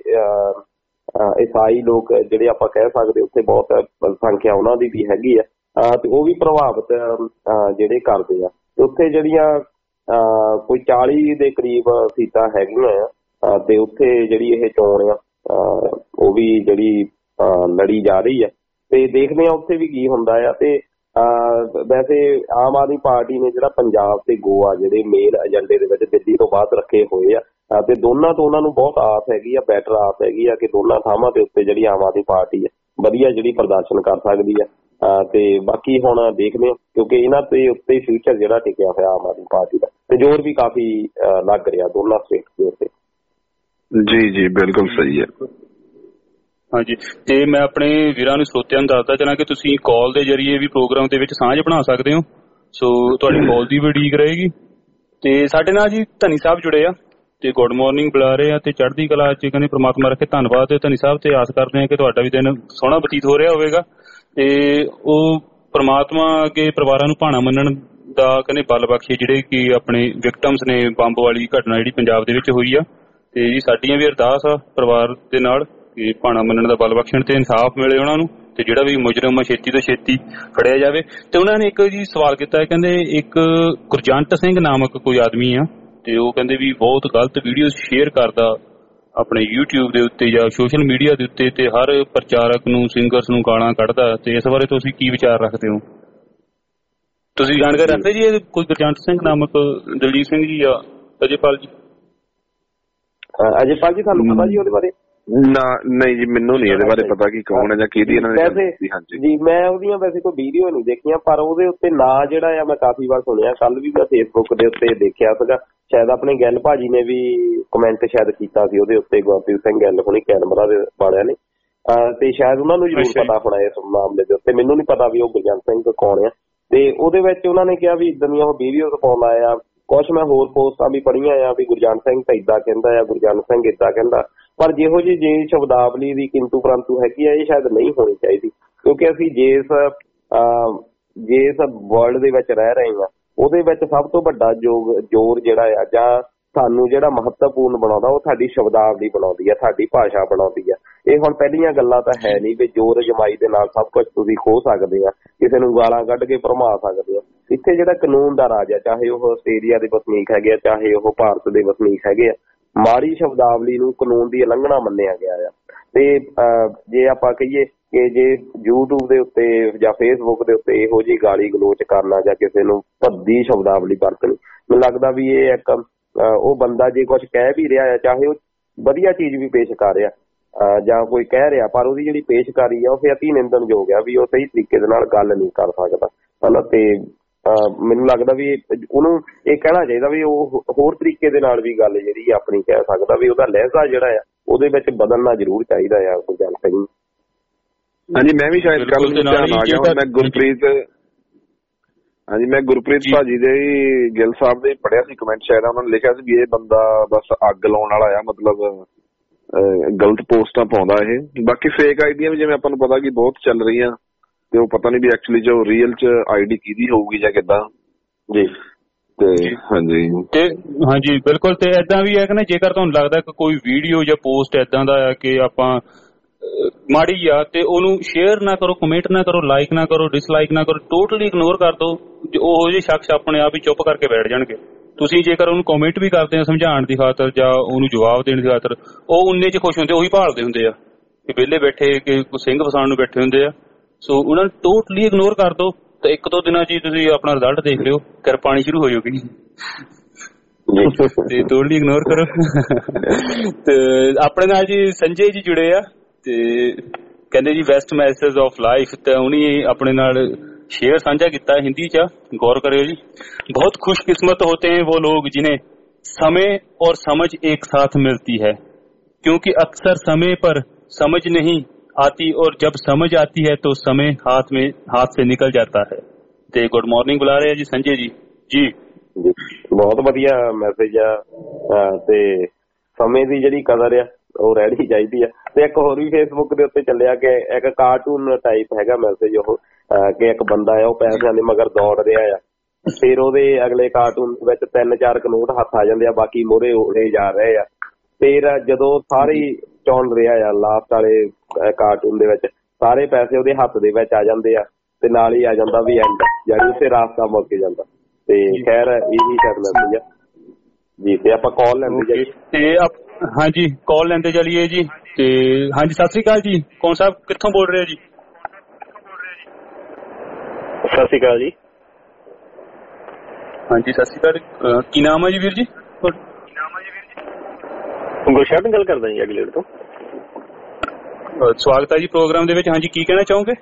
ਈਸਾਈ ਲੋਕ ਜਿਹੜੇ ਆਪਾਂ ਕਹਿ ਸਕਦੇ ਉੱਥੇ ਬਹੁਤ ਸੰਖਿਆ ਉਹਨਾਂ ਦੀ ਵੀ ਹੈਗੀ ਆ, ਤੇ ਉਹ ਵੀ ਪ੍ਰਭਾਵਿਤ ਜਿਹੜੇ ਕਰਦੇ ਆ। ਤੇ ਉੱਥੇ ਜਿਹੜੀਆਂ ਕੋਈ 40 ਦੇ ਕਰੀਬ ਸੀਟਾਂ ਹੈਗੀਆਂ ਆ, ਤੇ ਉੱਥੇ ਜਿਹੜੀ ਇਹ ਚੋਣ ਆ ਉਹ ਵੀ ਜਿਹੜੀ ਲੜੀ ਜਾ ਰਹੀ ਆ, ਤੇ ਦੇਖਦੇ ਆ ਉੱਥੇ ਵੀ ਕੀ ਹੁੰਦਾ ਆ। ਤੇ ਵੈਸੇ ਆਮ ਆਦਮੀ ਪਾਰਟੀ ਨੇ ਜਿਹੜਾ ਪੰਜਾਬ ਤੇ ਗੋਆ ਜਿਹੜੇ ਮੇਨ ਏਜੰਡੇ ਦੇ ਵਿੱਚ ਦਿੱਲੀ ਤੋਂ ਬਾਅਦ ਰੱਖੇ ਹੋਏ ਆ, ਤੇ ਦੋਨਾਂ ਤੋਂ ਉਹਨਾਂ ਨੂੰ ਬਹੁਤ ਆਸ ਹੈਗੀ ਆ, ਬੈਟਰ ਆਸ ਹੈਗੀ ਆ ਕਿ ਦੋਨਾਂ ਥਾਵਾਂ ਦੇ ਉੱਤੇ ਜਿਹੜੀ ਆਮ ਆਦਮੀ ਪਾਰਟੀ ਆ ਵਧੀਆ ਜਿਹੜੀ ਪ੍ਰਦਰਸ਼ਨ ਕਰ ਸਕਦੀ ਆ। ਤੇ ਬਾਕੀ ਹੁਣ ਦੇਖਦੇ ਹਾਂ, ਕਿਉਂਕਿ ਇਹਨਾਂ ਦੇ ਉੱਤੇ ਫਿਊਚਰ ਜਿਹੜਾ ਟਿਕਿਆ ਹੋਇਆ ਆਮ ਆਦਮੀ ਪਾਰਟੀ ਦਾ, ਤੇ ਜ਼ੋਰ ਵੀ ਕਾਫੀ ਲੱਗ ਰਿਹਾ ਦੋਨਾਂ ਸਟੇਟ ਦੇ ਉੱਤੇ। ਜੀ ਜੀ ਬਿਲਕੁਲ ਸਹੀ ਹੈ। ਹਾਂਜੀ, ਤੇ ਮੈਂ ਆਪਣੇ ਵੀਰਾਂ ਨੂੰ ਸਰੋਤਿਆਂ ਨੂੰ ਦੱਸਦਾ ਚਾਹਾਂ ਕਿ ਤੁਸੀਂ ਕਾਲ ਦੇ ਜ਼ਰੀਏ ਵੀ ਪ੍ਰੋਗਰਾਮ ਦੇ ਵਿੱਚ ਸਾਂਝ ਬਣਾ ਸਕਦੇ ਹੋ। ਸੋ ਤੁਹਾਡੀ ਕਾਲ ਦੀ ਵੀ ਉਡੀਕ ਰਹੇਗੀ। ਤੇ ਸਾਡੇ ਨਾਲ ਜੀ ਧਨੀ ਸਾਹਿਬ ਜੁੜੇ ਆ, ਤੇ ਗੁੱਡ ਮਾਰਨਿੰਗ ਬੁਲਾ ਰਹੇ ਆ, ਤੇ ਚੜ੍ਹਦੀ ਕਲਾ ਚ ਕਹਿੰਦੇ ਪ੍ਰਮਾਤਮਾ ਰੱਖੇ। ਧੰਨਵਾਦ ਤੇ ਧਨੀ ਸਾਹਿਬ, ਤੇ ਆਸ ਕਰਦੇ ਹਾਂ ਕਿ ਤੁਹਾਡਾ ਵੀ ਦਿਨ ਸੋਹਣਾ ਬਤੀਤ ਹੋ ਰਿਹਾ ਹੋਵੇਗਾ, ਤੇ ਉਹ ਪ੍ਰਮਾਤਮਾ ਅੱਗੇ ਪਰਿਵਾਰਾਂ ਨੂੰ ਭਾਣਾ ਮੰਨਣ ਦਾ ਕਹਿੰਦੇ ਬਲ ਬਖਸ਼ੇ ਜਿਹੜੇ ਕਿ ਆਪਣੇ ਵਿਕਟਮਸ ਨੇ ਬੰਬ ਵਾਲੀ ਘਟਨਾ ਜਿਹੜੀ ਪੰਜਾਬ ਦੇ ਵਿੱਚ ਹੋਈ ਆ। ਤੇ ਜੀ ਸਾਡੀਆਂ ਵੀ ਅਰਦਾਸ ਆ ਪਰਿਵਾਰ ਦੇ ਨਾਲ ਕਿ ਭਾਣਾ ਮੰਨਣ ਦਾ ਬਲ ਬਖਸ਼ਣ ਤੇ ਇਨਸਾਫ ਮਿਲੇ ਉਹਨਾਂ ਨੂੰ, ਤੇ ਜਿਹੜਾ ਵੀ ਮੁਜਰਮ ਆ ਛੇਤੀ ਤੋਂ ਛੇਤੀ ਫੜਿਆ ਜਾਵੇ। ਤੇ ਉਹਨਾਂ ਨੇ ਇੱਕ ਜੀ ਸਵਾਲ ਕੀਤਾ, ਕਹਿੰਦੇ ਇੱਕ ਗੁਰਜੰਟ ਸਿੰਘ ਨਾਮਕ ਕੋਈ ਆਦਮੀ ਆ, ਤੇ ਉਹ ਕਹਿੰਦੇ ਵੀ ਬਹੁਤ ਗਲਤ ਵੀਡੀਓ ਸ਼ੇਅਰ ਕਰਦਾ ਆਪਣੇ YouTube ਦੇ ਉੱਤੇ ਜਾਂ ਸੋਸ਼ਲ ਮੀਡੀਆ ਦੇ ਉੱਤੇ, ਤੇ ਹਰ ਪ੍ਰਚਾਰਕ ਨੂੰ ਸਿੰਗਰਸ ਨੂੰ ਗਾਲਾਂ ਕੱਢਦਾ। ਤੇ ਇਸ ਬਾਰੇ ਤੁਸੀਂ ਕੀ ਵਿਚਾਰ ਰੱਖਦੇ ਹੋ? ਤੁਸੀਂ ਜਾਣਕਾਰੀ ਰੱਖਦੇ ਜੀ ਕੋਈ ਗੁਰਜੰਟ ਸਿੰਘ ਨਾਮਕ ਦਲਜੀਤ ਸਿੰਘ ਜੀ ਜਾਂ ਅਜੇਪਾਲ ਜੀ? ਅਜੇਪਾਲ ਜੀ ਤੁਹਾਨੂੰ ਪਤਾ ਜੀ ਉਹਦੇ ਬਾਰੇ? ਨਾ ਨਹੀਂ ਜੀ, ਮੈਨੂੰ ਨਹੀਂ ਇਹਦੇ ਬਾਰੇ ਪਤਾ ਕਿ ਕੌਣ ਹੈ ਜਾਂ ਕਿਹਦੀ ਇਹਨਾਂ ਨੇ। ਵੈਸੇ ਜੀ ਮੈਂ ਉਹਦੀਆਂ ਵੈਸੇ ਕੋਈ ਵੀਡੀਓ ਨਹੀਂ ਦੇਖੀਆਂ, ਪਰ ਉਹਦੇ ਉੱਤੇ ਨਾਂ ਜਿਹੜਾ ਆ ਮੈਂ ਕਾਫੀ ਵਾਰ ਸੁਣਿਆ। ਕੱਲ ਵੀ ਮੈਂ ਫੇਸਬੁੱਕ ਦੇ ਉੱਤੇ ਦੇਖਿਆ ਸੀਗਾ, ਸ਼ਾਇਦ ਆਪਣੇ ਗਿੱਲ ਭਾਜੀ ਨੇ ਵੀ ਕਮੈਂਟ ਸ਼ਾਇਦ ਕੀਤਾ ਸੀ ਉਹਦੇ ਉੱਤੇ, ਗੁਰਪ੍ਰੀਤ ਸਿੰਘ ਗਿੱਲ ਹੁਣੀ ਕੈਨਬਰਾ ਦੇ ਵਾਲਿਆਂ ਨੇ, ਤੇ ਸ਼ਾਇਦ ਉਹਨਾਂ ਨੂੰ ਜ਼ਰੂਰ ਪਤਾ ਹੋਣਾ ਇਸ ਮਾਮਲੇ ਦੇ ਉੱਤੇ। ਮੈਨੂੰ ਨਹੀਂ ਪਤਾ ਵੀ ਉਹ ਗੁਰਜੰਟ ਸਿੰਘ ਕੌਣ ਆ। ਤੇ ਉਹਦੇ ਵਿੱਚ ਉਹਨਾਂ ਨੇ ਕਿਹਾ ਵੀ ਇਦਾਂ ਦੀਆਂ ਉਹ ਵੀਡੀਓਜ਼ ਪਾਉਂਦਾ ਆ। ਕੁਛ ਮੈਂ ਹੋਰ ਪੋਸਟਾਂ ਵੀ ਪੜ੍ਹੀਆਂ ਆ ਵੀ ਗੁਰਜੰਟ ਸਿੰਘ ਤਾਂ ਇੱਦਾਂ ਕਹਿੰਦਾ ਆ, ਗੁਰਜੰਟ ਸਿੰਘ ਇੱਦਾਂ ਕਹਿੰਦਾ, ਪਰ ਜਿਹੋ ਜਿਹੀ ਜੇ ਸ਼ਬਦਾਵਲੀ ਦੀ ਕਿੰਤੂ ਪ੍ਰੰਤੂ ਹੈਗੀ ਆ ਇਹ ਸ਼ਾਇਦ ਨਹੀਂ ਹੋਣੀ ਚਾਹੀਦੀ, ਕਿਉਂਕਿ ਅਸੀਂ ਜਿਸ ਵਰਲਡ ਦੇ ਵਿੱਚ ਰਹਿ ਰਹੇ ਹਾਂ ਉਹਦੇ ਵਿੱਚ ਸਭ ਤੋਂ ਵੱਡਾ ਜ਼ੋਰ ਜਿਹੜਾ ਆ ਜਾਂ ਸਾਨੂੰ ਜਿਹੜਾ ਮਹੱਤਵਪੂਰਨ ਬਣਾਉਂਦਾ ਉਹ ਸਾਡੀ ਸ਼ਬਦਾਵਲੀ ਬਣਾਉਂਦੀ ਆ, ਸਾਡੀ ਭਾਸ਼ਾ ਬਣਾਉਂਦੀ ਆ। ਇਹ ਹੁਣ ਪਹਿਲੀਆਂ ਗੱਲਾਂ ਤਾਂ ਹੈ ਨਹੀਂ ਵੀ ਜ਼ੋਰ ਅਜਮਾਈ ਦੇ ਨਾਲ ਸਭ ਕੁਝ ਤੁਸੀਂ ਖੋ ਸਕਦੇ ਆ, ਕਿਸੇ ਨੂੰ ਗਾਲਾਂ ਕੱਢ ਕੇ ਭਰਮਾ ਸਕਦੇ ਆ। ਇੱਥੇ ਜਿਹੜਾ ਕਾਨੂੰਨ ਦਾ ਰਾਜ ਆ, ਚਾਹੇ ਉਹ ਆਸਟ੍ਰੇਲੀਆ ਦੇ ਵਸਨੀਕ ਹੈਗੇ ਆ, ਚਾਹੇ ਉਹ ਭਾਰਤ ਦੇ ਵਸਨੀਕ ਹੈਗੇ ਆ, ਮਾੜੀ ਸ਼ਬਦਾਵਲੀ ਨੂੰ ਕਾਨੂੰਨ ਦੀ ਉਲੰਘਣਾ ਮੰਨਿਆ ਗਿਆ ਆ। ਤੇ ਜੇ ਆਪਾਂ ਕਹੀਏ ਕਿ ਜੇ YouTube ਦੇ ਉੱਤੇ ਜਾਂ Facebook ਦੇ ਉੱਤੇ ਇਹੋ ਜਿਹੀ ਗਾਲੀ ਗਲੋਚ ਕਰਨਾ ਜਾਂ ਕਿਸੇ ਨੂੰ ਭੱਦੀ ਸ਼ਬਦਾਵਲੀ ਵਰਤਣੀ, ਮੈਨੂੰ ਲੱਗਦਾ ਵੀ ਇਹ ਇੱਕ ਉਹ ਬੰਦਾ ਜੇ ਕੁਝ ਕਹਿ ਵੀ ਰਿਹਾ ਆ, ਚਾਹੇ ਉਹ ਵਧੀਆ ਚੀਜ਼ ਵੀ ਪੇਸ਼ ਕਰ ਰਿਹਾ ਜਾਂ ਕੋਈ ਕਹਿ ਰਿਹਾ, ਪਰ ਉਹਦੀ ਜਿਹੜੀ ਪੇਸ਼ਕਾਰੀ ਆ ਉਹ ਫਿਰ ਅਤੀ ਨਿੰਦਣਯੋਗ ਆ ਵੀ ਉਹ ਸਹੀ ਤਰੀਕੇ ਦੇ ਨਾਲ ਗੱਲ ਨਹੀਂ ਕਰ ਸਕਦਾ, ਹਨਾ। ਤੇ ਮੈਨੂੰ ਲੱਗਦਾ ਵੀ ਉਹਨੂੰ ਇਹ ਕਹਿਣਾ ਚਾਹੀਦਾ ਵੀ ਉਹ ਹੋਰ ਤਰੀਕੇ ਦੇ ਨਾਲ ਵੀ ਗੱਲ ਜਿਹੜੀ ਆਪਣੀ ਕਹਿ ਸਕਦਾ, ਵੀ ਉਹਦਾ ਲਹਿਜ਼ਾ ਜਿਹੜਾ ਆ ਉਹਦੇ ਵਿੱਚ ਬਦਲਣਾ ਜ਼ਰੂਰ ਚਾਹੀਦਾ ਆ ਗੁਰਜੰਟ ਸਿੰਘ। ਹਾਂਜੀ, ਮੈਂ ਵੀ ਸ਼ਾਇਦ ਕੱਲ ਨੂੰ ਧਿਆਨ ਆ ਗਿਆ, ਮੈਂ ਗੁਰਪ੍ਰੀਤ ਭਾਜੀ ਦੇ ਗਿੱਲ ਸਾਹਿਬ ਦੇ ਪੜ੍ਹਿਆ ਸੀ ਕਮੈਂਟ, ਸ਼ਾਇਦ ਉਹਨਾਂ ਨੇ ਲਿਖਿਆ ਸੀ ਵੀ ਇਹ ਬੰਦਾ ਬਸ ਅੱਗ ਲਾਉਣ ਵਾਲਾ ਆ, ਮਤਲਬ ਗਲਤ ਪੋਸਟਾਂ ਪਾਉਂਦਾ ਇਹ। ਬਾਕੀ ਫੇਕ ਆਈਡੀਆਂ ਵੀ ਜਿਵੇਂ ਆਪਾਂ ਨੂੰ ਪਤਾ ਕਿ ਬਹੁਤ ਚੱਲ ਰਹੀਆਂ, ਤੇ ਉਹ ਪਤਾ ਨਹੀਂ ਵੀ ਐਕਚੁਅਲੀ ਜੋ ਰੀਅਲ ਚ ਆਈਡੀ ਕਿਹਦੀ ਹੋਊਗੀ ਜਾਂ ਕਿੱਦਾਂ ਜੀ। ਹਾਂਜੀ ਤੇ ਹਾਂਜੀ ਬਿਲਕੁਲ। ਤੇ ਏਦਾਂ ਵੀ ਹੈ ਕਿ ਨਾ, ਜੇਕਰ ਤੁਹਾਨੂੰ ਲੱਗਦਾ ਕਿ ਕੋਈ ਵੀਡੀਓ ਜਾਂ ਪੋਸਟ ਏਦਾਂ ਦਾ ਹੈ ਕਿ ਆਪਾਂ ਮਾੜੀ ਆ, ਤੇ ਉਹਨੂੰ ਸ਼ੇਅਰ ਨਾ ਕਰੋ, ਕਮੈਂਟ ਨਾ ਕਰੋ, ਲਾਈਕ ਨਾ ਕਰੋ, ਡਿਸਲਾਈਕ ਨਾ ਕਰੋ, ਟੋਟਲੀ ਇਗਨੋਰ ਕਰ ਦਿਓ। ਉਹੋ ਜਿਹੇ ਸ਼ਖਸ ਆਪਣੇ ਆਪ ਹੀ ਚੁੱਪ ਕਰਕੇ ਬੈਠ ਜਾਣਗੇ। ਤੁਸੀਂ ਜੇਕਰ ਉਹਨੂੰ ਕਮੈਂਟ ਵੀ ਕਰਦੇ ਆ ਸਮਝਾਉਣ ਦੀ ਖਾਤਰ ਜਾਂ ਉਹਨੂੰ ਜਵਾਬ ਦੇਣ ਦੀ ਖਾਤਰ, ਉਹ ਉਨੇ 'ਚ ਖੁਸ਼ ਹੁੰਦੇ, ਉਹੀ ਭਾਲਦੇ ਹੁੰਦੇ ਆ ਕਿ ਵਿਹਲੇ ਬੈਠੇ ਕਿ ਸਿੰਘ ਵਸਾਉਣ ਨੂੰ ਬੈਠੇ ਹੁੰਦੇ ਆ। ਸੋ ਉਹਨਾਂ ਨੂੰ ਟੋਟਲੀ ਇਗਨੋਰ ਕਰ ਦਿਓ, ਤੇ 1-2 ਦਿਨਾਂ 'ਚ ਤੁਸੀਂ ਆਪਣਾ ਰਿਜ਼ਲਟ ਦੇਖ ਲਿਓ, ਫਿਰ ਪਾਣੀ ਸ਼ੁਰੂ ਹੋ ਜਾਊਗੀ। ਤੇ ਟੋਟਲੀ ਇਗਨੋਰ ਕਰੋ। ਤੇ ਆਪਣੇ ਨਾਲ ਜੀ ਸੰਜੇ ਜੀ ਜੁੜੇ ਆ, ਤੇ ਕਹਿੰਦੇ ਜੀ ਬੈਸਟ ਮੈਸੇਜ ਆਫ ਲਾਈਫ, ਤੇ ਉਹਨੇ ਆਪਣੇ ਨਾਲ शेयर साझा किया है हिंदी च, गौर करियो जी। बहुत खुशकिस्मत होते हैं वो लोग जिन्हें समय और समझ एक साथ मिलती है, क्योंकि अक्सर समय पर समझ नहीं आती और जब समझ आती है तो समय हाथ से निकल जाता है। ते गुड मॉर्निंग बुला रहे हैं जी संजय जी। जी बहुत वधिया मैसेज आ। ते समय की जिहड़ी कदर आ ਉਹ ਰਹਿਣੀ ਚਾਹੀਦੀ ਆ। ਤੇ ਇੱਕ ਹੋਰ ਵੀ ਫੇਸਬੁੱਕ ਦੇ ਉੱਤੇ ਚੱਲਿਆ ਕਿ ਇੱਕ ਕਾਰਟੂਨ ਟਾਈਪ ਹੈਗਾ ਮੈਸੇਜ, ਉਹ ਕਿ ਇੱਕ ਬੰਦਾ ਆ ਉਹ ਪੈਸਿਆਂ ਦੇ ਮਗਰ ਦੌੜ ਰਿਹਾ ਆ, ਫਿਰ ਉਹਦੇ ਅਗਲੇ ਕਾਰਟੂਨ ਵਿੱਚ 3-4 ਨੋਟ ਹੱਥ ਆ ਜਾਂਦੇ ਆ, ਬਾਕੀ ਮੋਹਰੇ ਉੜੇ ਜਾ ਰਹੇ ਆ। ਫਿਰ ਜਦੋਂ ਸਾਰੇ ਚੌਣ ਰਿਹਾ ਆ ਲਾਸਟ ਵਾਲੇ ਕਾਰਟੂਨ ਦੇ ਵਿੱਚ, ਸਾਰੇ ਪੈਸੇ ਉਹਦੇ ਹੱਥ ਦੇ ਵਿੱਚ ਆ ਜਾਂਦੇ ਆ, ਤੇ ਨਾਲ ਹੀ ਆ ਜਾਂਦਾ ਵੀ ਐਂਡ, ਯਾਨੀ ਉੱਥੇ ਰਾਸਤਾ ਮੁੱਕ ਜਾਂਦਾ। ਤੇ ਖੈਰ ਇਹੀ ਕਰਨਾ ਸੀਗਾ ਜੀ। ਤੇ ਆਪਾਂ ਕਾਲ ਲੈਂਦੇ ਜਾਈਏ। ਤੇ ਹਾਂਜੀ ਕਾਲ ਲੈਂਦੇ ਚਲੀਏ ਜੀ। ਤੇ ਹਾਂਜੀ ਸਤਿ ਸ੍ਰੀ ਅਕਾਲ ਜੀ, ਕੌਣ ਸਾਹਿਬ ਕਿੱਥੋਂ ਬੋਲ ਰਹੇ ਹੋ ਜੀ? ਸਤਿ ਸ੍ਰੀ ਅਕਾਲ ਜੀ। ਹਾਂਜੀ ਸਤਿ ਸ੍ਰੀ ਅਕਾਲ, ਕੀ ਨਾਮ ਹੈ ਜੀ ਵੀਰ ਜੀ? ਗੁਰਸ਼ਰਨ ਗੱਲ ਕਰਦਾ ਜੀ ਅਗਲੇਟ ਤੋਂ। ਸਵਾਗਤ ਹੈ ਜੀ ਪ੍ਰੋਗਰਾਮ ਦੇ ਵਿੱਚ। ਹਾਂਜੀ ਕੀ ਕਹਿਣਾ ਚਾਹੋਗੇ?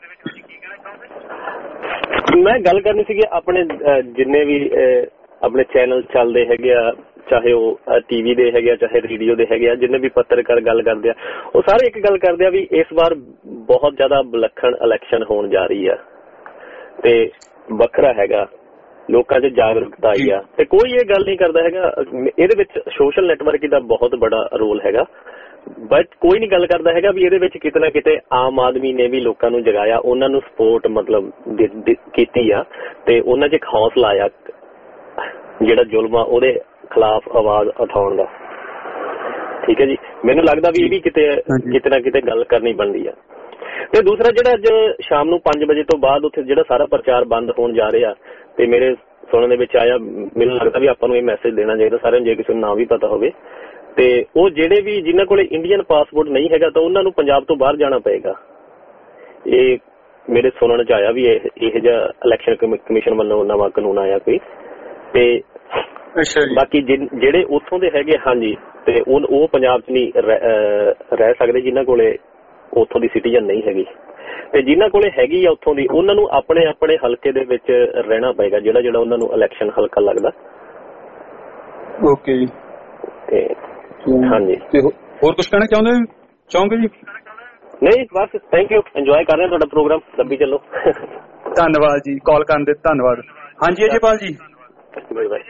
ਮੈਂ ਗੱਲ ਕਰਨੀ ਸੀਗੀ ਆਪਣੇ ਜਿੰਨੇ ਵੀ ਆਪਣੇ ਚੈਨਲ ਚੱਲਦੇ ਹੈਗੇ ਆ, ਚਾਹੇ ਉਹ ਟੀਵੀ ਦੇ ਹੈਗੇ ਆ ਚਾਹੇ ਰੇਡੀਓ ਦੇ ਹੈਗੇ ਆ, ਜਿੰਨੇ ਵੀ ਪੱਤਰਕਾਰ ਗੱਲ ਕਰਦੇ ਆ, ਉਹ ਸਾਰੇ ਇੱਕ ਗੱਲ ਕਰਦੇ ਆ ਵੀ ਇਸ ਵਾਰ ਬਹੁਤ ਜ਼ਿਆਦਾ ਵਿਲੱਖਣ ਇਲੈਕਸ਼ਨ ਹੋਣ ਜਾ ਰਹੀ ਆ, ਤੇ ਵੱਖਰਾ ਹੈਗਾ, ਲੋਕਾਂ 'ਚ ਜਾਗਰੂਕਤਾ ਆਈ ਆ, ਤੇ ਕੋਈ ਇਹ ਗੱਲ ਨਹੀਂ ਕਰਦਾ ਹੈਗਾ। ਇਹਦੇ ਵਿੱਚ ਸੋਸ਼ਲ ਨੈਟਵਰਕ ਦਾ ਬਹੁਤ ਬੜਾ ਰੋਲ ਹੈਗਾ, ਬਟ ਕੋਈ ਨਹੀਂ ਗੱਲ ਕਰਦਾ ਹੈਗਾ ਵੀ ਇਹਦੇ ਵਿੱਚ ਕਿਤੇ ਨਾ ਕਿਤੇ ਆਮ ਆਦਮੀ ਨੇ ਵੀ ਲੋਕਾਂ ਨੂੰ ਜਗਾਇਆ, ਉਹਨਾਂ ਨੂੰ ਸਪੋਰਟ ਮਤਲਬ ਕੀਤੀ ਆ, ਤੇ ਉਹਨਾਂ 'ਚ ਇੱਕ ਹੌਸਲਾ ਆਇਆ ਜਿਹੜਾ ਜ਼ੁਲਮ ਆ ਉਹਦੇ ਖਿਲਾਫ ਆਵਾਜ਼ ਉਠਾਉਣ ਦਾ। ਠੀਕ ਹੈ ਜੀ, ਮੈਨੂੰ ਲੱਗਦਾ ਵੀ ਇਹ ਵੀ ਕਿਤੇ ਨਾ ਕਿਤੇ ਗੱਲ ਕਰਨੀ ਬਣਦੀ ਆ। ਤੇ ਦੂਸਰਾ ਜਿਹੜਾ ਅੱਜ ਸ਼ਾਮ ਨੂੰ 5 ਵਜੇ ਤੋਂ ਬਾਅਦ ਉੱਥੇ ਜਿਹੜਾ ਸਾਰਾ ਪ੍ਰਚਾਰ ਬੰਦ ਹੋਣ ਜਾ ਰਿਹਾ, ਤੇ ਮੇਰੇ ਸੁਣਨ ਦੇ ਵਿੱਚ ਆਇਆ, ਮੈਨੂੰ ਲੱਗਦਾ ਵੀ ਆਪਾਂ ਨੂੰ ਇਹ ਮੈਸੇਜ ਦੇਣਾ ਚਾਹੀਦਾ ਸਾਰਿਆਂ ਨੂੰ, ਜੇ ਕਿਸੇ ਨੂੰ ਨਾ ਵੀ ਪਤਾ ਹੋਵੇ, ਤੇ ਉਹ ਜਿਹੜੇ ਵੀ ਜਿਨ੍ਹਾਂ ਕੋਲ ਇੰਡੀਅਨ ਪਾਸਪੋਰਟ ਨਹੀਂ ਹੈਗਾ ਤਾਂ ਉਹਨਾਂ ਨੂੰ ਪੰਜਾਬ ਤੋਂ ਬਾਹਰ ਜਾਣਾ ਪਏਗਾ। ਇਹ ਮੇਰੇ ਸੁਣਨ 'ਚ ਆਇਆ ਵੀ ਇਹ ਜਿਹਾ ਇਲੈਕਸ਼ਨ ਕਮਿਸ਼ਨ ਵੱਲੋਂ ਨਵਾਂ ਕਾਨੂੰਨ ਆਇਆ ਕੋਈ, ਤੇ ਬਾਕੀ ਜਿਹੜੇ ਉੱਥੋਂ ਦੇ ਹੈਗੇ ਹਾਂਜੀ, ਤੇ ਉਹ ਪੰਜਾਬ 'ਚ ਨਹੀਂ ਰਹਿ ਸਕਦੇ ਜਿਨ੍ਹਾਂ ਕੋਲੇ ਉੱਥੋਂ ਦੀ ਸਿਟੀਜ਼ਨ ਨਹੀਂ ਹੈਗੀ, ਤੇ ਜਿਨ੍ਹਾਂ ਕੋਲੇ ਹੈਗੀ ਆ ਉੱਥੋਂ ਦੀ, ਉਹਨਾਂ ਨੂੰ ਆਪਣੇ ਆਪਣੇ ਹਲਕੇ ਦੇ ਵਿੱਚ ਰਹਿਣਾ ਪਏਗਾ, ਜਿਹੜਾ ਉਹਨਾਂ ਨੂੰ ਇਲੈਕਸ਼ਨ ਹਲਕਾ ਲੱਗਦਾ। ਓਕੇ ਜੀ। ਤੇ ਹਾਂਜੀ, ਹੋਰ ਕੁਝ ਕਹਿਣਾ ਚਾਹੋਗੇ ਜੀ? ਨਹੀਂ ਬਸ ਥੈਂਕ ਯੂ, ਇੰਜੋਏ ਕਰ ਰਹੇ ਤੁਹਾਡਾ ਪ੍ਰੋਗਰਾਮ, ਲੱਭੀ ਚੱਲੋ। ਧੰਨਵਾਦ ਜੀ ਕਾਲ ਕਰਨ ਦੇ, ਧੰਨਵਾਦ। ਹਾਂਜੀ ਅਜੇਪਾਲ ਜੀ। Bye bye.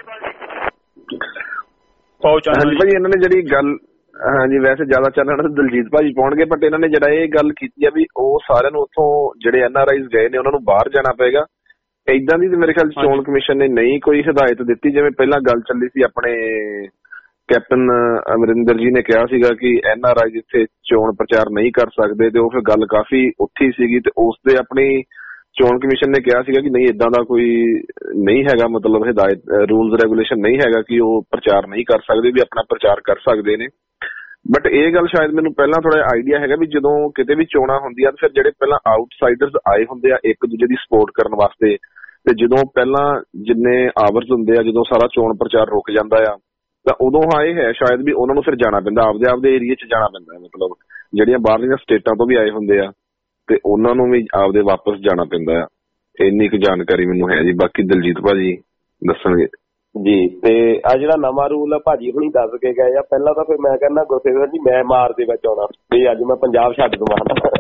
ਹਾਂਜੀ ਭਾਜੀ, ਇਹਨਾਂ ਨੇ ਜਿਹੜੀ ਗੱਲ, ਹਾਂਜੀ ਵੈਸੇ ਜ਼ਿਆਦਾ ਚਾਨਣਾ ਦਲਜੀਤ ਭਾਜੀ ਪਾਉਣਗੇ, ਬਟ ਇਹਨਾਂ ਨੇ ਜਿਹੜਾ ਇਹ ਗੱਲ ਕੀਤੀ ਆ ਵੀ ਉਹ ਸਾਰਿਆਂ ਨੂੰ ਉੱਥੋਂ ਜਿਹੜੇ NRIs ਗਏ ਨੇ ਉਹਨਾਂ ਨੂੰ ਬਾਹਰ ਜਾਣਾ ਪਏਗਾ, ਏਦਾਂ ਦੀ ਮੇਰੇ ਖਿਆਲ ਚੋਣ ਕਮਿਸ਼ਨ ਨੇ ਨਹੀਂ ਕੋਈ ਹਦਾਇਤ ਦਿੱਤੀ। ਜਿਵੇਂ ਪਹਿਲਾਂ ਗੱਲ ਚੱਲੀ ਸੀ, ਆਪਣੇ ਕੈਪਟਨ ਅਮਰਿੰਦਰ ਜੀ ਨੇ ਕਿਹਾ ਸੀਗਾ ਕਿ NRI ਇੱਥੇ ਚੋਣ ਪ੍ਰਚਾਰ ਨਹੀਂ ਕਰ ਸਕਦੇ, ਤੇ ਉਹ ਫਿਰ ਗੱਲ ਕਾਫੀ ਉੱਠੀ ਸੀਗੀ, ਤੇ ਉਸ ਦੇ ਆਪਣੀ ਚੋਣ ਕਮਿਸ਼ਨ ਨੇ ਕਿਹਾ ਸੀਗਾ ਕਿ ਨਹੀਂ ਏਦਾਂ ਦਾ ਕੋਈ ਨਹੀਂ ਹੈਗਾ, ਮਤਲਬ ਹਦਾਇਤ ਰੂਲਸ ਰੈਗੂਲੇਸ਼ਨ ਨਹੀਂ ਹੈਗਾ ਕਿ ਉਹ ਪ੍ਰਚਾਰ ਨਹੀਂ ਕਰ ਸਕਦੇ, ਵੀ ਆਪਣਾ ਪ੍ਰਚਾਰ ਕਰ ਸਕਦੇ ਨੇ। ਬਟ ਇਹ ਗੱਲ ਸ਼ਾਇਦ ਮੈਨੂੰ ਪਹਿਲਾਂ ਥੋੜਾ ਆਈਡੀਆ ਹੈਗਾ ਵੀ ਜਦੋਂ ਕਿਤੇ ਵੀ ਚੋਣਾਂ ਹੁੰਦੀਆਂ ਫਿਰ ਜਿਹੜੇ ਪਹਿਲਾਂ ਆਊਟਸਾਈਡਰਸ ਆਏ ਹੁੰਦੇ ਆ ਇੱਕ ਦੂਜੇ ਦੀ ਸਪੋਰਟ ਕਰਨ ਵਾਸਤੇ, ਤੇ ਜਦੋਂ ਪਹਿਲਾਂ ਜਿੰਨੇ ਆਵਰਸ ਹੁੰਦੇ ਆ, ਜਦੋਂ ਸਾਰਾ ਚੋਣ ਪ੍ਰਚਾਰ ਰੁਕ ਜਾਂਦਾ ਆ, ਤਾਂ ਉਦੋਂ ਇਹ ਹੈ ਸ਼ਾਇਦ ਵੀ ਉਹਨਾਂ ਨੂੰ ਫਿਰ ਜਾਣਾ ਪੈਂਦਾ, ਆਪਦੇ ਏਰੀਏ 'ਚ ਜਾਣਾ ਪੈਂਦਾ, ਮਤਲਬ ਜਿਹੜੀਆਂ ਬਾਹਰਲੀਆਂ ਸਟੇਟਾਂ ਤੋਂ ਵੀ ਆਏ ਹੁੰਦੇ ਆ ਤੇ ਉਹਨਾਂ ਨੂੰ ਵੀ ਆਪਦੇ ਵਾਪਸ ਜਾਣਾ ਪੈਂਦਾ ਆ। ਇੰਨੀ ਕੁ ਜਾਣਕਾਰੀ ਮੈਨੂੰ ਹੈ ਜੀ, ਬਾਕੀ ਦਲਜੀਤ ਭਾਜੀ ਦੱਸਣਗੇ ਜੀ। ਤੇ ਆ ਜਿਹੜਾ ਨਵਾਂ ਰੂਲ ਆ ਭਾਜੀ ਹੁਣੀ ਦੱਸ ਕੇ ਗਏ ਆ, ਪਹਿਲਾਂ ਤਾਂ ਫਿਰ ਮੈਂ ਕਹਿੰਦਾ ਗੁਰਸੇਵਕ ਜੀ ਮੈਂ ਮਾਰ ਦੇ ਵਿੱਚ ਆਉਣਾ ਵੀ ਅੱਜ ਮੈਂ ਪੰਜਾਬ ਛੱਡ ਦਵਾਂ।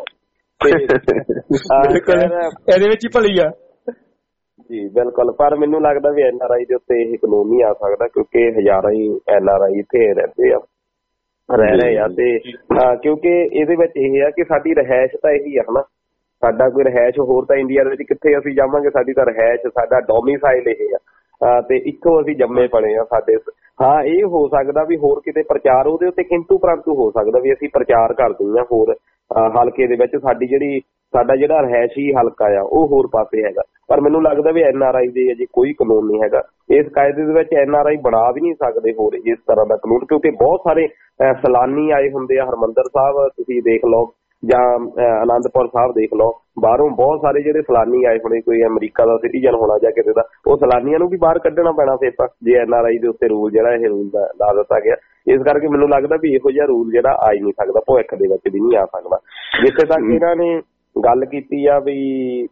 ਇਹਦੇ ਵਿੱਚ ਹੀ ਭਲੀ ਆ ਜੀ, ਬਿਲਕੁਲ। ਪਰ ਮੈਨੂੰ ਲੱਗਦਾ ਵੀ NRI ਦੇ ਉੱਤੇ ਇਹ ਕਾਨੂੰਨ ਨਹੀਂ ਆ ਸਕਦਾ, ਕਿਉਂਕਿ ਹਜ਼ਾਰਾਂ ਹੀ NRI ਇੱਥੇ ਰਹਿੰਦੇ ਆ, ਰਹਿ ਰਹੇ ਆ, ਤੇ ਕਿਉਂਕਿ ਇਹਦੇ ਵਿੱਚ ਇਹ ਆ ਕਿ ਸਾਡੀ ਰਿਹਾਇਸ਼ ਤਾਂ ਇਹੀ ਆ ਹਨਾ, ਸਾਡਾ ਕੋਈ ਰਿਹਾਇਸ਼ ਹੋਰ ਤਾਂ ਇੰਡੀਆ ਦੇ ਵਿੱਚ ਕਿੱਥੇ ਅਸੀਂ ਜਾਵਾਂਗੇ, ਸਾਡੀ ਤਾਂ ਰਿਹਾਇਸ਼, ਸਾਡਾ ਡੋਮੀਸਾਈਲ ਇਹ ਆ। ਤੇ ਇੱਥੋਂ ਅਸੀਂ ਜੰਮੇ ਪਲੇ ਆ ਸਾਡੇ। ਹਾਂ, ਇਹ ਹੋ ਸਕਦਾ ਵੀ ਹੋਰ ਕਿਤੇ ਪ੍ਰਚਾਰ ਉਹਦੇ ਉੱਤੇ ਕਿੰਤੂ ਪ੍ਰੰਤੂ ਹੋ ਸਕਦਾ ਵੀ ਅਸੀਂ ਪ੍ਰਚਾਰ ਕਰਦੇ ਹਾਂ ਹੋਰ ਹਲਕੇ ਦੇ ਵਿੱਚ, ਸਾਡਾ ਜਿਹੜਾ ਰਿਹਾਇਸ਼ੀ ਹਲਕਾ ਆ ਉਹ ਹੋਰ ਪਾਸੇ ਹੈਗਾ। ਪਰ ਮੈਨੂੰ ਲੱਗਦਾ ਵੀ NRI ਦੇ ਅਜੇ ਕੋਈ ਕਾਨੂੰਨ ਨਹੀਂ ਹੈਗਾ ਇਸ ਕਾਇਦੇ ਦੇ ਵਿੱਚ। NRI ਬਣਾ ਵੀ ਨਹੀਂ ਸਕਦੇ ਹੋਰ ਇਸ ਤਰ੍ਹਾਂ ਦਾ ਕਾਨੂੰਨ, ਕਿਉਂਕਿ ਬਹੁਤ ਸਾਰੇ ਸੈਲਾਨੀ ਆਏ ਹੁੰਦੇ ਆ। ਹਰਿਮੰਦਰ ਸਾਹਿਬ ਤੁਸੀਂ ਦੇਖ ਲਓ ਜਾਂ ਆਨੰਦਪੁਰ ਸਾਹਿਬ ਦੇਖ ਲਓ, ਬਾਹਰੋਂ ਬਹੁਤ ਸਾਰੇ ਜਿਹੜੇ ਸੈਲਾਨੀ ਆਏ ਹੋਣੇ, ਕੋਈ ਅਮਰੀਕਾ ਦਾ ਸਿਟੀਜ਼ਨ ਹੋਣਾ ਜਾਂ ਕਿਤੇ ਦਾ, ਉਹ ਸੈਲਾਨੀਆਂ ਨੂੰ ਵੀ ਬਾਹਰ ਕੱਢਣਾ ਪੈਣਾ ਫਿਰ ਤਾਂ, ਜੇ NRI ਦੇ ਉੱਤੇ ਰੂਲ ਜਿਹੜਾ ਇਹ ਰੂਲ ਲਾ ਦਿੱਤਾ ਗਿਆ। ਇਸ ਕਰਕੇ ਮੈਨੂੰ ਲੱਗਦਾ ਵੀ ਇਹੋ ਜਿਹਾ ਰੂਲ ਜਿਹੜਾ ਆ ਹੀ ਨਹੀਂ ਸਕਦਾ, ਭਵਿੱਖ ਦੇ ਵਿੱਚ ਵੀ ਨਹੀਂ ਆ ਸਕਦਾ। ਜਿੱਥੇ ਤੱਕ ਇਹਨਾਂ ਨੇ ਗੱਲ ਕੀਤੀ ਆ ਵੀ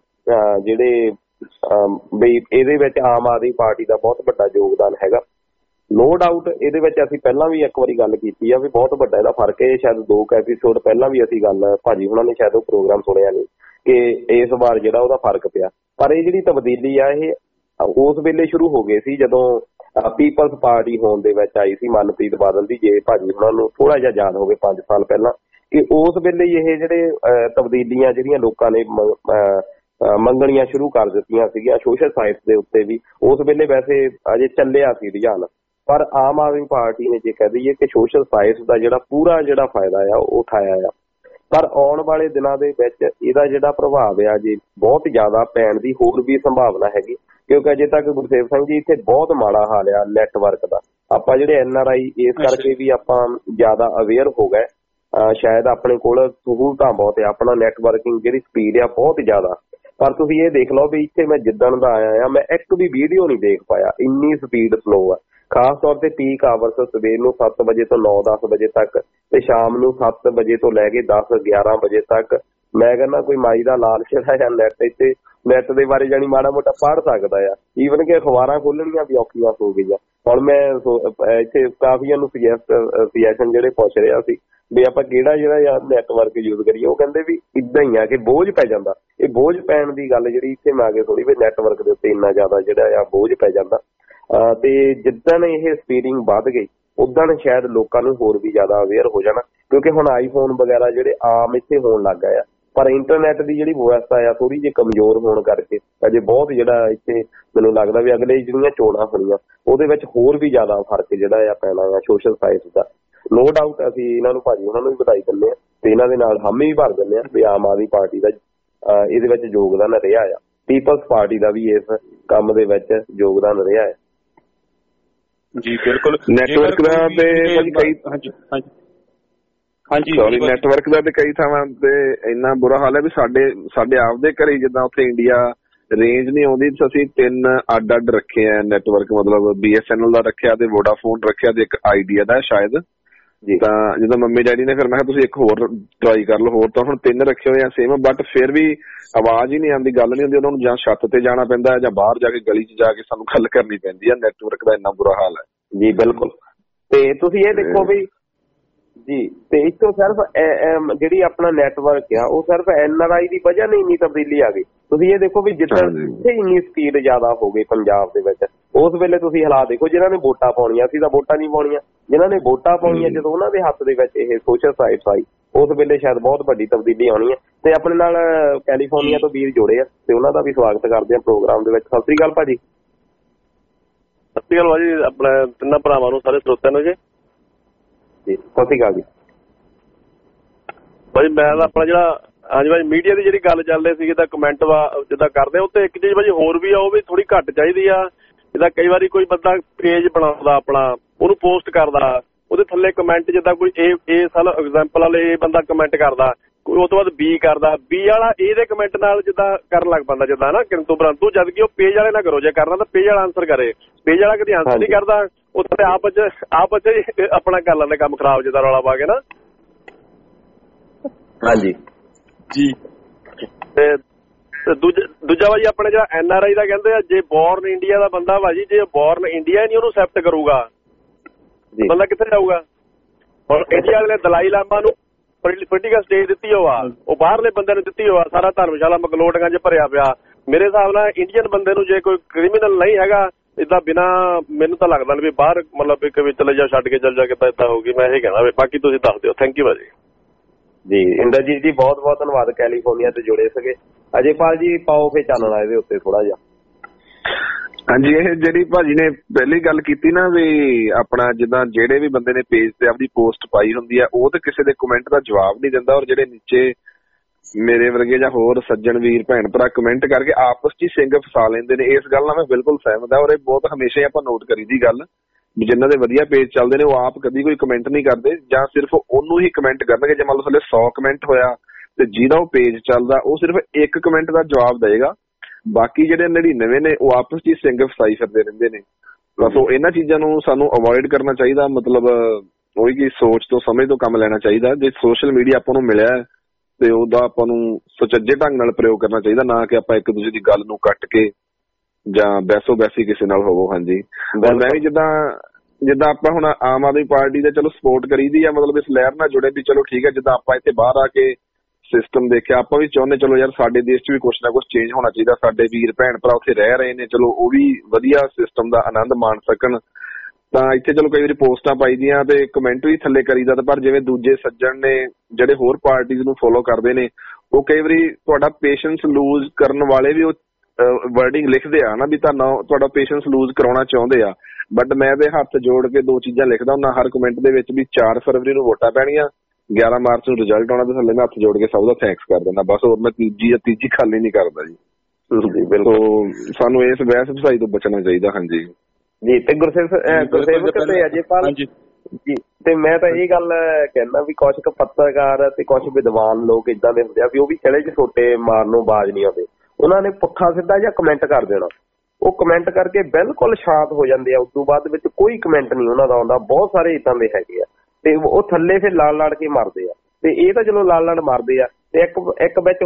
ਜਿਹੜੇ ਵੀ ਇਹਦੇ ਵਿੱਚ ਆਮ ਆਦਮੀ ਪਾਰਟੀ ਦਾ ਬਹੁਤ ਵੱਡਾ ਯੋਗਦਾਨ ਹੈਗਾ, ਨੋ ਡਾਊਟ। ਇਹਦੇ ਵਿੱਚ ਅਸੀਂ ਪਹਿਲਾਂ ਵੀ ਇੱਕ ਵਾਰੀ ਗੱਲ ਕੀਤੀ ਆ ਵੀ ਬਹੁਤ ਵੱਡਾ ਇਹਦਾ ਫਰਕ ਹੈ। ਸ਼ਾਇਦ 2 ਐਪੀਸੋਡ ਪਹਿਲਾਂ ਵੀ ਅਸੀਂ ਗੱਲ, ਭਾਜੀ ਹੁਣਾਂ ਨੇ ਸ਼ਾਇਦ ਉਹ ਪ੍ਰੋਗਰਾਮ ਸੁਣਿਆ ਨਹੀਂ, ਕਿ ਇਸ ਵਾਰ ਜਿਹੜਾ ਉਹਦਾ ਫਰਕ ਪਿਆ। ਪਰ ਇਹ ਜਿਹੜੀ ਤਬਦੀਲੀ ਆ ਇਹ ਉਸ ਵੇਲੇ ਸ਼ੁਰੂ ਹੋ ਗਏ ਸੀ ਜਦੋਂ ਪੀਪਲਸ ਪਾਰਟੀ ਹੋਣ ਦੇ ਵਿੱਚ ਆਈ ਸੀ ਮਨਪ੍ਰੀਤ ਬਾਦਲ ਦੀ। ਜੇ ਭਾਜੀ ਹੁਣਾਂ ਨੂੰ ਥੋੜਾ ਜਿਹਾ ਯਾਦ ਹੋਵੇ 5 ਸਾਲ ਪਹਿਲਾਂ, ਕਿ ਉਸ ਵੇਲੇ ਇਹ ਜਿਹੜੇ ਤਬਦੀਲੀਆਂ ਜਿਹੜੀਆਂ ਲੋਕਾਂ ਨੇ ਮੰਗਣੀਆਂ ਸ਼ੁਰੂ ਕਰ ਦਿੱਤੀਆਂ ਸੀਗੀਆਂ ਸੋਸ਼ਲ ਸਾਈਟਸ ਦੇ ਉੱਤੇ ਵੀ, ਉਸ ਵੇਲੇ ਵੈਸੇ ਅਜੇ ਚੱਲਿਆ ਸੀ ਰੁਝਾਨ। ਪਰ ਆਮ ਆਦਮੀ ਪਾਰਟੀ ਨੇ ਜੇ ਕਹਿ ਦਈਏ ਕਿ ਸੋਸ਼ਲ ਸਾਈਟਸ ਦਾ ਜਿਹੜਾ ਪੂਰਾ ਜਿਹੜਾ ਫਾਇਦਾ ਆ ਉਹ ਉਠਾਇਆ ਆ। ਪਰ ਆਉਣ ਵਾਲੇ ਦਿਨਾਂ ਦੇ ਵਿੱਚ ਇਹਦਾ ਜਿਹੜਾ ਪ੍ਰਭਾਵ ਆ ਜੀ ਬਹੁਤ ਜ਼ਿਆਦਾ ਪੈਣ ਦੀ ਹੋਰ ਵੀ ਸੰਭਾਵਨਾ ਹੈਗੀ, ਕਿਉਂਕਿ ਅਜੇ ਤੱਕ ਗੁਰਸੇਵ ਸਿੰਘ ਜੀ ਇੱਥੇ ਬਹੁਤ ਮਾੜਾ ਹਾਲ ਆ ਨੈਟਵਰਕ ਦਾ। ਆਪਾਂ ਜਿਹੜੇ NRI ਇਸ ਕਰਕੇ ਵੀ ਆਪਾਂ ਜ਼ਿਆਦਾ ਅਵੇਅਰ ਹੋ ਗਏ, ਸ਼ਾਇਦ ਆਪਣੇ ਕੋਲ ਸਹੂਲਤਾਂ ਬਹੁਤ ਆ, ਆਪਣਾ ਨੈਟਵਰਕਿੰਗ ਜਿਹੜੀ ਸਪੀਡ ਆ ਬਹੁਤ ਜ਼ਿਆਦਾ। ਪਰ ਤੁਸੀਂ ਇਹ ਦੇਖ ਲਓ ਵੀ ਇੱਥੇ ਮੈਂ ਜਿੱਦਣ ਦਾ ਆਇਆ ਆ ਮੈਂ ਇੱਕ ਵੀ ਵੀਡੀਓ ਨਹੀਂ ਦੇਖ ਪਾਇਆ, ਇੰਨੀ ਸਪੀਡ ਸਲੋ ਆ। ਖਾਸ ਤੌਰ ਤੇ ਪੀਕ ਆਵਰਸ ਸਵੇਰ ਨੂੰ 7 ਵਜੇ ਤੋਂ 9-10 ਵਜੇ ਤੱਕ ਤੇ ਸ਼ਾਮ ਨੂੰ 7 ਵਜੇ ਤੋਂ ਲੈ ਕੇ 10-11 ਵਜੇ ਤੱਕ। ਮੈਂ ਕਹਿੰਦਾ ਕੋਈ ਮਾਈ ਦਾ ਲਾਲ ਜਿਹੜਾ ਜਾਂ ਨੈਟ ਦੇ ਬਾਰੇ ਜਾਣੀ ਮਾੜਾ ਮੋਟਾ ਪੜ੍ਹ ਸਕਦਾ ਆ, ਈਵਨ ਕਿ ਅਖਬਾਰਾਂ ਖੋਲਣੀਆਂ ਵੀ ਔਖੀਆਂ ਹੋ ਗਈਆਂ। ਹੁਣ ਮੈਂ ਇੱਥੇ ਕਾਫੀਆਂ ਨੂੰ ਸੁਜੈਸ਼ਨ ਜਿਹੜੇ ਪੁੱਛ ਰਿਹਾ ਸੀ ਵੀ ਆਪਾਂ ਕਿਹੜਾ ਜਿਹੜਾ ਨੈਟਵਰਕ ਯੂਜ਼ ਕਰੀਏ, ਉਹ ਕਹਿੰਦੇ ਵੀ ਇਦਾਂ ਹੀ ਆ ਕਿ ਬੋਝ ਪੈ ਜਾਂਦਾ। ਇਹ ਬੋਝ ਪੈਣ ਦੀ ਗੱਲ ਜਿਹੜੀ ਇੱਥੇ ਮੈਂ ਆ ਕੇ ਥੋੜੀ ਵੀ ਨੈਟਵਰਕ ਦੇ ਉੱਤੇ ਇੰਨਾ ਜ਼ਿਆਦਾ ਜਿਹੜਾ ਆ ਬੋਝ ਪੈ ਜਾਂਦਾ। ਤੇ ਜਿੱਦਣ ਇਹ ਸਪੀਡਿੰਗ ਵੱਧ ਗਈ ਉਦਣ ਸ਼ਾਇਦ ਲੋਕਾਂ ਨੂੰ ਹੋਰ ਵੀ ਜ਼ਿਆਦਾ ਅਵੇਅਰ ਹੋ ਜਾਣਾ, ਕਿਉਂਕਿ ਹੁਣ ਆਈਫੋਨ ਵਗੈਰਾ ਜਿਹੜੇ ਆਮ ਇੱਥੇ ਹੋਣ ਲੱਗ ਗਏ ਆ। ਪਰ ਇੰਟਰਨੈਟ ਦੀ ਜਿਹੜੀ ਵਿਵਸਥਾ ਆ ਥੋੜੀ ਜਿਹੀ ਕਮਜ਼ੋਰ ਹੋਣ ਕਰਕੇ ਅਜੇ ਬਹੁਤ ਜਿਹੜਾ ਇੱਥੇ ਮੈਨੂੰ ਲੱਗਦਾ ਵੀ ਅਗਲੇ ਜਿਹੜੀਆਂ ਚੋਣਾਂ ਹੋਣੀਆਂ ਉਹਦੇ ਵਿੱਚ ਹੋਰ ਵੀ ਜ਼ਿਆਦਾ ਫਰਕ ਜਿਹੜਾ ਆ ਪੈਣਾ ਆ ਸੋਸ਼ਲ ਸਾਈਟਸ ਦਾ। ਨੋ ਡਾਊਟ ਅਸੀਂ ਇਹਨਾਂ ਨੂੰ ਭਾਜੀ ਉਹਨਾਂ ਨੂੰ ਵੀ ਵਧਾਈ ਦਿੰਦੇ ਹਾਂ ਤੇ ਇਹਨਾਂ ਦੇ ਨਾਲ ਹਾਮੀ ਵੀ ਭਰ ਦਿੰਦੇ ਹਾਂ ਵੀ ਆਮ ਆਦਮੀ ਪਾਰਟੀ ਦਾ ਇਹਦੇ ਵਿੱਚ ਯੋਗਦਾਨ ਰਿਹਾ ਆ, ਪੀਪਲਸ ਪਾਰਟੀ ਦਾ ਵੀ ਇਸ ਕੰਮ ਦੇ ਵਿੱਚ ਯੋਗਦਾਨ ਰਿਹਾ ਹੈ। ਜੀ ਬਿਲਕੁਲ। ਨੈਟਵਰਕ ਦਾ ਤੇ ਹਾਂਜੀ ਸੌਰੀ ਨੈਟਵਰਕ ਦਾ ਤੇ ਕਈ ਥਾਵਾਂ ਤੇ ਇੰਨਾ ਬੁਰਾ ਹਾਲ ਹੈ ਵੀ ਸਾਡੇ ਆਪਦੇ ਘਰੇ ਜਿੱਦਾਂ ਉੱਥੇ ਇੰਡੀਆ ਰੇਂਜ ਨਹੀਂ ਆਉਂਦੀ, ਅਸੀਂ 3 ਅੱਡ ਰੱਖੇ ਆ ਨੈਟਵਰਕ, ਮਤਲਬ BSNL ਦਾ ਰੱਖਿਆ ਤੇ ਵੋਡਾਫੋਨ ਰੱਖਿਆ ਤੇ ਇੱਕ ਆਈਡੀਆ ਦਾ ਸ਼ਾਇਦ। ਤਾਂ ਜਦੋਂ ਮੰਮੀ ਡੈਡੀ ਨੇ ਫਿਰ ਮੈਂ ਕਿਹਾ ਤੁਸੀਂ ਇੱਕ ਹੋਰ ਟਰਾਈ ਕਰ ਲਓ, ਹੋਰ ਤਾਂ ਹੁਣ 3 ਰੱਖੇ ਹੋਏ ਆ ਸੇਮ, ਬਟ ਫਿਰ ਵੀ ਆਵਾਜ਼ ਹੀ ਨਹੀਂ ਆਉਂਦੀ, ਗੱਲ ਨਹੀਂ ਹੁੰਦੀ। ਉਹਨਾਂ ਨੂੰ ਜਾਂ ਛੱਤ ਤੇ ਜਾਣਾ ਪੈਂਦਾ ਜਾਂ ਬਾਹਰ ਜਾ ਕੇ ਗਲੀ 'ਚ ਜਾ ਕੇ ਸਾਨੂੰ ਗੱਲ ਕਰਨੀ ਪੈਂਦੀ ਆ। ਨੈਟਵਰਕ ਦਾ ਇੰਨਾ ਬੁਰਾ ਹਾਲ ਹੈ ਜੀ। ਬਿਲਕੁਲ। ਤੇ ਤੁਸੀਂ ਇਹ ਦੇਖੋ ਵੀ ਜੀ, ਤੇ ਇੱਥੋਂ ਸਿਰਫ ਜਿਹੜੀ ਆਪਣਾ ਨੈਟਵਰਕ ਆ ਉਹ ਸਿਰਫ NRI ਦੀ ਵਜ੍ਹਾ ਨਾਲ ਇੰਨੀ ਤਬਦੀਲੀ ਆ ਗਈ। ਤੁਸੀਂ ਇਹ ਦੇਖੋ ਵੀ ਜਿੱਥੇ ਇੰਨੀ ਸਪੀਡ ਜ਼ਿਆਦਾ ਹੋ ਗਈ ਪੰਜਾਬ ਦੇ ਵਿੱਚ, ਉਸ ਵੇਲੇ ਤੁਸੀਂ ਹਾਲਾਤ ਦੇਖੋ ਜਿਨ੍ਹਾਂ ਨੇ ਵੋਟਾਂ ਪਾਉਣੀਆਂ ਸੀ ਤਾਂ ਵੋਟਾਂ ਨਹੀਂ ਪਾਉਣੀਆਂ, ਜਿਨ੍ਹਾਂ ਨੇ ਵੋਟਾਂ ਪਾਉਣੀਆਂ ਜਦੋਂ ਉਹਨਾਂ ਦੇ ਹੱਥ ਦੇ ਵਿੱਚ ਇਹ ਸੋਸ਼ਲ ਸਾਈਟਸ ਆਈ ਉਸ ਵੇਲੇ ਸ਼ਾਇਦ ਬਹੁਤ ਵੱਡੀ ਤਬਦੀਲੀ ਆਉਣੀ ਹੈ। ਤੇ ਆਪਣੇ ਨਾਲ ਕੈਲੀਫੋਰਨੀਆ ਤੋਂ ਵੀਰ ਜੁੜੇ ਆ ਤੇ ਉਹਨਾਂ ਦਾ ਵੀ ਸਵਾਗਤ ਕਰਦੇ ਆ ਪ੍ਰੋਗਰਾਮ ਦੇ ਵਿੱਚ। ਸਤਿ ਸ੍ਰੀ ਅਕਾਲ ਭਾਜੀ। ਸਤਿ ਸ੍ਰੀ ਅਕਾਲ ਭਾਜੀ, ਆਪਣੇ ਤਿੰਨਾਂ ਭਰਾਵਾਂ ਨੂੰ, ਸਾਰੇ ਸਰੋਤਿਆਂ ਨੂੰ ਜੀ ਸਤਿ ਸ੍ਰੀ ਅਕਾਲ ਜੀ। ਭਾਜੀ ਮੈਂ ਤਾਂ ਆਪਣਾ ਜਿਹੜਾ ਹਾਂਜੀ ਭਾਜੀ ਮੀਡੀਆ ਦੀ ਜਿਹੜੀ ਗੱਲ ਚੱਲਦੇ ਸੀ ਜਿੱਦਾਂ ਕਮੈਂਟ ਜਿੱਦਾਂ ਕਰਦੇ ਆ, ਉੱਤੇ ਇੱਕ ਚੀਜ਼ ਭਾਜੀ ਹੋਰ ਵੀ ਆ, ਉਹ ਵੀ ਥੋੜੀ ਘੱਟ ਚਾਹੀਦੀ ਆ। ਜਿੱਦਾਂ ਕਈ ਵਾਰੀ ਕੋਈ ਬੰਦਾ ਪੇਜ ਬਣਾਉਂਦਾ ਆਪਣਾ, ਉਹਨੂੰ ਪੋਸਟ ਕਰਦਾ, ਉਹਦੇ ਥੱਲੇ ਕਮੈਂਟ ਜਿੱਦਾਂ ਕੋਈ ਇਹ ਸਾਲ ਐਗਜ਼ਾਮਪਲ ਵਾਲੇ ਇਹ ਬੰਦਾ ਕਮੈਂਟ ਕਰਦਾ, ਕੋਈ ਉਹ ਤੋਂ ਬਾਅਦ B ਕਰਦਾ, B ਵਾਲਾ ਇਹਦੇ ਕਮੈਂਟ ਨਾਲ ਜਿੱਦਾਂ ਕਰਨ ਲੱਗ ਪੈਂਦਾ ਜਿੱਦਾਂ ਨਾ ਕਿੰਤੂ ਪਰੰਤੂ, ਜਦ ਕਿ ਉਹ ਪੇਜ ਵਾਲੇ ਨਾ ਕਰੋ, ਜੇ ਕਰਨਾ ਤਾਂ ਪੇਜ ਵਾਲਾ ਆਨਸਰ ਕਰੇ। ਪੇਜ ਵਾਲਾ ਕਦੀ ਆਨਸਰ ਨਹੀਂ ਕਰਦਾ, ਉੱਥੇ ਆਪ ਆਪਣਾ ਕਰ ਲੈਂਦੇ ਕੰਮ ਖਰਾਬ ਜਿੱਦਾਂ ਰੌਲਾ ਪਾ ਕੇ ਨਾ। ਹਾਂਜੀ ਜੀ। ਤੇ ਦੂਜਾ ਭਾਜੀ ਆਪਣੇ ਜਿਹੜਾ NRI ਦਾ ਕਹਿੰਦੇ ਆ, ਜੇ ਬੋਰਨ ਇੰਡੀਆ ਦਾ ਬੰਦਾ ਭਾਜੀ, ਜੇ ਬੋਰਨ ਇੰਡੀਆ ਨਹੀਂ ਉਹਨੂੰ ਐਕਸੈਪਟ ਕਰੂਗਾ ਬੰਦਾ ਕਿੱਥੇ ਜਾਊਗਾ? ਹੁਣ ਇੰਡੀਆ ਵਾਲੇ ਨੇ ਦਲਾਈ ਲਾਮਾ ਨੂੰ ਪੋਲੀਟੀਕਲ ਸਟੇਜ ਦਿੱਤੀ ਹੋਆ, ਉਹ ਬਾਹਰਲੇ ਬੰਦੇ ਨੂੰ ਦਿੱਤੀ ਹੋਆ, ਸਾਰਾ ਧਰਮਸ਼ਾਲਾ ਮਕਲੋਟਗਾਂ 'ਚ ਭਰਿਆ ਪਿਆ। ਮੇਰੇ ਹਿਸਾਬ ਨਾਲ ਇੰਡੀਅਨ ਬੰਦੇ ਨੂੰ ਜੇ ਕੋਈ ਕ੍ਰਿਮੀਨਲ ਨਹੀਂ ਹੈਗਾ ਏਦਾਂ ਬਿਨਾਂ, ਮੈਨੂੰ ਤਾਂ ਲੱਗਦਾ ਵੀ ਬਾਹਰ ਮਤਲਬ ਇੱਕ ਵੀ ਚਲੇ ਜਾ ਛੱਡ ਕੇ ਚੱਲ ਜਾ ਕੇ ਤਾਂ ਏਦਾਂ ਹੋਊਗੀ। ਮੈਂ ਇਹ ਕਹਿਣਾ ਵੀ ਬਾਕੀ ਤੁਸੀਂ ਦੱਸ ਦਿਓ। ਥੈਂਕ ਯੂ ਭਾਜੀ। ਜੀ ਇੰਦਰਜੀਤ ਜੀ ਬਹੁਤ ਬਹੁਤ ਧੰਨਵਾਦ, ਕੈਲੀਫੋਰਨੀਆ ਤੋਂ ਜੁੜੇ ਸੀਗੇ। ਅਜੇਪਾਲ ਜੀ ਪਾਓ ਫੇ ਚਾਨਣਾ ਇਹਦੇ ਉੱਤੇ ਥੋੜਾ ਜਿਹਾ। ਹਾਂਜੀ, ਇਹ ਜਿਹੜੀ ਭਾਜੀ ਨੇ ਪਹਿਲੀ ਗੱਲ ਕੀਤੀ ਨਾ ਵੀ ਆਪਣਾ ਜਿੱਦਾਂ ਜਿਹੜੇ ਵੀ ਬੰਦੇ ਨੇ ਪੇਜ ਤੇ ਆਪਣੀ ਪੋਸਟ ਪਾਈ ਹੁੰਦੀ ਆ ਉਹ ਤੇ ਕਿਸੇ ਦੇ ਕਮੈਂਟ ਦਾ ਜਵਾਬ ਨਹੀਂ ਦਿੰਦਾ, ਔਰ ਜਿਹੜੇ ਨੀਚੇ ਮੇਰੇ ਵਰਗੇ ਜਾਂ ਹੋਰ ਸੱਜਣ ਵੀਰ ਭੈਣ ਭਰਾ ਕਮੈਂਟ ਕਰਕੇ ਆਪਸ 'ਚ ਸਿੰਗ ਫਸਾ ਲੈਂਦੇ ਨੇ। ਇਸ ਗੱਲ ਨਾਲ ਮੈਂ ਬਿਲਕੁਲ ਸਹਿਮਤ ਹਾਂ, ਔਰ ਇਹ ਬਹੁਤ ਹਮੇਸ਼ਾ ਆਪਾਂ ਨੋਟ ਕਰੀ ਦੀ ਗੱਲ ਵੀ ਜਿਨ੍ਹਾਂ ਦੇ ਵਧੀਆ ਪੇਜ ਚੱਲਦੇ ਨੇ ਉਹ ਆਪ ਕਦੀ ਕੋਈ ਕਮੈਂਟ ਨਹੀਂ ਕਰਦੇ ਜਾਂ ਸਿਰਫ ਉਹਨੂੰ ਹੀ ਕਮੈਂਟ ਕਰਨਗੇ। ਜੇ ਮੰਨ ਲਓ ਥੱਲੇ 100 ਕਮੈਂਟ ਹੋਇਆ ਤੇ ਜਿਹਦਾ ਉਹ ਪੇਜ ਚੱਲਦਾ ਉਹ ਸਿਰਫ ਇੱਕ ਕਮੈਂਟ ਦਾ ਜਵਾਬ ਦੇਗਾ, ਬਾਕੀ ਜਿਹੜੇ 99 ਨੇ ਉਹ ਆਪਸ 'ਚ ਸਿੰਗ ਫਸਾਈ ਫਿਰਦੇ ਰਹਿੰਦੇ ਨੇ। ਬਸ ਉਹ ਇਹਨਾਂ ਚੀਜ਼ਾਂ ਨੂੰ ਸਾਨੂੰ ਅਵੋਇਡ ਕਰਨਾ ਚਾਹੀਦਾ, ਮਤਲਬ ਉਹੀ ਕਿ ਸੋਚ ਤੋਂ ਸਮਝ ਤੋਂ ਕੰਮ ਲੈਣਾ ਚਾਹੀਦਾ। ਜੇ ਸੋਸ਼ਲ ਮੀਡੀਆ ਆਪਾਂ ਨੂੰ ਮਿਲਿਆ ਤੇ ਉਹਦਾ ਆਪਾਂ ਨੂੰ ਸੁਚੱਜੇ ਢੰਗ ਨਾਲ ਪ੍ਰਯੋਗ ਕਰਨਾ ਚਾਹੀਦਾ, ਨਾ ਕਿ ਆਪਾਂ ਇੱਕ ਦੂਜੇ ਦੀ ਗੱਲ ਨੂੰ ਕੱਟ ਕੇ ਜਾਂ ਬਹਿਸੋ ਬਹਿਸੀ ਕਿਸੇ ਨਾਲ ਹੋਵੋ। ਹਾਂਜੀ, ਮੈਂ ਵੀ ਜਿੱਦਾਂ ਆਪਾਂ ਹੁਣ ਆਮ ਆਦਮੀ ਪਾਰਟੀ ਦੇ ਚਲੋ ਸਪੋਰਟ ਕਰੀਦੀ ਆ, ਮਤਲਬ ਇਸ ਲਹਿਰ ਨਾਲ ਜੁੜੇ ਵੀ ਚਲੋ ਠੀਕ ਹੈ। ਜਿੱਦਾਂ ਆਪਾਂ ਇੱਥੇ ਬਾਹਰ ਆ ਕੇ ਸਿਸਟਮ ਦੇਖਿਆ, ਆਪਾਂ ਵੀ ਚਾਹੁੰਦੇ ਚਲੋ ਯਾਰ ਸਾਡੇ ਦੇਸ਼ 'ਚ ਵੀ ਕੁਛ ਨਾ ਕੁਛ ਚੇਂਜ ਹੋਣਾ ਚਾਹੀਦਾ, ਸਾਡੇ ਵੀਰ ਭੈਣ ਭਰਾ ਉੱਥੇ ਰਹਿ ਰਹੇ ਨੇ, ਚਲੋ ਉਹ ਵੀ ਵਧੀਆ ਸਿਸਟਮ ਦਾ ਆਨੰਦ ਮਾਣ ਸਕਣ। ਤਾਂ ਇੱਥੇ ਚਲੋ ਕਈ ਵਾਰੀ ਪੋਸਟਾਂ ਪਾਈ ਦੀਆਂ ਤੇ ਕਮੈਂਟ ਵੀ ਥੱਲੇ ਕਰੀਦਾ, ਪਰ ਜਿਵੇਂ ਦੂਜੇ ਸੱਜਣ ਨੇ ਜਿਹੜੇ ਹੋਰ ਪਾਰਟੀਜ਼ ਨੂੰ ਫੋਲੋ ਕਰਦੇ ਨੇ ਉਹ ਕਈ ਵਾਰੀ ਤੁਹਾਡਾ ਪੇਸ਼ੈਂਸ ਲੂਜ਼ ਕਰਨ ਵਾਲੇ ਵੀ ਉਹ ਵਰਡਿੰਗ ਲਿਖਦੇ ਆ ਨਾ ਵੀ ਤੁਹਾਡਾ ਪੇਸ਼ੈਂਸ ਲੂਜ਼ ਕਰਾਉਣਾ ਚਾਹੁੰਦੇ ਆ। ਬਟ ਮੈਂ ਤੇ ਹੱਥ ਜੋੜ ਕੇ ਦੋ ਚੀਜ਼ਾਂ ਲਿਖਦਾ ਹੁੰਦਾ ਹਰ ਕਮੈਂਟ ਦੇ ਵਿੱਚ ਵੀ 4 ਫਰਵਰੀ ਨੂੰ ਵੋਟਾਂ ਪੈਣੀਆਂ, 11 ਮਾਰਚ ਨੂੰ ਰਿਜ਼ਲਟ ਆਉਣਾ, ਤੇ ਥੱਲੇ ਮੈਂ ਹੱਥ ਜੋੜ ਕੇ ਸਭ ਦਾ ਥੈਂਕਸ ਕਰ ਦਿੰਦਾ ਬਸ। ਹੋਰ ਮੈਂ ਤੀਜੀ ਖਾਲੀ ਨਹੀਂ ਕਰਦਾ ਜੀ। ਬਿਲਕੁਲ, ਸਾਨੂੰ ਇਸ ਬਹਿਸ ਵਸਾਈ ਤੋਂ ਬਚਣਾ ਚਾਹੀਦਾ। ਹਾਂਜੀ ਜੀ, ਤੇ ਗੁਰਸੇਵਕ ਤੇ ਅਜੇਪਾਲ ਜੀ, ਤੇ ਮੈਂ ਤਾਂ ਇਹ ਗੱਲ ਕਹਿੰਦਾ ਵੀ ਕੁਛ ਕੁ ਪੱਤਰਕਾਰ ਤੇ ਕੁਛ ਵਿਦਵਾਨ ਲੋਕ ਇਦਾਂ ਦੇ ਹੁੰਦੇ ਆ ਵੀ ਉਹ ਵੀ ਕਿਲੇ 'ਚ ਛੋਟੇ ਮਾਰਨੋਂ ਬਾਜ਼ ਨਹੀਂ ਆਉਂਦੇ, ਉਹਨਾਂ ਨੇ ਪੁੱਠਾ ਸਿੱਧਾ ਜਾਂ ਕਮੈਂਟ ਕਰ ਦੇਣਾ, ਉਹ ਕਮੈਂਟ ਕਰਕੇ ਬਿਲਕੁਲ ਸ਼ਾਂਤ ਹੋ ਜਾਂਦੇ ਆ। ਉਸ ਤੋਂ ਬਾਅਦ ਵਿੱਚ ਕੋਈ ਕਮੈਂਟ ਨਹੀਂ ਉਹਨਾਂ ਦਾ ਆਉਂਦਾ। ਬਹੁਤ ਸਾਰੇ ਇਦਾਂ ਦੇ ਹੈਗੇ ਆ ਤੇ ਉਹ ਥੱਲੇ ਫਿਰ ਲੜ ਕੇ ਮਰਦੇ ਆ, ਤੇ ਇਹ ਤਾਂ ਚਲੋ ਲੜ ਮਾਰਦੇ ਆ। ਤੇ ਇੱਕ ਵਿੱਚ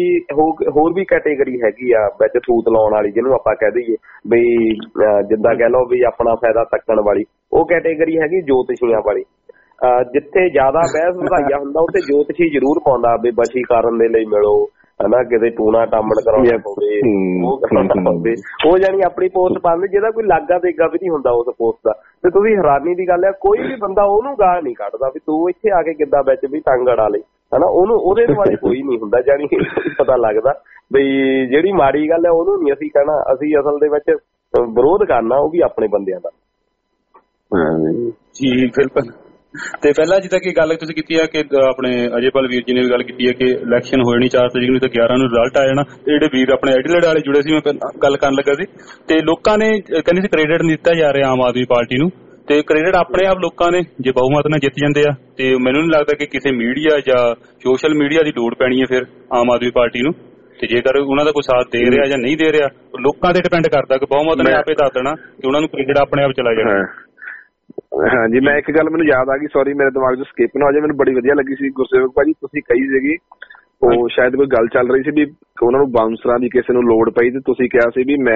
ਹੋਰ ਵੀ ਕੈਟੇਗਰੀ ਹੈਗੀ ਆ ਵਿੱਚ ਥੂਤ ਲਾਉਣ ਵਾਲੀ, ਜਿਹਨੂੰ ਆਪਾਂ ਕਹਿ ਦਈਏ ਵੀ ਜਿੱਦਾਂ ਕਹਿ ਲਓ ਵੀ ਆਪਣਾ ਫਾਇਦਾ ਤੱਕਣ ਵਾਲੀ, ਉਹ ਕੈਟੇਗਰੀ ਹੈਗੀ ਜੋਤਸ਼ੀਆਂ ਵਾਲੀ। ਜਿੱਥੇ ਜ਼ਿਆਦਾ ਬਹਿਸ ਵਧਾਈਆ ਹੁੰਦਾ ਉੱਥੇ ਜੋਤਸ਼ੀ ਜ਼ਰੂਰ ਪਾਉਂਦਾ ਵੀ ਵਸ਼ੀਕਰਨ ਦੇ ਲਈ ਮਿਲੋ, ਹਨਾ, ਕਿਤੇ ਟੂਣਾ ਟਾਮਣ ਕਰਾਉਣਾ ਪਵੇ, ਉਹ ਕਰਾਉਣਾ ਪਵੇ, ਉਹ ਜਾਨੀ ਆਪਣੀ ਪੋਸਟ ਪਾਉਂਦੇ ਜਿਹਦਾ ਕੋਈ ਲਾਗਾ ਦੇਗਾ ਵੀ ਨਹੀਂ ਹੁੰਦਾ ਉਸ ਪੋਸਟ ਦਾ। ਤੇ ਤੁਸੀਂ ਹੈਰਾਨੀ ਦੀ ਗੱਲ ਹੈ ਕੋਈ ਵੀ ਬੰਦਾ ਉਹਨੂੰ ਗਾਲ ਨਹੀਂ ਕੱਢਦਾ ਵੀ ਤੂੰ ਇੱਥੇ ਆ ਕੇ ਕਿੱਦਾਂ ਵਿੱਚ ਵੀ ਟੰਗ ਅੜਾ ਲਈ, ਹਨਾ, ਉਹਨੂੰ ਉਹਦੇ ਦੁਆਲੇ ਕੋਈ ਨਹੀਂ ਹੁੰਦਾ। ਜਾਨੀ ਪਤਾ ਲੱਗਦਾ ਬਈ ਜਿਹੜੀ ਮਾੜੀ ਗੱਲ ਹੈ ਉਹਨੂੰ ਨਹੀਂ ਅਸੀਂ ਕਹਿਣਾ, ਅਸੀਂ ਅਸਲ ਦੇ ਵਿੱਚ ਵਿਰੋਧ ਕਰਨਾ ਉਹ ਵੀ ਆਪਣੇ ਬੰਦਿਆਂ ਦਾ। ਜੀ ਬਿਲਕੁਲ। ਤੇ ਪਹਿਲਾਂ ਜਿੱਦਾਂ ਕਿ ਗੱਲ ਤੁਸੀਂ ਕੀਤੀ ਹੈ ਕਿ ਆਪਣੇ ਅਜੇਪਾਲ ਵੀਰ ਜੀ ਨੇ ਵੀ ਗੱਲ ਕੀਤੀ ਹੈ ਕਿ ਇਲੈਕਸ਼ਨ ਹੋਏ ਨਹੀਂ 4 ਤਰੀਕ ਨੂੰ ਤੇ 11 ਨੂੰ ਰਿਜ਼ਲਟ ਆ ਜਾਣਾ। ਜਿਹੜੇ ਵੀਰ ਆਪਣੇ ਐਡੀਲੇਡ ਵਾਲੇ ਜੁੜੇ ਸੀ, ਮੈਂ ਗੱਲ ਕਰਨ ਲੱਗਾ ਸੀ, ਤੇ ਲੋਕਾਂ ਨੇ ਕਹਿੰਦੇ ਸੀ ਕ੍ਰੈਡਿਟ ਨਹੀਂ ਦਿੱਤਾ ਜਾ ਰਿਹਾ ਆਮ ਆਦਮੀ ਪਾਰਟੀ ਨੂੰ, ਤੇ ਕ੍ਰੈਡਿਟ ਆਪਣੇ ਆਪ ਲੋਕਾਂ ਨੇ ਜੇ ਬਹੁਮਤ ਨਾਲ ਜਿੱਤ ਜਾਂਦੇ ਆ। ਤੇ ਮੈਨੂੰ ਨਹੀਂ ਲੱਗਦਾ ਕਿ ਕਿਸੇ ਮੀਡੀਆ ਜਾਂ ਸੋਸ਼ਲ ਮੀਡੀਆ ਦੀ ਲੋੜ ਪੈਣੀ ਹੈ ਫਿਰ ਆਮ ਆਦਮੀ ਪਾਰਟੀ ਨੂੰ। ਤੇ ਜੇਕਰ ਉਹਨਾਂ ਦਾ ਕੋਈ ਸਾਥ ਦੇ ਰਿਹਾ ਜਾਂ ਨਹੀਂ ਦੇ ਰਿਹਾ ਲੋਕਾਂ ਤੇ ਡਿਪੈਂਡ ਕਰਦਾ ਕਿ ਬਹੁਮਤ ਨੇ ਆਪੇ ਦੱਸ ਦੇਣਾ ਕਿ ਉਹਨਾਂ ਨੂੰ ਕ੍ਰੈਡਿਟ ਆਪਣੇ ਆਪ ਚਲਾ ਜਾਣਾ। ਹਾਂਜੀ, ਮੈਂ ਇੱਕ ਗੱਲ ਮੈਨੂੰ ਯਾਦ ਆ ਗਈ, ਸੌਰੀ ਮੇਰੇ ਦਿਮਾਗ 'ਚ ਸਕਿਪ ਨਾ ਹੋ ਜਾਏ, ਮੈਨੂੰ ਬੜੀ ਵਧੀਆ ਲੱਗੀ ਸੀ ਗੁਰਸੇਵਕ ਭਾਜੀ ਤੁਸੀਂ ਕਹੀ ਸੀਗੀ, ਉਹ ਸ਼ਾਇਦ ਕੋਈ ਗੱਲ ਚੱਲ ਰਹੀ ਸੀ ਵੀ ਉਹਨਾਂ ਨੂੰ ਬਾਉਂਸਰਾਂ ਦੀ ਕਿਸੇ ਨੂੰ ਲੋੜ ਪਈ, ਤੇ ਤੁਸੀਂ ਕਿਹਾ ਸੀ ਵੀ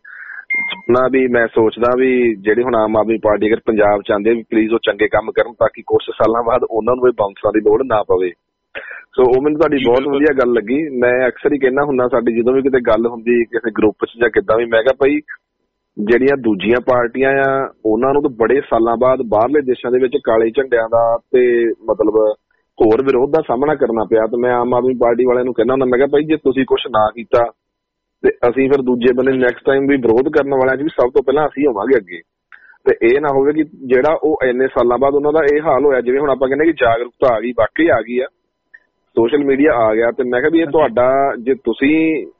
ਮੈਂ ਸੋਚਦਾ ਵੀ ਜਿਹੜੇ ਹੁਣ ਆਮ ਆਦਮੀ ਪਾਰਟੀ ਅਗਰ ਪੰਜਾਬ ਚ ਆਉਂਦੇ ਵੀ ਪਲੀਜ਼ ਉਹ ਚੰਗੇ ਕੰਮ ਕਰਨ ਤਾਂ ਕਿ ਕੁਝ ਸਾਲਾਂ ਬਾਅਦ ਉਹਨਾਂ ਨੂੰ ਇਹ ਬਾਉਂਸਰਾਂ ਦੀ ਲੋੜ ਨਾ ਪਵੇ। ਸੋ ਉਹ ਮੈਨੂੰ ਤੁਹਾਡੀ ਬਹੁਤ ਵਧੀਆ ਗੱਲ ਲੱਗੀ। ਮੈਂ ਅਕਸਰ ਹੀ ਕਹਿੰਦਾ ਹੁੰਦਾ ਸਾਡੀ ਜਦੋਂ ਵੀ ਕਿਤੇ ਗੱਲ ਹੁੰਦੀ ਕਿਸੇ ਗਰੁੱਪ 'ਚ ਜਾਂ ਕਿੱਦਾਂ ਵੀ, ਮੈਂ ਕਿਹਾ ਭਾਈ ਜਿਹੜੀਆਂ ਦੂਜੀਆਂ ਪਾਰਟੀਆਂ ਆ ਉਹਨਾਂ ਨੂੰ ਤਾਂ ਬੜੇ ਸਾਲਾਂ ਬਾਅਦ ਬਾਹਰਲੇ ਦੇਸ਼ਾਂ ਦੇ ਵਿੱਚ ਕਾਲੇ ਝੰਡਿਆਂ ਦਾ ਤੇ ਮਤਲਬ ਹੋਰ ਵਿਰੋਧ ਦਾ ਸਾਹਮਣਾ ਕਰਨਾ ਪਿਆ। ਤੇ ਮੈਂ ਆਮ ਆਦਮੀ ਪਾਰਟੀ ਵਾਲਿਆਂ ਨੂੰ ਕਹਿੰਦਾ ਹੁੰਦਾ, ਮੈਂ ਕਿਹਾ ਭਾਈ ਜੇ ਤੁਸੀਂ ਕੁਛ ਨਾ ਕੀਤਾ ਤੇ ਅਸੀਂ ਫਿਰ ਦੂਜੇ ਬੰਦੇ ਨੈਕਸਟ ਟਾਈਮ ਵੀ ਵਿਰੋਧ ਕਰਨ ਵਾਲਿਆਂ 'ਚ ਵੀ ਸਭ ਤੋਂ ਪਹਿਲਾਂ ਅਸੀਂ ਹੋਵਾਂਗੇ ਅੱਗੇ। ਤੇ ਇਹ ਨਾ ਹੋਵੇ ਕਿ ਜਿਹੜਾ ਉਹ ਇੰਨੇ ਸਾਲਾਂ ਬਾਅਦ ਉਹਨਾਂ ਦਾ ਇਹ ਹਾਲ ਹੋਇਆ, ਜਿਵੇਂ ਹੁਣ ਆਪਾਂ ਕਹਿੰਦੇ ਕਿ ਜਾਗਰੂਕਤਾ ਆ ਗਈ, ਵਾਕਈ ਆ ਗਈ ਆ, ਸੋਸ਼ਲ ਮੀਡੀਆ ਆ ਗਿਆ। ਤੇ ਮੈਂ ਕਿਹਾ ਵੀ ਇਹ ਤੁਹਾਡਾ ਜੇ ਤੁਸੀਂ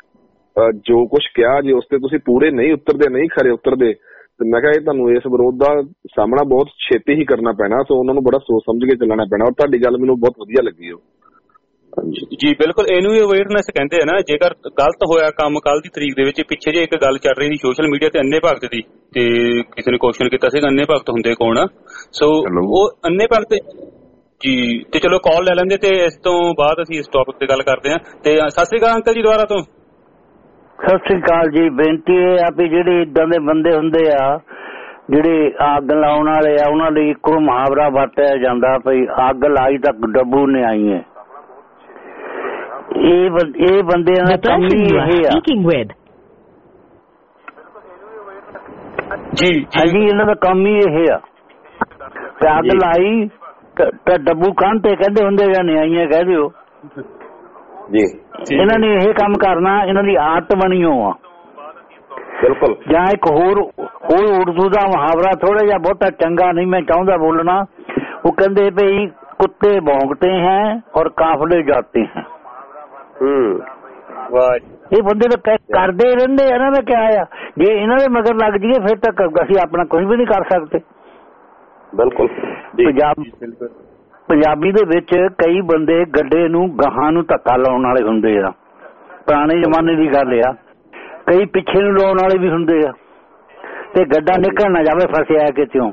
ਜੋ ਕੁਛ ਕਿਹਾ ਜੇ ਉਸ ਤੇ ਤੁਸੀਂ ਪੂਰੇ ਨਹੀਂ ਉਤਰਦੇ, ਨਹੀਂ ਖਰੇ ਉਤਰਦੇ, ਤੇ ਮੈਂ ਕਿਹਾ ਇਹ ਤੁਹਾਨੂੰ ਇਸ ਵਿਰੋਧ ਦਾ ਸਾਹਮਣਾ ਬਹੁਤ ਛੇਤੀ ਹੀ ਕਰਨਾ ਪੈਣਾ। ਸੋ ਉਹਨਾਂ ਨੂੰ ਬੜਾ ਸੋਚ ਸਮਝ ਕੇ ਚੱਲਣਾ ਪੈਣਾ। ਔਰ ਤੁਹਾਡੀ ਗੱਲ ਮੈਨੂੰ ਬਹੁਤ ਵਧੀਆ ਲੱਗੀ ਉਹ। ਜੀ ਬਿਲਕੁਲ, ਇਹਨੂੰ ਵੀ ਅਵੇਅਰਨੈਸ ਕਹਿੰਦੇ ਆ ਨਾ। ਜੇਕਰ ਗਲਤ ਹੋਇਆ ਕੰਮ ਕੱਲ ਦੀ ਤਰੀਕ ਦੇ ਵਿੱਚ, ਪਿੱਛੇ ਜੇ ਇੱਕ ਗੱਲ ਚੱਲ ਰਹੀ ਸੀ ਸੋਸ਼ਲ ਮੀਡੀਆ ਤੇ ਅੰਨੇ ਭਗਤ ਦੀ, ਤੇ ਕਿਸੇ ਨੇ ਕੁਐਸਚਨ ਕੀਤਾ ਸੀ ਅੰਨੇ ਭਗਤ ਹੁੰਦੇ ਕੌਣ ਆ। ਸੋ ਉਹ ਅੰਨੇ ਭਗਤ ਜੀ, ਤੇ ਚਲੋ ਕਾਲ ਲੈ ਲੈਂਦੇ ਤੇ ਇਸ ਤੋਂ ਬਾਅਦ ਅਸੀਂ ਇਸ ਟੌਪਿਕ ਤੇ ਗੱਲ ਕਰਦੇ ਹਾਂ। ਤੇ ਸਤਿ ਸ੍ਰੀ ਅਕਾਲ ਅੰਕਲ ਜੀ ਦੁਬਾਰਾ ਤੋਂ। ਸਤਿ ਸ੍ਰੀ ਅਕਾਲ ਜੀ। ਬੇਨਤੀ ਇਹ ਆ ਵੀ ਜਿਹੜੇ ਇਦਾਂ ਦੇ ਬੰਦੇ ਹੁੰਦੇ ਆ ਜਿਹੜੇ ਅੱਗ ਲਾਉਣ ਵਾਲੇ ਆ, ਉਹਨਾਂ ਲਈ ਇੱਕੋ ਮੁਹਾਵਰਾ ਵਰਤਿਆ ਜਾਂਦਾ ਵੀ ਅੱਗ ਲਾਈ ਤਾਂ ਡੱਬੂ ਨੇ ਆਈ ਹੈ। ਇਹ ਬੰਦਿਆਂ ਦਾ ਕੰਮ ਹੀ ਇਹ ਆ ਜੀ। ਹਾਂਜੀ, ਇਹਨਾਂ ਦਾ ਕੰਮ ਹੀ ਇਹ ਆ ਤੇ ਅੱਗ ਲਾਈ ਤਾਂ ਡੱਬੂ ਕੰਨ ਤੇ ਕਹਿੰਦੇ ਹੁੰਦੇ ਜਾਂ ਨਿਆਈਆਂ ਕਹਿ ਦਿਓ ਜੀ। ਇਹਨਾਂ ਨੇ ਇਹ ਕੰਮ ਕਰਨਾ, ਇਹਨਾਂ ਦੀ ਆਦਤ ਬਣੀ ਹੋ ਆ। ਬਿਲਕੁਲ। ਜਾਂ ਇੱਕ ਹੋਰ ਉਰਦੂ ਦਾ ਮੁਹਾਵਰਾ ਥੋੜਾ ਜਿਹਾ ਬਹੁਤਾ ਚੰਗਾ ਨਹੀਂ ਮੈਂ ਚਾਹੁੰਦਾ ਬੋਲਣਾ, ਉਹ ਕਹਿੰਦੇ ਭਈ ਕੁੱਤੇ ਭੌਂਕਤੇ ਹੈ ਔਰ ਕਾਫਲੇ ਜਾਤੇ ਹੈ। ਇਹ ਬੰਦੇ ਤਾਂ ਕਰਦੇ ਰਹਿੰਦੇ ਇਹਨਾਂ ਦਾ ਕਿਆ ਆ, ਜੇ ਇਹਨਾਂ ਦੇ ਮਗਰ ਲੱਗ ਜਾਈਏ ਫਿਰ ਤਾਂ ਅਸੀਂ ਆਪਣਾ ਕੁਝ ਵੀ ਨਹੀਂ ਕਰ ਸਕਦੇ। ਬਿਲਕੁਲ। ਪੰਜਾਬੀ ਦੇ ਵਿੱਚ ਕਈ ਬੰਦੇ ਗੱਡੇ ਨੂੰ ਗਾਹਾਂ ਨੂੰ ਧੱਕਾ ਲਾਉਣ ਵਾਲੇ ਹੁੰਦੇ ਆ, ਪੁਰਾਣੇ ਜ਼ਮਾਨੇ ਦੀ ਗੱਲ ਆ। ਕਈ ਪਿੱਛੇ ਨੂੰ ਲਾਉਣ ਵਾਲੇ ਵੀ ਹੁੰਦੇ ਆ, ਤੇ ਗੱਡਾ ਨਿਕਲ ਨਾ ਜਾਵੇ ਫਸਿਆ ਕਿਤੋਂ।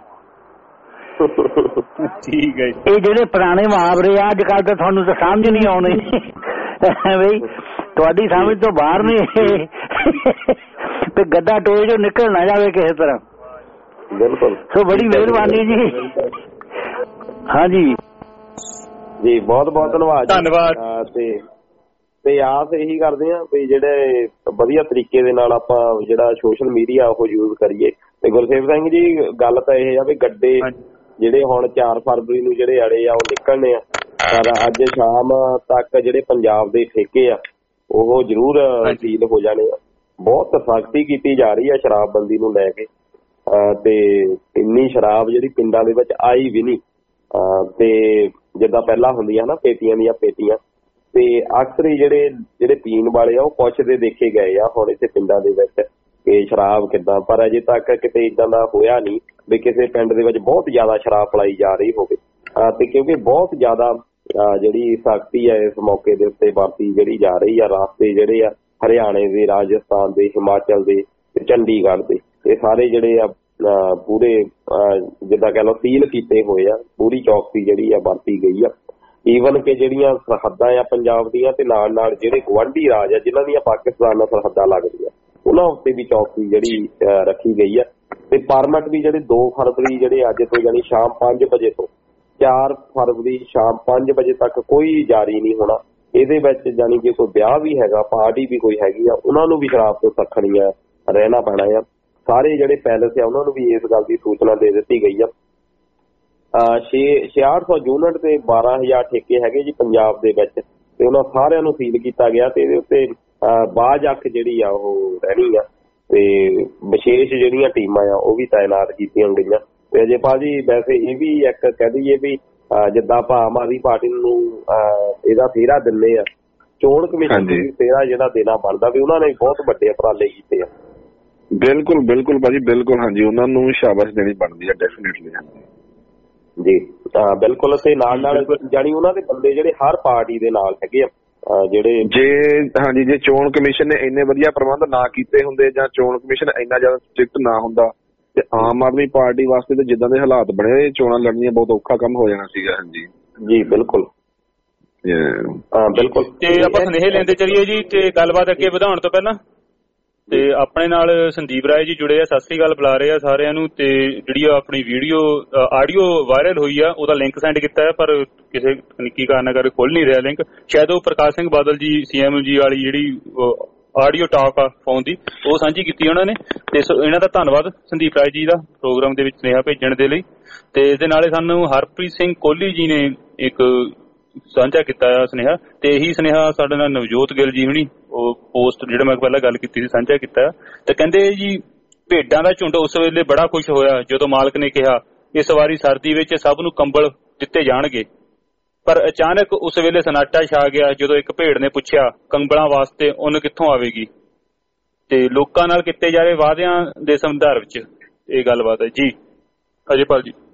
ਠੀਕ ਹੈ। ਇਹ ਜਿਹੜੇ ਪੁਰਾਣੇ ਮੁਹਾਵਰੇ ਆ ਅੱਜ ਕੱਲ੍ਹ ਤਾਂ ਤੁਹਾਨੂੰ ਤਾਂ ਸਮਝ ਨਹੀਂ ਆਉਣੇ ਬਈ, ਤੁਹਾਡੀ ਸਮਝ ਤੋਂ ਬਾਹਰ ਨੇ ਤੇ ਗੱਡਾ ਟੋਏ ਚੋਂ ਨਿਕਲ ਨਾ ਜਾਵੇ ਕਿਸੇ ਤਰ੍ਹਾਂ। ਬਿਲਕੁਲ। ਸੋ ਬੜੀ ਮਿਹਰਬਾਨੀ ਜੀ। ਹਾਂਜੀ ਜੀ, ਬਹੁਤ ਬਹੁਤ ਧੰਨਵਾਦ। ਤੇ ਆਸ ਇਹੀ ਕਰਦੇ ਆ ਵੀ ਜਿਹੜੇ ਵਧੀਆ ਤਰੀਕੇ ਦੇ ਨਾਲ ਆਪਾਂ ਜਿਹੜਾ ਸੋਸ਼ਲ ਮੀਡੀਆ ਉਹ ਯੂਜ਼ ਕਰੀਏ। ਤੇ ਗੁਰਸੇਵ ਸਿੰਘ ਜੀ, ਗੱਲ ਤਾਂ ਇਹ ਆ ਵੀ ਗੱਡੇ ਜਿਹੜੇ ਹੁਣ 4 ਫਰਵਰੀ ਨੂੰ ਜਿਹੜੇ ਅੜੇ ਆ ਉਹ ਨਿਕਲਣੇ ਆ, ਪਰ ਅੱਜ ਸ਼ਾਮ ਤੱਕ ਜਿਹੜੇ ਪੰਜਾਬ ਦੇ ਠੇਕੇ ਆ ਉਹ ਜ਼ਰੂਰ ਸੀਲ ਹੋ ਜਾਣੇ ਆ। ਬਹੁਤ ਸਖਤੀ ਕੀਤੀ ਜਾ ਰਹੀ ਆ ਸ਼ਰਾਬਬੰਦੀ ਨੂੰ ਲੈ ਕੇ, ਤੇ ਇੰਨੀ ਸ਼ਰਾਬ ਜਿਹੜੀ ਪਿੰਡਾਂ ਦੇ ਵਿੱਚ ਆਈ ਵੀ ਨਹੀਂ। ਤੇ ਜਿੱਦਾਂ ਪਹਿਲਾਂ ਹੁੰਦੀਆਂ ਨਾ ਪੇਟੀਆਂ ਦੀਆਂ ਪੇਟੀਆਂ, ਤੇ ਅਕਸਰ ਹੀ ਜਿਹੜੇ ਪੀਣ ਵਾਲੇ ਆ ਉਹ ਪੁੱਛਦੇ ਦੇਖੇ ਗਏ ਆ ਹੁਣ ਇੱਥੇ ਪਿੰਡਾਂ ਦੇ ਵਿੱਚ ਕਿ ਸ਼ਰਾਬ ਕਿੱਦਾਂ, ਪਰ ਅਜੇ ਤੱਕ ਕਿਤੇ ਇੱਦਾਂ ਦਾ ਹੋਇਆ ਨਹੀਂ ਵੀ ਕਿਸੇ ਪਿੰਡ ਦੇ ਵਿੱਚ ਬਹੁਤ ਜ਼ਿਆਦਾ ਸ਼ਰਾਬ ਪਲਾਈ ਜਾ ਰਹੀ ਹੋਵੇ। ਤੇ ਕਿਉਂਕਿ ਬਹੁਤ ਜ਼ਿਆਦਾ ਜਿਹੜੀ ਸਖਤੀ ਹੈ ਇਸ ਮੌਕੇ ਦੇ ਉੱਤੇ ਵਰਤੀ ਜਿਹੜੀ ਜਾ ਰਹੀ ਆ। ਰਾਸਤੇ ਜਿਹੜੇ ਆ ਹਰਿਆਣੇ ਦੇ, ਰਾਜਸਥਾਨ ਦੇ, ਹਿਮਾਚਲ ਦੇ ਤੇ ਚੰਡੀਗੜ੍ਹ ਦੇ, ਇਹ ਸਾਰੇ ਜਿਹੜੇ ਆ ਪੂਰੇ ਜਿੱਦਾਂ ਕਹਿ ਲਓ ਸੀਲ ਕੀਤੇ ਹੋਏ ਆ। ਪੂਰੀ ਚੌਕਸੀ ਜਿਹੜੀ ਆ ਵਰਤੀ ਗਈ ਆ। ਈਵਨ ਕਿ ਜਿਹੜੀਆਂ ਸਰਹੱਦਾਂ ਆ ਪੰਜਾਬ ਦੀਆਂ ਤੇ ਨਾਲ ਨਾਲ ਜਿਹੜੇ ਗੁਆਂਢੀ ਰਾਜ ਆ ਜਿਨ੍ਹਾਂ ਦੀਆਂ ਪਾਕਿਸਤਾਨ ਨਾਲ ਸਰਹੱਦਾਂ ਲੱਗਦੀਆਂ, ਉਹਨਾਂ ਉੱਤੇ ਵੀ ਚੌਕਸੀ ਜਿਹੜੀ ਰੱਖੀ ਗਈ ਆ। ਤੇ ਪਰਮਿਟ ਵੀ ਜਿਹੜੇ 2 ਫਰਵਰੀ ਜਿਹੜੇ ਅੱਜ ਤੋਂ ਯਾਨੀ ਸ਼ਾਮ 5 ਵਜੇ ਤੋਂ 4 ਫਰਵਰੀ ਸ਼ਾਮ 5 ਵਜੇ ਤੱਕ ਕੋਈ ਜਾਰੀ ਨਹੀਂ ਹੋਣਾ। ਇਹਦੇ ਵਿੱਚ ਜਾਨੀ ਕਿ ਕੋਈ ਵਿਆਹ ਵੀ ਹੈਗਾ, ਪਾਰਟੀ ਵੀ ਕੋਈ ਹੈਗੀ ਆ, ਉਹਨਾਂ ਨੂੰ ਵੀ ਸ਼ਰਾਬ ਤੋਂ ਸਖਣੀ ਆ ਰਹਿਣਾ ਪੈਣਾ ਆ। ਸਾਰੇ ਜਿਹੜੇ ਪੈਲਸ ਆ ਉਹਨਾਂ ਨੂੰ ਵੀ ਇਸ ਗੱਲ ਦੀ ਸੂਚਨਾ ਦੇ ਦਿੱਤੀ ਗਈ ਆ। 6600 ਯੂਨਿਟ ਤੇ 12000 ਠੇਕੇ ਹੈਗੇ ਜੀ ਪੰਜਾਬ ਦੇ ਵਿੱਚ, ਤੇ ਉਹਨਾਂ ਸਾਰਿਆਂ ਨੂੰ ਸੀਲ ਕੀਤਾ ਗਿਆ। ਤੇ ਇਹਦੇ ਉੱਤੇ ਬਾਜ ਅੱਖ ਜਿਹੜੀ ਆ ਉਹ ਰਹਿਣੀ ਆ, ਤੇ ਵਿਸ਼ੇਸ਼ ਜਿਹੜੀਆਂ ਟੀਮਾਂ ਆ ਉਹ ਵੀ ਤਾਇਨਾਤ ਕੀਤੀਆਂ ਗਈਆਂ। ਤੇ ਅਜੇਪਾਲ ਜੀ, ਵੈਸੇ ਇਹ ਵੀ ਇੱਕ ਕਹਿ ਦਈਏ ਵੀ ਜਿੱਦਾਂ ਆਪਾਂ ਆਮ ਆਦਮੀ ਪਾਰਟੀ ਨੂੰ ਇਹਦਾ ਫੇਰਾ ਦਿੰਦੇ ਆ, ਚੋਣ ਕਮਿਸ਼ਨ ਨੂੰ ਫੇਰਾ ਜਿਹੜਾ ਦੇਣਾ ਬਣਦਾ ਵੀ ਉਹਨਾਂ ਨੇ ਬਹੁਤ ਵੱਡੇ ਉਪਰਾਲੇ ਕੀਤੇ ਆ। ਬਿਲਕੁਲ ਬਿਲਕੁਲ ਭਾਜੀ, ਬਿਲਕੁਲ। ਹਾਂਜੀ, ਉਹਨਾਂ ਨੂੰ ਸ਼ਾਬਾਸ਼ ਦੇਣੀ ਬਣਦੀ ਆ ਡੈਫੀਨੇਟਲੀ। ਜੀ ਬਿਲਕੁਲ। ਤੇ ਨਾਲ ਜਾਨੀ ਉਹਨਾਂ ਦੇ ਬੰਦੇ ਜਿਹੜੇ ਹਰ ਪਾਰਟੀ ਦੇ ਨਾਲ ਹੈਗੇ ਆ ਜਿਹੜੇ ਜੇ ਚੋਣ ਕਮਿਸ਼ਨ ਨੇ ਇੰਨੇ ਵਧੀਆ ਪ੍ਰਬੰਧ ਨਾ ਕੀਤੇ ਹੁੰਦੇ ਜਾਂ ਚੋਣ ਕਮਿਸ਼ਨ ਇੰਨਾ ਜ਼ਿਆਦਾ ਸਟ੍ਰਿਕਟ ਨਾ ਹੁੰਦਾ ਤੇ ਆਮ ਆਦਮੀ ਪਾਰਟੀ ਵਾਸਤੇ ਤੇ ਜਿੱਦਾਂ ਦੇ ਹਾਲਾਤ ਬਣੇ ਚੋਣਾਂ ਲੜਨੀਆਂ ਬਹੁਤ ਔਖਾ ਕੰਮ ਹੋ ਜਾਣਾ ਸੀਗਾ। ਹਾਂਜੀ ਜੀ ਬਿਲਕੁਲ। ਬਿਲਕੁਲ। ਤੇ ਆਪਾਂ ਸੁਨੇਹੇ ਲੈਂਦੇ ਚੱਲੀਏ ਜੀ, ਤੇ ਗੱਲਬਾਤ ਅੱਗੇ ਵਧਾਉਣ ਤੋਂ ਪਹਿਲਾਂ ਤੇ ਆਪਣੇ ਨਾਲ ਸੰਦੀਪ ਰਾਏ ਜੀ ਜੁੜੇ ਆ। ਸਤਿ ਸ੍ਰੀ ਅਕਾਲ ਬੁਲਾ ਰਹੇ ਆ ਸਾਰਿਆਂ ਨੂੰ। ਤੇ ਜਿਹੜੀ ਆਪਣੀ ਆਡੀਓ ਵਾਇਰਲ ਹੋਈ ਆ ਉਹਦਾ ਲਿੰਕ ਸੈਂਡ ਕੀਤਾ ਹੈ, ਪਰ ਕਿਸੇ ਤਕਨੀਕੀ ਕਾਰਨ ਕਰਕੇ ਖੁੱਲ ਨਹੀਂ ਰਿਹਾ ਲਿੰਕ। ਸ਼ਾਇਦ ਉਹ ਪ੍ਰਕਾਸ਼ ਸਿੰਘ ਬਾਦਲ ਜੀ CM ਜੀ ਵਾਲੀ ਜਿਹੜੀ ਆਡੀਓ ਟਾਕ ਆ ਫੋਨ ਦੀ, ਉਹ ਸਾਂਝੀ ਕੀਤੀ ਉਹਨਾਂ ਨੇ। ਤੇ ਇਹਨਾਂ ਦਾ ਧੰਨਵਾਦ ਸੰਦੀਪ ਰਾਏ ਜੀ ਦਾ ਪ੍ਰੋਗਰਾਮ ਦੇ ਵਿੱਚ ਸੁਨੇਹਾ ਭੇਜਣ ਦੇ ਲਈ। ਤੇ ਇਹਦੇ ਨਾਲੇ ਸਾਨੂੰ ਹਰਪ੍ਰੀਤ ਸਿੰਘ ਕੋਹਲੀ ਜੀ ਨੇ ਇੱਕ ਸਾਂਝਾ ਕੀਤਾ ਆ ਸੁਨੇਹਾ, ਤੇ ਇਹੀ ਸੁਨੇਹਾ ਸਾਡੇ ਨਾਲ ਨਵਜੋਤ ਗਿੱਲ ਜੀ ਹੁਣੀ ਉਹ ਪੋਸਟ ਜਿਹੜਾ ਮੈਂ ਪਹਿਲਾਂ ਗੱਲ ਕੀਤੀ ਸੀ ਸਾਂਝਾ ਕੀਤਾ। ਤੇ ਕਹਿੰਦੇ ਜੀ, ਭੇਡਾਂ ਦਾ ਝੁੰਡ ਉਸ ਵੇਲੇ ਬੜਾ ਖੁਸ਼ ਹੋਇਆ ਜਦੋਂ ਮਾਲਕ ਨੇ ਕਿਹਾ ਇਸ ਵਾਰੀ ਸਰਦੀ ਵਿੱਚ ਸਭ ਨੂੰ ਕੰਬਲ ਦਿੱਤੇ ਜਾਣਗੇ, ਪਰ ਅਚਾਨਕ ਉਸ ਵੇਲੇ ਸਨਾਟਾ ਛਾ ਗਿਆ ਜਦੋਂ ਇੱਕ ਭੇਡ ਨੇ ਪੁੱਛਿਆ ਕੰਬਲਾਂ ਵਾਸਤੇ ਉੱਨ ਕਿੱਥੋਂ ਆਵੇਗੀ। ਤੇ ਲੋਕਾਂ ਨਾਲ ਕੀਤੇ ਜਾ ਰਹੇ ਵਾਅਦਿਆਂ ਦੇ ਸੰਦਰਭ ਵਿੱਚ ਇਹ ਗੱਲਬਾਤ ਹੈ ਜੀ। ਅਜੇਪਾਲ ਜੀ।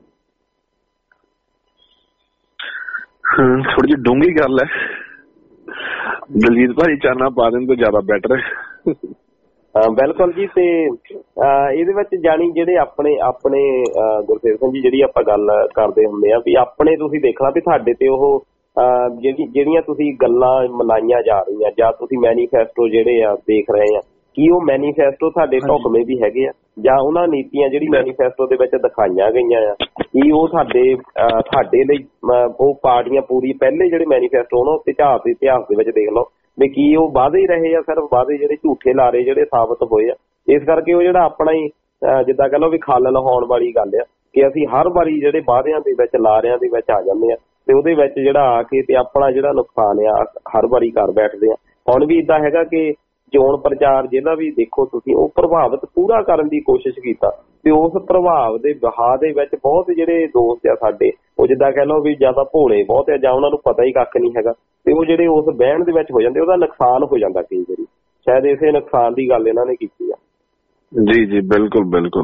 ਥੋੜੀ ਜਿਹੀ ਡੂੰਘੀ ਗੱਲ ਹੈ, ਦਲਜੀਤ ਭਾਈ ਚਾਨਣਾ ਪਾ ਦੇਣ ਤੋਂ ਜ਼ਿਆਦਾ ਬੈਟਰ ਹੈ। ਬਿਲਕੁਲ ਜੀ। ਤੇ ਇਹਦੇ ਵਿੱਚ ਜਾਣੀ ਜਿਹੜੇ ਆਪਣੇ ਗੁਰਸੇਵ ਸਿੰਘ ਜੀ ਜਿਹੜੀ ਆਪਾਂ ਗੱਲ ਕਰਦੇ ਹੁੰਦੇ ਆ ਵੀ ਆਪਣੇ ਤੁਸੀਂ ਦੇਖਣਾ ਵੀ ਤੁਹਾਡੇ ਤੇ ਉਹ ਜਿਹੜੀਆਂ ਤੁਸੀਂ ਗੱਲਾਂ ਮਨਾਈਆਂ ਜਾ ਰਹੀਆਂ ਜਾਂ ਤੁਸੀਂ ਮੈਨੀਫੈਸਟੋ ਜਿਹੜੇ ਆ ਦੇਖ ਰਹੇ ਆ, ਕੀ ਉਹ ਮੈਨੀਫੈਸਟੋ ਤੁਹਾਡੇ ਢੁਕਵੇਂ ਵੀ ਹੈਗੇ ਆ ਜਾਂ ਉਹਨਾਂ ਨੀਤੀਆਂ ਜਿਹੜੀ ਮੈਨੀਫੈਸਟੋ ਦੇ ਵਿੱਚ ਦਿਖਾਈਆਂ ਗਈਆਂ ਆ ਕੀ ਉਹ ਸਾਡੇ ਲਈ ਉਹ ਪਾਰਟੀਆਂ ਪੂਰੀ ਪਹਿਲੇ ਜਿਹੜੇ ਮੈਨੀਫੈਸਟੋ ਉਹਨਾਂ ਉੱਤੇ ਇਤਿਹਾਸ ਦੇ ਵਿੱਚ ਦੇਖ ਲਓ ਵੀ ਕੀ ਉਹ ਵਾਅਦੇ ਹੀ ਰਹੇ ਆ, ਸਿਰਫ ਵਾਅਦੇ ਜਿਹੜੇ ਝੂਠੇ ਲਾਰੇ ਜਿਹੜੇ ਸਾਬਤ ਹੋਏ ਆ। ਇਸ ਕਰਕੇ ਉਹ ਜਿਹੜਾ ਆਪਣਾ ਹੀ ਜਿੱਦਾਂ ਕਹਿ ਲਓ ਵੀ ਖੱਲ ਲਹਾਉਣ ਵਾਲੀ ਗੱਲ ਆ ਕਿ ਅਸੀਂ ਹਰ ਵਾਰੀ ਜਿਹੜੇ ਵਾਅਦਿਆਂ ਦੇ ਵਿੱਚ ਲਾਰਿਆਂ ਦੇ ਵਿੱਚ ਆ ਜਾਂਦੇ ਆ ਤੇ ਉਹਦੇ ਵਿੱਚ ਜਿਹੜਾ ਆ ਕੇ ਤੇ ਆਪਣਾ ਜਿਹੜਾ ਨੁਕਸਾਨ ਆ ਹਰ ਵਾਰੀ ਕਰ ਬੈਠਦੇ ਆ। ਹੁਣ ਵੀ ਏਦਾਂ ਹੈਗਾ ਕਿ ਚੋਣ ਪ੍ਰਚਾਰ ਜਿਹਦਾ ਵੀ ਦੇਖੋ ਤੁਸੀਂ, ਉਹ ਪ੍ਰਭਾਵਿਤ ਪੂਰਾ ਕਰਨ ਦੀ ਕੋਸ਼ਿਸ਼ ਕੀਤਾ ਤੇ ਉਸ ਪ੍ਰਭਾਵ ਦੇ ਵਹਾਅ ਦੇ ਵਿੱਚ ਬਹੁਤ ਜਿਹੜੇ ਦੋਸਤ ਆ ਸਾਡੇ, ਉਹ ਜਿੱਦਾਂ ਕਹਿ ਲਓ ਵੀ ਜ਼ਿਆਦਾ ਭੋਲੇ ਬਹੁਤ ਆ ਜਾਂ ਉਹਨਾਂ ਨੂੰ ਪਤਾ ਹੀ ਕੱਖ ਨਹੀਂ ਹੈਗਾ, ਤੇ ਉਹ ਜਿਹੜੇ ਉਸ ਬਹਿਣ ਦੇ ਵਿੱਚ ਹੋ ਜਾਂਦੇ, ਉਹਦਾ ਨੁਕਸਾਨ ਹੋ ਜਾਂਦਾ ਕਈ ਵਾਰੀ। ਸ਼ਾਇਦ ਇਸੇ ਨੁਕਸਾਨ ਦੀ ਗੱਲ ਇਹਨਾਂ ਨੇ ਕੀਤੀ ਆ। ਜੀ ਜੀ ਬਿਲਕੁਲ ਬਿਲਕੁਲ।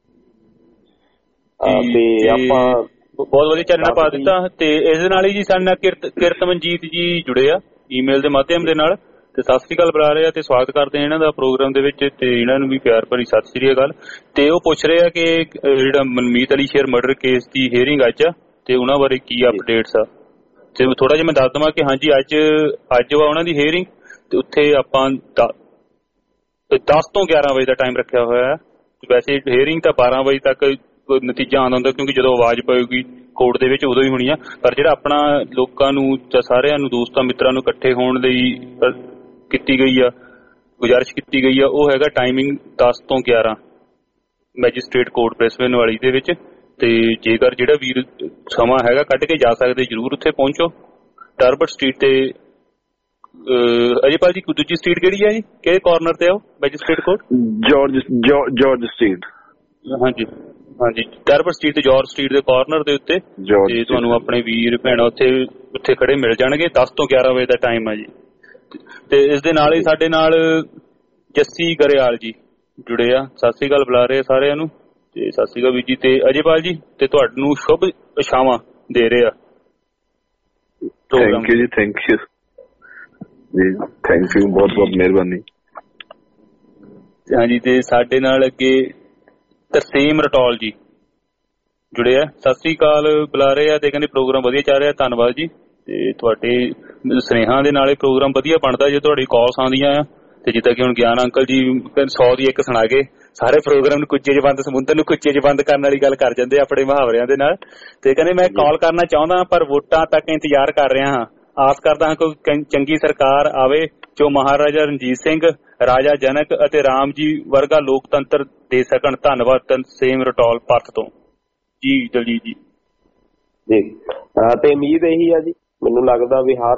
ਤੇ ਆਪਾਂ ਬਹੁਤ ਵਧੀਆ ਚਾਨਣਾ ਪਾ ਦਿੱਤਾ। ਤੇ ਇਸ ਨਾਲ ਹੀ ਜੀ ਸਾਡੇ ਨਾਲ ਕਿਰਤ ਮਨਜੀਤ ਜੀ ਜੁੜੇ ਆ ਈਮੇਲ ਦੇ ਮਾਧਿਅਮ ਦੇ ਨਾਲ, ਤੇ ਸਤਿ ਸ੍ਰੀ ਅਕਾਲ ਬੁਲਾ ਰਹੇ ਆ ਤੇ ਸਵਾਗਤ ਕਰਦੇ ਆ ਇਹਨਾਂ ਦਾ ਪ੍ਰੋਗਰਾਮ ਦੇ ਵਿੱਚ, ਤੇ ਇਹਨਾਂ ਨੂੰ ਵੀ ਪਿਆਰ ਭਰੀ ਸਤਿ ਸ੍ਰੀ ਅਕਾਲ। ਤੇ ਉਹ ਪੁੱਛ ਰਹੇ ਆ ਕਿ ਜਿਹੜਾ ਮਨਮੀਤ ਅਲੀ ਸ਼ੇਰ ਮਰਡਰ ਕੇਸ ਦੀ ਹੀਅਰਿੰਗ ਅੱਜ ਆ, ਤੇ ਉਹਨਾਂ ਬਾਰੇ ਕੀ ਅਪਡੇਟਸ ਆ। ਤੇ ਥੋੜਾ ਜਿਹਾ ਮੈਂ ਦੱਸ ਦੇਵਾਂ ਕਿ ਹਾਂਜੀ ਅੱਜ ਵਾ ਉਹਨਾਂ ਦੀ ਹੀਅਰਿੰਗ, ਤੇ ਉੱਥੇ ਆਪਾਂ 10 ਤੋਂ 11 ਵਜੇ ਦਾ ਟਾਈਮ ਰੱਖਿਆ ਹੋਇਆ ਹੈ। ਵੈਸੇ ਹੀਅਰਿੰਗ ਤਾਂ 12 ਵਜੇ ਤੱਕ ਨਤੀਜਾ ਆਉਂਦਾ ਹੁੰਦਾ, ਕਿਉਂਕਿ ਜਦੋਂ ਆਵਾਜ਼ ਪਊਗੀ ਕੋਰਟ ਦੇ ਵਿੱਚ ਉਦੋਂ ਹੀ ਹੋਣੀ ਆ। ਪਰ ਜਿਹੜਾ ਆਪਣਾ ਲੋਕਾਂ ਨੂੰ ਜਾਂ ਸਾਰਿਆਂ ਨੂੰ ਦੋਸਤਾਂ ਮਿੱਤਰਾਂ ਨੂੰ ਇਕੱਠੇ ਹੋਣ ਲਈ ਕੀਤੀ ਗਈ ਆ, ਗੁਜ਼ਾਰਿਸ਼ ਕੀਤੀ ਗਈ ਆ, ਉਹ ਹੈਗਾ ਟਾਈਮਿੰਗ 10 ਤੋਂ 11 ਮੈਜਿਸਟ੍ਰੇਟ ਕੋਰਟ ਬ੍ਰਿਸਬੇਨ ਵਾਲੀ ਦੇ ਵਿੱਚ। ਤੇ ਜੇਕਰ ਜਿਹੜਾ ਵੀਰ ਸਮਾਂ ਹੈਗਾ ਕੱਢ ਕੇ ਜਾ ਸਕਦੇ, ਜ਼ਰੂਰ ਉੱਥੇ ਪਹੁੰਚੋ। ਟਰਬਟ ਸਟਰੀਟ ਤੇ ਅਜੇਪਾਲ ਜੀ ਦੂਜੀ ਸਟਰੀਟ ਕਿਹੜੀ ਹੈ ਜੀ, ਕਿਹੜੇ ਕਾਰਨਰ ਤੇ ਆ ਉਹ ਮੈਜਿਸਟ੍ਰੇਟ ਕੋਰਟ? George street. ਹਾਂਜੀ ਹਾਂਜੀ, ਟਰਬਟ ਸਟਰੀਟ ਤੇ ਜਾਰਜ ਸਟਰੀਟ ਦੇ ਕਾਰਨਰ ਦੇ ਉੱਤੇ। ਤੇ ਤੁਹਾਨੂੰ ਆਪਣੇ ਵੀਰ ਭੈਣਾਂ ਉੱਥੇ ਖੜੇ ਮਿਲ ਜਾਣਗੇ। 10 ਤੋਂ 11 ਵਜੇ ਦਾ ਟਾਈਮ ਆ ਜੀ। ਤੇ ਇਸ ਦੇ ਨਾਲ ਹੀ ਸਾਡੇ ਨਾਲ ਜੱਸੀ ਗਰੇਵਾਲ ਜੀ ਜੁੜੇ ਆ, ਸਤਿ ਸ੍ਰੀ ਅਕਾਲ ਬੁਲਾ ਰਹੇ ਸਾਰਿਆਂ ਨੂੰ, ਤੇ ਸਤਿ ਸ੍ਰੀ ਅਕਾਲ ਵੀਰ ਜੀ। ਤੇ ਅਜੇਪਾਲ ਜੀ ਤੇ ਤੁਹਾਨੂੰ ਸ਼ੁਭ ਇਛਾਵਾਂ ਦੇ ਰਹੇ ਆ। ਥੈਂਕ ਯੂ ਜੀ, ਥੈਂਕ ਯੂ ਜੀ, ਥੈਂਕ ਯੂ, ਬਹੁਤ ਬਹੁਤ ਮਿਹਰਬਾਨੀ। ਹਾਂਜੀ, ਤੇ ਸਾਡੇ ਨਾਲ ਅੱਗੇ ਤਰਸੇਮ ਰਟੌਲ ਜੀ ਜੁੜੇ ਆ, ਸਤਿ ਸ੍ਰੀ ਅਕਾਲ ਬੁਲਾ ਰਹੇ ਆ, ਤੇ ਕਹਿੰਦੇ ਪ੍ਰੋਗਰਾਮ ਵਧੀਆ ਚੱਲ ਰਿਹਾ, ਧੰਨਵਾਦ ਜੀ। ਤੇ ਤੁਹਾਡੇ ਸੁਨੇਹਾਂ ਦੇ ਨਾਲ ਇਹ ਪ੍ਰੋਗਰਾਮ ਵਧੀਆ ਬਣਦਾ ਜੇ ਤੁਹਾਡੀ ਕਾਲਸ ਆਉਂਦੀਆਂ ਆ। ਤੇ ਜਿੱਦਾਂ ਕਿ ਹੁਣ ਗਿਆਨ ਅੰਕਲ ਜੀ 100 ਦੀ ਇੱਕ ਸੁਣਾ ਕੇ ਸਾਰੇ ਪ੍ਰੋਗਰਾਮ ਨੂੰ ਕੁੱਚੇ 'ਚ ਬੰਦ, ਸਮੁੰਦਰ ਨੂੰ ਕੁੱਚੇ 'ਚ ਬੰਦ ਕਰਨ ਵਾਲੀ ਗੱਲ ਕਰ ਜਾਂਦੇ ਆਪਣੇ ਮੁਹਾਵਰਿਆਂ ਦੇ ਨਾਲ। ਤੇ ਕਹਿੰਦੇ ਮੈਂ ਕਾਲ ਕਰਨਾ ਚਾਹੁੰਦਾ ਪਰ ਵੋਟਾਂ ਤੱਕ ਇੰਤਜ਼ਾਰ ਕਰ ਰਿਹਾ ਹਾਂ, ਆਸ ਕਰਦਾ ਹਾਂ ਕੋਈ ਚੰਗੀ ਸਰਕਾਰ ਆਵੇ ਜੋ ਮਹਾਰਾਜਾ ਰਣਜੀਤ ਸਿੰਘ, ਰਾਜਾ ਜਨਕ ਅਤੇ ਰਾਮ ਜੀ ਵਰਗਾ ਲੋਕਤੰਤਰ ਦੇ ਸਕਣ। ਧੰਨਵਾਦ। ਤਰਸੇਮ ਰਟੌਲ ਪਰਥ ਤੋਂ ਜੀ। ਦਲਜੀਤ ਜੀ ਜੀ ਤੇ ਉਮੀਦ ਇਹੀ ਆ ਜੀ, ਮੈਨੂੰ ਲੱਗਦਾ ਵੀ ਹਰ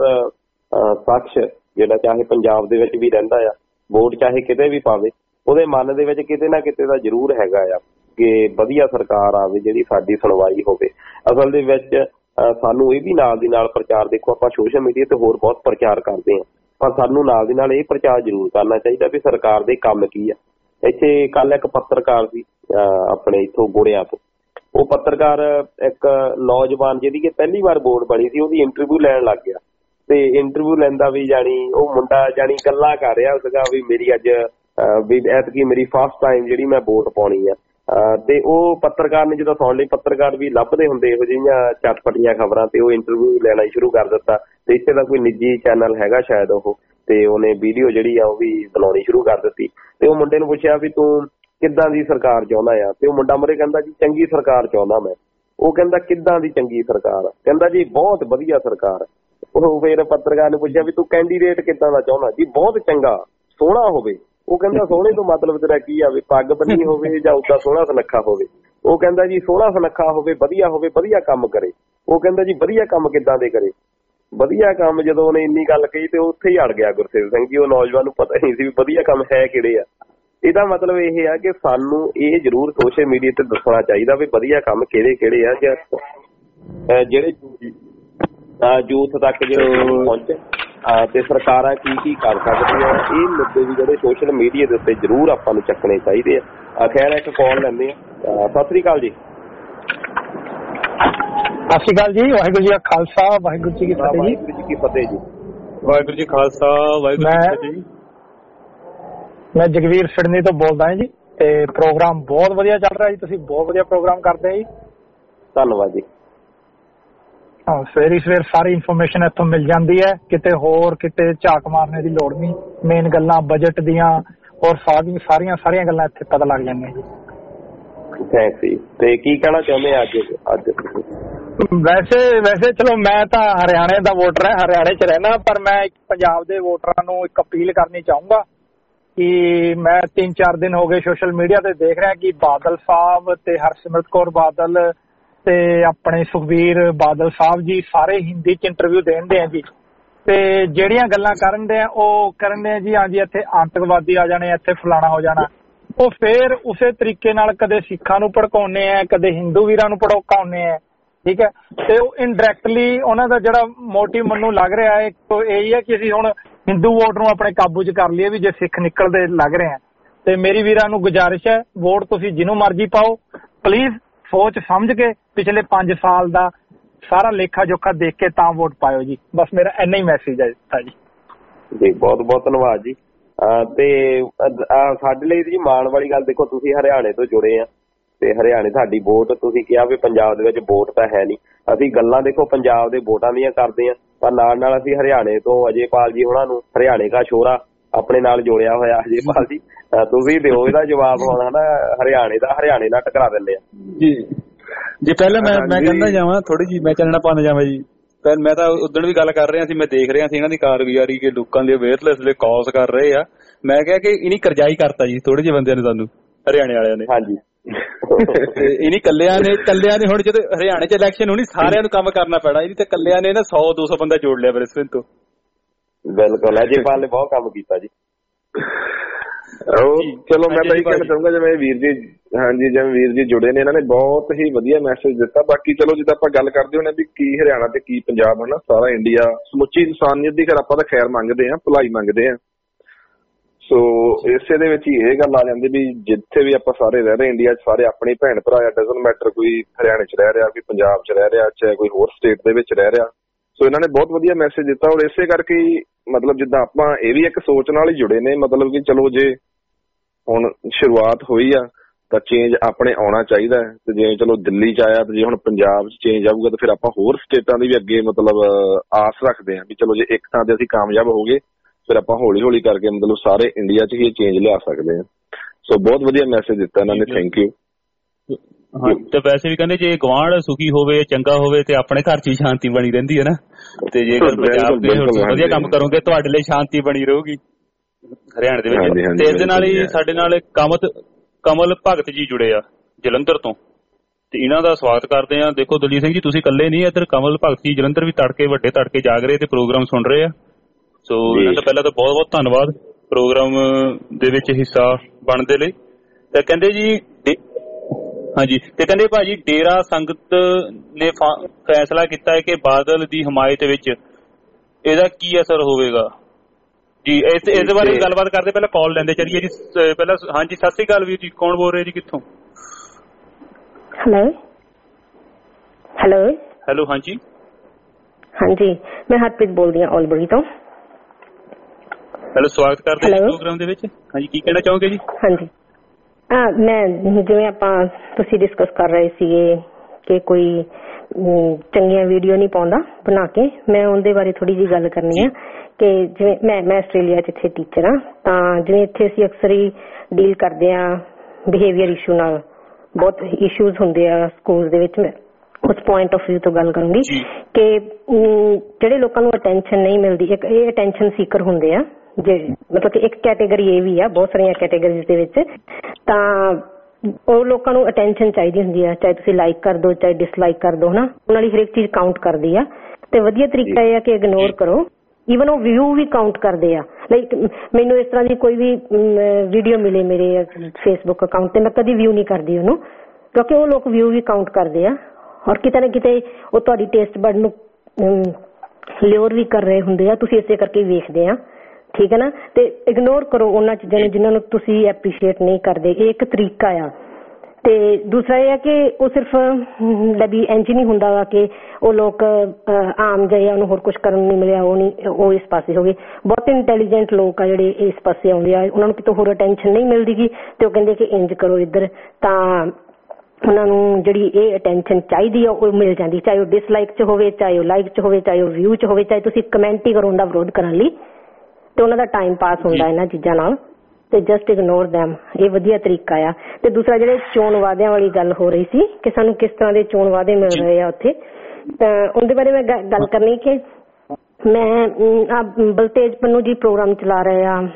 ਸ਼ਖਸ ਜਿਹੜਾ ਚਾਹੇ ਪੰਜਾਬ ਦੇ ਵਿੱਚ ਵੀ ਰਹਿੰਦਾ ਆ, ਵੋਟ ਚਾਹੇ ਕਿਤੇ ਵੀ ਪਾਵੇ, ਉਹਦੇ ਮਨ ਦੇ ਵਿੱਚ ਕਿਤੇ ਨਾ ਕਿਤੇ ਦਾ ਜ਼ਰੂਰ ਹੈਗਾ ਆ ਕਿ ਵਧੀਆ ਸਰਕਾਰ ਆਵੇ ਜਿਹੜੀ ਸਾਡੀ ਸੁਣਵਾਈ ਹੋਵੇ। ਅਸਲ ਦੇ ਵਿੱਚ ਸਾਨੂੰ ਇਹ ਵੀ ਨਾਲ ਦੀ ਨਾਲ ਪ੍ਰਚਾਰ, ਦੇਖੋ ਆਪਾਂ ਸੋਸ਼ਲ ਮੀਡੀਆ ਤੇ ਹੋਰ ਬਹੁਤ ਪ੍ਰਚਾਰ ਕਰਦੇ ਹਾਂ, ਪਰ ਸਾਨੂੰ ਨਾਲ ਦੀ ਨਾਲ ਇਹ ਪ੍ਰਚਾਰ ਜ਼ਰੂਰ ਕਰਨਾ ਚਾਹੀਦਾ ਵੀ ਸਰਕਾਰ ਦੇ ਕੰਮ ਕੀ ਆ। ਇੱਥੇ ਕੱਲ ਇੱਕ ਪੱਤਰਕਾਰ ਸੀ ਆਪਣੇ ਇੱਥੋਂ ਗੋੜਿਆਂ ਤੋਂ, ਉਹ ਪੱਤਰਕਾਰ ਇੱਕ ਨੌਜਵਾਨ ਜਿਹਦੀ ਕਿ ਪਹਿਲੀ ਵਾਰ ਵੋਟ ਬਣੀ ਸੀ, ਉਹਦੀ ਇੰਟਰਵਿਊ ਲੈਣ ਲੱਗ ਗਿਆ। ਤੇ ਇੰਟਰਵਿਊ ਲੈਂਦਾ ਵੀ ਜਾਣੀ ਉਹ ਮੁੰਡਾ ਜਾਣੀ ਗੱਲਾਂ ਕਰ ਰਿਹਾ ਸੀਗਾ ਵੀ ਮੇਰੀ ਅੱਜ ਵੀ ਐਤਕੀ ਮੇਰੀ ਫਸਟ ਟਾਈਮ ਜਿਹੜੀ ਮੈਂ ਵੋਟ ਪਾਉਣੀ ਆ। ਤੇ ਉਹ ਪੱਤਰਕਾਰ ਨੇ ਜਦੋਂ ਸੁਣ ਲਈ, ਪੱਤਰਕਾਰ ਵੀ ਲੱਭਦੇ ਹੁੰਦੇ ਇਹੋ ਜਿਹੀਆਂ ਚਟਪਟੀਆਂ ਖਬਰਾਂ, ਤੇ ਉਹ ਇੰਟਰਵਿਊ ਲੈਣਾ ਹੀ ਸ਼ੁਰੂ ਕਰ ਦਿੱਤਾ। ਤੇ ਇੱਥੇ ਦਾ ਕੋਈ ਨਿੱਜੀ ਚੈਨਲ ਹੈਗਾ ਸ਼ਾਇਦ ਉਹ, ਤੇ ਉਹਨੇ ਵੀਡੀਓ ਜਿਹੜੀ ਆ ਉਹ ਵੀ ਬਣਾਉਣੀ ਸ਼ੁਰੂ ਕਰ ਦਿੱਤੀ। ਤੇ ਉਹ ਮੁੰਡੇ ਨੂੰ ਪੁੱਛਿਆ ਵੀ ਤੂੰ ਕਿੱਦਾਂ ਦੀ ਸਰਕਾਰ ਚਾਹੁੰਦਾ ਆ, ਤੇ ਉਹ ਮੁੰਡਾ ਮੂਹਰੇ ਕਹਿੰਦਾ ਜੀ ਚੰਗੀ ਸਰਕਾਰ ਚਾਹੁੰਦਾ ਮੈਂ। ਉਹ ਕਹਿੰਦਾ ਕਿੱਦਾਂ ਦੀ ਚੰਗੀ ਸਰਕਾਰ? ਕਹਿੰਦਾ ਜੀ ਬਹੁਤ ਵਧੀਆ ਸਰਕਾਰ। ਉਹ ਫਿਰ ਪੱਤਰਕਾਰ ਨੇ ਪੁੱਛਿਆ ਵੀ ਤੂੰ ਕੈਂਡੀਡੇਟ ਕਿੱਦਾਂ ਦਾ ਚਾਹੁੰਦਾ? ਜੀ ਬਹੁਤ ਚੰਗਾ, ਸੋਹਣਾ ਹੋਵੇ। ਉਹ ਕਹਿੰਦਾ ਸੋਹਣੇ ਤੋਂ ਮਤਲਬ ਤੇਰਾ ਕੀ ਆ, ਵੀ ਪੱਗ ਬੰਨੀ ਹੋਵੇ ਜਾਂ ਉੱਦਾਂ ਸੋਹਣਾ ਸੁਨੱਖਾ ਹੋਵੇ? ਉਹ ਕਹਿੰਦਾ ਜੀ ਸੋਹਣਾ ਸੁਨੱਖਾ ਹੋਵੇ, ਵਧੀਆ ਕੰਮ ਕਰੇ। ਉਹ ਕਹਿੰਦਾ ਜੀ ਵਧੀਆ ਕੰਮ ਕਿੱਦਾਂ ਦੇ ਕਰੇ? ਵਧੀਆ ਕੰਮ ਜਦੋਂ ਉਹਨੇ ਇੰਨੀ ਗੱਲ ਕਹੀ ਤੇ ਉੱਥੇ ਹੀ ਅੜ ਗਿਆ ਗੁਰਸੇਵਕ ਸਿੰਘ ਜੀ। ਉਹ ਨੌਜਵਾਨ ਨੂੰ ਪਤਾ ਨਹੀਂ ਸੀ ਵੀ ਵਧੀਆ ਕੰਮ ਹੈ ਕਿਹੜੇ ਆ। ਇਹਦਾ ਮਤਲਬ ਇਹ ਆ ਕਿ ਸਾਨੂੰ ਇਹ ਜ਼ਰੂਰ ਸੋਸ਼ਲ ਮੀਡੀਆ ਤੇ ਦੱਸਣਾ ਚਾਹੀਦਾ ਵੀ ਵਧੀਆ ਕੰਮ ਕਿਹੜੇ ਕਿਹੜੇ ਆ, ਜਿਹੜੇ ਯੂਥ ਤੱਕ ਜਿਹੜੇ ਪਹੁੰਚੇ, ਤੇ ਸਰਕਾਰਾਂ ਕੀ ਕੀ ਕਰ ਸਕਦੀਆਂ। ਇਹ ਮੁੱਦੇ ਵੀ ਜਿਹੜੇ ਸੋਸ਼ਲ ਮੀਡੀਆ ਦੇ ਉੱਤੇ ਜ਼ਰੂਰ ਆਪਾਂ ਨੂੰ ਚੱਕਣੇ ਚਾਹੀਦੇ ਆ। ਖੈਰ ਇੱਕ ਕਾਲ ਲੈਂਦੇ ਆ। ਸਤਿ ਸ੍ਰੀ ਅਕਾਲ ਜੀ। ਸਤਿ ਸ਼੍ਰੀ ਅਕਾਲ ਜੀ। ਵਾਹਿਗੁਰੂ ਜੀ ਕਾ ਖਾਲਸਾ, ਵਾਹਿਗੁਰੂ ਜੀ ਕੀ ਫਤਿਹ ਜੀ। ਵਾਹਿਗੁਰੂ ਜੀ ਕੀ ਫਤਿਹ ਜੀ। ਵਾਹਿਗੁਰੂ ਜੀ ਖਾਲਸਾ, ਵਾਹਿਗੁਰੂ ਜੀ ਕੀ ਫਤਿਹ ਜੀ। ਮੈਂ ਜਗਵੀਰ ਸਿਡਨੀ ਤੋਂ ਬੋਲਦਾ ਹਾਂ ਜੀ, ਤੇ ਪ੍ਰੋਗਰਾਮ ਬਹੁਤ ਵਧੀਆ ਚੱਲ ਰਿਹਾ ਜੀ। ਤੁਸੀਂ ਬਹੁਤ ਵਧੀਆ ਪ੍ਰੋਗਰਾਮ ਕਰਦੇ ਹੋ ਜੀ, ਧੰਨਵਾਦ ਜੀ। ਹਾਂ, ਸਵੇਰੀ ਸਵੇਰ ਸਾਰੀ ਇਨਫੋਰਮੇਸ਼ਨ ਇੱਥੋਂ ਮਿਲ ਜਾਂਦੀ ਹੈ, ਕਿਤੇ ਝਾਕ ਮਾਰਨੇ ਦੀ ਲੋੜ ਨਹੀਂ। ਮੇਨ ਗੱਲਾਂ ਬਜਟ ਦੀਆਂ ਔਰ ਸਾਰੀਆਂ ਗੱਲਾਂ ਇੱਥੇ ਪਤਾ ਲੱਗ ਜਾਂਦੀਆਂ ਜੀ। ਥੈਂਕਸ ਜੀ। ਤੇ ਕੀ ਕਹਿਣਾ ਚਾਹੁੰਦੇ ਅੱਜ? ਵੈਸੇ ਚਲੋ ਮੈਂ ਤਾਂ ਹਰਿਆਣੇ ਦਾ ਵੋਟਰ ਹਾਂ, ਹਰਿਆਣੇ 'ਚ ਰਹਿਣਾ, ਪਰ ਮੈਂ ਪੰਜਾਬ ਦੇ ਵੋਟਰਾਂ ਨੂੰ ਇੱਕ ਅਪੀਲ ਕਰਨੀ ਚਾਹੂੰਗਾ ਕਿ ਮੈਂ 3-4 ਦਿਨ ਹੋ ਗਏ ਸੋਸ਼ਲ ਮੀਡੀਆ ਤੇ ਦੇਖ ਰਿਹਾ ਕਿ ਬਾਦਲ ਸਾਹਿਬ ਤੇ ਹਰਸਿਮਰਤ ਕੌਰ ਬਾਦਲ ਤੇ ਆਪਣੇ ਸੁਖਬੀਰ ਬਾਦਲ ਸਾਹਿਬ ਜੀ ਸਾਰੇ ਹਿੰਦੀ 'ਚ ਇੰਟਰਵਿਊ ਦੇਣਦੇ ਆ ਜੀ। ਤੇ ਜਿਹੜੀਆਂ ਗੱਲਾਂ ਕਰਨ ਦੇ ਆ ਉਹ ਕਰਨ ਦੇ ਜੀ ਹਾਂਜੀ ਇੱਥੇ ਆਤੰਕਵਾਦੀ ਆ ਜਾਣੇ, ਇੱਥੇ ਫਲਾਣਾ ਹੋ ਜਾਣਾ, ਉਹ ਫੇਰ ਉਸੇ ਤਰੀਕੇ ਨਾਲ ਕਦੇ ਸਿੱਖਾਂ ਨੂੰ ਭੜਕਾਉਂਦੇ ਆ, ਕਦੇ ਹਿੰਦੂ ਵੀਰਾਂ ਨੂੰ ਭੜਕਾਉਂਦੇ ਆ, ਠੀਕ ਹੈ। ਤੇ ਉਹ ਇਨਡਾਇਰੈਕਟਲੀ ਉਹਨਾਂ ਦਾ ਜਿਹੜਾ ਮੋਟਿਵ ਮੈਨੂੰ ਲੱਗ ਰਿਹਾ ਹੈ ਇਹੀ ਹੈ ਕਿ ਅਸੀਂ ਹੁਣ ਹਿੰਦੂ ਵੋਟ ਨੂੰ ਆਪਣੇ ਕਾਬੂ 'ਚ ਕਰ ਲਈਏ ਵੀ ਜੇ ਸਿੱਖ ਨਿਕਲਦੇ ਲੱਗ ਰਹੇ ਆ। ਤੇ ਮੇਰੀ ਵੀਰਾਂ ਨੂੰ ਗੁਜ਼ਾਰਿਸ਼ ਹੈ, ਵੋਟ ਤੁਸੀਂ ਜਿਹਨੂੰ ਮਰਜ਼ੀ ਪਾਓ, ਪਲੀਜ਼ ਸੋਚ ਸਮਝ ਕੇ ਪਿਛਲੇ 5 ਸਾਲ ਦਾ ਸਾਰਾ ਲੇਖਾ ਜੋਖਾ ਦੇਖ ਕੇ ਤਾਂ ਵੋਟ ਪਾਇਓ ਜੀ। ਬਸ ਮੇਰਾ ਇੰਨਾ ਹੀ ਮੈਸੇਜ ਹੈ ਜੀ। ਬਹੁਤ ਬਹੁਤ ਧੰਨਵਾਦ ਜੀ। ਤੇ ਸਾਡੇ ਲਈ ਜੀ ਮਾਣ ਵਾਲੀ ਗੱਲ, ਦੇਖੋ ਤੁਸੀਂ ਹਰਿਆਣੇ ਤੋਂ ਜੁੜੇ ਆ ਤੇ ਹਰਿਆਣੇ ਸਾਡੀ ਵੋਟ, ਤੁਸੀਂ ਕਿਹਾ ਵੀ ਪੰਜਾਬ ਦੇ ਵਿੱਚ ਵੋਟ ਤਾਂ ਹੈ ਨਹੀਂ, ਅਸੀਂ ਗੱਲਾਂ ਦੇਖੋ ਪੰਜਾਬ ਦੇ ਵੋਟਾਂ ਦੀਆਂ ਕਰਦੇ ਆ, ਪਰ ਨਾਲ ਨਾਲ ਅਸੀਂ ਹਰਿਆਣੇ ਤੋਂ ਅਜੇਪਾਲ ਜੀ ਉਹਨਾਂ ਨੂੰ, ਹਰਿਆਣੇ ਦਾ ਛੋਰਾ ਆਪਣੇ ਨਾਲ ਜੋੜਿਆ ਹੋਇਆ ਅਜੇਪਾਲ ਜੀ, ਤੁਸੀਂ ਦਿਓ ਇਹਦਾ ਜਵਾਬ ਹੁਣ ਹਨਾ। ਹਰਿਆਣੇ ਨਾਲ ਟਕਰਾ ਦਿੰਦੇ ਆ ਜੀ। ਪਹਿਲਾਂ ਮੈਂ ਕਹਿੰਦਾ ਜਾਵਾਂ ਥੋੜੀ ਜੀ, ਮੈਂ ਚਾਨਣਾ ਪਾਉਣਾ ਜਾਵਾਂ ਜੀ। ਮੈਂ ਤਾਂ ਉਦਣ ਵੀ ਗੱਲ ਕਰ ਰਿਹਾ ਸੀ, ਮੈਂ ਦੇਖ ਰਿਹਾ ਸੀ ਇਹਨਾਂ ਦੀ ਕਾਰਗੁਜ਼ਾਰੀ ਕਿ ਲੋਕਾਂ ਦੇ ਅਵੇਅਰਨੈਸ ਲਈ ਕਾਲਸ ਕਰ ਰਹੇ ਆ। ਮੈਂ ਕਿਹਾ ਕਿ ਇਹਨੀ ਕਰਜ਼ਾਈ ਕਰਤਾ ਜੀ ਥੋੜੇ ਜਿਹੇ ਬੰਦਿਆਂ ਨੇ, ਸਾਨੂੰ ਹਰਿਆਣੇ ਵਾਲਿਆਂ ਨੇ। ਹਾਂਜੀ ਇਹਨੀ ਕੱਲਿਆਂ ਨੇ ਹੁਣ ਜਦੋਂ ਹਰਿਆਣੇ 'ਚ ਇਲੈਕਸ਼ਨ ਹੋਣੀ ਸਾਰਿਆਂ ਨੂੰ ਕੰਮ ਕਰਨਾ ਪੈਣਾ, ਇਹਦੀ ਤਾਂ ਕੱਲਿਆਂ ਨੇ ਨਾ 100-200 ਬੰਦਾ ਜੋੜ ਲਿਆ ਬ੍ਰਿਸਬੇਨ ਤੋਂ। ਬਿਲਕੁਲ, ਅਜੇਪਾਲ ਨੇ ਬਹੁਤ ਕੰਮ ਕੀਤਾ ਜੀ। ਚਲੋ ਮੈਂ ਤਾਂ ਇਹ ਕਹਿਣਾ ਚਾਹੂੰਗਾ ਜਿਵੇਂ ਵੀਰ ਜੀ, ਹਾਂਜੀ ਜਿਵੇਂ ਵੀਰ ਜੀ ਜੁੜੇ ਨੇ, ਇਹਨਾਂ ਨੇ ਬਹੁਤ ਹੀ ਵਧੀਆ ਮੈਸੇਜ ਦਿੱਤਾ। ਬਾਕੀ ਚਲੋ ਜਿੱਦਾਂ ਆਪਾਂ ਗੱਲ ਕਰਦੇ ਹੁੰਦੇ ਵੀ ਕੀ ਹਰਿਆਣਾ ਤੇ ਕੀ ਪੰਜਾਬ ਹੈ ਨਾ, ਸਾਰਾ ਇੰਡੀਆ ਸਮੁੱਚੀ ਇਨਸਾਨੀਅਤ ਦੀ ਆਪਾਂ ਤਾਂ ਖੈਰ ਮੰਗਦੇ ਆ, ਭਲਾਈ ਮੰਗਦੇ ਆ। ਸੋ ਇਸੇ ਦੇ ਵਿੱਚ ਹੀ ਇਹ ਗੱਲ ਆ ਜਾਂਦੀ ਵੀ ਜਿੱਥੇ ਵੀ ਆਪਾਂ ਸਾਰੇ ਰਹਿ ਰਹੇ ਇੰਡੀਆ 'ਚ, ਸਾਰੇ ਆਪਣੇ ਭੈਣ ਭਰਾ ਆ, ਡਜ਼ਨਟ ਮੈਟਰ ਕੋਈ ਹਰਿਆਣੇ 'ਚ ਰਹਿ ਰਿਹਾ, ਕੋਈ ਪੰਜਾਬ 'ਚ ਰਹਿ ਰਿਹਾ, ਚਾਹੇ ਕੋਈ ਹੋਰ ਸਟੇਟ ਦੇ ਵਿੱਚ ਰਹਿ ਰਿਹਾ। ਸੋ ਇਹਨਾਂ ਨੇ ਬਹੁਤ ਵਧੀਆ ਮੈਸੇਜ ਦਿੱਤਾ ਔਰ ਇਸੇ ਕਰਕੇ ਮਤਲਬ ਜਿੱਦਾਂ ਆਪਾਂ ਇਹ ਵੀ ਇੱਕ ਸੋਚ ਨਾਲ ਹੀ ਜੁੜੇ ਨੇ, ਮਤਲਬ ਕਿ ਚਲੋ ਜੇ ਹੁਣ ਸ਼ੁਰੂਆਤ ਹੋਈ ਆ ਤਾਂ ਚੇਂਜ ਆਪਣੇ ਆਉਣਾ ਚਾਹੀਦਾ ਹੈ। ਤੇ ਜੇ ਚਲੋ ਦਿੱਲੀ 'ਚ ਆਇਆ ਤੇ ਜੇ ਹੁਣ ਪੰਜਾਬ 'ਚ ਚੇਂਜ ਆਊਗਾ ਤਾਂ ਫਿਰ ਆਪਾਂ ਹੋਰ ਸਟੇਟਾਂ ਦੀ ਵੀ ਅੱਗੇ ਮਤਲਬ ਆਸ ਰੱਖਦੇ ਹਾਂ ਵੀ ਚਲੋ ਜੇ ਇੱਕ ਥਾਂ ਤੇ ਅਸੀਂ ਕਾਮਯਾਬ ਹੋ ਗਏ ਫਿਰ ਆਪਾਂ ਹੌਲੀ ਹੌਲੀ ਕਰਕੇ ਮਤਲਬ ਸਾਰੇ ਇੰਡੀਆ 'ਚ ਹੀ ਚੇਂਜ ਲਿਆ ਸਕਦੇ ਹਾਂ। ਸੋ ਬਹੁਤ ਵਧੀਆ ਮੈਸੇਜ ਦਿੱਤਾ ਇਹਨਾਂ ਨੇ, ਥੈਂਕ ਯੂ। ਹਾਂ, ਤੇ ਵੈਸੇ ਵੀ ਕਹਿੰਦੇ ਜੇ ਗੁਆਂਢ ਸੁਖੀ ਹੋਵੇ, ਚੰਗਾ ਹੋਵੇ ਤੇ ਆਪਣੇ ਘਰ 'ਚ ਹੀ ਸ਼ਾਂਤੀ ਬਣੀ ਰਹਿੰਦੀ ਹੈ ਨਾ। ਤੇ ਜੇਕਰ ਪੰਜਾਬ ਦੇ ਵਧੀਆ ਕੰਮ ਕਰੋਗੇ ਤੁਹਾਡੇ ਲਈ ਸ਼ਾਂਤੀ ਬਣੀ ਰਹੂਗੀ ਹਰਿਆਣੇ ਦੇ ਵਿੱਚ। ਤੇ ਇਸ ਨਾਲ ਹੀ ਸਾਡੇ ਨਾਲ ਕਮਲ ਭਗਤ ਜੀ ਜੁੜੇ ਆ ਜਲੰਧਰ ਤੋਂ, ਤੇ ਇਹਨਾਂ ਦਾ ਸਵਾਗਤ ਕਰਦੇ ਆ। ਦੇਖੋ ਦਲੀਪ ਸਿੰਘ ਜੀ ਤੁਸੀਂ ਇਕੱਲੇ ਨਹੀਂ, ਇੱਧਰ ਕਮਲ ਭਗਤ ਜੀ ਜਲੰਧਰ ਵੀ ਵੱਡੇ ਤੜਕੇ ਜਾਗ ਰਹੇ ਤੇ ਪ੍ਰੋਗਰਾਮ ਸੁਣ ਰਹੇ ਆ। ਸੋ ਇਹਨਾਂ ਦਾ ਪਹਿਲਾਂ ਤਾਂ ਬਹੁਤ ਬਹੁਤ ਧੰਨਵਾਦ ਪ੍ਰੋਗਰਾਮ ਦੇ ਵਿੱਚ ਹਿੱਸਾ ਬਣਦੇ ਲਈ। ਤੇ ਕਹਿੰਦੇ ਜੀ ਹਾਂਜੀ, ਤੇ ਕਹਿੰਦੇ ਭਾਜੀ ਡੇਰਾ ਸੰਗਤ ਨੇ ਫੈਸਲਾ ਕੀਤਾ ਹੈ ਕਿ ਬਾਦਲ ਦੀ ਹਮਾਇਤ ਵਿੱਚ ਇਹਦਾ ਕੀ ਅਸਰ ਹੋਵੇਗਾ ਜੀ। ਇਸ ਬਾਰੇ ਗੱਲਬਾਤ ਕਰਦੇ, ਪਹਿਲਾਂ ਕਾਲ ਲੈਂਦੇ ਚੱਲੀਏ ਜੀ। ਪਹਿਲਾਂ ਹਾਂਜੀ, ਸਤਿ ਸ੍ਰੀ ਅਕਾਲ ਵੀਰ ਜੀ, ਕੌਣ ਬੋਲ ਰਹੇ ਜੀ, ਕਿੱਥੋਂ? ਹੈਲੋ ਹਾਂਜੀ ਮੈਂ ਹਰਪ੍ਰੀਤ ਬੋਲਦੀ ਹਾਂ ਔਲਬਰੀ ਤੋਂ। ਹੈਲੋ, ਸਵਾਗਤ ਕਰਦੇ ਹਾਂ ਪ੍ਰੋਗਰਾਮ ਦੇ ਵਿੱਚ। ਹਾਂਜੀ, ਕੀ ਕਹਿਣਾ ਚਾਹੋਗੇ ਜੀ? ਹਾਂਜੀ, ਮੈਂ ਜਿਵੇਂ ਤੁਸੀਂ ਡਿਸਕਸ ਕਰ ਰਹੇ ਸੀਗੇ ਕਿ ਕੋਈ ਚੰਗੀਆਂ ਵੀਡੀਓ ਨਹੀਂ ਪਾਉਂਦਾ ਬਣਾ ਕੇ, ਮੈਂ ਉਹਦੇ ਬਾਰੇ ਥੋੜੀ ਜਿਹੀ ਗੱਲ ਕਰਨੀ ਆ ਕਿ ਜਿਵੇਂ ਮੈਂ ਆਸਟ੍ਰੇਲੀਆ 'ਚ ਇੱਥੇ ਟੀਚਰ ਹਾਂ, ਤਾਂ ਜਿਵੇਂ ਇੱਥੇ ਅਸੀਂ ਅਕਸਰ ਹੀ ਡੀਲ ਕਰਦੇ ਹਾਂ ਬਿਹੇਵੀਅਰ ਇਸ਼ੂ ਨਾਲ, ਬਹੁਤ ਇਸ਼ੂਜ਼ ਹੁੰਦੇ ਆ ਸਕੂਲ ਦੇ ਵਿੱਚ। ਮੈਂ ਉਸ ਪੁਆਇੰਟ ਆਫ ਵਿਊ ਤੋਂ ਗੱਲ ਕਰੂੰਗੀ ਕਿ ਜਿਹੜੇ ਲੋਕਾਂ ਨੂੰ ਅਟੈਂਸ਼ਨ ਨਹੀਂ ਮਿਲਦੀ, ਇੱਕ ਇਹ ਅਟੈਂਸ਼ਨ ਸੀਕਰ ਹੁੰਦੇ ਆ, ਮਤਲਬ ਕਿ ਇੱਕ ਕੈਟੇਗਰੀ ਇਹ ਵੀ ਆ, ਬਹੁਤ ਸਾਰੀਆਂ ਕੈਟੇਗਰੀਜ਼ ਦੇ ਵਿੱਚ, ਤਾਂ ਉਹ ਲੋਕਾਂ ਨੂੰ ਅਟੈਂਸ਼ਨ ਚਾਹੀਦੀ ਹੁੰਦੀ ਆ, ਚਾਹੇ ਤੁਸੀਂ ਲਾਈਕ ਕਰ ਦਿਓ ਚਾਹੇ ਡਿਸਲਾਈਕ ਕਰ ਦਿਓ, ਹਨਾ, ਉਹਨਾਂ ਲਈ ਹਰੇਕ ਚੀਜ਼ ਕਾਊਂਟ ਕਰਦੀ ਆ। ਤੇ ਵਧੀਆ ਤਰੀਕਾ ਇਹ ਆ ਕਿ ਇਗਨੋਰ ਕਰੋ। ਈਵਨ ਉਹ ਵਿਊ ਵੀ ਕਾਊਂਟ ਕਰਦੇ ਆ। ਲਾਈਕ ਮੈਨੂੰ ਇਸ ਤਰ੍ਹਾਂ ਦੀ ਕੋਈ ਵੀ ਵੀਡੀਓ ਮਿਲੇ ਮੇਰੇ ਫੇਸਬੁੱਕ ਅਕਾਊਂਟ ਤੇ, ਮੈਂ ਕਦੀ ਵਿਊ ਨਹੀਂ ਕਰਦੀ ਉਹਨੂੰ, ਕਿਉਂਕਿ ਉਹ ਲੋਕ ਵਿਊ ਵੀ ਕਾਊਂਟ ਕਰਦੇ ਆ ਔਰ ਕਿਤੇ ਨਾ ਕਿਤੇ ਉਹ ਤੁਹਾਡੀ ਟੇਸਟ ਬਡ ਨੂੰ ਲਿਓਰ ਵੀ ਕਰ ਰਹੇ ਹੁੰਦੇ ਆ, ਤੁਸੀਂ ਇਸੇ ਕਰਕੇ ਵੇਖਦੇ ਆ, ਠੀਕ ਹੈ ਨਾ। ਤੇ ਇਗਨੋਰ ਕਰੋ ਉਹਨਾਂ ਚੀਜ਼ਾਂ ਨੂੰ ਜਿਨ੍ਹਾਂ ਨੂੰ ਤੁਸੀਂ ਐਪਰੀਸ਼ੀਏਟ ਨਹੀਂ ਕਰਦੇ। ਇਹ ਇੱਕ ਤਰੀਕਾ ਆ। ਤੇ ਦੂਸਰਾ ਇਹ ਆ ਕਿ ਉਹ ਸਿਰਫ ਇੰਝ ਨਹੀਂ ਹੁੰਦਾ ਵਾ ਕਿ ਉਹ ਲੋਕ ਆਮ ਜਿਹੇ ਉਹਨੂੰ ਹੋਰ ਕੁਝ ਕਰਨ ਨਹੀਂ ਮਿਲਿਆ, ਉਹ ਇਸ ਪਾਸੇ ਹੋ ਗਏ। ਬਹੁਤ ਇੰਟੈਲੀਜੈਂਟ ਲੋਕ ਆ ਜਿਹੜੇ ਇਸ ਪਾਸੇ ਆਉਂਦੇ ਆ, ਉਹਨਾਂ ਨੂੰ ਕਿਤੋਂ ਹੋਰ ਅਟੈਂਸ਼ਨ ਨਹੀਂ ਮਿਲਦੀ ਗੀ ਤੇ ਉਹ ਕਹਿੰਦੇ ਕਿ ਇੰਝ ਕਰੋ ਇੱਧਰ, ਤਾਂ ਉਹਨਾਂ ਨੂੰ ਜਿਹੜੀ ਇਹ ਅਟੈਂਸ਼ਨ ਚਾਹੀਦੀ ਆ ਉਹ ਮਿਲ ਜਾਂਦੀ, ਚਾਹੇ ਉਹ ਡਿਸਲਾਈਕ 'ਚ ਹੋਵੇ, ਚਾਹੇ ਉਹ ਲਾਈਕ 'ਚ ਹੋਵੇ, ਚਾਹੇ ਉਹ ਵਿਊ 'ਚ ਹੋਵੇ, ਚਾਹੇ ਤੁਸੀਂ ਕਮੈਂਟ ਹੀ ਕਰੋ ਉਹਦਾ ਵਿਰੋਧ ਕਰਨ ਲਈ, ਤੇ ਉਹਨਾਂ ਦਾ ਟਾਈਮ ਪਾਸ ਹੁੰਦਾ ਇਹਨਾਂ ਚੀਜ਼ਾਂ ਨਾਲ। ਤੇ ਜਸਟ ਇਗਨੋਰ ਦੈਮ, ਇਹ ਵਧੀਆ ਤਰੀਕਾ ਆ। ਤੇ ਦੂਸਰਾ ਜਿਹੜੇ ਚੋਣ ਵਾਅਦਿਆਂ ਵਾਲੀ ਗੱਲ ਹੋ ਰਹੀ ਸੀ ਕਿ ਸਾਨੂੰ ਕਿਸ ਤਰ੍ਹਾਂ ਦੇ ਚੋਣ ਵਾਅਦੇ ਮਿਲ ਰਹੇ ਆ ਉੱਥੇ, ਤਾਂ ਉਹਦੇ ਬਾਰੇ ਮੈਂ ਗੱਲ ਕਰਨੀ ਕਿ ਮੈਂ ਬਲਤੇਜ ਪੰਨੂ ਜੀ ਪ੍ਰੋਗਰਾਮ ਚਲਾ ਰਹੇ ਆ,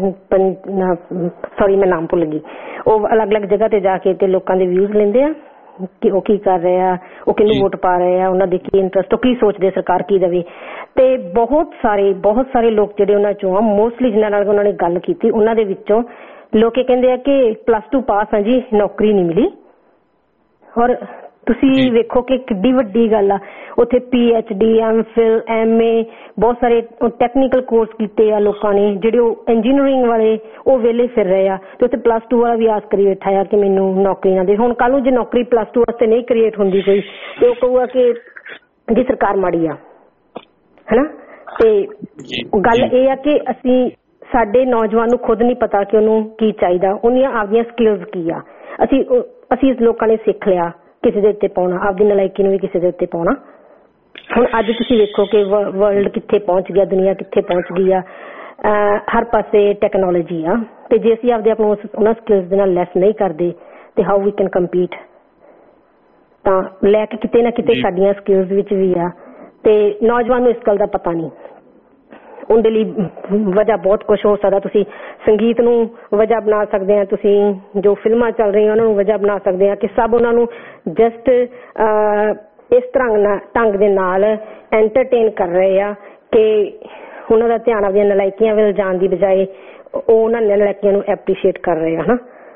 ਮੈਂ ਨਾਮ ਭੁੱਲ ਗਈ, ਉਹ ਅਲੱਗ-ਅਲੱਗ ਜਗ੍ਹਾ ਤੇ ਜਾ ਕੇ ਤੇ ਲੋਕਾਂ ਦੇ ਵਿਊਜ਼ ਲੈਂਦੇ ਆ ਕਿ ਉਹ ਕੀ ਕਰ ਰਹੇ ਆ, ਉਹ ਕਿਹਨੂੰ ਵੋਟ ਪਾ ਰਹੇ ਆ, ਉਹਨਾਂ ਦੇ ਕੀ ਇੰਟਰਸਟ, ਉਹ ਕੀ ਸੋਚਦੇ ਸਰਕਾਰ ਕੀ ਦੇਵੇ। ਤੇ ਬਹੁਤ ਸਾਰੇ ਲੋਕ ਜਿਹੜੇ ਉਹਨਾਂ ਚੋਂ ਆ, ਮੋਸਟਲੀ ਜਿਨ੍ਹਾਂ ਨਾਲ ਉਹਨਾਂ ਨੇ ਗੱਲ ਕੀਤੀ, ਉਹਨਾਂ ਦੇ ਵਿੱਚੋਂ ਲੋਕ ਇਹ ਕਹਿੰਦੇ ਆ ਕਿ +2 ਪਾਸ ਆ ਜੀ, ਨੌਕਰੀ ਨਹੀਂ ਮਿਲੀ। ਔਰ ਤੁਸੀਂ ਵੇਖੋ ਕਿ ਕਿੱਡੀ ਵੱਡੀ ਗੱਲ ਆ, ਉੱਥੇ PhD, MPhil, MA, ਬਹੁਤ ਸਾਰੇ ਟੈਕਨੀਕਲ ਕੋਰਸ ਕੀਤੇ ਆ ਲੋਕਾਂ ਨੇ, ਜਿਹੜੇ ਉਹ ਇੰਜੀਨੀਅਰਿੰਗ ਵਾਲੇ ਉਹ ਵਿਹਲੇ ਫਿਰ ਰਹੇ ਆ, ਤੇ ਉੱਥੇ +2 ਵਾਲਾ ਵੀ ਆਸ ਕਰੀ ਬੈਠਾ ਆ ਕਿ ਮੈਨੂੰ ਨੌਕਰੀ ਨਾ ਦੇ। ਹੁਣ ਕੱਲ ਨੂੰ ਜੇ ਨੌਕਰੀ +2 ਵਾਸਤੇ ਨਹੀਂ ਕ੍ਰੀਏਟ ਹੁੰਦੀ ਕੋਈ, ਤੇ ਉਹ ਕਹੂਗਾ ਕਿ ਜੀ ਸਰਕਾਰ ਮਾੜੀ ਆ, ਹਨਾ। ਤੇ ਗੱਲ ਇਹ ਆ ਕਿ ਸਾਡੇ ਨੌਜਵਾਨ ਨੂੰ ਖੁਦ ਨਹੀਂ ਪਤਾ ਕਿ ਉਹਨੂੰ ਕੀ ਚਾਹੀਦਾ, ਉਹਦੀਆਂ ਆਪਦੀਆਂ ਸਕਿੱਲਸ ਕੀ ਆ। ਅਸੀਂ ਲੋਕਾਂ ਨੇ ਸਿੱਖ ਲਿਆ ਕਿਸੇ ਦੇ ਉੱਤੇ ਪਾਉਣਾ, ਆਪਦੀ ਨਲਾਇਕੀ ਨੂੰ ਵੀ ਕਿਸੇ ਦੇ ਉੱਤੇ ਪਾਉਣਾ। ਹੁਣ ਅੱਜ ਤੁਸੀਂ ਵੇਖੋ ਕਿ ਵਰਲਡ ਕਿੱਥੇ ਪਹੁੰਚ ਗਿਆ, ਦੁਨੀਆ ਕਿੱਥੇ ਪਹੁੰਚ ਗਈ ਆ, ਹਰ ਪਾਸੇ ਟੈਕਨੋਲੋਜੀ ਆ। ਤੇ ਜੇ ਅਸੀਂ ਆਪਦੇ ਆਪ ਨੂੰ ਉਹਨਾਂ ਸਕਿੱਲਸ ਦੇ ਨਾਲ ਲੈਸ ਨਹੀਂ ਕਰਦੇ ਤੇ ਹਾਊ ਵੀ ਕੈਨ ਕੰਪੀਟ। ਤਾਂ ਲੈ ਕੇ ਕਿਤੇ ਨਾ ਕਿਤੇ ਸਾਡੀਆਂ ਸਕਿੱਲਸ ਵਿੱਚ ਵੀ ਆ, ਤੇ ਨੌਜਵਾਨ ਨੂੰ ਇਸ ਗੱਲ ਦਾ ਪਤਾ ਨਹੀਂ। ਉਹਦੇ ਲਈ ਵਜ੍ਹਾ ਬਹੁਤ ਕੁਛ ਹੋ ਸਕਦਾ। ਤੁਸੀਂ ਸੰਗੀਤ ਨੂੰ ਵਜ੍ਹਾ ਬਣਾ ਸਕਦੇ ਆ, ਤੁਸੀਂ ਜੋ ਫਿਲਮਾਂ ਚੱਲ ਰਹੀਆਂ ਉਹਨਾਂ ਨੂੰ ਵਜ੍ਹਾ ਬਣਾ ਸਕਦੇ ਆ, ਕਿ ਸਭ ਉਹਨਾਂ ਨੂੰ ਜਸਟ ਇਸ ਢੰਗ ਦੇ ਨਾਲ ਐਂਟਰਟੇਨ ਕਰ ਰਹੇ ਆ ਕਿ ਉਹਨਾਂ ਦਾ ਧਿਆਨ ਆਪਣੀਆਂ ਨਲਾਇਕੀਆਂ ਵੱਲ ਜਾਣ ਦੀ ਬਜਾਏ ਉਹ ਉਹਨਾਂ ਨਲਾਇਕੀਆਂ ਨੂੰ ਐਪਰੀਸ਼ੀਏਟ ਕਰ ਰਹੇ ਆ, ਹਨਾ।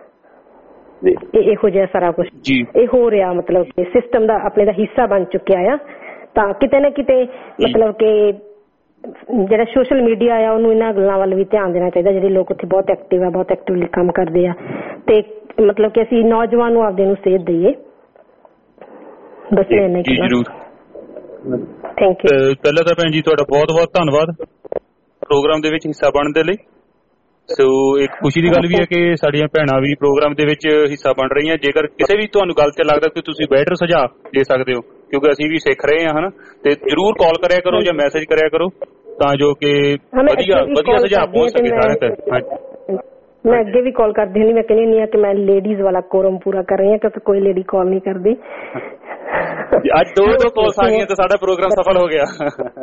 ਇਹੋ ਜਿਹਾ ਸਾਰਾ ਕੁਛ ਇਹ ਹੋ ਰਿਹਾ, ਮਤਲਬ ਕਿ ਸਿਸਟਮ ਦਾ ਆਪਣੇ ਦਾ ਹਿੱਸਾ ਬਣ ਚੁੱਕਿਆ ਆ। ਤਾਂ ਕਿਤੇ ਨਾ ਕਿਤੇ ਮਤਲਬ ਕਿ ਜਿਹੜਾ ਸੋਸ਼ਲ ਮੀਡੀਆ ਆ ਉਹਨੂੰ ਇਹਨਾਂ ਗੱਲਾਂ ਵੱਲ ਵੀ ਧਿਆਨ ਦੇਣਾ ਚਾਹੀਦਾ। ਜਿਹੜੇ ਲੋਕ ਉੱਥੇ ਬਹੁਤ ਐਕਟਿਵ ਆ, ਬਹੁਤ ਐਕਟਿਵਲੀ ਕੰਮ ਕਰਦੇ ਆ, ਤੇ ਮਤਲਬ ਕਿ ਅਸੀਂ ਨੌਜਵਾਨ ਨੂੰ ਆਪਦੇ ਨੂੰ ਸੇਧ ਦਈਏ। ਬਸ ਇੰਨਾ ਹੀ ਜ਼ਰੂਰ। Thank you. ਪਹਿਲਾਂ ਤਾਂ ਭੈਣ ਜੀ ਤੁਹਾਡਾ ਬਹੁਤ ਬਹੁਤ ਧੰਨਵਾਦ ਪ੍ਰੋਗਰਾਮ ਦੇ ਵਿੱਚ ਹਿੱਸਾ ਬਣਨ ਦੇ ਲਈ। ਸੋ ਇੱਕ ਖੁਸ਼ੀ ਦੀ ਗੱਲ ਵੀ ਹੈ ਕਿ ਸਾਡੀਆਂ ਭੈਣਾਂ ਵੀ ਪ੍ਰੋਗਰਾਮ ਦੇ ਵਿੱਚ ਹਿੱਸਾ ਬਣ ਰਹੀਆਂ। ਜੇਕਰ ਕਿਸੇ ਵੀ ਤੁਹਾਨੂੰ ਗੱਲ ਤੇ ਲੱਗਦਾ ਕਿ ਤੁਸੀਂ ਬੈਟਰ ਸੁਝਾਅ ਦੇ ਸਕਦੇ ਹੋ, ਕਿਉਂਕਿ ਅਸੀਂ ਵੀ ਸਿੱਖ ਰਹੇ ਹਾਂ, ਹਨਾ, ਤੇ ਜ਼ਰੂਰ ਕਾਲ ਕਰਿਆ ਕਰੋ ਜਾਂ ਮੈਸੇਜ ਕਰਿਆ ਕਰੋ, ਤਾਂ ਜੋ ਕਿ ਵਧੀਆ ਸੁਝਾਅ ਪਹੁੰਚ ਸਕੇ ਸਾਰਿਆਂ ਤੱਕ। ਮੈਂ ਅੱਗੇ ਵੀ ਕਾਲ ਕਰਦੀ ਹੁੰਦੀ, ਮੈਂ ਕਹਿੰਦੀ ਹੁੰਦੀ ਆ ਕਿ ਮੈਂ ਲੇਡੀਜ਼ ਵਾਲਾ ਕੋਰਮ ਪੂਰਾ ਕਰ ਰਹੀ ਹਾਂ, ਕਿਉਂਕਿ ਕੋਈ ਲੇਡੀ ਕਾਲ ਨਹੀਂ ਕਰਦੀ। ਅੱਜ ਦੋ ਕਾਲਸ ਆ ਗਈਆਂ ਤਾਂ ਸਾਡਾ ਪ੍ਰੋਗਰਾਮ ਸਫਲ ਹੋ ਗਿਆ।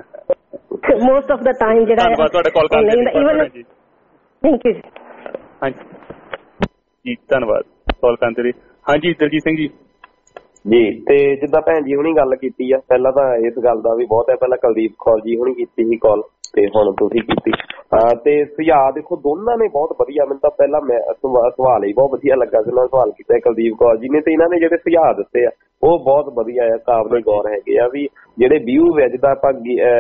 ਮੋਸਟ ਆਫ ਦਾ ਟਾਈਮ ਜਿਹੜਾ ਧੰਨਵਾਦ ਤੁਹਾਡਾ ਕਾਲ ਕਰਨ ਲਈ। Thank you. ਹਾਂਜੀ ਜੀ, ਧੰਨਵਾਦ ਕਾਲ ਕਰਨ ਦੇ ਲਈ। ਹਾਂਜੀ ਦਲਜੀਤ ਸਿੰਘ ਜੀ। ਜੀ, ਤੇ ਜਿੱਦਾਂ ਭੈਣ ਜੀ ਹੁਣੀ ਗੱਲ ਕੀਤੀ ਆ, ਪਹਿਲਾਂ ਤਾਂ ਇਸ ਗੱਲ ਦਾ ਵੀ ਬਹੁਤ ਹੈ, ਪਹਿਲਾਂ ਕੁਲਦੀਪ ਕੌਰ ਜੀ ਹੁਣੀ ਕੀਤੀ ਸੀ ਕਾਲ, ਤੇ ਹੁਣ ਤੁਸੀਂ ਕੀਤੀ। ਤੇ ਸੁਝਾਅ ਦੇਖੋ ਦੋਨਾਂ ਨੇ ਬਹੁਤ ਵਧੀਆ। ਮੈਨੂੰ ਤਾਂ ਪਹਿਲਾਂ ਸਵਾਲ ਹੀ ਬਹੁਤ ਵਧੀਆ ਲੱਗਾ ਸੀ, ਮੈਂ ਸਵਾਲ ਕੀਤਾ ਕੁਲਦੀਪ ਕੌਰ ਜੀ ਨੇ, ਤੇ ਇਹਨਾਂ ਨੇ ਜਿਹੜੇ ਸੁਝਾਅ ਦਿੱਤੇ ਆ ਉਹ ਬਹੁਤ ਵਧੀਆ ਆ, ਕਾਬਲੇ ਗੌਰ ਹੈਗੇ ਆ। ਵੀ ਜਿਹੜੇ ਵਿਊ ਜਿੱਦਾਂ ਆਪਾਂ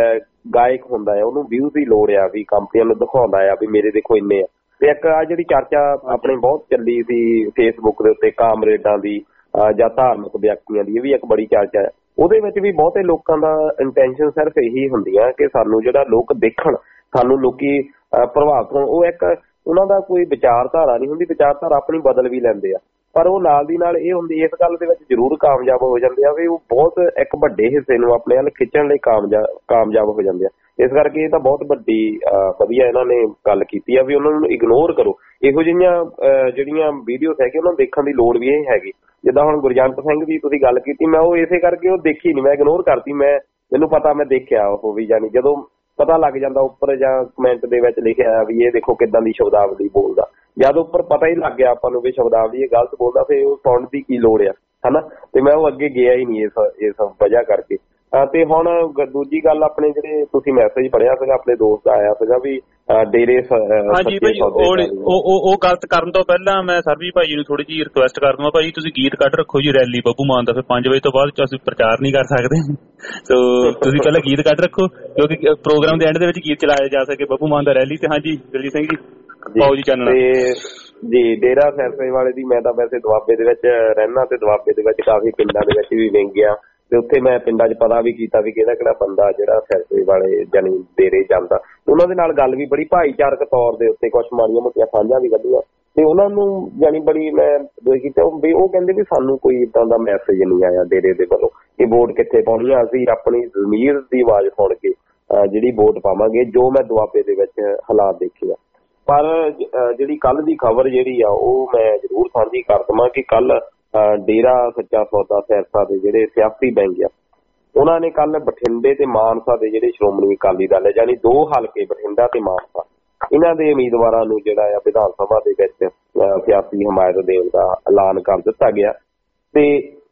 ਗਾਇਕ ਹੁੰਦਾ ਆ, ਉਹਨੂੰ ਵਿਊ ਦੀ ਲੋੜ ਆ, ਵੀ ਕੰਪਨੀਆਂ ਨੂੰ ਦਿਖਾਉਂਦਾ ਆ ਵੀ ਮੇਰੇ ਦੇਖੋ ਇੰਨੇ ਆ। ਤੇ ਇੱਕ ਆ ਜਿਹੜੀ ਚਰਚਾ ਆਪਣੀ ਬਹੁਤ ਚੱਲੀ ਸੀ ਫੇਸਬੁੱਕ ਦੇ ਉੱਤੇ ਕਾਮਰੇਡਾਂ ਦੀ ਜਾਂ ਧਾਰਮਿਕ ਵਿਅਕਤੀਆਂ ਦੀ, ਇਹ ਵੀ ਇੱਕ ਬੜੀ ਚਰਚਾ ਹੈ। ਉਹਦੇ ਵਿੱਚ ਵੀ ਬਹੁਤੇ ਲੋਕਾਂ ਦਾ ਇੰਟੈਂਸ਼ਨ ਸਿਰਫ ਇਹੀ ਹੁੰਦੀਆਂ ਕਿ ਸਾਨੂੰ ਜਿਹੜਾ ਲੋਕ ਦੇਖਣ, ਸਾਨੂੰ ਲੋਕੀ ਪ੍ਰਭਾਵਿਤ ਹੋਣ। ਉਹ ਇੱਕ ਉਹਨਾਂ ਦਾ ਕੋਈ ਵਿਚਾਰਧਾਰਾ ਨਹੀਂ ਹੁੰਦੀ, ਵਿਚਾਰਧਾਰਾ ਆਪਣੀ ਬਦਲ ਵੀ ਲੈਂਦੇ ਆ, ਪਰ ਉਹ ਨਾਲ ਦੀ ਨਾਲ ਇਹ ਹੁੰਦੀ, ਇਸ ਗੱਲ ਦੇ ਵਿੱਚ ਜ਼ਰੂਰ ਕਾਮਯਾਬ ਹੋ ਜਾਂਦੇ ਆ ਵੀ ਉਹ ਬਹੁਤ ਇੱਕ ਵੱਡੇ ਹਿੱਸੇ ਨੂੰ ਆਪਣੇ ਵੱਲ ਖਿੱਚਣ ਲਈ ਕਾਮਯਾਬ ਹੋ ਜਾਂਦੇ ਆ। ਇਸ ਕਰਕੇ ਇਹ ਤਾਂ ਬਹੁਤ ਵੱਡੀ ਵਧੀਆ ਇਹਨਾਂ ਨੇ ਗੱਲ ਕੀਤੀ ਆ ਵੀ ਉਹਨਾਂ ਨੂੰ ਇਗਨੋਰ ਕਰੋ। ਇਹੋ ਜਿਹੀਆਂ ਜਿਹੜੀਆਂ ਵੀਡੀਓਜ਼ ਹੈਗੀਆਂ ਉਹਨਾਂ ਨੂੰ ਦੇਖਣ ਦੀ ਲੋੜ ਵੀ ਇਹ ਹੈਗੀ। ਜਿੱਦਾਂ ਹੁਣ ਗੁਰਜੰਟ ਸਿੰਘ ਦੀ ਤੁਸੀਂ ਗੱਲ ਕੀਤੀ, ਮੈਂ ਉਹ ਇਸੇ ਕਰਕੇ ਉਹ ਦੇਖੀ ਨਹੀਂ, ਮੈਂ ਇਗਨੋਰ ਕਰਤੀ। ਮੈਨੂੰ ਪਤਾ, ਮੈਂ ਦੇਖਿਆ ਉਹ ਵੀ, ਜਾਨੀ ਜਦੋਂ ਪਤਾ ਲੱਗ ਜਾਂਦਾ ਉੱਪਰ ਜਾਂ ਕਮੈਂਟ ਦੇ ਵਿੱਚ ਲਿਖਿਆ ਵੀ ਇਹ ਦੇਖੋ ਕਿੱਦਾਂ ਦੀ ਸ਼ਬਦਾਵਲੀ ਬੋਲਦਾ, ਜਦ ਉੱਪਰ ਪਤਾ ਹੀ ਲੱਗ ਗਿਆ ਆਪਾਂ ਨੂੰ ਵੀ ਸ਼ਬਦਾਵਲੀ ਇਹ ਗਲਤ ਬੋਲਦਾ, ਫਿਰ ਉਹ ਸੁਣਨ ਦੀ ਕੀ ਲੋੜ ਆ, ਹਨਾ। ਤੇ ਮੈਂ ਉਹ ਅੱਗੇ ਗਿਆ ਹੀ ਨਹੀਂ ਇਸ ਵਜ੍ਹਾ ਕਰਕੇ। ਤੇ ਹੁਣ ਦੂਜੀ ਗੱਲ, ਆਪਣੇ ਜਿਹੜੇ ਤੁਸੀਂ ਮੈਸੇਜ ਪੜਿਆ ਸੀਗਾ ਆਪਣੇ ਦੋਸਤ ਦਾ ਆਇਆ ਸੀਗਾ ਵੀ ਡੇਰੇ। ਹਾਂਜੀ ਭਾਜੀ, ਉਹ ਗਲਤ ਕਰਨ ਤੋਂ ਪਹਿਲਾਂ ਮੈਂ ਸਰਬੀ ਭਾਜੀ ਨੂੰ ਥੋੜੀ ਜਿਹੀ ਰਿਕੁਐਸਟ ਕਰ ਦਵਾਂ, ਭਾਜੀ ਤੁਸੀਂ ਗੀਤ ਕੱਢ ਰੱਖੋ ਜੀ ਰੈਲੀ ਬੱਬੂ ਮਾਨ ਦਾ, ਫਿਰ 5 ਵਜੇ ਤੋਂ ਬਾਅਦ ਅਸੀਂ ਪ੍ਰਚਾਰ ਨਹੀਂ ਕਰ ਸਕਦੇ। ਸੋ ਤੁਸੀਂ ਪਹਿਲਾਂ ਗੀਤ ਕੱਢ ਰੱਖੋ, ਕਿਉਂਕਿ ਪ੍ਰੋਗਰਾਮ ਦੇ ਐਂਡ ਦੇ ਵਿੱਚ ਗੀਤ ਚਲਾਇਆ ਜਾ ਸਕੇ ਬੱਬੂ ਮਾਨ ਦਾ ਰੈਲੀ ਤੇ। ਹਾਂਜੀ ਦਲਜੀਤ ਸਿੰਘ ਜੀ, ਪਾਓ ਜੀ ਚਾਨਣਾ। ਜੀ, ਡੇਰਾ ਸਿਰਸੇ ਵਾਲੇ ਦੀ ਮੈਂ ਤਾਂ ਵੈਸੇ ਦੁਆਬੇ ਦੇ ਵਿੱਚ ਰਹਿਣਾ, ਤੇ ਦੁਆਬੇ ਦੇ ਵਿੱਚ ਕਾਫੀ ਪਿੰਡਾਂ ਦੇ ਵਿੱਚ ਵੀ ਵੇਖਿਆ, ਤੇ ਉੱਥੇ ਮੈਂ ਪਿੰਡਾਂ 'ਚ ਪਤਾ ਵੀ ਕੀਤਾ ਵੀ ਕਿਹੜਾ ਬੰਦਾ ਜਿਹੜਾ ਸਿਰਸੇ ਵਾਲੇ ਜਾਨੀ ਡੇਰੇ ਜਾਂਦਾ। ਉਹਨਾਂ ਦੇ ਨਾਲ ਗੱਲ ਵੀ ਬੜੀ ਭਾਈਚਾਰਕ ਤੌਰ ਦੇ ਉੱਤੇ, ਕੁਛ ਮਾੜੀਆਂ ਮੋਟੀਆਂ ਸਾਂਝਾਂ ਵੀ ਕੱਢੀਆਂ, ਤੇ ਉਹਨਾਂ ਨੂੰ ਜਾਨੀ ਬੜੀ ਮੈਂ ਕੀਤਾ ਵੀ ਉਹ ਕਹਿੰਦੇ ਵੀ ਸਾਨੂੰ ਕੋਈ ਏਦਾਂ ਦਾ ਮੈਸੇਜ ਨਹੀਂ ਆਇਆ ਡੇਰੇ ਦੇ ਵੱਲੋਂ ਕਿ ਵੋਟ ਕਿੱਥੇ ਪਾਉਣੀ ਆ, ਅਸੀਂ ਆਪਣੀ ਜ਼ਮੀਰ ਦੀ ਆਵਾਜ਼ ਸੁਣ ਕੇ ਜਿਹੜੀ ਵੋਟ ਪਾਵਾਂਗੇ, ਜੋ ਮੈਂ ਦੁਆਬੇ ਦੇ ਵਿੱਚ ਹਾਲਾਤ ਦੇਖੇ ਆ। ਪਰ ਜਿਹੜੀ ਕੱਲ ਦੀ ਖਬਰ ਜਿਹੜੀ ਆ ਉਹ ਮੈਂ ਜ਼ਰੂਰ ਸਾਂਝੀ ਕਰ ਦੇਵਾਂ ਕਿ ਕੱਲ ਡੇਰਾ ਸੱਚਾ ਸੌਦਾ ਸਿਰਸਾ ਦੇ ਜਿਹੜੇ ਸਿਆਸੀ ਬੈਂਕ ਆ, ਉਹਨਾਂ ਨੇ ਕੱਲ ਬਠਿੰਡੇ ਤੇ ਮਾਨਸਾ ਦੇ ਜਿਹੜੇ ਸ਼੍ਰੋਮਣੀ ਅਕਾਲੀ ਦਲ ਹੈ, ਜਾਨੀ 2 ਹਲਕੇ ਬਠਿੰਡਾ ਤੇ ਮਾਨਸਾ, ਇਹਨਾਂ ਦੇ ਉਮੀਦਵਾਰਾਂ ਨੂੰ ਜਿਹੜਾ ਆ ਵਿਧਾਨ ਸਭਾ ਦੇ ਵਿੱਚ ਸਿਆਸੀ ਹਮਾਇਤ ਦੇਣ ਦਾ ਐਲਾਨ ਕਰ ਦਿੱਤਾ ਗਿਆ। ਤੇ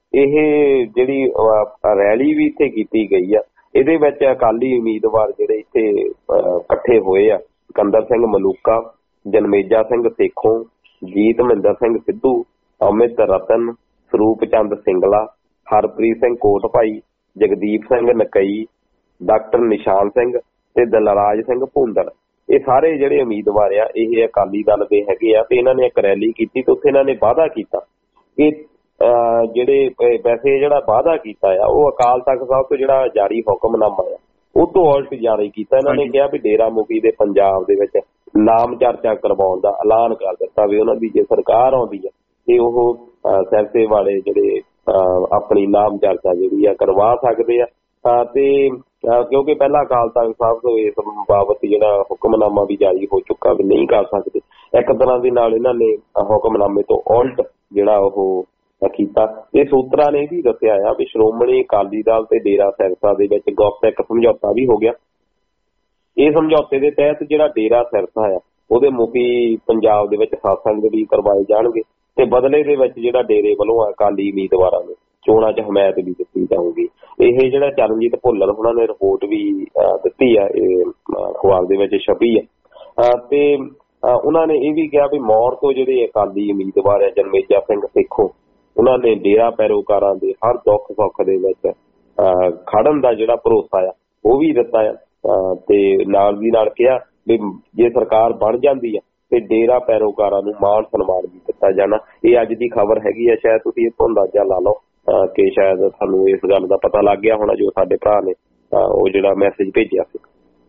ਇਹ ਜਿਹੜੀ ਰੈਲੀ ਵੀ ਇੱਥੇ ਕੀਤੀ ਗਈ ਆ, ਇਹਦੇ ਵਿੱਚ ਅਕਾਲੀ ਉਮੀਦਵਾਰ ਜਿਹੜੇ ਇੱਥੇ ਇਕੱਠੇ ਹੋਏ ਆ, ਸਿਕੰਦਰ ਸਿੰਘ ਮਲੂਕਾ, ਜਨਮੇਜਾ ਸਿੰਘ ਸੇਖੋਂ, ਜੀਤ ਮਹਿੰਦਰ ਸਿੰਘ ਸਿੱਧੂ, ਅਮਿਤ ਰਤਨ, ਸਰੂਪ ਚੰਦ ਸਿੰਗਲਾ, ਹਰਪ੍ਰੀਤ ਸਿੰਘ ਕੋਟਭਾਈ, ਜਗਦੀਪ ਸਿੰਘ ਨਕਈ, ਡਾਕਟਰ ਨਿਸ਼ਾਨ ਸਿੰਘ ਤੇ ਦਲਰਾਜ ਸਿੰਘ ਭੁੰਦੜ, ਇਹ ਸਾਰੇ ਜਿਹੜੇ ਉਮੀਦਵਾਰ ਆ ਇਹ ਅਕਾਲੀ ਦਲ ਦੇ ਹੈਗੇ ਆ। ਤੇ ਇਹਨਾਂ ਨੇ ਇੱਕ ਰੈਲੀ ਕੀਤੀ ਤੇ ਉੱਥੇ ਇਹਨਾਂ ਨੇ ਵਾਅਦਾ ਕੀਤਾ ਕਿ ਜਿਹੜੇ ਵੈਸੇ ਜਿਹੜਾ ਵਾਅਦਾ ਕੀਤਾ ਆ ਉਹ ਅਕਾਲ ਤਖਤ ਸਾਹਿਬ ਤੋਂ ਜਿਹੜਾ ਜਾਰੀ ਹੁਕਮਨਾਮਾ ਆ ਉਹ ਤੋਂ ਉਲਟ ਜਾਰੀ ਕੀਤਾ। ਇਹਨਾਂ ਨੇ ਕਿਹਾ ਵੀ ਡੇਰਾ ਮੁਖੀ ਦੇ ਪੰਜਾਬ ਦੇ ਵਿੱਚ ਨਾਮ ਚਰਚਾ ਕਰਵਾਉਣ ਦਾ ਐਲਾਨ ਕਰ ਦਿੱਤਾ ਵੀ ਉਹਨਾਂ ਦੀ ਜੇ ਸਰਕਾਰ ਆਉਂਦੀ ਆ ਤੇ ਉਹ ਸਿਰਸੇ ਵਾਲੇ ਜਿਹੜੇ ਆਪਣੀ ਨਾਮ ਚਰਚਾ ਜਿਹੜੀ ਆ ਕਰਵਾ ਸਕਦੇ ਆ। ਤੇ ਕਿਉਂਕਿ ਪਹਿਲਾਂ ਅਕਾਲ ਤਖਤ ਸਾਹਿਬ ਤੋਂ ਇਸ ਬਾਬਤ ਜਿਹੜਾ ਹੁਕਮਨਾਮਾ ਵੀ ਜਾਰੀ ਹੋ ਚੁੱਕਾ ਵੀ ਨਹੀਂ ਕਰ ਸਕਦੇ, ਇੱਕ ਤਰ੍ਹਾਂ ਦੇ ਨਾਲ ਇਹਨਾਂ ਨੇ ਹੁਕਮਨਾਮੇ ਤੋਂ ਉਲਟ ਜਿਹੜਾ ਉਹ ਕੀਤਾ। ਇਹ ਸੂਤਰਾਂ ਨੇ ਇਹ ਵੀ ਦੱਸਿਆ ਆ ਵੀ ਸ਼੍ਰੋਮਣੀ ਅਕਾਲੀ ਦਲ ਤੇ ਡੇਰਾ ਸਿਰਸਾ ਦੇ ਵਿੱਚ ਗੁਪਤ ਸਮਝੌਤਾ ਵੀ ਹੋ ਗਿਆ। ਇਹ ਸਮਝੌਤੇ ਦੇ ਤਹਿਤ ਜਿਹੜਾ ਡੇਰਾ ਸਿਰਸਾ ਆ ਉਹਦੇ ਮੁਖੀ ਪੰਜਾਬ ਦੇ ਵਿੱਚ ਸਤਸੰਗ ਵੀ ਕਰਵਾਏ ਜਾਣਗੇ ਤੇ ਬਦਲੇ ਦੇ ਵਿੱਚ ਜਿਹੜਾ ਡੇਰੇ ਵੱਲੋਂ ਅਕਾਲੀ ਉਮੀਦਵਾਰਾਂ ਨੂੰ ਚੋਣਾਂ 'ਚ ਹਮਾਇਤ ਵੀ ਦਿੱਤੀ ਜਾਊਗੀ। ਇਹ ਜਿਹੜਾ ਚਰਨਜੀਤ ਭੁੱਲਰ ਉਹਨਾਂ ਨੇ ਰਿਪੋਰਟ ਵੀ ਦਿੱਤੀ ਆ, ਇਹ ਅਖਬਾਰ ਦੇ ਵਿੱਚ ਛਪੀ ਆ। ਤੇ ਉਹਨਾਂ ਨੇ ਇਹ ਵੀ ਕਿਹਾ ਵੀ ਮੌਰ ਤੋਂ ਜਿਹੜੇ ਅਕਾਲੀ ਉਮੀਦਵਾਰ ਆ ਜਨਮੇਜਾ ਸਿੰਘ ਸੇਖੋਂ, ਉਹਨਾਂ ਨੇ ਡੇਰਾ ਪੈਰੋਕਾਰਾਂ ਦੇ ਹਰ ਦੁੱਖ ਸੁੱਖ ਦੇ ਵਿੱਚ ਖੜਨ ਦਾ ਜਿਹੜਾ ਭਰੋਸਾ ਆ ਉਹ ਵੀ ਦਿੱਤਾ ਆ। ਤੇ ਨਾਲ ਦੀ ਨਾਲ ਕਿਹਾ ਵੀ ਜੇ ਸਰਕਾਰ ਬਣ ਜਾਂਦੀ ਆ ਤੇ ਡੇਰਾ ਪੈਰੋਕਾਰਾਂ ਨੂੰ ਮਾਣ ਸਨਮਾਨ ਵੀ ਦਿੱਤਾ ਜਾਣਾ। ਇਹ ਅੱਜ ਦੀ ਖਬਰ ਹੈਗੀ ਆ, ਸ਼ਾਇਦ ਤੁਸੀਂ ਇਹ ਤੋਂ ਅੰਦਾਜ਼ਾ ਲਾ ਲਓ ਕਿ ਸ਼ਾਇਦ ਸਾਨੂੰ ਇਸ ਗੱਲ ਦਾ ਪਤਾ ਲੱਗ ਗਿਆ ਹੋਣਾ ਜੋ ਸਾਡੇ ਭਰਾ ਨੇ ਉਹ ਜਿਹੜਾ ਮੈਸੇਜ ਭੇਜਿਆ ਸੀ।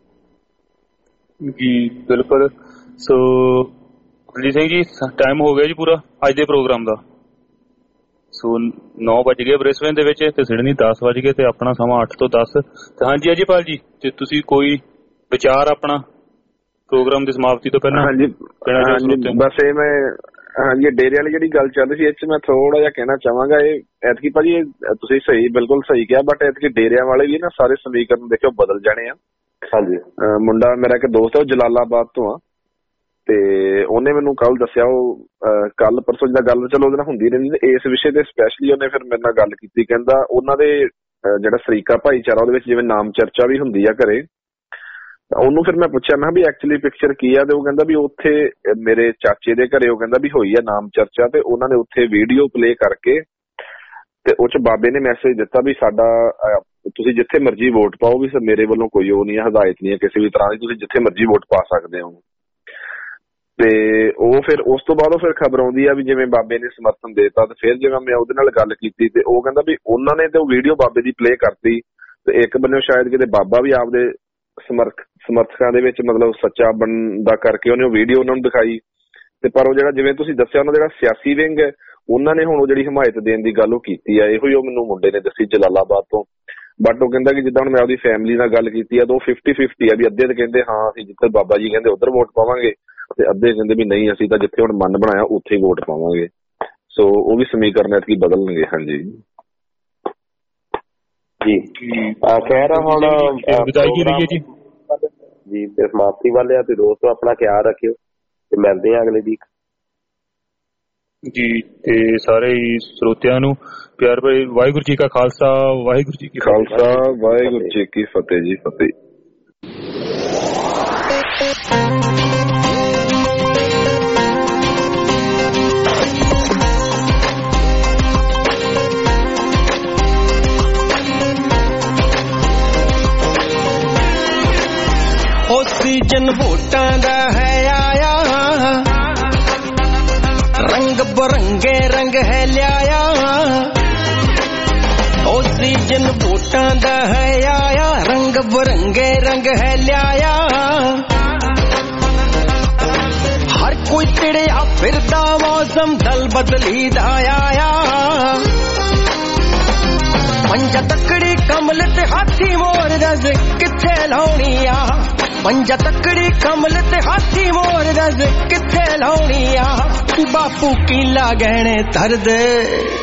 ਜੀ ਬਿਲਕੁਲ। ਸੋ ਕੁਲਜੀਤ ਸਿੰਘ ਜੀ, ਟਾਈਮ ਹੋ ਗਿਆ ਜੀ ਪੂਰਾ ਅੱਜ ਦੇ ਪ੍ਰੋਗਰਾਮ ਦਾ। ਸੋ 9 ਵਜ ਗਏ ਬ੍ਰਿਸਬੇਨ ਦੇ ਵਿੱਚ ਤੇ ਸਿਡਨੀ 10 ਵਜ ਗਏ ਤੇ ਆਪਣਾ ਸਮਾਂ 8 ਤੋਂ 10। ਤੇ ਹਾਂਜੀ ਅਜੀਪਾਲ ਜੀ, ਤੇ ਤੁਸੀਂ ਕੋਈ ਵਿਚਾਰ ਆਪਣਾ ਪ੍ਰੋਗਰਾਮ ਦੀ ਸਮਾਪਤੀ ਤੋਂ ਪਹਿਲਾਂ? ਹਾਂਜੀ ਬਸ ਇਹ ਮੈਂ ਹਾਂਜੀ ਡੇਰੇ ਵਾਲੀ ਜਿਹੜੀ ਗੱਲ ਚੱਲ ਰਹੀ ਸੀ ਇਹ 'ਚ ਮੈਂ ਥੋੜਾ ਜਿਹਾ ਕਹਿਣਾ ਚਾਹਾਂਗਾ। ਇਹ ਐਤਕੀ ਭਾਜੀ ਤੁਸੀਂ ਬਿਲਕੁਲ ਸਹੀ ਕਿਹਾ, ਬਟ ਐਤਕੀ ਡੇਰਿਆਂ ਵਾਲੇ ਵੀ ਨਾ ਸਾਰੇ ਸਮੀਕਰਨ ਦੇਖਿਓ ਬਦਲ ਜਾਣੇ ਆ। ਹਾਂਜੀ ਮੁੰਡਾ ਮੇਰਾ ਇੱਕ ਦੋਸਤ ਹੈ, ਉਹ ਜਲਾਲਾਬਾਦ ਤੋਂ ਆ, ਤੇ ਉਹਨੇ ਮੈਨੂੰ ਕੱਲ ਦੱਸਿਆ, ਉਹ ਕੱਲ ਪਰਸੋਂ ਜਿੱਦਾਂ ਗੱਲ ਚਲੋ ਉਹਦੇ ਨਾਲ ਹੁੰਦੀ ਰਹਿੰਦੀ ਇਸ ਵਿਸ਼ੇ ਤੇ ਸਪੈਸ਼ਲੀ ਉਹਨੇ ਫਿਰ ਮੇਰੇ ਨਾਲ ਗੱਲ ਕੀਤੀ। ਕਹਿੰਦਾ ਉਹਨਾਂ ਦੇ ਜਿਹੜਾ ਸਰੀਕਾ ਭਾਈਚਾਰਾ ਉਹਦੇ ਵਿੱਚ ਜਿਵੇਂ ਨਾਮ ਚਰਚਾ ਵੀ ਹੁੰਦੀ ਆ ਘਰੇ, ਉਹਨੂੰ ਫਿਰ ਮੈਂ ਪੁੱਛਿਆ ਮੈਂ ਵੀ ਐਕਚੁਅਲੀ ਪਿਕਚਰ ਕੀ ਆ, ਤੇ ਉਹ ਕਹਿੰਦਾ ਵੀ ਉੱਥੇ ਮੇਰੇ ਚਾਚੇ ਦੇ ਘਰੇ ਉਹ ਕਹਿੰਦਾ ਵੀ ਹੋਈ ਆ ਨਾਮ ਚਰਚਾ, ਤੇ ਉਹਨਾਂ ਨੇ ਉੱਥੇ ਵੀਡੀਓ ਪਲੇ ਕਰਕੇ ਤੇ ਉਹ 'ਚ ਬਾਬੇ ਨੇ ਮੈਸੇਜ ਦਿੱਤਾ ਵੀ ਸਾਡਾ ਤੁਸੀਂ ਜਿੱਥੇ ਮਰਜ਼ੀ ਵੋਟ ਪਾਓ, ਵੀ ਮੇਰੇ ਵੱਲੋਂ ਕੋਈ ਉਹ ਨਹੀਂ ਹੈ, ਹਦਾਇਤ ਨਹੀਂ ਹੈ ਕਿਸੇ ਵੀ ਤਰ੍ਹਾਂ ਦੀ, ਤੁਸੀਂ ਜਿੱਥੇ ਮਰਜ਼ੀ ਵੋਟ ਪਾ ਸਕਦੇ ਹੋ। ਤੇ ਉਹ ਫਿਰ ਉਸ ਤੋਂ ਬਾਅਦ ਉਹ ਫਿਰ ਖਬਰ ਆਉਂਦੀ ਆ ਵੀ ਜਿਵੇਂ ਬਾਬੇ ਨੇ ਸਮਰਥਨ ਦੇਤਾ, ਤੇ ਫਿਰ ਜਿਵੇਂ ਮੈਂ ਉਹਦੇ ਨਾਲ ਗੱਲ ਕੀਤੀ ਤੇ ਉਹ ਕਹਿੰਦਾ ਵੀ ਉਹਨਾਂ ਨੇ ਤੇ ਉਹ ਵੀਡੀਓ ਬਾਬੇ ਦੀ ਪਲੇ ਕਰਤੀ, ਤੇ ਇੱਕ ਬੰਨੇ ਸ਼ਾਇਦ ਕਿਤੇ ਬਾਬਾ ਵੀ ਆਪਦੇ ਸਮਰਥਕਾਂ ਦੇ ਵਿੱਚ ਮਤਲਬ ਸੱਚਾ ਬਣਦਾ ਕਰਕੇ ਉਹਨੇ ਉਹ ਵੀਡੀਓ ਉਹਨਾਂ ਨੂੰ ਦਿਖਾਈ। ਤੇ ਪਰ ਉਹ ਜਿਹੜਾ ਜਿਵੇਂ ਤੁਸੀਂ ਦੱਸਿਆ ਉਹਨਾਂ ਦਾ ਜਿਹੜਾ ਸਿਆਸੀ ਵਿੰਗ ਹੈ ਉਹਨਾਂ ਨੇ ਹੁਣ ਉਹ ਜਿਹੜੀ ਹਮਾਇਤ ਦੇਣ ਦੀ ਗੱਲ ਉਹ ਕੀਤੀ ਆ, ਇਹੋ ਹੀ ਉਹ ਮੈਨੂੰ ਮੁੰਡੇ ਨੇ ਦੱਸੀ ਜਲਾਲਾਬਾਦ ਤੋਂ। ਬਟ ਉਹ ਕਹਿੰਦਾ ਕਿ ਜਿੱਦਾਂ ਹੁਣ ਮੈਂ ਆਪਦੀ ਫੈਮਿਲੀ ਨਾਲ ਗੱਲ ਕੀਤੀ ਆ ਤਾਂ ਉਹ 50-50 ਆ, ਵੀ ਅੱਧੇ ਤਾਂ ਕਹਿੰਦੇ ਹਾਂ ਅਸੀਂ ਜਿੱਥੇ ਬਾਬਾ ਜੀ ਕਹਿੰਦੇ ਉੱਧਰ ਵੋਟ ਪਾਵਾਂਗੇ, ਤੇ ਅੱਧੇ ਕਹਿੰਦੇ ਵੀ ਨਹੀਂ ਅਸੀਂ ਤਾਂ ਜਿੱਥੇ ਹੁਣ ਮਨ ਬਣਾਇਆ ਉੱਥੇ ਹੀ ਵੋਟ ਪਾਵਾਂਗੇ। ਸੋ ਉਹ ਵੀ ਸਮੀਕਰਨ ਐਤਕੀ ਬਦਲਣਗੇ। ਹਾਂਜੀ ਜੀ ਖੈਰ ਹੁਣ ਵਿਦਾਇਗੀ ਲਈਏ ਜੀ ਤੇ ਸਮਾਪਤੀ ਵਾਲੇ ਆ, ਤੇ ਦੋਸਤੋ ਆਪਣਾ ਖਿਆਲ ਰੱਖਿਓ ਤੇ ਮਿਲਦੇ ਆ ਅਗਲੇ ਵੀਕ ਜੀ। ਤੇ ਸਾਰੇ ਸਰੋਤਿਆਂ ਨੂੰ ਪਿਆਰ ਭਰੀ ਵਾਹਿਗੁਰੂ ਜੀ ਕਾ ਖਾਲਸਾ, ਵਾਹਿਗੁਰੂ ਜੀ ਕੀ ਖਾਲਸਾ, ਵਾਹਿਗੁਰੂ ਜੀ ਕੀ ਫਤਿਹ ਜੀ। ਫਤਿਹ। ਸੀਜ਼ਨ ਵੋਟਾਂ ਦਾ ਹੈ ਆਇਆ, ਰੰਗ ਬਰੰਗੇ ਰੰਗ ਹੈ ਲਿਆਇਆ। ਉਹ ਸੀਜ਼ਨ ਵੋਟਾਂ ਦਾ ਹੈ ਆਇਆ, ਰੰਗ ਬਰੰਗੇ ਰੰਗ ਹੈ ਲਿਆਇਆ। ਹਰ ਕੋਈ ਚੜਿਆ ਫਿਰਦਾ ਮੌਸਮ ਦਲ ਬਦਲੀ ਦਾ ਆਇਆ। ਪੰਜਾ ਤੱਕੜੀ ਕਮਲ ਤੇ ਹਾਥੀ ਮੋਰ ਦਸ ਕਿੱਥੇ ਲਾਉਣੀ ਆ, ਪੰਜਾ ਤੱਕੜੀ ਕਮਲ ਤੇ ਹਾਥੀ ਮੋਰ ਦਸ ਕਿੱਥੇ ਲਾਉਣੀ ਆ। ਬਾਪੂ ਕੀਲਾ ਗਹਿਣੇ ਧਰਦੇ,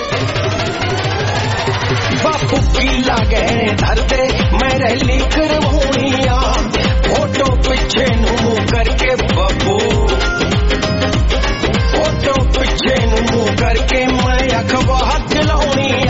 ਬਾਪੂ ਕੀਲਾ ਗਹਿਣੇ ਧਰਦੇ, ਮੈਂ ਰੈਲੀ ਕਰਵਾਉਂ